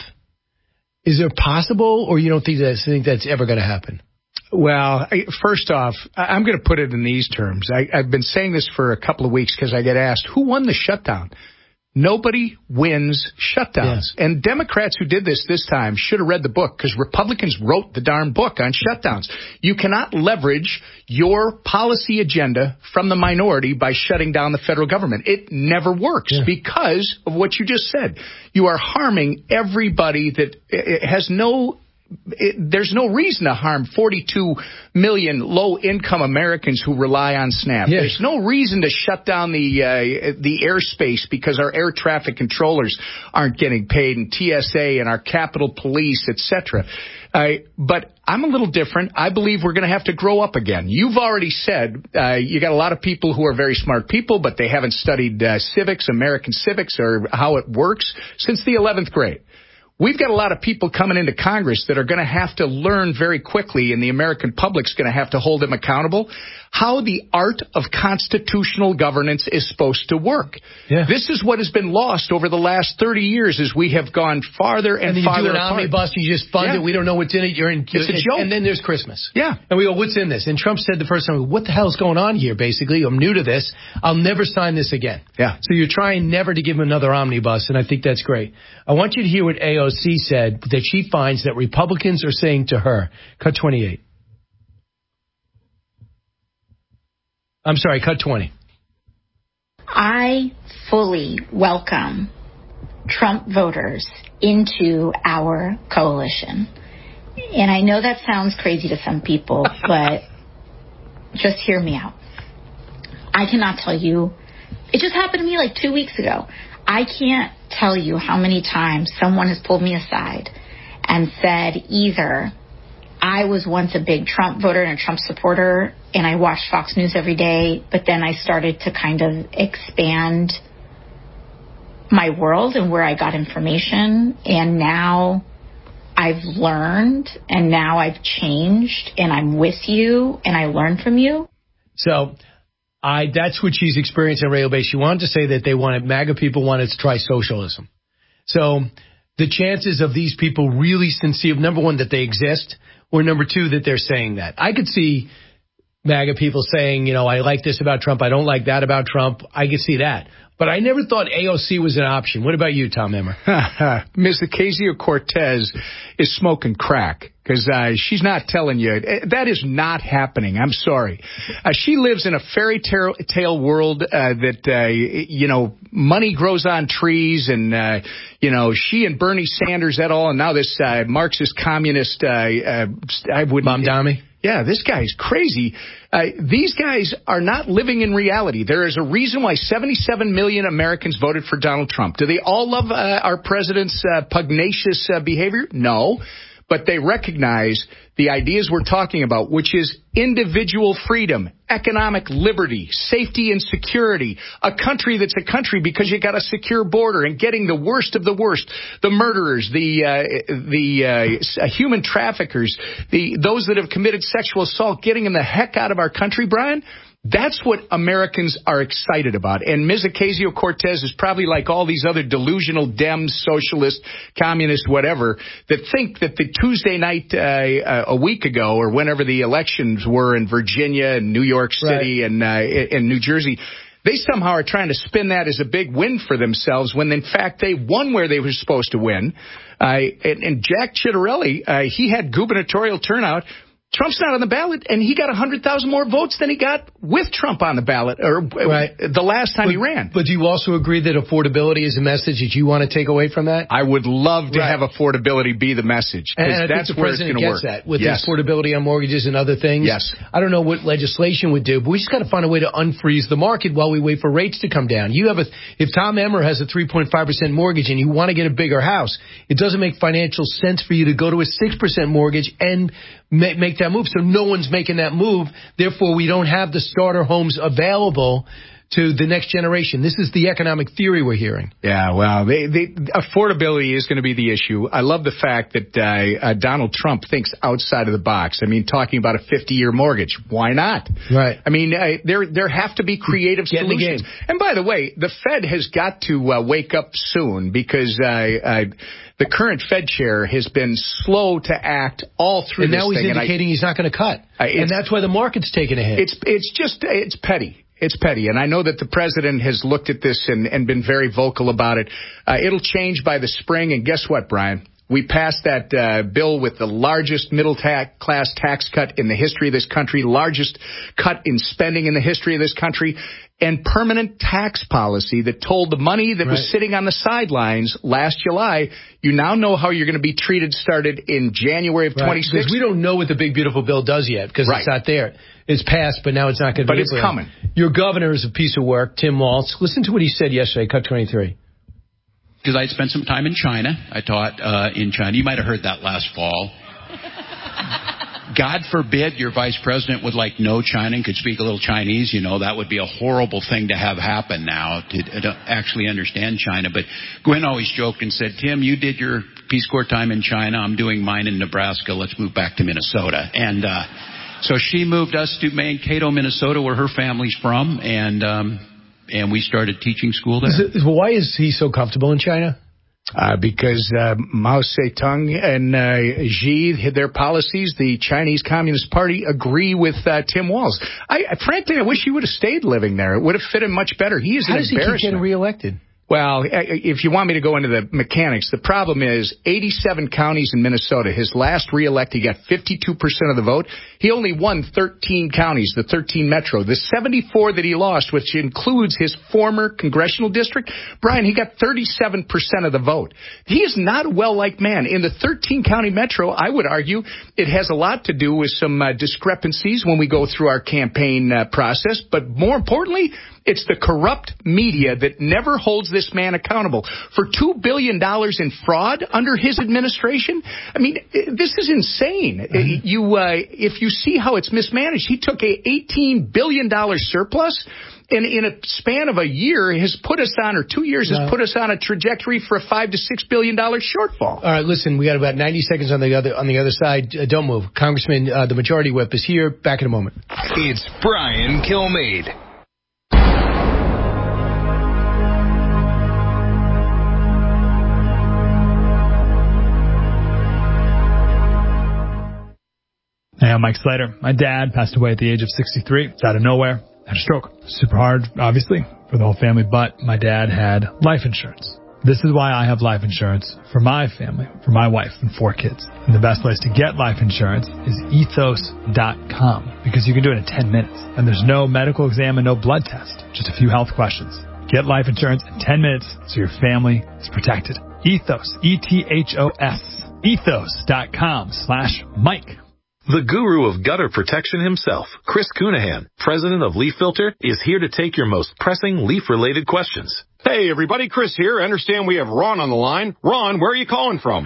Is it possible, or you don't think that's, think that's ever going to happen?
Well, first off, I'm going to put it in these terms. I, I've been saying this for a couple of weeks because I get asked, who won the shutdown? Nobody wins shutdowns. Yeah. And Democrats who did this this time should have read the book, because Republicans wrote the darn book on shutdowns. You cannot leverage your policy agenda from the minority by shutting down the federal government. It never works yeah. because of what you just said. You are harming everybody that has no... It, there's no reason to harm forty-two million low-income Americans who rely on SNAP. Yes. There's no reason to shut down the uh, the airspace because our air traffic controllers aren't getting paid, and T S A and our Capitol Police, et cetera. Uh, but I'm a little different. I believe we're going to have to grow up again. You've already said uh, you got a lot of people who are very smart people, but they haven't studied uh, civics, American civics, or how it works since the eleventh grade. We've got a lot of people coming into Congress that are going to have to learn very quickly, and the American public's going to have to hold them accountable, how the art of constitutional governance is supposed to work. Yeah. This is what has been lost over the last thirty years as we have gone farther and,
and then
farther
you do an
apart.
omnibus, you just fund
yeah.
it, we don't know what's in it, you're in...
It's a joke.
And then there's Christmas.
Yeah.
And we go, what's in this? And Trump said the first time, what the hell is going on here, basically? I'm new to this. I'll never sign this again.
Yeah.
So you're trying never to give him another omnibus, and I think that's great. I want you to hear what A O C said, that she finds that Republicans are saying to her. Cut twenty-eight. I'm sorry, cut twenty.
I fully welcome Trump voters into our coalition. And I know that sounds crazy to some people, but just hear me out. I cannot tell you, it just happened to me like two weeks ago. I can't tell you how many times someone has pulled me aside and said either I was once a big Trump voter and a Trump supporter, and I watched Fox News every day, but then I started to kind of expand my world and where I got information, and now I've learned, and now I've changed, and I'm with you, and I learn from you.
So I that's what she's experiencing on a regular basis. She wanted to say that they wanted, MAGA people wanted to try socialism. So the chances of these people really sincere, number one, that they exist, or number two, that they're saying that. I could see MAGA people saying, you know, I like this about Trump, I don't like that about Trump. I could see that. But I never thought A O C was an option. What about you, Tom Emmer?
Miz Ocasio-Cortez is smoking crack, because uh, she's not telling you. That is not happening. I'm sorry. Uh, she lives in a fairy tale world uh, that, uh, you know, money grows on trees, and, uh, you know, she and Bernie Sanders et al., and now this uh, Marxist communist, uh, uh, I wouldn't...
Mamdani?
Yeah, this guy's crazy. Uh, these guys are not living in reality. There is a reason why seventy-seven million Americans voted for Donald Trump. Do they all love uh, our president's uh, pugnacious uh, behavior? No. But they recognize the ideas we're talking about, which is individual freedom, economic liberty, safety and security, a country that's a country because you got a secure border, and getting the worst of the worst, the murderers, the uh, the uh, human traffickers, the those that have committed sexual assault, getting them the heck out of our country, Brian. That's what Americans are excited about. And Miz Ocasio-Cortez is probably like all these other delusional Dems, socialists, communists, whatever, that think that the Tuesday night uh, a week ago, or whenever the elections were in Virginia and New York City right. and, uh, and New Jersey, they somehow are trying to spin that as a big win for themselves, when in fact they won where they were supposed to win. Uh, and, and Jack Ciattarelli, uh, he had gubernatorial turnout. Trump's not on the ballot, and he got one hundred thousand more votes than he got with Trump on the ballot, or right. the last time
but,
he ran.
But do you also agree that affordability is a message that you want to take away from that?
I would love to
right.
have affordability be the message, because that's
think the
where
president
it's going to
gets
work.
That, with
yes.
affordability on mortgages and other things.
Yes.
I don't know what legislation would do, but we just got to find a way to unfreeze the market while we wait for rates to come down. You have a, if Tom Emmer has a three point five percent mortgage and you want to get a bigger house, it doesn't make financial sense for you to go to a six percent mortgage and make, make that move. So no one's making that move. Therefore, we don't have the starter homes available to the next generation. This is the economic theory we're hearing.
Yeah, well, they, they, affordability is going to be the issue. I love the fact that uh, uh, Donald Trump thinks outside of the box. I mean, talking about a fifty-year mortgage. Why not?
Right.
I mean, uh, there there have to be creative
Get
solutions.
in the game.
And by the way, the Fed has got to uh, wake up soon, because uh, uh, the current Fed chair has been slow to act all through
and
this
now he's
thing.
indicating
I,
he's not going to cut.
Uh,
and that's why the market's taking a hit.
It's it's just it's petty. It's petty, and I know that the president has looked at this and, and been very vocal about it. Uh, it'll change by the spring, and guess what, Brian? We passed that uh, bill with the largest middle-class tax cut in the history of this country, largest cut in spending in the history of this country, and permanent tax policy that told the money that right. was sitting on the sidelines last July, you now know how you're going to be treated, started in January of
right.
twenty-six.
Because we don't know what the big, beautiful bill does yet, because right. it's not there. It's passed, but now it's not going to be.
But it's coming.
Your governor is a piece of work, Tim Walz. Listen to what he said yesterday, cut twenty-three.
Because I spent some time in China. I taught uh, in China. You might have heard that last fall. God forbid your vice president would like know China and could speak a little Chinese. You know, that would be a horrible thing to have happen now, to, to actually understand China. But Gwen always joked and said, Tim, you did your Peace Corps time in China. I'm doing mine in Nebraska. Let's move back to Minnesota. And uh, so she moved us to Mankato, Minnesota, where her family's from. And... Um, And we started teaching school there.
Is it, why is he so comfortable in China?
Uh, because uh, Mao Zedong and uh, Xi, their policies, the Chinese Communist Party, agree with uh, Tim Walz. I, frankly, I wish he would have stayed living there. It would have fit him much better. He is
How
an
does he keep
embarrassment.
getting reelected?
Well, if you want me to go into the mechanics, the problem is eighty-seven counties in Minnesota. His last reelect, he got fifty-two percent of the vote. He only won thirteen counties, the thirteen metro. The seventy-four that he lost, which includes his former congressional district, Brian, he got thirty-seven percent of the vote. He is not a well-liked man. In the thirteen county metro, I would argue it has a lot to do with some uh, discrepancies when we go through our campaign uh, process. But more importantly, it's the corrupt media that never holds this man accountable. For two billion dollars in fraud under his administration, I mean, this is insane. Mm-hmm. You, uh, if you see how it's mismanaged, he took a eighteen billion dollars surplus and in a span of a year has put us on, or two years no. has put us on a trajectory for a five to six billion dollars shortfall.
All right, listen, we got about ninety seconds on the other on the other side. Uh, don't move. Congressman, uh, the majority whip is here. Back in a moment.
It's Brian Kilmeade.
Hey, I'm Mike Slater. My dad passed away at the age of sixty-three. It's out of nowhere. Had a stroke. Super hard, obviously, for the whole family, but my dad had life insurance. This is why I have life insurance for my family, for my wife and four kids. And the best place to get life insurance is ethos dot com, because you can do it in ten minutes. And there's no medical exam and no blood test, just a few health questions. Get life insurance in ten minutes so your family is protected. Ethos, E T H O S, ethos dot com slash Mike.
The guru of gutter protection himself, Chris Cunahan, president of Leaf Filter, is here to take your most pressing leaf-related questions.
Hey, everybody, Chris here. I understand we have Ron on the line. Ron, where are you calling from?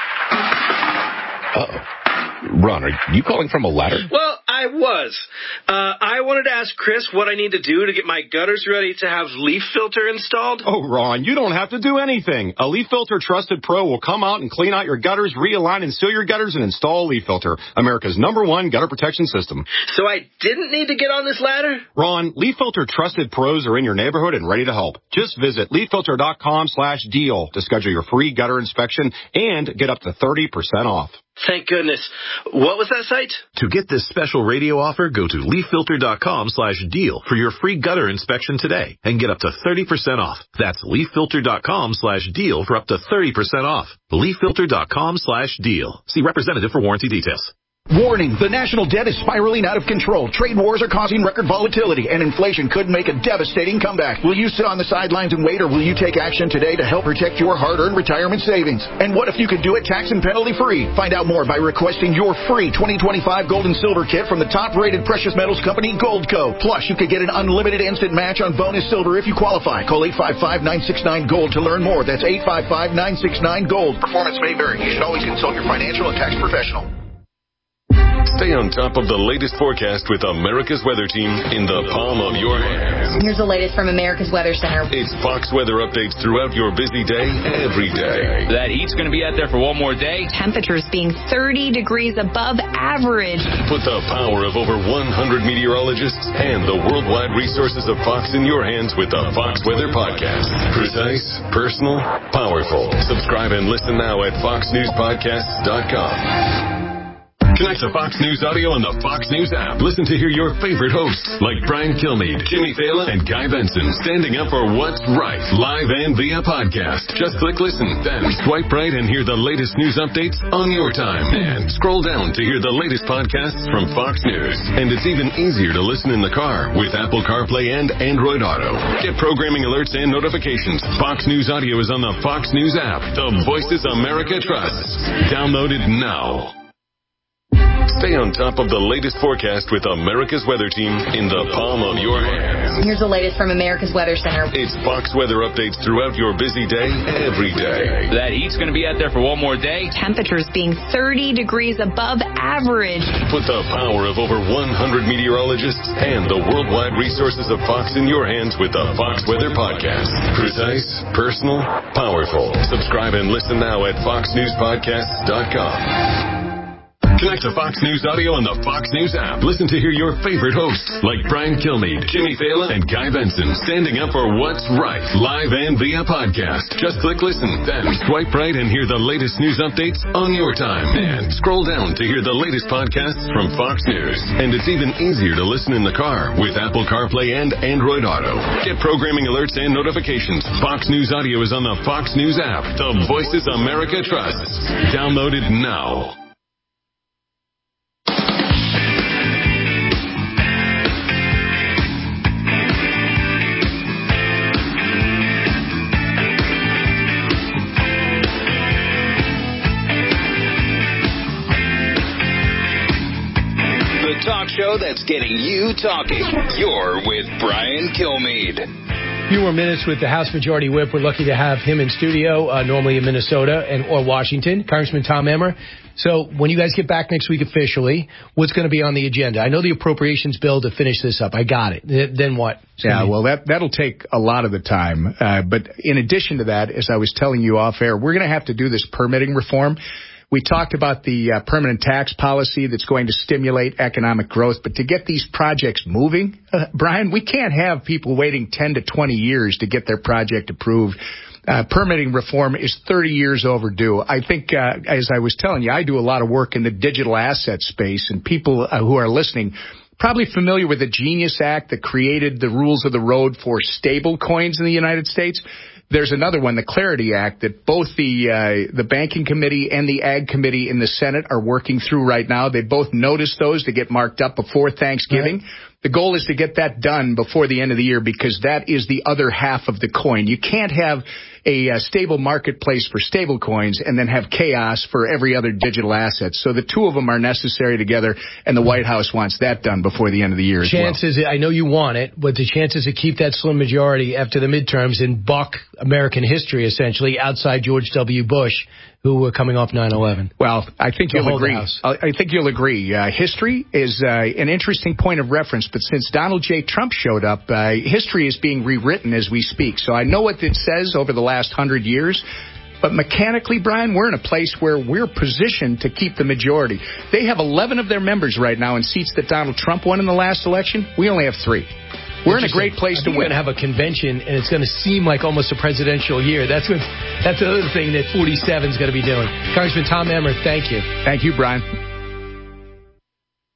Uh-oh. Ron, are you calling from a ladder?
Well, I was. Uh, I wanted to ask Chris what I need to do to get my gutters ready to have Leaf Filter installed.
Oh, Ron, you don't have to do anything. A Leaf Filter Trusted Pro will come out and clean out your gutters, realign and seal your gutters, and install a Leaf Filter, America's number one gutter protection system.
So I didn't need to get on this ladder?
Ron, Leaf Filter Trusted Pros are in your neighborhood and ready to help. Just visit leaf filter dot com slash deal to schedule your free gutter inspection and get up to thirty percent off.
Thank goodness. What was that site?
To get this special radio offer, go to leaf filter dot com slash deal for your free gutter inspection today and get up to thirty percent off. That's leaf filter dot com slash deal for up to thirty percent off. leaf filter dot com slash deal. See representative for warranty details.
Warning, the national debt is spiraling out of control. Trade wars are causing record volatility, and inflation could make a devastating comeback. Will you sit on the sidelines and wait, or will you take action today to help protect your hard-earned retirement savings? And what if you could do it tax and penalty-free? Find out more by requesting your free twenty twenty-five gold and silver kit from the top-rated precious metals company, Goldco. Plus, you could get an unlimited instant match on bonus silver if you qualify. Call eight five five, nine six nine, gold to learn more. That's eight five five, nine six nine, gold. Performance may vary. You should always consult your financial and tax professional.
Stay on top of the latest forecast with America's Weather Team in the palm of your hands.
Here's the latest from America's Weather Center.
It's Fox weather updates throughout your busy day, every day.
That heat's going to be out there for one more day.
Temperatures being thirty degrees above average.
Put the power of over one hundred meteorologists and the worldwide resources of Fox in your hands with the Fox Weather Podcast. Precise, personal, powerful. Subscribe and listen now at fox news podcasts dot com. Connect to Fox News Audio on the Fox News app. Listen to hear your favorite hosts like Brian Kilmeade, Jimmy Fallon, and Guy Benson standing up for what's right, live and via podcast. Just click listen, then swipe right and hear the latest news updates on your time. And scroll down to hear the latest podcasts from Fox News. And it's even easier to listen in the car with Apple CarPlay and Android Auto. Get programming alerts and notifications. Fox News Audio is on the Fox News app. The voices America trusts. Download it now. Stay on top of the latest forecast with America's Weather Team in the palm of your hands.
Here's the latest from America's Weather Center.
It's Fox weather updates throughout your busy day, every day.
That heat's going to be out there for one more day.
Temperatures being thirty degrees above average.
Put the power of over one hundred meteorologists and the worldwide resources of Fox in your hands with the Fox Weather Podcast. Precise, personal, powerful. Subscribe and listen now at fox news podcasts dot com. Connect to Fox News Audio on the Fox News app. Listen to hear your favorite hosts like Brian Kilmeade, Jimmy Fallon, and Guy Benson standing up for what's right, live and via podcast. Just click listen, then swipe right and hear the latest news updates on your time. And scroll down to hear the latest podcasts from Fox News. And it's even easier to listen in the car with Apple CarPlay and Android Auto. Get programming alerts and notifications. Fox News Audio is on the Fox News app. The voices America trusts. Download it now.
Talk show that's getting you talking. You're with Brian Kilmeade.
Few more minutes with the House Majority Whip. We're lucky to have him in studio, uh, normally in Minnesota and or Washington, Congressman Tom Emmer. So when you guys get back next week officially, what's going to be on the agenda? I know the appropriations bill to finish this up. I got it. Then what?
Yeah, well, that, that'll take a lot of the time. Uh, but in addition to that, as I was telling you off air, we're going to have to do this permitting reform. We talked about the uh, permanent tax policy that's going to stimulate economic growth. But to get these projects moving, uh, Brian, we can't have people waiting ten to twenty years to get their project approved. Uh, permitting reform is thirty years overdue. I think, uh, as I was telling you, I do a lot of work in the digital asset space, and people uh, who are listening probably familiar with the Genius Act that created the rules of the road for stable coins in the United States. There's another one, the Clarity Act, that both the uh, the Banking Committee and the Ag Committee in the Senate are working through right now. They both noticed those to get marked up before Thanksgiving. Right. The goal is to get that done before the end of the year, because that is the other half of the coin. You can't have a, a stable marketplace for stable coins and then have chaos for every other digital asset. So the two of them are necessary together, and the White House wants that done before the end of the year as well.
Chances, I know you want it, but the chances to keep that slim majority after the midterms and buck American history, essentially, outside George W. Bush, who were coming off nine eleven.
Well, I think you'll agree. I think you'll agree. Uh, history is uh, an interesting point of reference, but since Donald J. Trump showed up, uh, history is being rewritten as we speak. So I know what it says over the last hundred years, but mechanically, Brian, we're in a place where we're positioned to keep the majority. They have eleven of their members right now in seats that Donald Trump won in the last election. We only have three. We're in a great place to win.
We're going to have a convention, and it's going to seem like almost a presidential year. That's what, that's another thing that forty-seven is going to be doing. Congressman Tom Emmer, thank you.
Thank you, Brian.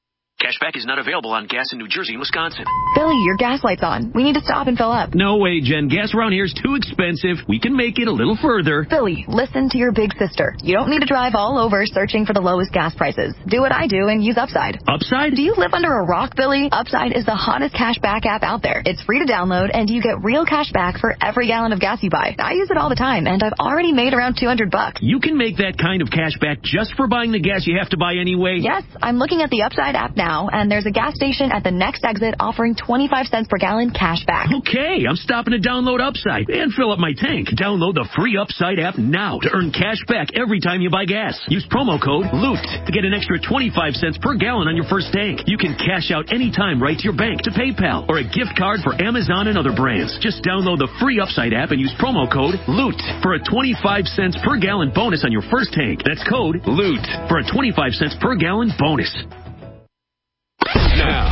Cashback is not available on gas in New Jersey and Wisconsin.
Billy, your gas light's on. We need to stop and fill up.
No way, Jen. Gas around here is too expensive. We can make it a little further.
Billy, listen to your big sister. You don't need to drive all over searching for the lowest gas prices. Do what I do and use Upside.
Upside?
Do you live under a rock, Billy? Upside is the hottest cashback app out there. It's free to download, and you get real cash back for every gallon of gas you buy. I use it all the time, and I've already made around two hundred bucks.
You can make that kind of cash back just for buying the gas you have to buy anyway?
Yes, I'm looking at the Upside app now, and there's a gas station at the next exit offering twenty-five cents per gallon cash back.
Okay, I'm stopping to download Upside and fill up my tank. Download the free Upside app now to earn cash back every time you buy gas. Use promo code LOOT to get an extra twenty-five cents per gallon on your first tank. You can cash out anytime right to your bank, to PayPal, or a gift card for Amazon and other brands. Just download the free Upside app and use promo code LOOT for a twenty-five cents per gallon bonus on your first tank. That's code LOOT for a twenty-five cents per gallon bonus.
Now.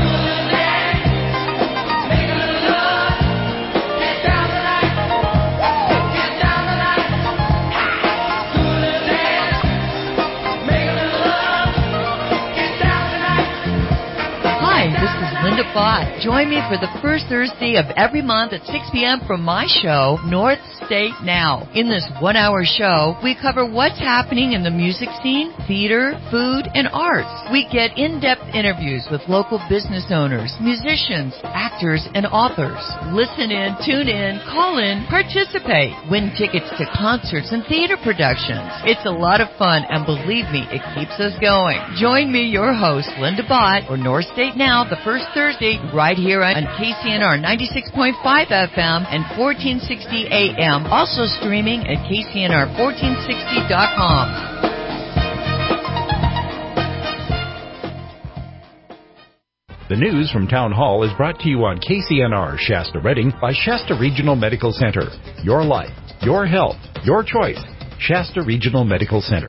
Linda Bott. Join me for the first Thursday of every month at six p.m. for my show, North State Now. In this one-hour show, we cover what's happening in the music scene, theater, food, and arts. We get in-depth interviews with local business owners, musicians, actors, and authors. Listen in, tune in, call in, participate. Win tickets to concerts and theater productions. It's a lot of fun, and believe me, it keeps us going. Join me, your host, Linda Bott, for North State Now, the first Thursday, right here on K C N R ninety-six point five F M and fourteen sixty A M. Also streaming at K C N R fourteen sixty dot com.
The news from Town Hall is brought to you on K C N R Shasta Redding by Shasta Regional Medical Center. Your life, your health, your choice. Shasta Regional Medical Center.